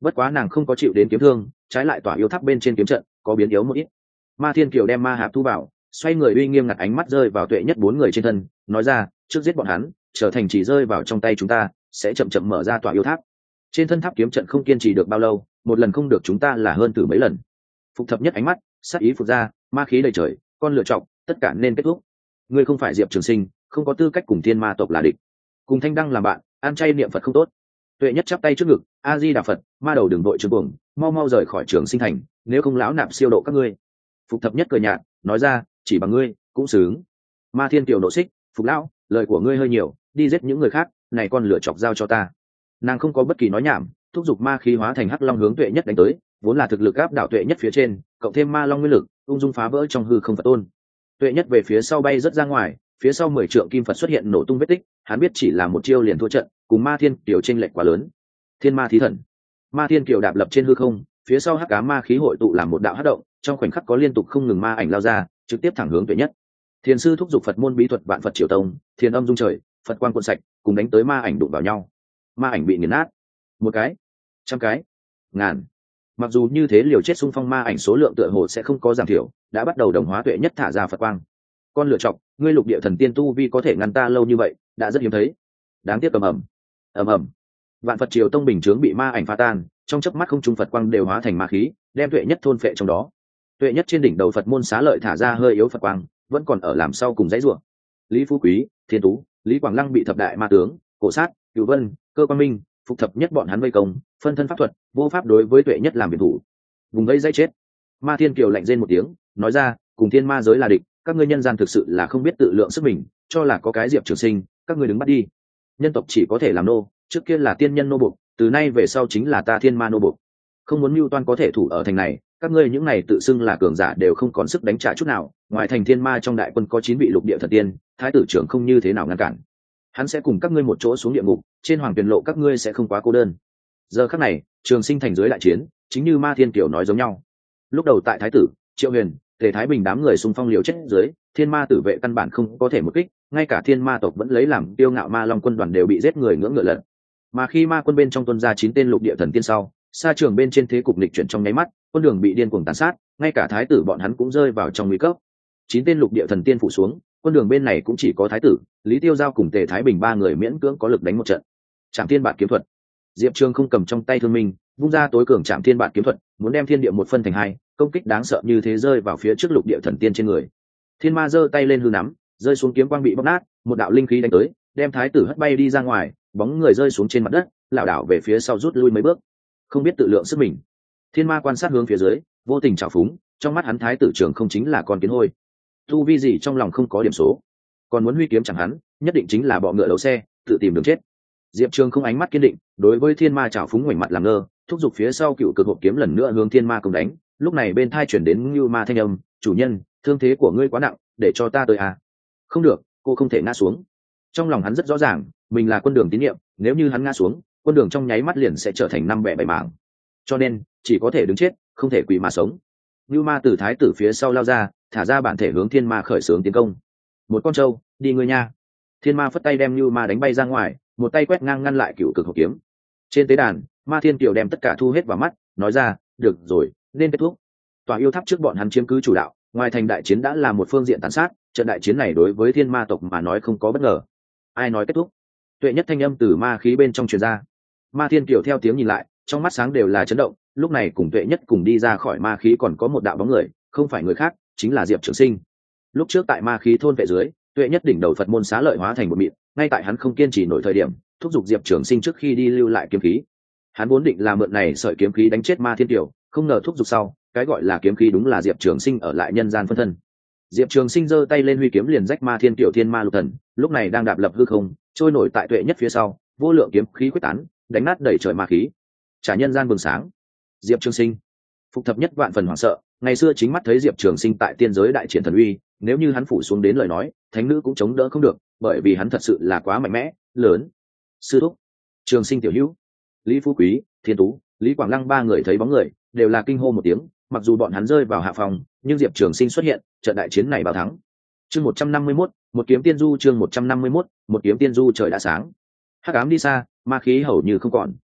bất quá nàng không có chịu đến kiếm thương, trái lại tỏa yêu tháp bên trên kiếm trận có biến yếu một ít. Ma Thiên Kiều đem ma hạp thu vào, xoay người uy nghiêm ngặt ánh mắt rơi vào Tuệ Nhất bốn người trên thân, nói ra, trước giết bọn hắn, trở thành chỉ rơi vào trong tay chúng ta, sẽ chậm chậm mở ra tỏa yêu tháp. Trên thân tháp kiếm trận không kiên trì được bao lâu, một lần không được chúng ta là hơn thử mấy lần. Phục Thập Nhất ánh mắt sát ý phục ra, ma khí đầy trời, con lựa chọc, tất cả nên kết thúc. Ngươi không phải Diệp Trường Sinh, không có tư cách cùng thiên ma tộc là địch. Cùng Thanh Đăng làm bạn, ăn chay niệm Phật không tốt. Tuệ Nhất chắp tay trước ngực, A Di Đà Phật, ma đầu đừng vội trương cuồng, mau mau rời khỏi Trường Sinh thành, nếu không lão nạp siêu độ các ngươi. Phục Thập Nhất cười nhạt, nói ra, chỉ bằng ngươi cũng xứng. Ma Thiên Kiều nộ xích, Phục lão, lời của ngươi hơi nhiều, đi giết những người khác, này con lửa chọc giao cho ta. Nàng không có bất kỳ nói nhảm, thúc giục ma khí hóa thành hắc long hướng Tuệ Nhất đánh tới, vốn là thực lực áp đảo Tuệ Nhất phía trên, cộng thêm ma long nguyên lực, ung dung phá vỡ trong hư không Phật tôn. Tuệ Nhất về phía sau bay rất ra ngoài, phía sau 10 trượng kim Phật xuất hiện nổ tung vết tích, hắn biết chỉ là một chiêu liền thua trận, cùng Ma Thiên Kiều chênh lệch quá lớn. Thiên Ma thí thần. Ma Thiên Kiều đạp lập trên hư không, phía sau hắc ám ma khí hội tụ làm một đạo hắc động, trong khoảnh khắc có liên tục không ngừng ma ảnh lao ra, trực tiếp thẳng hướng Tuệ Nhất. Thiền sư thúc giục Phật môn bí thuật Vạn Phật Triều Tông, thiền âm dung trời, Phật quang cuộn sạch, cùng đánh tới ma ảnh đụng vào nhau. Ma ảnh bị nghiền nát, một cái, trăm cái, ngàn. Mặc dù như thế liều chết xung phong ma ảnh số lượng tựa hồ sẽ không có giảm thiểu, đã bắt đầu đồng hóa Tuệ Nhất thả ra Phật quang. Con lựa chọc, ngươi lục địa thần tiên tu vi có thể ngăn ta lâu như vậy, đã rất hiếm thấy. Đáng tiếc ầm ầm. Vạn Phật Triều Tông bình chướng bị ma ảnh phá tan, trong chớp mắt không trung Phật quang đều hóa thành ma khí, đem Tuệ Nhất thôn phệ trong đó. Tuệ Nhất trên đỉnh đầu Phật môn xá lợi thả ra hơi yếu Phật quang, vẫn còn ở làm sau cùng dãy rủa. Lý Phú Quý, Thiên Tú, Lý Quảng Lăng bị thập đại ma tướng, Cổ Sát, Cửu Vân, Cơ Quan Minh, Phục Thập Nhất bọn hắn vây công, phân thân pháp thuật, vô pháp đối với Tuệ Nhất làm biệt thủ. Vùng vây dãy chết. Ma Thiên Kiều lạnh rên một tiếng, nói ra, cùng thiên ma giới là địch, các ngươi nhân gian thực sự là không biết tự lượng sức mình, cho là có cái Diệp Trường Sinh, các ngươi đứng bắt đi. Nhân tộc chỉ có thể làm nô, trước kia là tiên nhân nô buộc, từ nay về sau chính là ta thiên ma nô buộc. Không muốn mưu toan có thể thủ ở thành này, các ngươi những này tự xưng là cường giả đều không còn sức đánh trả chút nào. Ngoài thành thiên ma trong đại quân có 9 vị lục địa thần tiên, thái tử trưởng không như thế nào ngăn cản. Hắn sẽ cùng các ngươi một chỗ xuống địa ngục, trên hoàng tuyền lộ các ngươi sẽ không quá cô đơn. Giờ khắc này, Trường Sinh thành dưới đại chiến, chính như Ma Thiên Kiều nói giống nhau. Lúc đầu tại thái tử, Triệu Huyền, Tề Thái Bình đám người xung phong liều chết dưới, thiên ma tử vệ căn bản không có thể một kích, ngay cả thiên ma tộc vẫn lấy làm tiêu ngạo ma long quân đoàn đều bị giết người ngưỡng ngựa lật. Mà khi ma quân bên trong tuân ra 9 tên lục địa thần tiên sau, sa trường bên trên thế cục lịch chuyển trong nháy mắt, quân đường bị điên cuồng tàn sát, ngay cả thái tử bọn hắn cũng rơi vào trong nguy cấp. 9 tên lục địa thần tiên phủ xuống, quân đường bên này cũng chỉ có thái tử, Lý Tiêu Giao cùng Tề Thái Bình ba người miễn cưỡng có lực đánh một trận. Trảm Thiên Bạt kiếm thuật. Diệp Trường không cầm trong tay thương minh, vung ra tối cường Trảm Thiên Bạt kiếm thuật, muốn đem thiên địa một phân thành hai, công kích đáng sợ như thế rơi vào phía trước lục địa thần tiên trên người. Thiên ma giơ tay lên hư nắm, rơi xuống kiếm quang bị bóc nát, một đạo linh khí đánh tới, đem thái tử hất bay đi ra ngoài, bóng người rơi xuống trên mặt đất, lảo đảo về phía sau rút lui mấy bước. Không biết tự lượng sức mình. Thiên ma quan sát hướng phía dưới, vô tình trào phúng, trong mắt hắn thái tử Trường không chính là con kiến hôi. Tu vi gì trong lòng không có điểm số, còn muốn huy kiếm chẳng hắn, nhất định chính là bọ ngựa đấu xe, tự tìm đường chết. Diệp Trường không ánh mắt kiên định, đối với thiên ma trào phúng ngoảnh mặt làm ngơ, thúc giục phía sau cựu cực hộp kiếm lần nữa hướng thiên ma công đánh. Lúc này bên thai chuyển đến Như Ma thanh âm, chủ nhân, thương thế của ngươi quá nặng, để cho ta tới à? Không được, cô không thể ngã xuống. Trong lòng hắn rất rõ ràng, mình là quân đường tín nhiệm, nếu như hắn ngã xuống, quân đường trong nháy mắt liền sẽ trở thành 5 bẻ 7 mảng. Cho nên chỉ có thể đứng chết, không thể quỳ mà sống. Như Ma từ thái tử phía sau lao ra, thả ra bản thể hướng thiên ma khởi xướng tiến công. Một con trâu, đi ngươi nha. Thiên ma phất tay đem Như Ma đánh bay ra ngoài, một tay quét ngang ngăn lại cựu cực hộp kiếm. Trên tế đàn, Ma Thiên Kiều đem tất cả thu hết vào mắt, nói ra, được rồi, nên kết thúc. Tòa yêu tháp trước bọn hắn chiếm cứ chủ đạo, ngoài thành đại chiến đã là một phương diện tàn sát, trận đại chiến này đối với thiên ma tộc mà nói không có bất ngờ. Ai nói kết thúc? Tuệ Nhất thanh âm từ ma khí bên trong truyền ra. Ma Thiên Kiều theo tiếng nhìn lại, trong mắt sáng đều là chấn động, lúc này cùng Tuệ Nhất cùng đi ra khỏi ma khí còn có một đạo bóng người, không phải người khác, chính là Diệp Trường Sinh. Lúc trước tại ma khí thôn vệ dưới, Tuệ Nhất đỉnh đầu Phật môn xá lợi hóa thành một mịn, ngay tại hắn không kiên trì nổi thời điểm, thúc giục Diệp Trường Sinh trước khi đi lưu lại kiếm khí. Hắn vốn định là mượn này sợi kiếm khí đánh chết Ma Thiên Kiều, không ngờ thúc giục sau, cái gọi là kiếm khí đúng là Diệp Trường Sinh ở lại nhân gian phân thân. Diệp Trường Sinh giơ tay lên huy kiếm liền rách Ma Thiên Kiều thiên ma lục thần, lúc này đang đạp lập hư không, trôi nổi tại Tuệ Nhất phía sau, vô lượng kiếm khí quyết tán, đánh nát đẩy trời ma khí, trả nhân gian bừng sáng. Diệp Trường Sinh, Phục Thập Nhất vạn phần hoảng sợ, ngày xưa chính mắt thấy Diệp Trường Sinh tại tiên giới đại triển thần uy, nếu như hắn phủ xuống đến lời nói, thánh nữ cũng chống đỡ không được, bởi vì hắn thật sự là quá mạnh mẽ, lớn. Sư thúc, Trường Sinh tiểu hữu, Lý Phú Quý, Thiên Tú, Lý Quảng Lăng ba người thấy bóng người, đều là kinh hô một tiếng, mặc dù bọn hắn rơi vào hạ phòng, nhưng Diệp Trường Sinh xuất hiện, trận đại chiến này báo thắng. Chương 151, một kiếm tiên du. Chương 151, một kiếm tiên du. Trời đã sáng, hắc ám đi xa, ma khí hầu như không còn.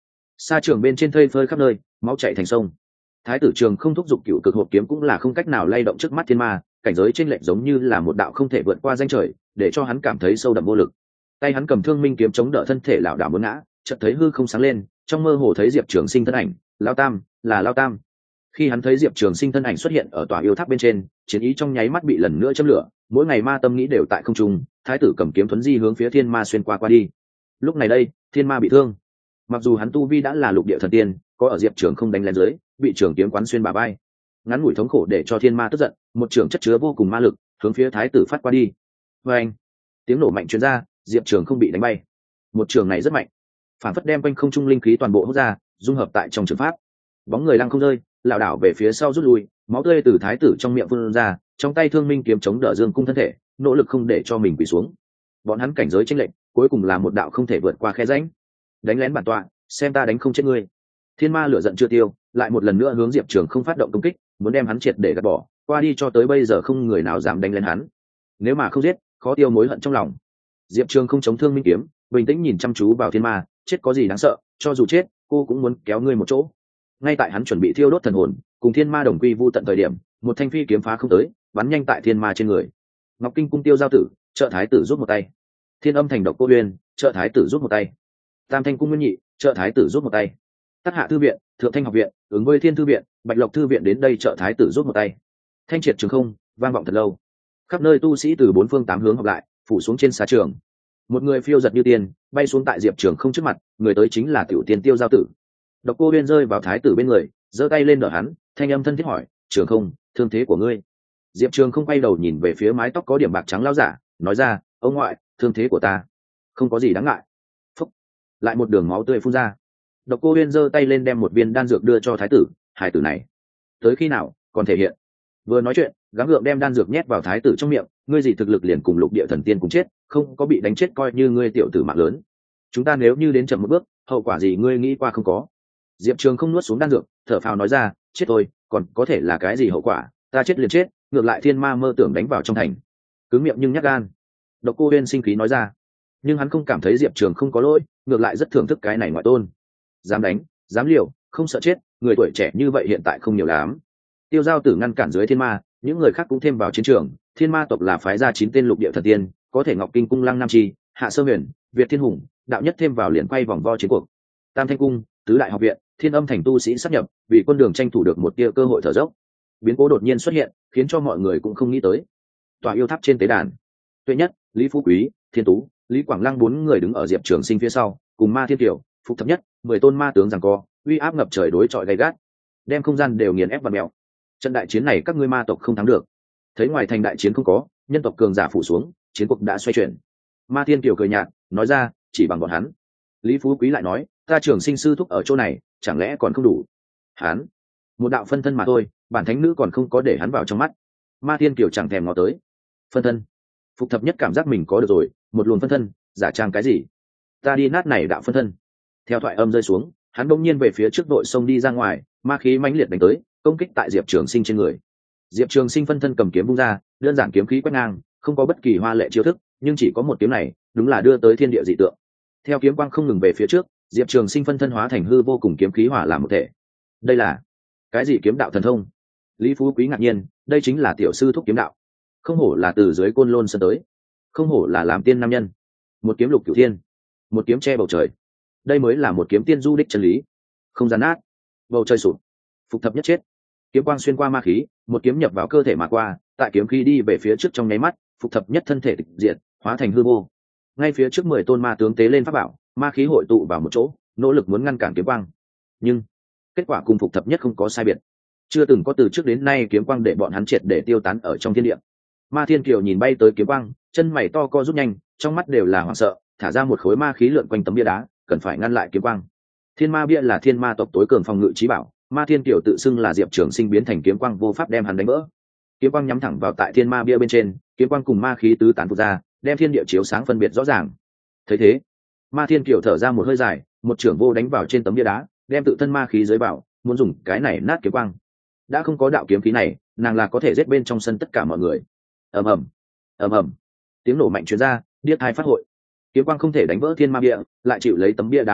Sa trường bên trên thây phơi khắp nơi, máu chảy thành sông. Thái tử Trường không thúc giục cựu cực hộp kiếm cũng là không cách nào lay động trước mắt thiên ma, cảnh giới trên lệch giống như là một đạo không thể vượt qua danh trời, để cho hắn cảm thấy sâu đậm vô lực. Tay hắn cầm thương minh kiếm chống đỡ thân thể lảo đảo muốn ngã, chợt thấy hư không sáng lên, trong mơ hồ thấy Diệp Trường Sinh thân ảnh, Lão Tam, là Lão Tam. Khi hắn thấy Diệp Trường Sinh thân ảnh xuất hiện ở tòa yêu tháp bên trên, chiến ý trong nháy mắt bị lần nữa châm lửa, mỗi ngày ma tâm nghĩ đều tại không trung, thái tử cầm kiếm thuấn di hướng phía thiên ma xuyên qua đi. Lúc này đây, thiên ma bị thương. Mặc dù hắn tu vi đã là lục địa thần tiên, có ở Diệp Trường không đánh lên dưới, bị trường kiếm quán xuyên bả vai. Ngắn ngủi thống khổ để cho thiên ma tức giận, một trường chất chứa vô cùng ma lực, hướng phía thái tử phát qua đi. Oeng! Tiếng nổ mạnh truyền ra, Diệp Trường không bị đánh bay. Một trường này rất mạnh, phản phất đem quanh không trung linh khí toàn bộ hút ra, dung hợp tại trong trường pháp. Bóng người lăng không rơi, lảo đảo về phía sau rút lui, máu tươi từ thái tử trong miệng phun ra, trong tay thương minh kiếm chống đỡ dương cung thân thể, nỗ lực không để cho mình quỳ xuống. Bọn hắn cảnh giới chênh lệch, cuối cùng là một đạo không thể vượt qua khe rãnh. Đánh lén bản tọa, xem ta đánh không chết ngươi. Thiên ma lửa giận chưa tiêu, lại một lần nữa hướng Diệp Trường không phát động công kích, muốn đem hắn triệt để gạt bỏ, qua đi cho tới bây giờ không người nào dám đánh lên hắn. Nếu mà không giết, khó tiêu mối hận trong lòng. Diệp Trường không chống thương minh kiếm, bình tĩnh nhìn chăm chú vào thiên ma, chết có gì đáng sợ, cho dù chết, cô cũng muốn kéo ngươi một chỗ. Ngay tại hắn chuẩn bị thiêu đốt thần hồn, cùng thiên ma đồng quy vu tận thời điểm, một thanh phi kiếm phá không tới, bắn nhanh tại thiên ma trên người. Ngọc Kinh cung Tiêu Giao tử, trợ thái tử giúp một tay. Thiên Âm thành Độc Cô Uyên, trợ thái tử giúp một tay. Tam Thanh cung Nguyên Nhị, trợ thái tử giúp một tay. Tắc Hạ thư viện, Thượng Thanh học viện, ứng với Thiên thư viện, Bạch Lộc thư viện đến đây trợ thái tử giúp một tay. Thanh triệt trường không, vang vọng thật lâu. Khắp nơi tu sĩ từ bốn phương tám hướng họp lại, phủ xuống trên xá trường. Một người phiêu giật như tiên, bay xuống tại Diệp Trường không trước mặt, người tới chính là tiểu tiên Tiêu Giao tử. Độc Cô Uyên rơi vào thái tử bên người, giơ tay lên đỡ hắn, thanh âm thân thiết hỏi, "Trường không, thương thế của ngươi?" Diệp Trường không quay đầu nhìn về phía mái tóc có điểm bạc trắng lão giả, nói ra, "Ông ngoại, thương thế của ta không có gì đáng ngại." Phúc, lại một đường máu tươi phun ra. Độc Cô Uyên giơ tay lên đem một viên đan dược đưa cho thái tử, "Hải tử này, tới khi nào còn thể hiện?" Vừa nói chuyện, gắng gượng đem đan dược nhét vào thái tử trong miệng, "Ngươi gì thực lực liền cùng lục địa thần tiên cùng chết, không có bị đánh chết coi như ngươi tiểu tử mạng lớn. Chúng ta nếu như đến chậm một bước, hậu quả gì ngươi nghĩ qua không có?" Diệp Trường không nuốt xuống đan dược, thở phào nói ra, "Chết thôi, còn có thể là cái gì hậu quả, ta chết liền chết, ngược lại thiên ma mơ tưởng đánh vào trong thành." Cứng miệng nhưng nhắc gan. Độc Cô Uyên sinh khí nói ra, nhưng hắn không cảm thấy Diệp Trường không có lỗi, ngược lại rất thưởng thức cái này ngoại tôn. Dám đánh, dám liều, không sợ chết, người tuổi trẻ như vậy hiện tại không nhiều lắm. Tiêu Giao tử ngăn cản dưới thiên ma, những người khác cũng thêm vào chiến trường. Thiên ma tộc là phái ra 9 tên lục địa thần tiên, có thể Ngọc Kinh cung Lăng Nam Chi, Hạ Sơ Huyền, Việt Thiên Hùng, đạo nhất thêm vào liền quay vòng vo chiến cuộc. Tam Thanh cung, tứ đại học viện, Thiên Âm thành tu sĩ sắp nhập, vì quân đường tranh thủ được một tia cơ hội thở dốc. Biến cố đột nhiên xuất hiện, khiến cho mọi người cũng không nghĩ tới. Tòa yêu tháp trên tế đàn, Tuệ Nhất, Lý Phú Quý, Thiên Tú, Lý Quảng Lăng 4 người đứng ở Diệp Trường Sinh phía sau, cùng Ma Thiên Kiều, Phục Thập Nhất, 10 tôn ma tướng giằng co, uy áp ngập trời đối chọi gay gắt, đem không gian đều nghiền ép và mèo. Trận đại chiến này các ngươi ma tộc không thắng được. Thấy ngoài thành đại chiến không có, nhân tộc cường giả phủ xuống, chiến cuộc đã xoay chuyển. Ma Thiên Kiều cười nhạt, nói ra, chỉ bằng bọn hắn. Lý Phú Quý lại nói, ta Trường Sinh sư thúc ở chỗ này, chẳng lẽ còn không đủ? Hắn, một đạo phân thân mà thôi, bản thánh nữ còn không có để hắn vào trong mắt. Ma Thiên Kiều chẳng thèm ngó tới. Phân thân. Phục Thập Nhất cảm giác mình có được rồi, một luồng phân thân, giả trang cái gì? Ta đi nát này đạo phân thân. Theo thoại âm rơi xuống, hắn bỗng nhiên về phía trước đội sông đi ra ngoài, ma khí mãnh liệt đánh tới, công kích tại Diệp Trường Sinh trên người. Diệp Trường Sinh phân thân cầm kiếm vung ra, đơn giản kiếm khí quét ngang, không có bất kỳ hoa lệ chiêu thức, nhưng chỉ có một kiếm này, đúng là đưa tới thiên địa dị tượng. Theo kiếm quang không ngừng về phía trước, Diệp Trường Sinh phân thân hóa thành hư vô cùng kiếm khí hòa làm một thể. Đây là cái gì kiếm đạo thần thông? Lý Phú Quý ngạc nhiên, đây chính là tiểu sư thúc kiếm đạo. Không hổ là từ dưới Côn Lôn sơn tới, không hổ là làm tiên nam nhân. Một kiếm lục cửu thiên, một kiếm che bầu trời. Đây mới là một kiếm tiên du đích chân lý. Không gian nát, bầu trời sụp, Phục Thập Nhất chết. Kiếm quang xuyên qua ma khí, một kiếm nhập vào cơ thể mà qua, tại kiếm khí đi về phía trước trong nháy mắt, Phục Thập Nhất thân thể tịch diệt, hóa thành hư vô. Ngay phía trước 10 tôn ma tướng tế lên pháp bảo, ma khí hội tụ vào một chỗ, nỗ lực muốn ngăn cản kiếm quang. Nhưng kết quả cùng Phục Thập Nhất không có sai biệt. Chưa từng có từ trước đến nay kiếm quang để bọn hắn triệt để tiêu tán ở trong thiên địa. Ma Thiên Kiều nhìn bay tới kiếm quang, chân mày to co rút nhanh, trong mắt đều là hoảng sợ, thả ra một khối ma khí lượn quanh tấm bia đá, cần phải ngăn lại kiếm quang. Thiên Ma bia là thiên ma tộc tối cường phòng ngự trí bảo, Ma Thiên Kiều tự xưng là Diệp Trường Sinh biến thành kiếm quang vô pháp đem hắn đánh vỡ. Kiếm quang nhắm thẳng vào tại thiên ma bia bên trên, kiếm quang cùng ma khí tứ tán vụt ra, đem thiên địa chiếu sáng phân biệt rõ ràng. Thấy thế, Ma Thiên Kiều thở ra một hơi dài, một chưởng vô đánh vào trên tấm bia đá, đem tự thân ma khí dưới bảo, muốn dùng cái này nát kiếm quang. Đã không có đạo kiếm khí này, nàng là có thể giết bên trong sân tất cả mọi người. Ầm ầm, ầm ầm, tiếng nổ mạnh truyền ra, điếc tai phát hội. Kiếm quang không thể đánh vỡ thiên ma bia, lại chịu lấy tấm bia đá lui lại,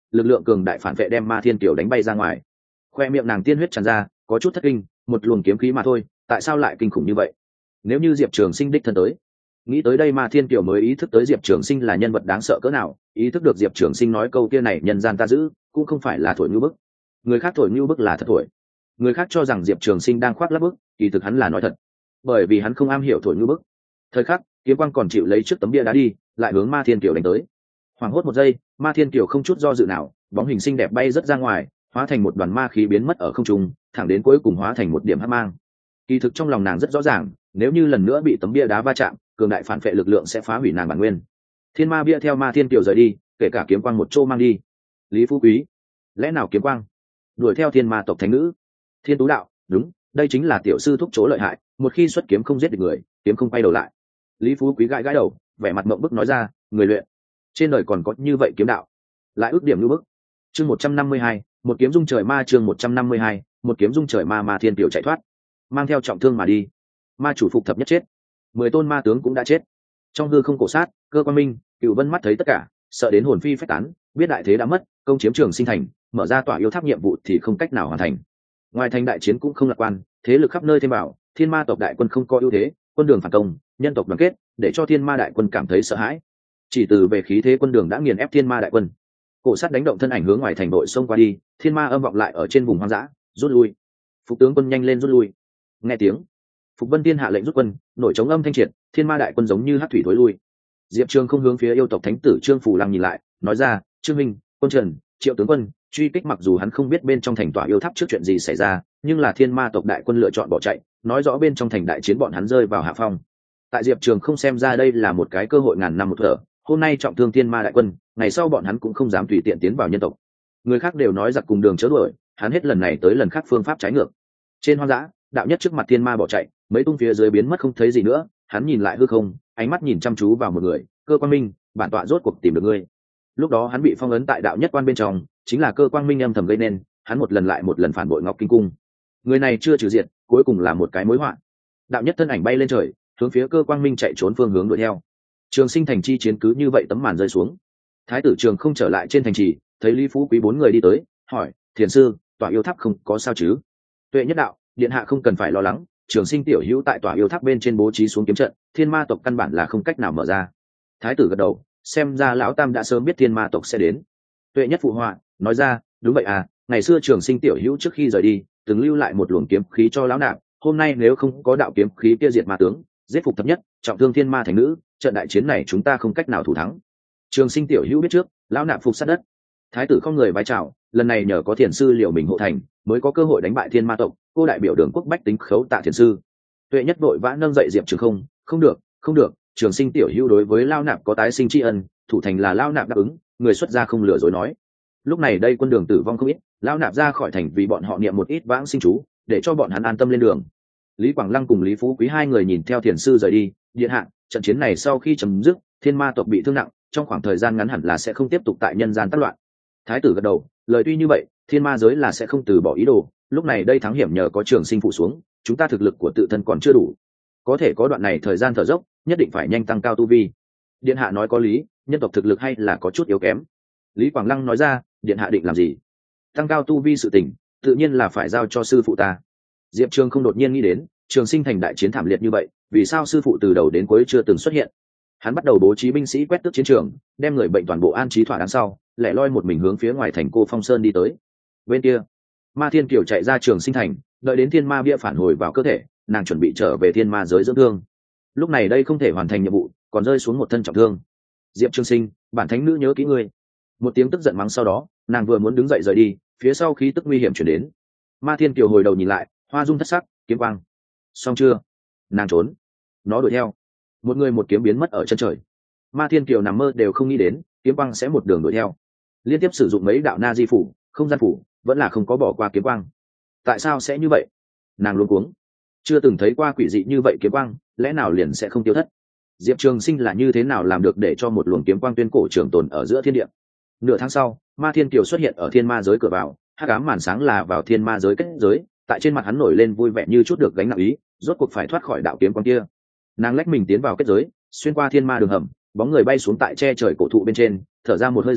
lực lượng cường đại phản vệ đem Ma Thiên Kiều đánh bay ra ngoài. Khoe miệng nàng tiên huyết tràn ra, có chút thất kinh, một luồng kiếm khí mà thôi, tại sao lại kinh khủng như vậy? Nếu như Diệp Trường Sinh đích thân tới. Nghĩ tới đây Ma Thiên Kiều mới ý thức tới Diệp Trường Sinh là nhân vật đáng sợ cỡ nào, ý thức được Diệp Trường Sinh nói câu kia này nhân gian ta giữ, cũng không phải là thổi như bức. Người khác thổi như bức là thật thổi. Người khác cho rằng Diệp Trường Sinh đang khoác lác bức, kỳ thực hắn là nói thật, bởi vì hắn không am hiểu thổi như bức. Thời khắc, kiếm quang còn chịu lấy trước tấm bia đá đi, lại hướng Ma Thiên Kiều đánh tới. Hoảng hốt một giây, Ma Thiên Kiều không chút do dự nào, bóng hình xinh đẹp bay rất ra ngoài, hóa thành một đoàn ma khí biến mất ở không trung, thẳng đến cuối cùng hóa thành một điểm hắc mang. Kỳ thực trong lòng nàng rất rõ ràng, nếu như lần nữa bị tấm bia đá va chạm, cường đại phản phệ lực lượng sẽ phá hủy nàng bản nguyên. Thiên ma bia theo Ma Thiên Kiều rời đi, kể cả kiếm quang một chỗ mang đi. Lý Phú Quý, lẽ nào kiếm quang đuổi theo thiên ma tộc thánh nữ? Thiên Tú đạo, đúng, đây chính là tiểu sư thúc chỗ lợi hại, một khi xuất kiếm không giết được người, kiếm không quay đầu lại. Lý Phú Quý gãi gãi đầu, vẻ mặt mộng bức nói ra, người luyện, trên đời còn có như vậy kiếm đạo, lại ước điểm như bức. Chương 152, một kiếm dung trời ma. Chương 152, một kiếm dung trời ma. Ma Thiên Kiều chạy thoát, mang theo trọng thương mà đi. Ma chủ phục thập nhất chết, 10 tôn ma tướng cũng đã chết. Trong hư không cổ sát, Cơ Quan Minh, Cửu Vân mắt thấy tất cả, sợ đến hồn phi phách tán, biết đại thế đã mất, công chiếm Trường Sinh thành, mở ra tỏa yêu tháp nhiệm vụ thì không cách nào hoàn thành. Ngoài thành đại chiến cũng không lạc quan, thế lực khắp nơi thêm vào, thiên ma tộc đại quân không có ưu thế, quân đường phản công, nhân tộc đoàn kết, để cho thiên ma đại quân cảm thấy sợ hãi. Chỉ từ về khí thế quân đường đã nghiền ép thiên ma đại quân. Cổ sát đánh động thân ảnh hướng ngoài thành đội xông qua đi, thiên ma âm vọng lại ở trên vùng hoang dã, rút lui. Phục tướng quân nhanh lên rút lui. Nghe tiếng, Phục Vân Tiên hạ lệnh rút quân, nổi chống âm thanh triệt, thiên ma đại quân giống như hắc thủy thối lui. Diệp Trường không hướng phía yêu tộc thánh tử Trương Phù Lăng nhìn lại, nói ra, Trương Minh, Quân Trần, Triệu tướng quân, truy kích. Mặc dù hắn không biết bên trong thành tỏa yêu tháp trước chuyện gì xảy ra, nhưng là thiên ma tộc đại quân lựa chọn bỏ chạy, nói rõ bên trong thành đại chiến bọn hắn rơi vào hạ phong. Tại Diệp Trường không xem ra đây là một cái cơ hội ngàn năm một thở, hôm nay trọng thương thiên ma đại quân, ngày sau bọn hắn cũng không dám tùy tiện tiến vào nhân tộc. Người khác đều nói giặc cùng đường chớ đuổi, hắn hết lần này tới lần khác phương pháp trái ngược. Trên hoang dã, đạo nhất trước mặt thiên ma bỏ chạy, mấy tung phía dưới biến mất không thấy gì nữa, hắn nhìn lại hư không, ánh mắt nhìn chăm chú vào một người, Cơ Quang Minh, bản tọa rốt cuộc tìm được ngươi. Lúc đó hắn bị phong ấn tại đạo nhất quan bên trong, chính là Cơ Quang Minh âm thầm gây nên, hắn một lần lại một lần phản bội Ngọc Kinh cung. Người này chưa trừ diệt, cuối cùng là một cái mối họa. Đạo nhất thân ảnh bay lên trời, hướng phía Cơ Quang Minh chạy trốn phương hướng đuổi theo. Trường Sinh thành chi chiến cứ như vậy tấm màn rơi xuống. Thái tử Trường không trở lại trên thành trì, thấy Lý Phú Quý 4 người đi tới, hỏi, thiền sư, tỏa yêu tháp không có sao chứ? Tuệ Nhất đạo, điện hạ không cần phải lo lắng, Trường Sinh tiểu hữu tại tỏa yêu tháp bên trên bố trí xuống kiếm trận, thiên ma tộc căn bản là không cách nào mở ra. Thái tử gật đầu, xem ra lão tam đã sớm biết thiên ma tộc sẽ đến. Tuệ Nhất phụ họa, nói ra, đúng vậy à, ngày xưa Trường Sinh tiểu hữu trước khi rời đi, từng lưu lại một luồng kiếm khí cho lão nạp, hôm nay nếu không có đạo kiếm khí kia diệt ma tướng, giết Phục thập nhất, trọng thương thiên ma thành nữ, trận đại chiến này chúng ta không cách nào thủ thắng. Trường Sinh tiểu hữu biết trước, lão nạp phục sát đất. Thái tử không người vái chào, lần này nhờ có thiền sư liệu mình hộ thành, mới có cơ hội đánh bại thiên ma tộc, cô đại biểu đường quốc bách tính khấu tạ thiền sư. Tuệ Nhất vội vã nâng dậy Diệp Trường không, không được, không được, Trường Sinh tiểu hữu đối với lão nạp có tái sinh tri ân, thủ thành là lão nạp đáp ứng, người xuất gia không lừa dối nói. Lúc này đây quân đường tử vong không ít, lão nạp ra khỏi thành vì bọn họ niệm một ít vãng sinh chú, để cho bọn hắn an tâm lên đường. Lý Quảng Lăng cùng Lý Phú Quý 2 người nhìn theo thiền sư rời đi, điện hạ, trận chiến này sau khi chấm dứt, thiên ma tộc bị thương nặng, trong khoảng thời gian ngắn hẳn là sẽ không tiếp tục tại nhân gian tác loạn. Thái tử gật đầu, lời tuy như vậy, thiên ma giới là sẽ không từ bỏ ý đồ, lúc này đây thắng hiểm nhờ có Trường Sinh phụ xuống, chúng ta thực lực của tự thân còn chưa đủ, có thể có đoạn này thời gian thở dốc, nhất định phải nhanh tăng cao tu vi. Điện hạ nói có lý, nhân tộc thực lực hay là có chút yếu kém. Lý Quảng Lăng nói ra, điện hạ định làm gì? Tăng cao tu vi sự tình, tự nhiên là phải giao cho sư phụ ta. Diệp Trường không đột nhiên nghĩ đến, Trường Sinh thành đại chiến thảm liệt như vậy, vì sao sư phụ từ đầu đến cuối chưa từng xuất hiện? Hắn bắt đầu bố trí binh sĩ quét tước chiến trường, đem người bệnh toàn bộ an trí thỏa đáng sau, lẻ loi một mình hướng phía ngoài thành Cô Phong Sơn đi tới. Bên kia, Ma Thiên Kiều chạy ra Trường Sinh thành, đợi đến thiên ma bia phản hồi vào cơ thể, nàng chuẩn bị trở về thiên ma giới dưỡng thương. Lúc này đây không thể hoàn thành nhiệm vụ, còn rơi xuống một thân trọng thương. Diệp Trường Sinh, bản thánh nữ nhớ kỹ ngươi. Một tiếng tức giận mắng sau đó, nàng vừa muốn đứng dậy rời đi, phía sau khí tức nguy hiểm chuyển đến. Ma Thiên Kiều hồi đầu nhìn lại, hoa dung thất sắc, kiếm quang. Xong chưa? Nàng trốn. Nó đuổi theo. Một người một kiếm biến mất ở chân trời. Ma Thiên Kiều nằm mơ đều không nghĩ đến, kiếm quang sẽ một đường đuổi theo. Liên tiếp sử dụng mấy đạo na di phủ, không gian phủ, vẫn là không có bỏ qua kiếm quang. Tại sao sẽ như vậy? Nàng luống cuống. Chưa từng thấy qua quỷ dị như vậy kiếm quang, lẽ nào liền sẽ không tiêu thất? Diệp Trường Sinh là như thế nào làm được để cho một luồng kiếm quang tuyên cổ trường tồn ở giữa thiên địa? Nửa tháng sau, Ma Thiên Kiều xuất hiện ở thiên ma giới cửa vào, hắc ám màn sáng là vào thiên ma giới kết giới, tại trên mặt hắn nổi lên vui vẻ như chút được gánh nặng ý, rốt cuộc phải thoát khỏi đạo kiếm quang kia. Nàng lách mình tiến vào kết giới, xuyên qua thiên ma đường hầm, bóng người bay xuống tại che trời cổ thụ bên trên, thở ra một hơi dài,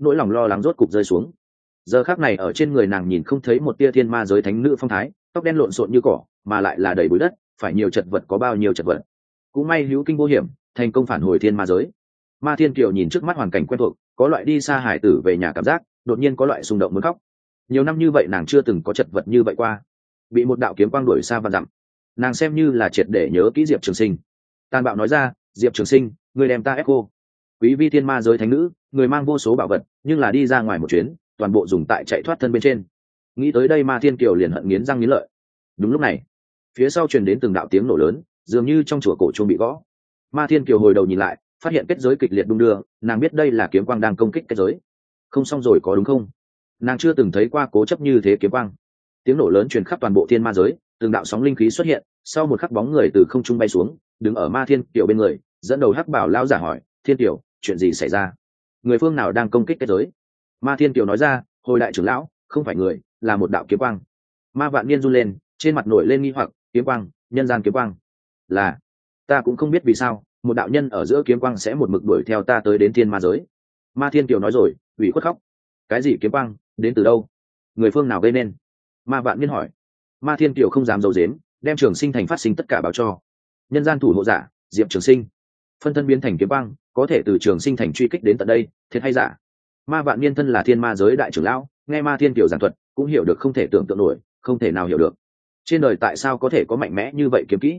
nỗi lòng lo lắng rốt cục rơi xuống. Giờ khắc này ở trên người nàng nhìn không thấy một tia thiên ma giới thánh nữ phong thái, tóc đen lộn xộn như cỏ mà lại là đầy bụi đất, phải nhiều chật vật có bao nhiêu chật vật. Cũng may hữu kinh vô hiểm, thành công phản hồi thiên ma giới. Ma Thiên Kiều nhìn trước mắt hoàn cảnh quen thuộc, có loại đi xa hải tử về nhà cảm giác, đột nhiên có loại xung động muốn khóc. Nhiều năm như vậy nàng chưa từng có chật vật như vậy qua, bị một đạo kiếm quang đuổi xa và dặm, nàng xem như là triệt để nhớ kỹ Diệp Trường Sinh. Tàn bạo nói ra, Diệp Trường Sinh, người đem ta ép cô. Quý vi thiên ma giới thánh nữ, người mang vô số bảo vật, nhưng là đi ra ngoài một chuyến, toàn bộ dùng tại chạy thoát thân bên trên. Nghĩ tới đây Ma Thiên Kiều liền hận nghiến răng nghiến lợi. Đúng lúc này, phía sau truyền đến từng đạo tiếng nổ lớn, dường như trong chùa cổ chuông bị gõ. Ma Thiên Kiều hồi đầu nhìn lại, phát hiện kết giới kịch liệt đung đưa, nàng biết đây là kiếm quang đang công kích kết giới. Không xong rồi có đúng không? Nàng chưa từng thấy qua cố chấp như thế kiếm quang. Tiếng nổ lớn truyền khắp toàn bộ thiên ma giới, từng đạo sóng linh khí xuất hiện, sau một khắc bóng người từ không trung bay xuống, đứng ở Ma Thiên Kiều bên người, dẫn đầu hắc bảo lão giả hỏi, Thiên Kiều, chuyện gì xảy ra? Người phương nào đang công kích kết giới? Ma Thiên Kiều nói ra, hồi đại trưởng lão, không phải người, là một đạo kiếm quang. Ma Vạn Niên run lên, trên mặt nổi lên nghi hoặc, kiếm quang, nhân gian kiếm quang. Là, ta cũng không biết vì sao, một đạo nhân ở giữa kiếm quang sẽ một mực đuổi theo ta tới đến thiên ma giới. Ma Thiên Kiều nói rồi, ủy khuất khóc. Cái gì kiếm quang, đến từ đâu? Người phương nào gây nên? Ma Vạn Niên hỏi. Ma Thiên Kiều không dám giấu giếm, đem Trường Sinh thành phát sinh tất cả báo cho. Nhân gian thủ hộ giả, Diệp Trường Sinh, phân thân biến thành kiếm quang, có thể từ Trường Sinh thành truy kích đến tận đây, thiệt hay giả? Ma Vạn Niên thân là thiên ma giới đại trưởng lão, nghe Ma Thiên Kiều giảng thuật, cũng hiểu được không thể tưởng tượng nổi, không thể nào hiểu được. Trên đời tại sao có thể có mạnh mẽ như vậy kiếm kỹ?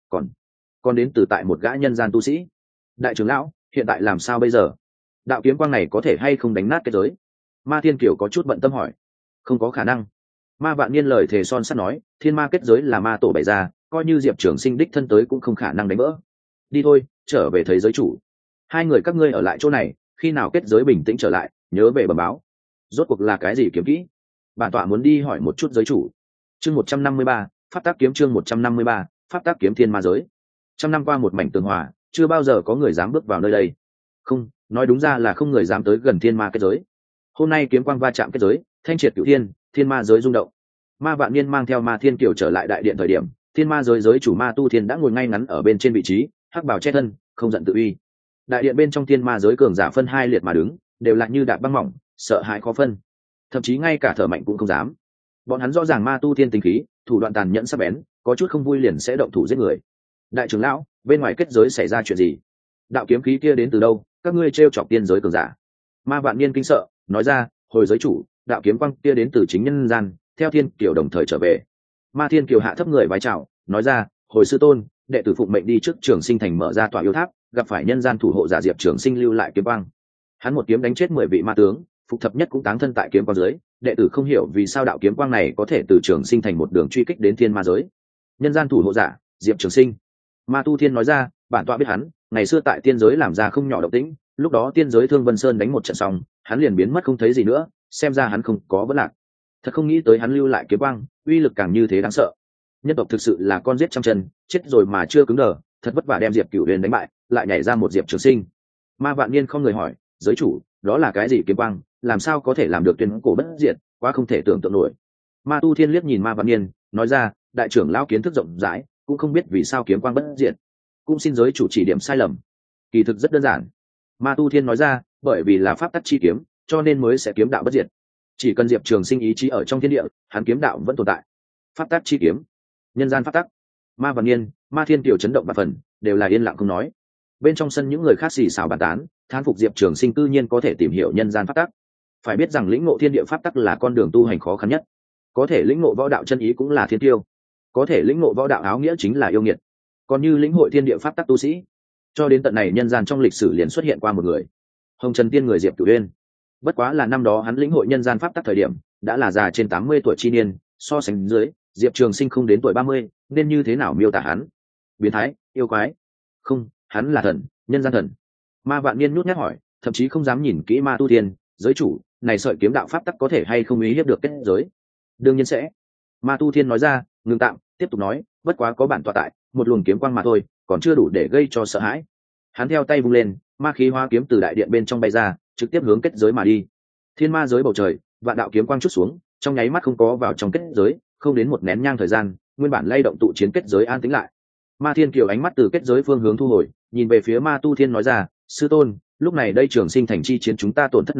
Còn đến từ tại một gã nhân gian tu sĩ. Đại trưởng lão, hiện tại làm sao bây giờ? Đạo kiếm quang này có thể hay không đánh nát kết giới? Ma Thiên Kiều có chút bận tâm hỏi. Không có khả năng. Ma Vạn Niên lời thề son sắt nói, thiên ma kết giới là ma tổ bày ra, coi như Diệp Trường Sinh đích thân tới cũng không khả năng đánh vỡ. Đi thôi, trở về thấy giới chủ. Hai người các ngươi ở lại chỗ này, khi nào kết giới bình tĩnh trở lại, nhớ về bẩm báo. Rốt cuộc là cái gì kiếm kỹ? Bản tọa muốn đi hỏi một chút giới chủ. Chương 153, pháp tác kiếm chương 153, pháp tác kiếm thiên ma giới. Trăm năm qua một mảnh tường hòa, chưa bao giờ có người dám bước vào nơi đây. Không, nói đúng ra là không người dám tới gần thiên ma kết giới. Hôm nay kiếm quang va chạm kết giới, thanh triệt cửu thiên, thiên ma giới rung động. Ma Vạn Niên mang theo Ma Thiên Kiều trở lại đại điện thời điểm, thiên ma giới giới chủ Ma Tu Thiên đã ngồi ngay ngắn ở bên trên vị trí, hắc bào che thân, không giận tự uy. Đại điện bên trong thiên ma giới cường giả phân hai liệt mà đứng, đều là như đạp băng mỏng, sợ hãi khó phân, thậm chí ngay cả thở mạnh cũng không dám. Bọn hắn rõ ràng Ma Tu Thiên tính khí, thủ đoạn tàn nhẫn sắc bén, có chút không vui liền sẽ động thủ giết người. Đại trưởng lão, bên ngoài kết giới xảy ra chuyện gì? Đạo kiếm khí kia đến từ đâu? Các ngươi trêu chọc tiên giới cường giả. Ma Vạn Niên kinh sợ, nói ra, hồi giới chủ, đạo kiếm quang kia đến từ chính nhân gian, theo Thiên Kiều đồng thời trở về. Ma Thiên Kiều hạ thấp người vái chào, nói ra, hồi sư tôn, đệ tử phụng mệnh đi trước Trường Sinh thành mở ra tòa yêu tháp, gặp phải nhân gian thủ hộ giả Diệp Trường Sinh lưu lại kiếm quang. Hắn một kiếm đánh chết 10 vị ma tướng, phục thập nhất cũng táng thân tại kiếm quang dưới. Đệ tử không hiểu vì sao đạo kiếm quang này có thể từ Trường Sinh thành một đường truy kích đến thiên ma giới. Nhân gian thủ hộ giả Diệp Trường Sinh. Ma Tu Thiên nói ra, bản tọa biết hắn, ngày xưa tại tiên giới làm ra không nhỏ động tĩnh, lúc đó tiên giới Thương Vân Sơn đánh một trận xong, hắn liền biến mất không thấy gì nữa, xem ra hắn không có vấn lạc. Thật không nghĩ tới hắn lưu lại kiếm quang, uy lực càng như thế đáng sợ. Nhân tộc thực sự là con giết trăm chân, chết rồi mà chưa cứng đờ, thật vất vả đem Diệp Cửu Huyền đánh bại, lại nhảy ra một Diệp Trường Sinh. Ma Vạn Niên không người hỏi, giới chủ, đó là cái gì kiếm quang, làm sao có thể làm được tuyên cổ bất diệt, quá không thể tưởng tượng nổi. Ma Tu Thiên liếc nhìn Ma Vạn Niên, nói ra, đại trưởng lão kiến thức rộng rãi, cũng không biết vì sao kiếm quang bất diệt, cũng xin giới chủ chỉ điểm sai lầm. Kỳ thực rất đơn giản. Ma Tu Thiên nói ra, bởi vì là pháp tắc chi kiếm, cho nên mới sẽ kiếm đạo bất diệt. Chỉ cần Diệp Trường Sinh ý chí ở trong thiên địa, hắn kiếm đạo vẫn tồn tại. Pháp tắc chi kiếm, nhân gian pháp tắc. Ma Vạn Niên, Ma Thiên Kiều chấn động và phần, đều là yên lặng không nói. Bên trong sân những người khác xì xào bàn tán, thán phục Diệp Trường Sinh cư nhiên có thể tìm hiểu nhân gian pháp tắc. Phải biết rằng lĩnh ngộ thiên địa pháp tắc là con đường tu hành khó khăn nhất. Có thể lĩnh ngộ võ đạo chân ý cũng là thiên tiêu, có thể lĩnh ngộ võ đạo áo nghĩa chính là yêu nghiệt. Còn như lĩnh hội thiên địa pháp tắc tu sĩ, cho đến tận này nhân gian trong lịch sử liền xuất hiện qua một người, Hồng Trần Tiên người Diệp Cửu Uyên. Bất quá là năm đó hắn lĩnh hội nhân gian pháp tắc thời điểm đã là già trên 80 tuổi chi niên, so sánh dưới Diệp Trường Sinh không đến tuổi 30, nên như thế nào miêu tả hắn? Biến thái, yêu quái? Không, hắn là thần, nhân gian thần. Ma Vạn Niên nhút nhát hỏi, thậm chí không dám nhìn kỹ Ma Tu Thiên, giới chủ, này sợi kiếm đạo pháp tắc có thể hay không uy hiếp được kết giới? Đương nhiên sẽ. Ma Tu Thiên nói ra, ngừng tạm, tiếp tục nói, bất quá có bản tọa tại, một luồng kiếm quang mà thôi, còn chưa đủ để gây cho sợ hãi. Hắn theo tay vung lên, ma khí hóa kiếm từ đại điện bên trong bay ra, trực tiếp hướng kết giới mà đi. Thiên ma giới bầu trời, vạn đạo kiếm quang chút xuống, trong nháy mắt không có vào trong kết giới, không đến một nén nhang thời gian, nguyên bản lay động tụ chiến kết giới an tĩnh lại. Ma Thiên Kiều ánh mắt từ kết giới phương hướng thu hồi, nhìn về phía Ma Tu Thiên nói ra, sư tôn, lúc này đây Trường Sinh thành chi chiến chúng ta tổn thất nặng nề,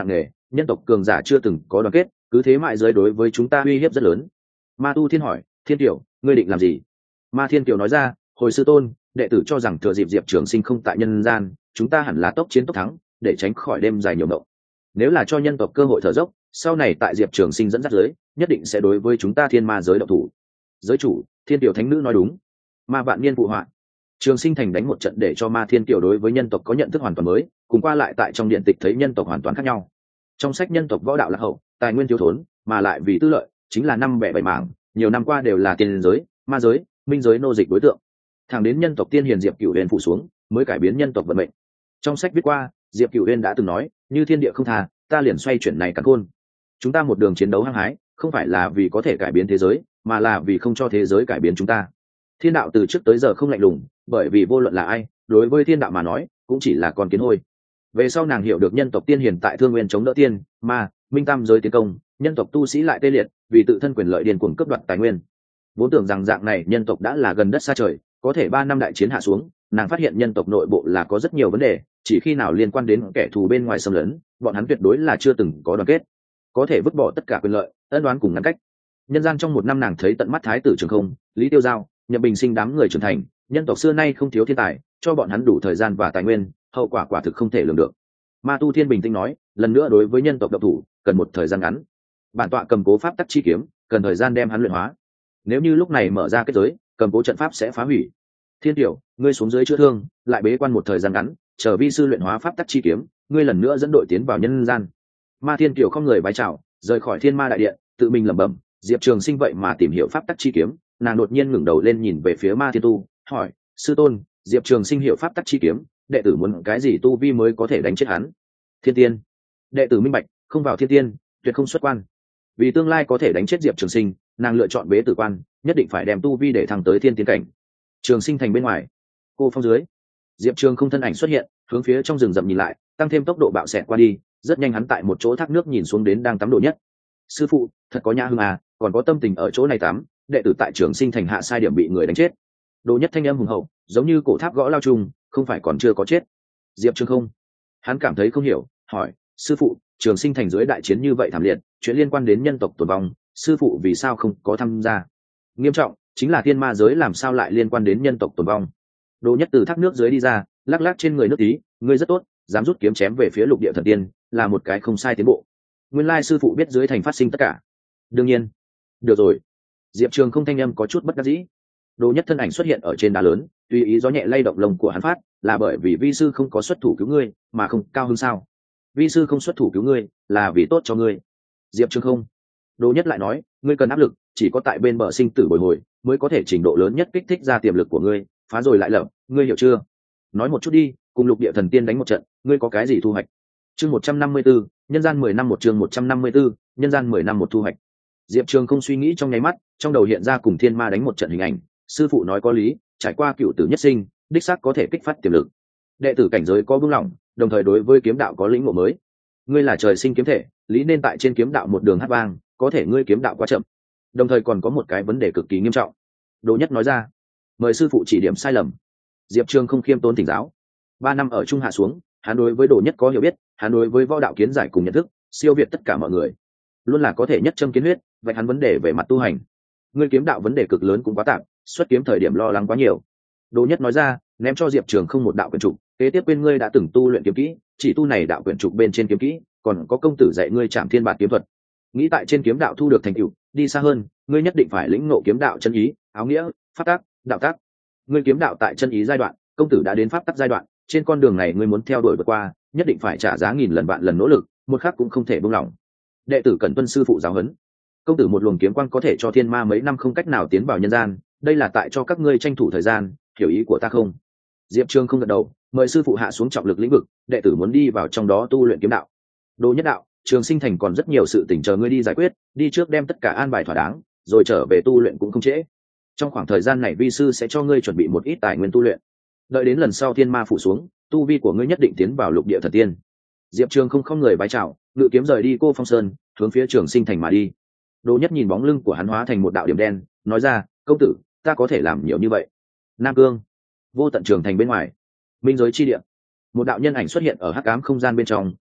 nhân tộc cường giả chưa từng có đoàn kết, cứ thế mại giới đối với chúng ta uy hiếp rất lớn. Ma Tu Thiên hỏi, Thiên Kiều, ngươi định làm gì? Ma Thiên Kiều nói ra, hồi sư tôn, đệ tử cho rằng thừa dịp Diệp Trường Sinh không tại nhân gian, chúng ta hẳn là tốc chiến tốc thắng, để tránh khỏi đêm dài nhiều mộng. Nếu là cho nhân tộc cơ hội thở dốc, sau này tại Diệp Trường Sinh dẫn dắt giới, nhất định sẽ đối với chúng ta thiên ma giới động thủ. Giới chủ, Thiên Kiều thánh nữ nói đúng. Ma Vạn Niên phụ họa. Trường Sinh thành đánh một trận để cho Ma Thiên Kiều đối với nhân tộc có nhận thức hoàn toàn mới, cùng qua lại tại trong điện tịch thấy nhân tộc hoàn toàn khác nhau. Trong sách nhân tộc võ đạo lạc hậu, tài nguyên thiếu thốn, mà lại vì tư lợi, chính là năm bẻ bảy mảng, nhiều năm qua đều là tiên giới, ma giới, minh giới nô dịch đối tượng. Thẳng đến nhân tộc tiên hiền Diệp Cửu Huyền phụ xuống, mới cải biến nhân tộc vận mệnh. Trong sách viết qua, Diệp Cửu Huyền đã từng nói, như thiên địa không tha, ta liền xoay chuyển này cắn khôn. Chúng ta một đường chiến đấu hăng hái, không phải là vì có thể cải biến thế giới, mà là vì không cho thế giới cải biến chúng ta. Thiên đạo từ trước tới giờ không lạnh lùng, bởi vì vô luận là ai, đối với thiên đạo mà nói, cũng chỉ là con kiến hôi. Về sau nàng hiểu được nhân tộc tiên hiền tại Thương Nguyên chống đỡ tiên, ma, minh tam giới tiến công, nhân tộc tu sĩ lại tê liệt, vì tự thân quyền lợi điên cuồng cướp đoạt tài nguyên. Vốn tưởng rằng dạng này nhân tộc đã là gần đất xa trời, có thể 3 năm đại chiến hạ xuống, nàng phát hiện nhân tộc nội bộ là có rất nhiều vấn đề, chỉ khi nào liên quan đến kẻ thù bên ngoài xâm lấn, bọn hắn tuyệt đối là chưa từng có đoàn kết, có thể vứt bỏ tất cả quyền lợi, ân đoán cùng ngăn cách. Nhân gian trong 1 năm nàng thấy tận mắt Thái tử Trường Không, Lý Tiêu Giao, Nhậm Bình Sinh đám người trưởng thành, nhân tộc xưa nay không thiếu thiên tài, cho bọn hắn đủ thời gian và tài nguyên, hậu quả quả thực không thể lường được. Ma Tu Thiên bình tĩnh nói, lần nữa đối với nhân tộc độc thủ, cần một thời gian ngắn. Bản tọa cầm cố pháp tắc chi kiếm, cần thời gian đem hắn luyện hóa. Nếu như lúc này mở ra kết giới, cầm cố trận pháp sẽ phá hủy. Thiên Tiểu, ngươi xuống dưới chữa thương, lại bế quan một thời gian ngắn, chờ vi sư luyện hóa pháp tắc chi kiếm, ngươi lần nữa dẫn đội tiến vào nhân gian. Ma Thiên Tiểu không người bái chào, rời khỏi Thiên Ma đại điện, tự mình lẩm bẩm, Diệp Trường Sinh vậy mà tìm hiểu pháp tắc chi kiếm, nàng đột nhiên ngẩng đầu lên nhìn về phía Ma Thiên Tu, hỏi, sư tôn, Diệp Trường Sinh hiểu pháp tắc chi kiếm, đệ tử muốn cái gì tu vi mới có thể đánh chết hắn? Thiên tiên. Đệ tử minh bạch, không vào thiên tiên, tuyệt không xuất quan. Vì tương lai có thể đánh chết Diệp Trường Sinh, nàng lựa chọn bế tử quan, nhất định phải đem tu vi để thăng tới thiên tiên cảnh. Trường Sinh thành bên ngoài, cô phong dưới, Diệp Trường không thân ảnh xuất hiện, hướng phía trong rừng rậm nhìn lại, tăng thêm tốc độ bạo xẹt qua đi, rất nhanh hắn tại một chỗ thác nước nhìn xuống đến đang tắm Độ Nhất. Sư phụ, thật có nhã hương à, còn có tâm tình ở chỗ này tắm, đệ tử tại Trường Sinh thành hạ sai điểm bị người đánh chết. Độ Nhất thanh âm hùng hậu, giống như cổ tháp gõ lao trùng, không phải còn chưa có chết. Diệp Trường không, hắn cảm thấy không hiểu, hỏi, sư phụ, Trường Sinh thành dưới đại chiến như vậy thảm liệt, chuyện liên quan đến nhân tộc tồn vong, sư phụ vì sao không có tham gia? Nghiêm trọng, chính là thiên ma giới làm sao lại liên quan đến nhân tộc tồn vong? Độ Nhất từ thác nước dưới đi ra, lắc lắc trên người nước tí, ngươi rất tốt, dám rút kiếm chém về phía lục địa thần tiên, là một cái không sai tiến bộ. Nguyên lai sư phụ biết dưới thành phát sinh tất cả. Đương nhiên. Được rồi. Diệp Trường không thanh âm có chút bất đắc dĩ. Độ Nhất thân ảnh xuất hiện ở trên đá lớn, tùy ý gió nhẹ lay động lông của hắn phát, là bởi vì vi sư không có xuất thủ cứu ngươi, mà không cao hơn sao? Vi sư không xuất thủ cứu ngươi, là vì tốt cho ngươi. Diệp Trường không. Độ Nhất lại nói, ngươi cần áp lực, chỉ có tại bên bờ sinh tử bồi hồi, mới có thể trình độ lớn nhất kích thích ra tiềm lực của ngươi, phá rồi lại lập, ngươi hiểu chưa? Nói một chút đi, cùng lục địa thần tiên đánh một trận, ngươi có cái gì thu hoạch? Chương 154, nhân gian 10 năm một chương 154, nhân gian 10 năm một thu hoạch. Diệp Trường không suy nghĩ trong nháy mắt, trong đầu hiện ra cùng thiên ma đánh một trận hình ảnh, sư phụ nói có lý, trải qua cựu tử nhất sinh, đích xác có thể kích phát tiềm lực. Đệ tử cảnh giới có buông lỏng, đồng thời đối với kiếm đạo có lĩnh ngộ mới. Ngươi là trời sinh kiếm thể, lý nên tại trên kiếm đạo một đường hát vang, có thể ngươi kiếm đạo quá chậm. Đồng thời còn có một cái vấn đề cực kỳ nghiêm trọng. Độ Nhất nói ra, mời sư phụ chỉ điểm sai lầm. Diệp Trường không khiêm tốn thỉnh giáo. 3 năm ở trung hạ xuống, hắn đối với Độ Nhất có hiểu biết, hắn đối với võ đạo kiến giải cùng nhận thức, siêu việt tất cả mọi người, luôn là có thể nhất châm kiến huyết, vậy hắn vấn đề về mặt tu hành. Ngươi kiếm đạo vấn đề cực lớn cũng quá tạm, xuất kiếm thời điểm lo lắng quá nhiều. Độ Nhất nói ra, ném cho Diệp Trường không một đạo quyển trục, kế tiếp bên ngươi đã từng tu luyện kiếm kỹ, chỉ tu này đạo quyển trục bên trên kiếm kỹ, còn có công tử dạy ngươi Trảm Thiên Bạt kiếm thuật. Nghĩ tại trên kiếm đạo thu được thành tựu, đi xa hơn, ngươi nhất định phải lĩnh ngộ kiếm đạo chân ý, áo nghĩa, pháp tắc, đạo tắc. Ngươi kiếm đạo tại chân ý giai đoạn, công tử đã đến pháp tắc giai đoạn, trên con đường này ngươi muốn theo đuổi vượt qua, nhất định phải trả giá nghìn lần vạn lần nỗ lực, một khắc cũng không thể buông lỏng. Đệ tử cần tuân sư phụ giáo huấn. Công tử một luồng kiếm quang có thể cho thiên ma mấy năm không cách nào tiến vào nhân gian, đây là tại cho các ngươi tranh thủ thời gian, hiểu ý của ta không? Diệp Trường không gật đầu, mời sư phụ hạ xuống trọng lực lĩnh vực, đệ tử muốn đi vào trong đó tu luyện kiếm đạo. Độ Nhất đạo, Trường Sinh thành còn rất nhiều sự tình chờ ngươi đi giải quyết, đi trước đem tất cả an bài thỏa đáng, rồi trở về tu luyện cũng không trễ. Trong khoảng thời gian này vi sư sẽ cho ngươi chuẩn bị một ít tài nguyên tu luyện. Đợi đến lần sau thiên ma phủ xuống, tu vi của ngươi nhất định tiến vào lục địa thần tiên. Diệp Trường không người bái chào, ngự kiếm rời đi Cô Phong Sơn, hướng phía Trường Sinh thành mà đi. Độ Nhất nhìn bóng lưng của hắn hóa thành một đạo điểm đen, nói ra, công tử, ta có thể làm nhiều như vậy. Nam Cương, vô tận trường thành bên ngoài, minh giới chi địa, một đạo nhân ảnh xuất hiện ở hắc ám không gian bên trong,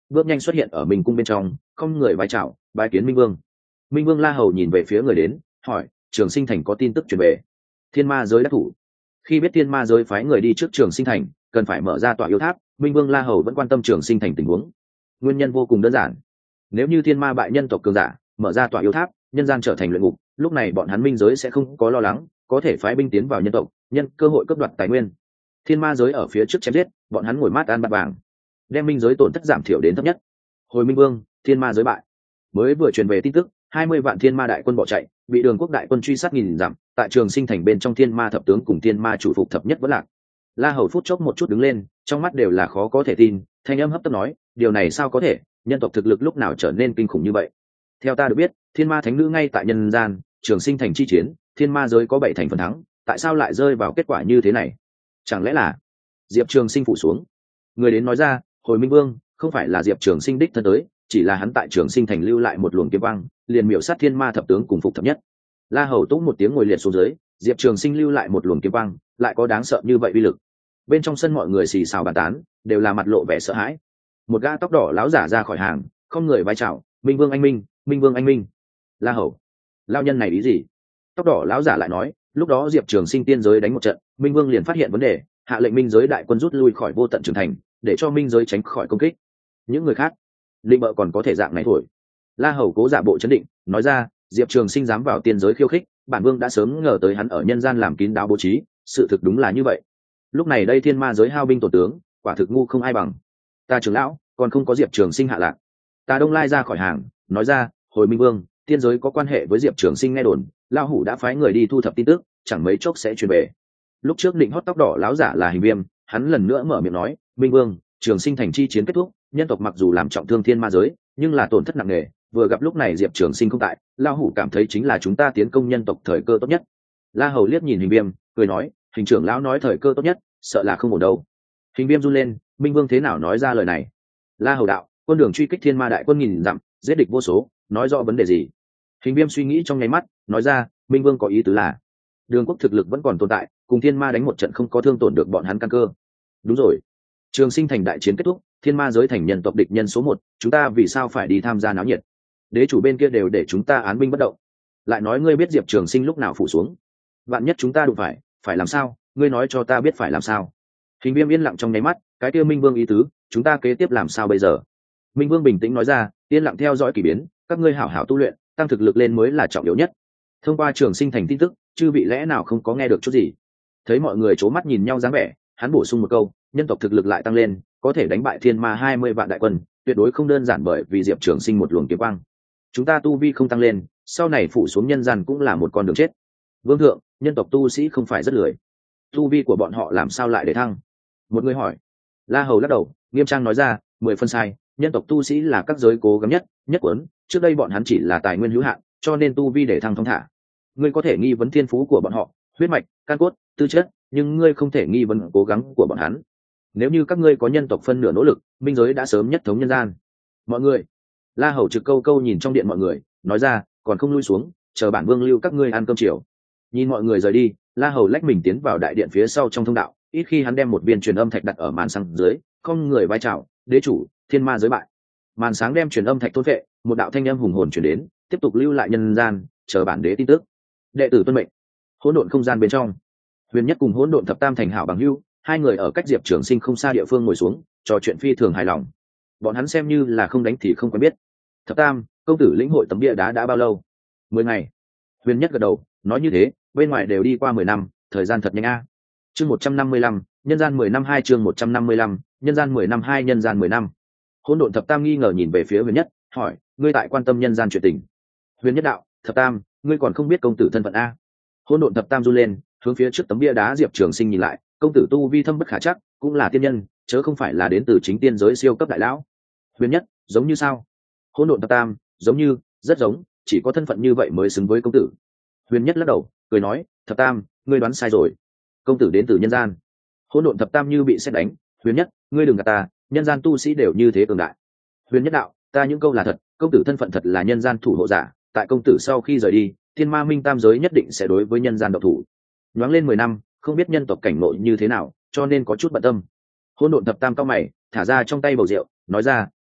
bước nhanh xuất hiện ở Minh cung bên trong, không người vái chào, bái kiến Minh Vương. Minh Vương La Hầu nhìn về phía người đến, hỏi: Trường Sinh Thành có tin tức truyền về? Thiên ma giới đắc thủ. Khi biết thiên ma giới phái người đi trước Trường Sinh Thành, cần phải mở ra tọa yêu tháp, Minh Vương La Hầu vẫn quan tâm Trường Sinh Thành tình huống. Nguyên nhân vô cùng đơn giản. Nếu như thiên ma bại nhân tộc cường giả, mở ra tọa yêu tháp, nhân gian trở thành luyện ngục, lúc này bọn hắn minh giới sẽ không có lo lắng, có thể phái binh tiến vào nhân tộc, nhân cơ hội cướp đoạt tài nguyên. Thiên ma giới ở phía trước chém giết, bọn hắn ngồi mát ăn bát vàng, đem minh giới tổn thất giảm thiểu đến thấp nhất. Hồi Minh Vương, thiên ma giới bại. Mới vừa truyền về tin tức, 20 vạn thiên ma đại quân bỏ chạy, bị Đường Quốc đại quân truy sát nghìn dặm, tại Trường Sinh Thành bên trong thiên ma thập tướng cùng thiên ma chủ phục thập nhất vẫn lạc. La Hầu phút chốc một chút đứng lên, trong mắt đều là khó có thể tin, thanh âm hấp tấp nói: điều này sao có thể, nhân tộc thực lực lúc nào trở nên kinh khủng như vậy? Theo ta được biết, thiên ma thánh nữ ngay tại nhân gian, Trường Sinh Thành chi chiến, thiên ma giới có 7 thành phần thắng, tại sao lại rơi vào kết quả như thế này? Chẳng lẽ là Diệp Trường Sinh phủ xuống? Người đến nói ra: hồi Minh Vương, không phải là Diệp Trường Sinh đích thân tới, chỉ là hắn tại Trường Sinh Thành lưu lại một luồng kiếm quang, liền miểu sát thiên ma thập tướng cùng phục thập nhất. La Hầu túc một tiếng ngồi liệt xuống dưới. Diệp Trường Sinh lưu lại một luồng kiếm quang, lại có đáng sợ như vậy uy lực? Bên trong sân mọi người xì xào bàn tán, đều là mặt lộ vẻ sợ hãi. Một gã tóc đỏ láo giả ra khỏi hàng, không người vai chào: Minh Vương anh minh, Minh Vương anh minh. La Hầu, lao nhân này ý gì? Tóc đỏ láo giả lại nói: lúc đó Diệp Trường Sinh tiên giới đánh một trận, Minh Vương liền phát hiện vấn đề, hạ lệnh minh giới đại quân rút lui khỏi vô tận trường thành, để cho minh giới tránh khỏi công kích. Những người khác định bợ còn có thể dạng này thổi. La Hầu cố giả bộ chấn định, nói ra: Diệp Trường Sinh dám vào tiên giới khiêu khích, bản vương đã sớm ngờ tới hắn ở nhân gian làm kín đáo bố trí, sự thực đúng là như vậy. Lúc này đây thiên ma giới hao binh tổ tướng, quả thực ngu không ai bằng. Ta trưởng lão còn không có Diệp Trường Sinh hạ lạc. Ta Đông Lai ra khỏi hàng, nói ra: hồi Minh Vương, tiên giới có quan hệ với Diệp Trường Sinh nghe đồn, Lão Hủ đã phái người đi thu thập tin tức, chẳng mấy chốc sẽ truyền về. Lúc trước định hót tóc đỏ láo giả là Hình Viêm, hắn lần nữa mở miệng nói: Minh Vương, Trường Sinh Thành chi chiến kết thúc, nhân tộc mặc dù làm trọng thương thiên ma giới, nhưng là tổn thất nặng nề, vừa gặp lúc này Diệp Trường Sinh không tại, Lão Hủ cảm thấy chính là chúng ta tiến công nhân tộc thời cơ tốt nhất. La Hầu liếc nhìn Hình Viêm, cười nói: Hình trưởng lão nói thời cơ tốt nhất, sợ là không ổn đâu. Hình Viêm run lên: Minh Vương thế nào nói ra lời này? La Hầu đạo: quân đường truy kích thiên ma đại quân nghìn dặm, giết địch vô số, nói rõ vấn đề gì? Hình Viêm suy nghĩ trong nháy mắt, nói ra: Minh Vương có ý tứ là Đường Quốc thực lực vẫn còn tồn tại, cùng thiên ma đánh một trận không có thương tổn được bọn hắn căn cơ. Đúng rồi, Trường Sinh Thành đại chiến kết thúc, thiên ma giới thành nhân tộc địch nhân số 1, chúng ta vì sao phải đi tham gia náo nhiệt? Đế chủ bên kia đều để chúng ta án binh bất động. Lại nói ngươi biết Diệp Trường Sinh lúc nào phủ xuống, vạn nhất chúng ta đụng phải làm sao? Ngươi nói cho ta biết phải làm sao? Hình Viêm yên lặng trong nháy mắt, cái kia Minh Vương ý tứ, chúng ta kế tiếp làm sao bây giờ? Minh Vương bình tĩnh nói ra: yên lặng theo dõi kỳ biến, các ngươi hảo hảo tu luyện, tăng thực lực lên mới là trọng yếu nhất. Thông qua Trường Sinh Thành tin tức, chư vị lẽ nào không có nghe được chút gì? Thấy mọi người c mắt nhìn nhau dáng vẻ, hắn bổ sung một câu: nhân tộc thực lực lại tăng lên, có thể đánh bại thiên ma 20 vạn đại quân, tuyệt đối không đơn giản, bởi vì Diệp Trường Sinh một luồng kiếm quang. Chúng ta tu vi không tăng lên, sau này phủ xuống nhân gian cũng là một con đường chết. Vương thượng, nhân tộc tu sĩ không phải rất lười, tu vi của bọn họ làm sao lại để thăng? Một người hỏi. La Hầu lắc đầu, nghiêm trang nói ra: 10 phân sai, nhân tộc tu sĩ là các giới cố gắng nhất quấn, trước đây bọn hắn chỉ là tài nguyên hữu hạn, cho nên tu vi để thăng thong thả. Ngươi có thể nghi vấn thiên phú của bọn họ, huyết mạch, căn cốt, tư chất, nhưng ngươi không thể nghi vấn cố gắng của bọn hắn. Nếu như các ngươi có nhân tộc phân nửa nỗ lực, minh giới đã sớm nhất thống nhân gian. Mọi người. La Hầu trực câu nhìn trong điện mọi người, nói ra: còn không lui xuống, chờ bản vương lưu các ngươi ăn cơm chiều. Nhìn mọi người rời đi, La Hầu lách mình tiến vào đại điện phía sau trong thông đạo, ít khi hắn đem một viên truyền âm thạch đặt ở màn sáng dưới, không người vai chào: đế chủ, thiên ma giới bại. Màn sáng đem truyền âm thạch thôn vệ, một đạo thanh âm hùng hồn truyền đến, tiếp tục lưu lại nhân gian, chờ bản đế tin tức. Đệ tử tuân mệnh. Hỗn độn không gian bên trong, Huyền Nhất cùng Hỗn độn thập tam thành hảo bằng hữu, hai người ở cách Diệp Trường Sinh không xa địa phương ngồi xuống, trò chuyện phi thường hài lòng. Bọn hắn xem như là không đánh thì không quen biết. Thập tam, công tử lĩnh hội tấm bia đá đã bao lâu? 10 ngày. Huyền Nhất gật đầu, nói như thế, bên ngoài đều đi qua 10 năm, thời gian thật nhanh a. Chương 155, nhân gian 10 năm 2 chương 155, nhân gian 10 năm 2 nhân gian 10 năm. Hỗn độn thập tam nghi ngờ nhìn về phía Huyền Nhất, hỏi: ngươi tại quan tâm nhân gian chuyện tình? Huyền Nhất đạo: thập tam, ngươi còn không biết công tử thân phận a? Hỗn độn thập tam run lên, hướng phía trước tấm bia đá Diệp Trường Sinh nhìn lại, công tử tu vi thâm bất khả chắc, cũng là tiên nhân, chớ không phải là đến từ chính tiên giới siêu cấp đại lão. Huyền Nhất: giống như sao? Hỗn độn thập tam: giống như, rất giống, chỉ có thân phận như vậy mới xứng với công tử. Huyền Nhất lắc đầu, cười nói: thập tam, ngươi đoán sai rồi, công tử đến từ nhân gian. Hỗn độn thập tam như bị sét đánh: Huyền Nhất, ngươi đừng gạt ta, nhân gian tu sĩ đều như thế cường đại. Huyền Nhất đạo: ta những câu là thật, công tử thân phận thật là nhân gian thủ hộ giả, tại công tử sau khi rời đi, thiên ma minh tam giới nhất định sẽ đối với nhân gian độc thủ. Nhoáng lên 10 năm, không biết nhân tộc cảnh ngộ như thế nào, cho nên có chút bận tâm. Hỗn độn thập tam cao mày, thả ra trong tay bầu rượu, nói ra: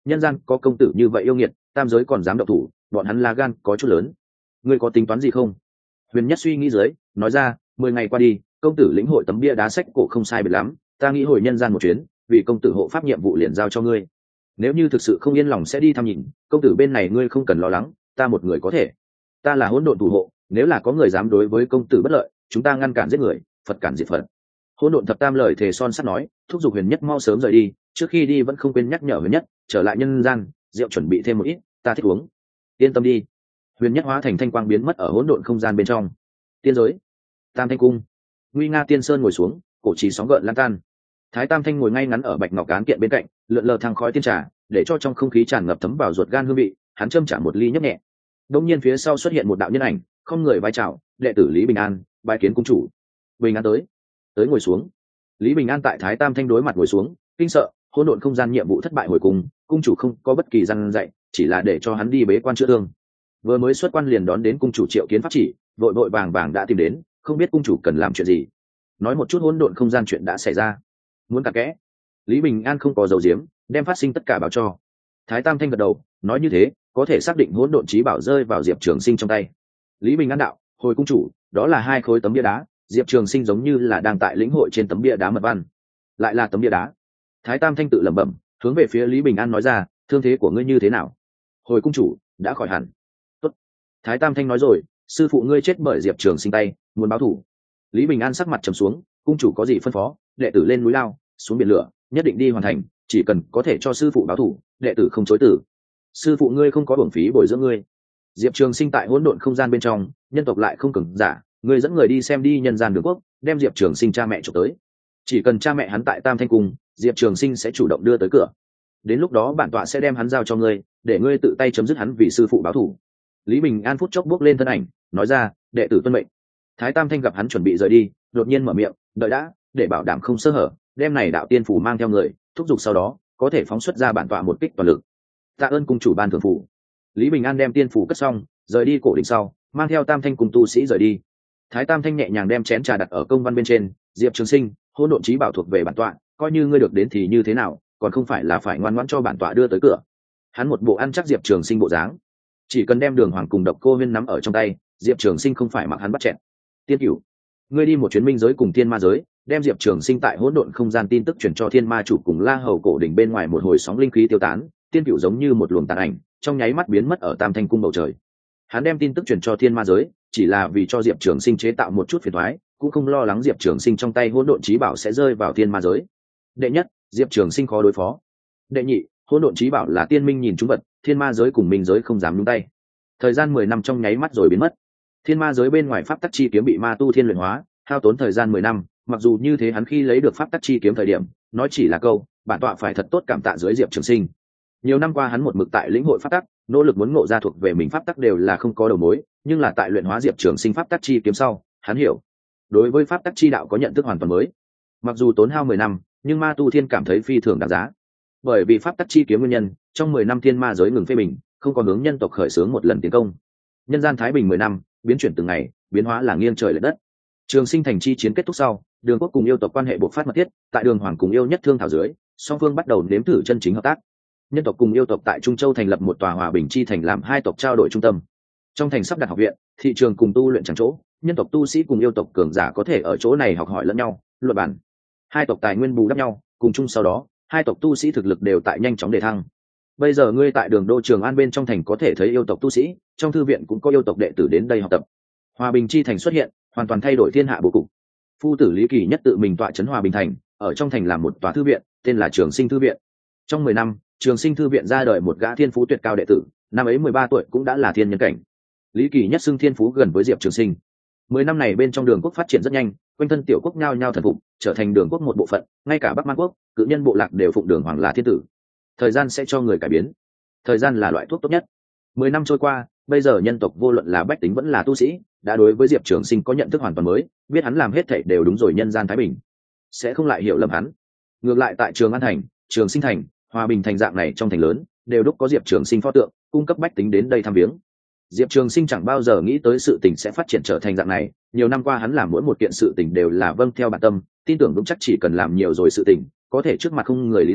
nhân gian có công tử như vậy yêu nghiệt, tam giới còn dám động thủ, bọn hắn là gan có chút lớn. Ngươi có tính toán gì không? Huyền Nhất suy nghĩ dưới, nói ra, 10 ngày qua đi, công tử lĩnh hội tấm bia đá sách cổ không sai biệt lắm, ta nghĩ hồi nhân gian một chuyến, vì công tử hộ pháp nhiệm vụ liền giao cho ngươi. Nếu như thực sự không yên lòng sẽ đi thăm nhìn, công tử bên này ngươi không cần lo lắng, ta một người có thể. Ta là hỗn độn thủ hộ, nếu là có người dám đối với công tử bất lợi, chúng ta ngăn cản giết người, Phật cản diệt Phật. Hỗn độn thập tam lời thề son sắt nói, thúc giục Huyền Nhất mau sớm rời đi, trước khi đi vẫn không quên nhắc nhở Huyền Nhất, trở lại nhân gian, rượu chuẩn bị thêm một ít, ta thích uống. Yên tâm đi. Huyền Nhất hóa thành thanh quang biến mất ở hỗn độn không gian bên trong. Tiên giới, Tam Thanh cung, nguy nga tiên sơn ngồi xuống, cổ trì sóng gợn lan tan. Thái Tam Thanh ngồi ngay ngắn ở bạch ngọc án kiện bên cạnh, lượn lờ thang khói tiên trà, để cho trong không khí tràn ngập thấm vào ruột gan hương vị. Hắn châm trả một ly nhấp nhẹ. Đông nhiên phía sau xuất hiện một đạo nhân ảnh, không người vai chào, đệ tử Lý Bình An, bái kiến cung chủ. Bình An tới ngồi xuống. Lý Bình An tại Thái Tam Thanh đối mặt ngồi xuống, kinh sợ, hỗn độn không gian nhiệm vụ thất bại hồi cùng, cung chủ không có bất kỳ răn dạy, chỉ là để cho hắn đi bế quan chữa thương. Vừa mới xuất quan liền đón đến cung chủ Triệu Kiến pháp chỉ, vội vội vàng vàng đã tìm đến, không biết cung chủ cần làm chuyện gì. Nói một chút hỗn độn không gian chuyện đã xảy ra. Muốn cặn kẽ. Lý Bình An không có dấu diếm, đem phát sinh tất cả báo cho. Thái Tam Thanh gật đầu, nói như thế, có thể xác định hỗn độn chí bảo rơi vào Diệp Trường Sinh trong tay. Lý Bình An đạo, hồi cung chủ, đó là 2 khối tấm bia đá, Diệp Trường Sinh giống như là đang tại lĩnh hội trên tấm bia đá mật văn. Lại là tấm bia đá. Thái Tam Thanh tự lẩm bẩm, hướng về phía Lý Bình An nói ra, thương thế của ngươi như thế nào? Hồi cung chủ, đã khỏi hẳn. Tốt. Thái Tam Thanh nói rồi, sư phụ ngươi chết bởi Diệp Trường Sinh tay, muốn báo thù. Lý Bình An sắc mặt trầm xuống, cung chủ có gì phân phó, đệ tử lên núi lao, xuống biển lửa, nhất định đi hoàn thành, chỉ cần có thể cho sư phụ báo thù, đệ tử không chối từ. Sư phụ ngươi không có uổng phí bồi dưỡng ngươi. Diệp Trường Sinh tại hỗn độn không gian bên trong, nhân tộc lại không cường giả, ngươi dẫn người đi xem đi nhân gian đường quốc, đem Diệp Trường Sinh cha mẹ chụp tới. Chỉ cần cha mẹ hắn tại Tam Thanh cung, Diệp Trường Sinh sẽ chủ động đưa tới cửa. Đến lúc đó bản tọa sẽ đem hắn giao cho ngươi, để ngươi tự tay chấm dứt hắn vì sư phụ báo thù. Lý Bình An phút chốc bước lên thân ảnh, nói ra, đệ tử tuân mệnh. Thái Tam Thanh gặp hắn chuẩn bị rời đi, đột nhiên mở miệng, đợi đã, để bảo đảm không sơ hở, đem này đạo tiên phủ mang theo người, thúc giục sau đó có thể phóng xuất ra bản tọa một kích toàn lực. Tạ ơn cung chủ ban thưởng phủ. Lý Bình An đem tiên phủ cất xong, rời đi cổ đỉnh sau, mang theo Tam Thanh cùng tu sĩ rời đi. Thái Tam Thanh nhẹ nhàng đem chén trà đặt ở công văn bên trên, Diệp Trường Sinh, hỗn độn chí bảo thuộc về bản tọa, coi như ngươi được đến thì như thế nào, còn không phải là phải ngoan ngoãn cho bản tọa đưa tới cửa. Hắn một bộ ăn chắc Diệp Trường Sinh bộ dáng, chỉ cần đem Đường Hoàng cùng Độc Cô Huyên nắm ở trong tay, Diệp Trường Sinh không phải mặc hắn bắt chẹn. Tiên Cửu, ngươi đi một chuyến minh giới cùng thiên ma giới, đem Diệp Trường Sinh tại hỗn độn không gian tin tức truyền cho thiên ma chủ cùng La Hầu cổ đỉnh bên ngoài một hồi sóng linh khí tiêu tán. Tiên Cửu giống như một luồng tàn ảnh, trong nháy mắt biến mất ở Tam Thanh cung bầu trời. Hắn đem tin tức truyền cho thiên ma giới, chỉ là vì cho Diệp Trường Sinh chế tạo một chút phiền toái, cũng không lo lắng Diệp Trường Sinh trong tay hỗn độn chí bảo sẽ rơi vào thiên ma giới. Đệ nhất, Diệp Trường Sinh khó đối phó. Đệ nhị, hỗn độn chí bảo là tiên minh nhìn chúng vật, thiên ma giới cùng minh giới không dám nhúng tay. Thời gian 10 năm trong nháy mắt rồi biến mất. Thiên ma giới bên ngoài pháp tắc chi kiếm bị ma tu thiên luyện hóa, hao tốn thời gian 10 năm, mặc dù như thế hắn khi lấy được pháp tắc chi kiếm thời điểm, nói chỉ là câu, bản tọa phải thật tốt cảm tạ dưới Diệp Trường Sinh. Nhiều năm qua hắn một mực tại lĩnh hội pháp tắc, nỗ lực muốn ngộ ra thuộc về mình pháp tắc đều là không có đầu mối, nhưng là tại luyện hóa Diệp Trường Sinh pháp tắc chi kiếm sau, hắn hiểu, đối với pháp tắc chi đạo có nhận thức hoàn toàn mới. Mặc dù tốn hao 10 năm, nhưng ma tu thiên cảm thấy phi thường đáng giá. Bởi vì pháp tắc chi kiếm nguyên nhân, trong 10 năm thiên ma giới ngừng phê bình, không có hướng nhân tộc khởi xướng một lần tiến công. Nhân gian thái bình 10 năm, biến chuyển từng ngày, biến hóa là nghiêng trời lệch đất. Trường Sinh thành chi chiến kết thúc sau, Đường quốc cùng yêu tộc quan hệ bộc phát mật thiết, tại Đường Hoàng cùng yêu nhất thương thảo dưới, song phương bắt đầu nếm thử chân chính hợp tác. Nhân tộc cùng yêu tộc tại Trung Châu thành lập một tòa hòa bình chi thành làm 2 tộc trao đổi trung tâm. Trong thành sắp đặt học viện, thị trường cùng tu luyện chẳng chỗ, nhân tộc tu sĩ cùng yêu tộc cường giả có thể ở chỗ này học hỏi lẫn nhau, luận bản. 2 tộc tài nguyên bù đắp nhau, cùng chung sau đó, 2 tộc tu sĩ thực lực đều tại nhanh chóng đề thăng. Bây giờ ngươi tại Đường đô Trường An bên trong thành có thể thấy yêu tộc tu sĩ, trong thư viện cũng có yêu tộc đệ tử đến đây học tập. Hòa bình chi thành xuất hiện, hoàn toàn thay đổi thiên hạ bố cục. Phu tử Lý Kỳ nhất tự mình tọa trấn Hòa bình thành, ở trong thành làm một tòa thư viện, tên là Trường Sinh thư viện. Trong 10 năm, Trường Sinh thư viện ra đời một gã thiên phú tuyệt cao đệ tử, năm ấy 13 tuổi cũng đã là thiên nhân cảnh. Lý Kỳ nhất xưng thiên phú gần với Diệp Trường Sinh. 10 năm này bên trong Đường quốc phát triển rất nhanh, quanh thân tiểu quốc nhao nhao thần phục, trở thành Đường quốc một bộ phận, ngay cả Bắc Man quốc, cự nhân bộ lạc đều phụng Đường Hoàng là thiên tử. Thời gian sẽ cho người cải biến. Thời gian là loại thuốc tốt nhất. 10 năm trôi qua, bây giờ nhân tộc vô luận là bách tính vẫn là tu sĩ, đã đối với Diệp Trường Sinh có nhận thức hoàn toàn mới, biết hắn làm hết thảy đều đúng rồi, nhân gian thái bình, sẽ không lại hiểu lầm hắn. Ngược lại tại Trường An thành, Trường Sinh thành, Hòa bình thành dạng này trong thành lớn, đều đúc có Diệp Trường Sinh pho tượng, cung cấp bách tính đến đây thăm viếng. Diệp Trường Sinh chẳng bao giờ nghĩ tới sự tình sẽ phát triển trở thành dạng này, nhiều năm qua hắn làm mỗi một kiện sự tình đều là vâng theo bản tâm, tin tưởng vững chắc chỉ cần làm nhiều rồi sự tình, có thể trước mặt không người lý giải,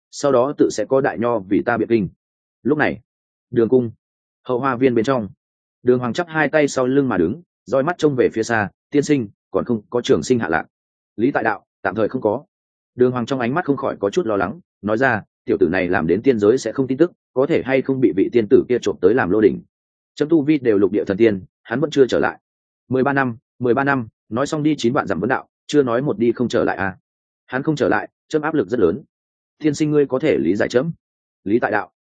sau đó tự sẽ có đại nho vì ta biện kinh. Lúc này đường cung hậu hoa viên bên trong, đường hoàng chắp hai tay sau lưng mà đứng, roi mắt trông về phía xa. Tiên sinh còn không có trường sinh hạ lạc. Lý Tại Đạo tạm thời không có. Đường hoàng trong ánh mắt không khỏi có chút lo lắng, nói ra tiểu tử này làm đến tiên giới sẽ không tin tức, có thể hay không bị vị tiên tử kia trộm tới làm lô đỉnh. Chấm tu vi đều lục địa thần tiên, hắn vẫn chưa trở lại. 13 năm, nói xong đi 9 vạn dặm vấn đạo, chưa nói một đi không trở lại à. Hắn không trở lại, chấm áp lực rất lớn. Tiên sinh ngươi có thể lý giải chấm. Lý Tại Đạo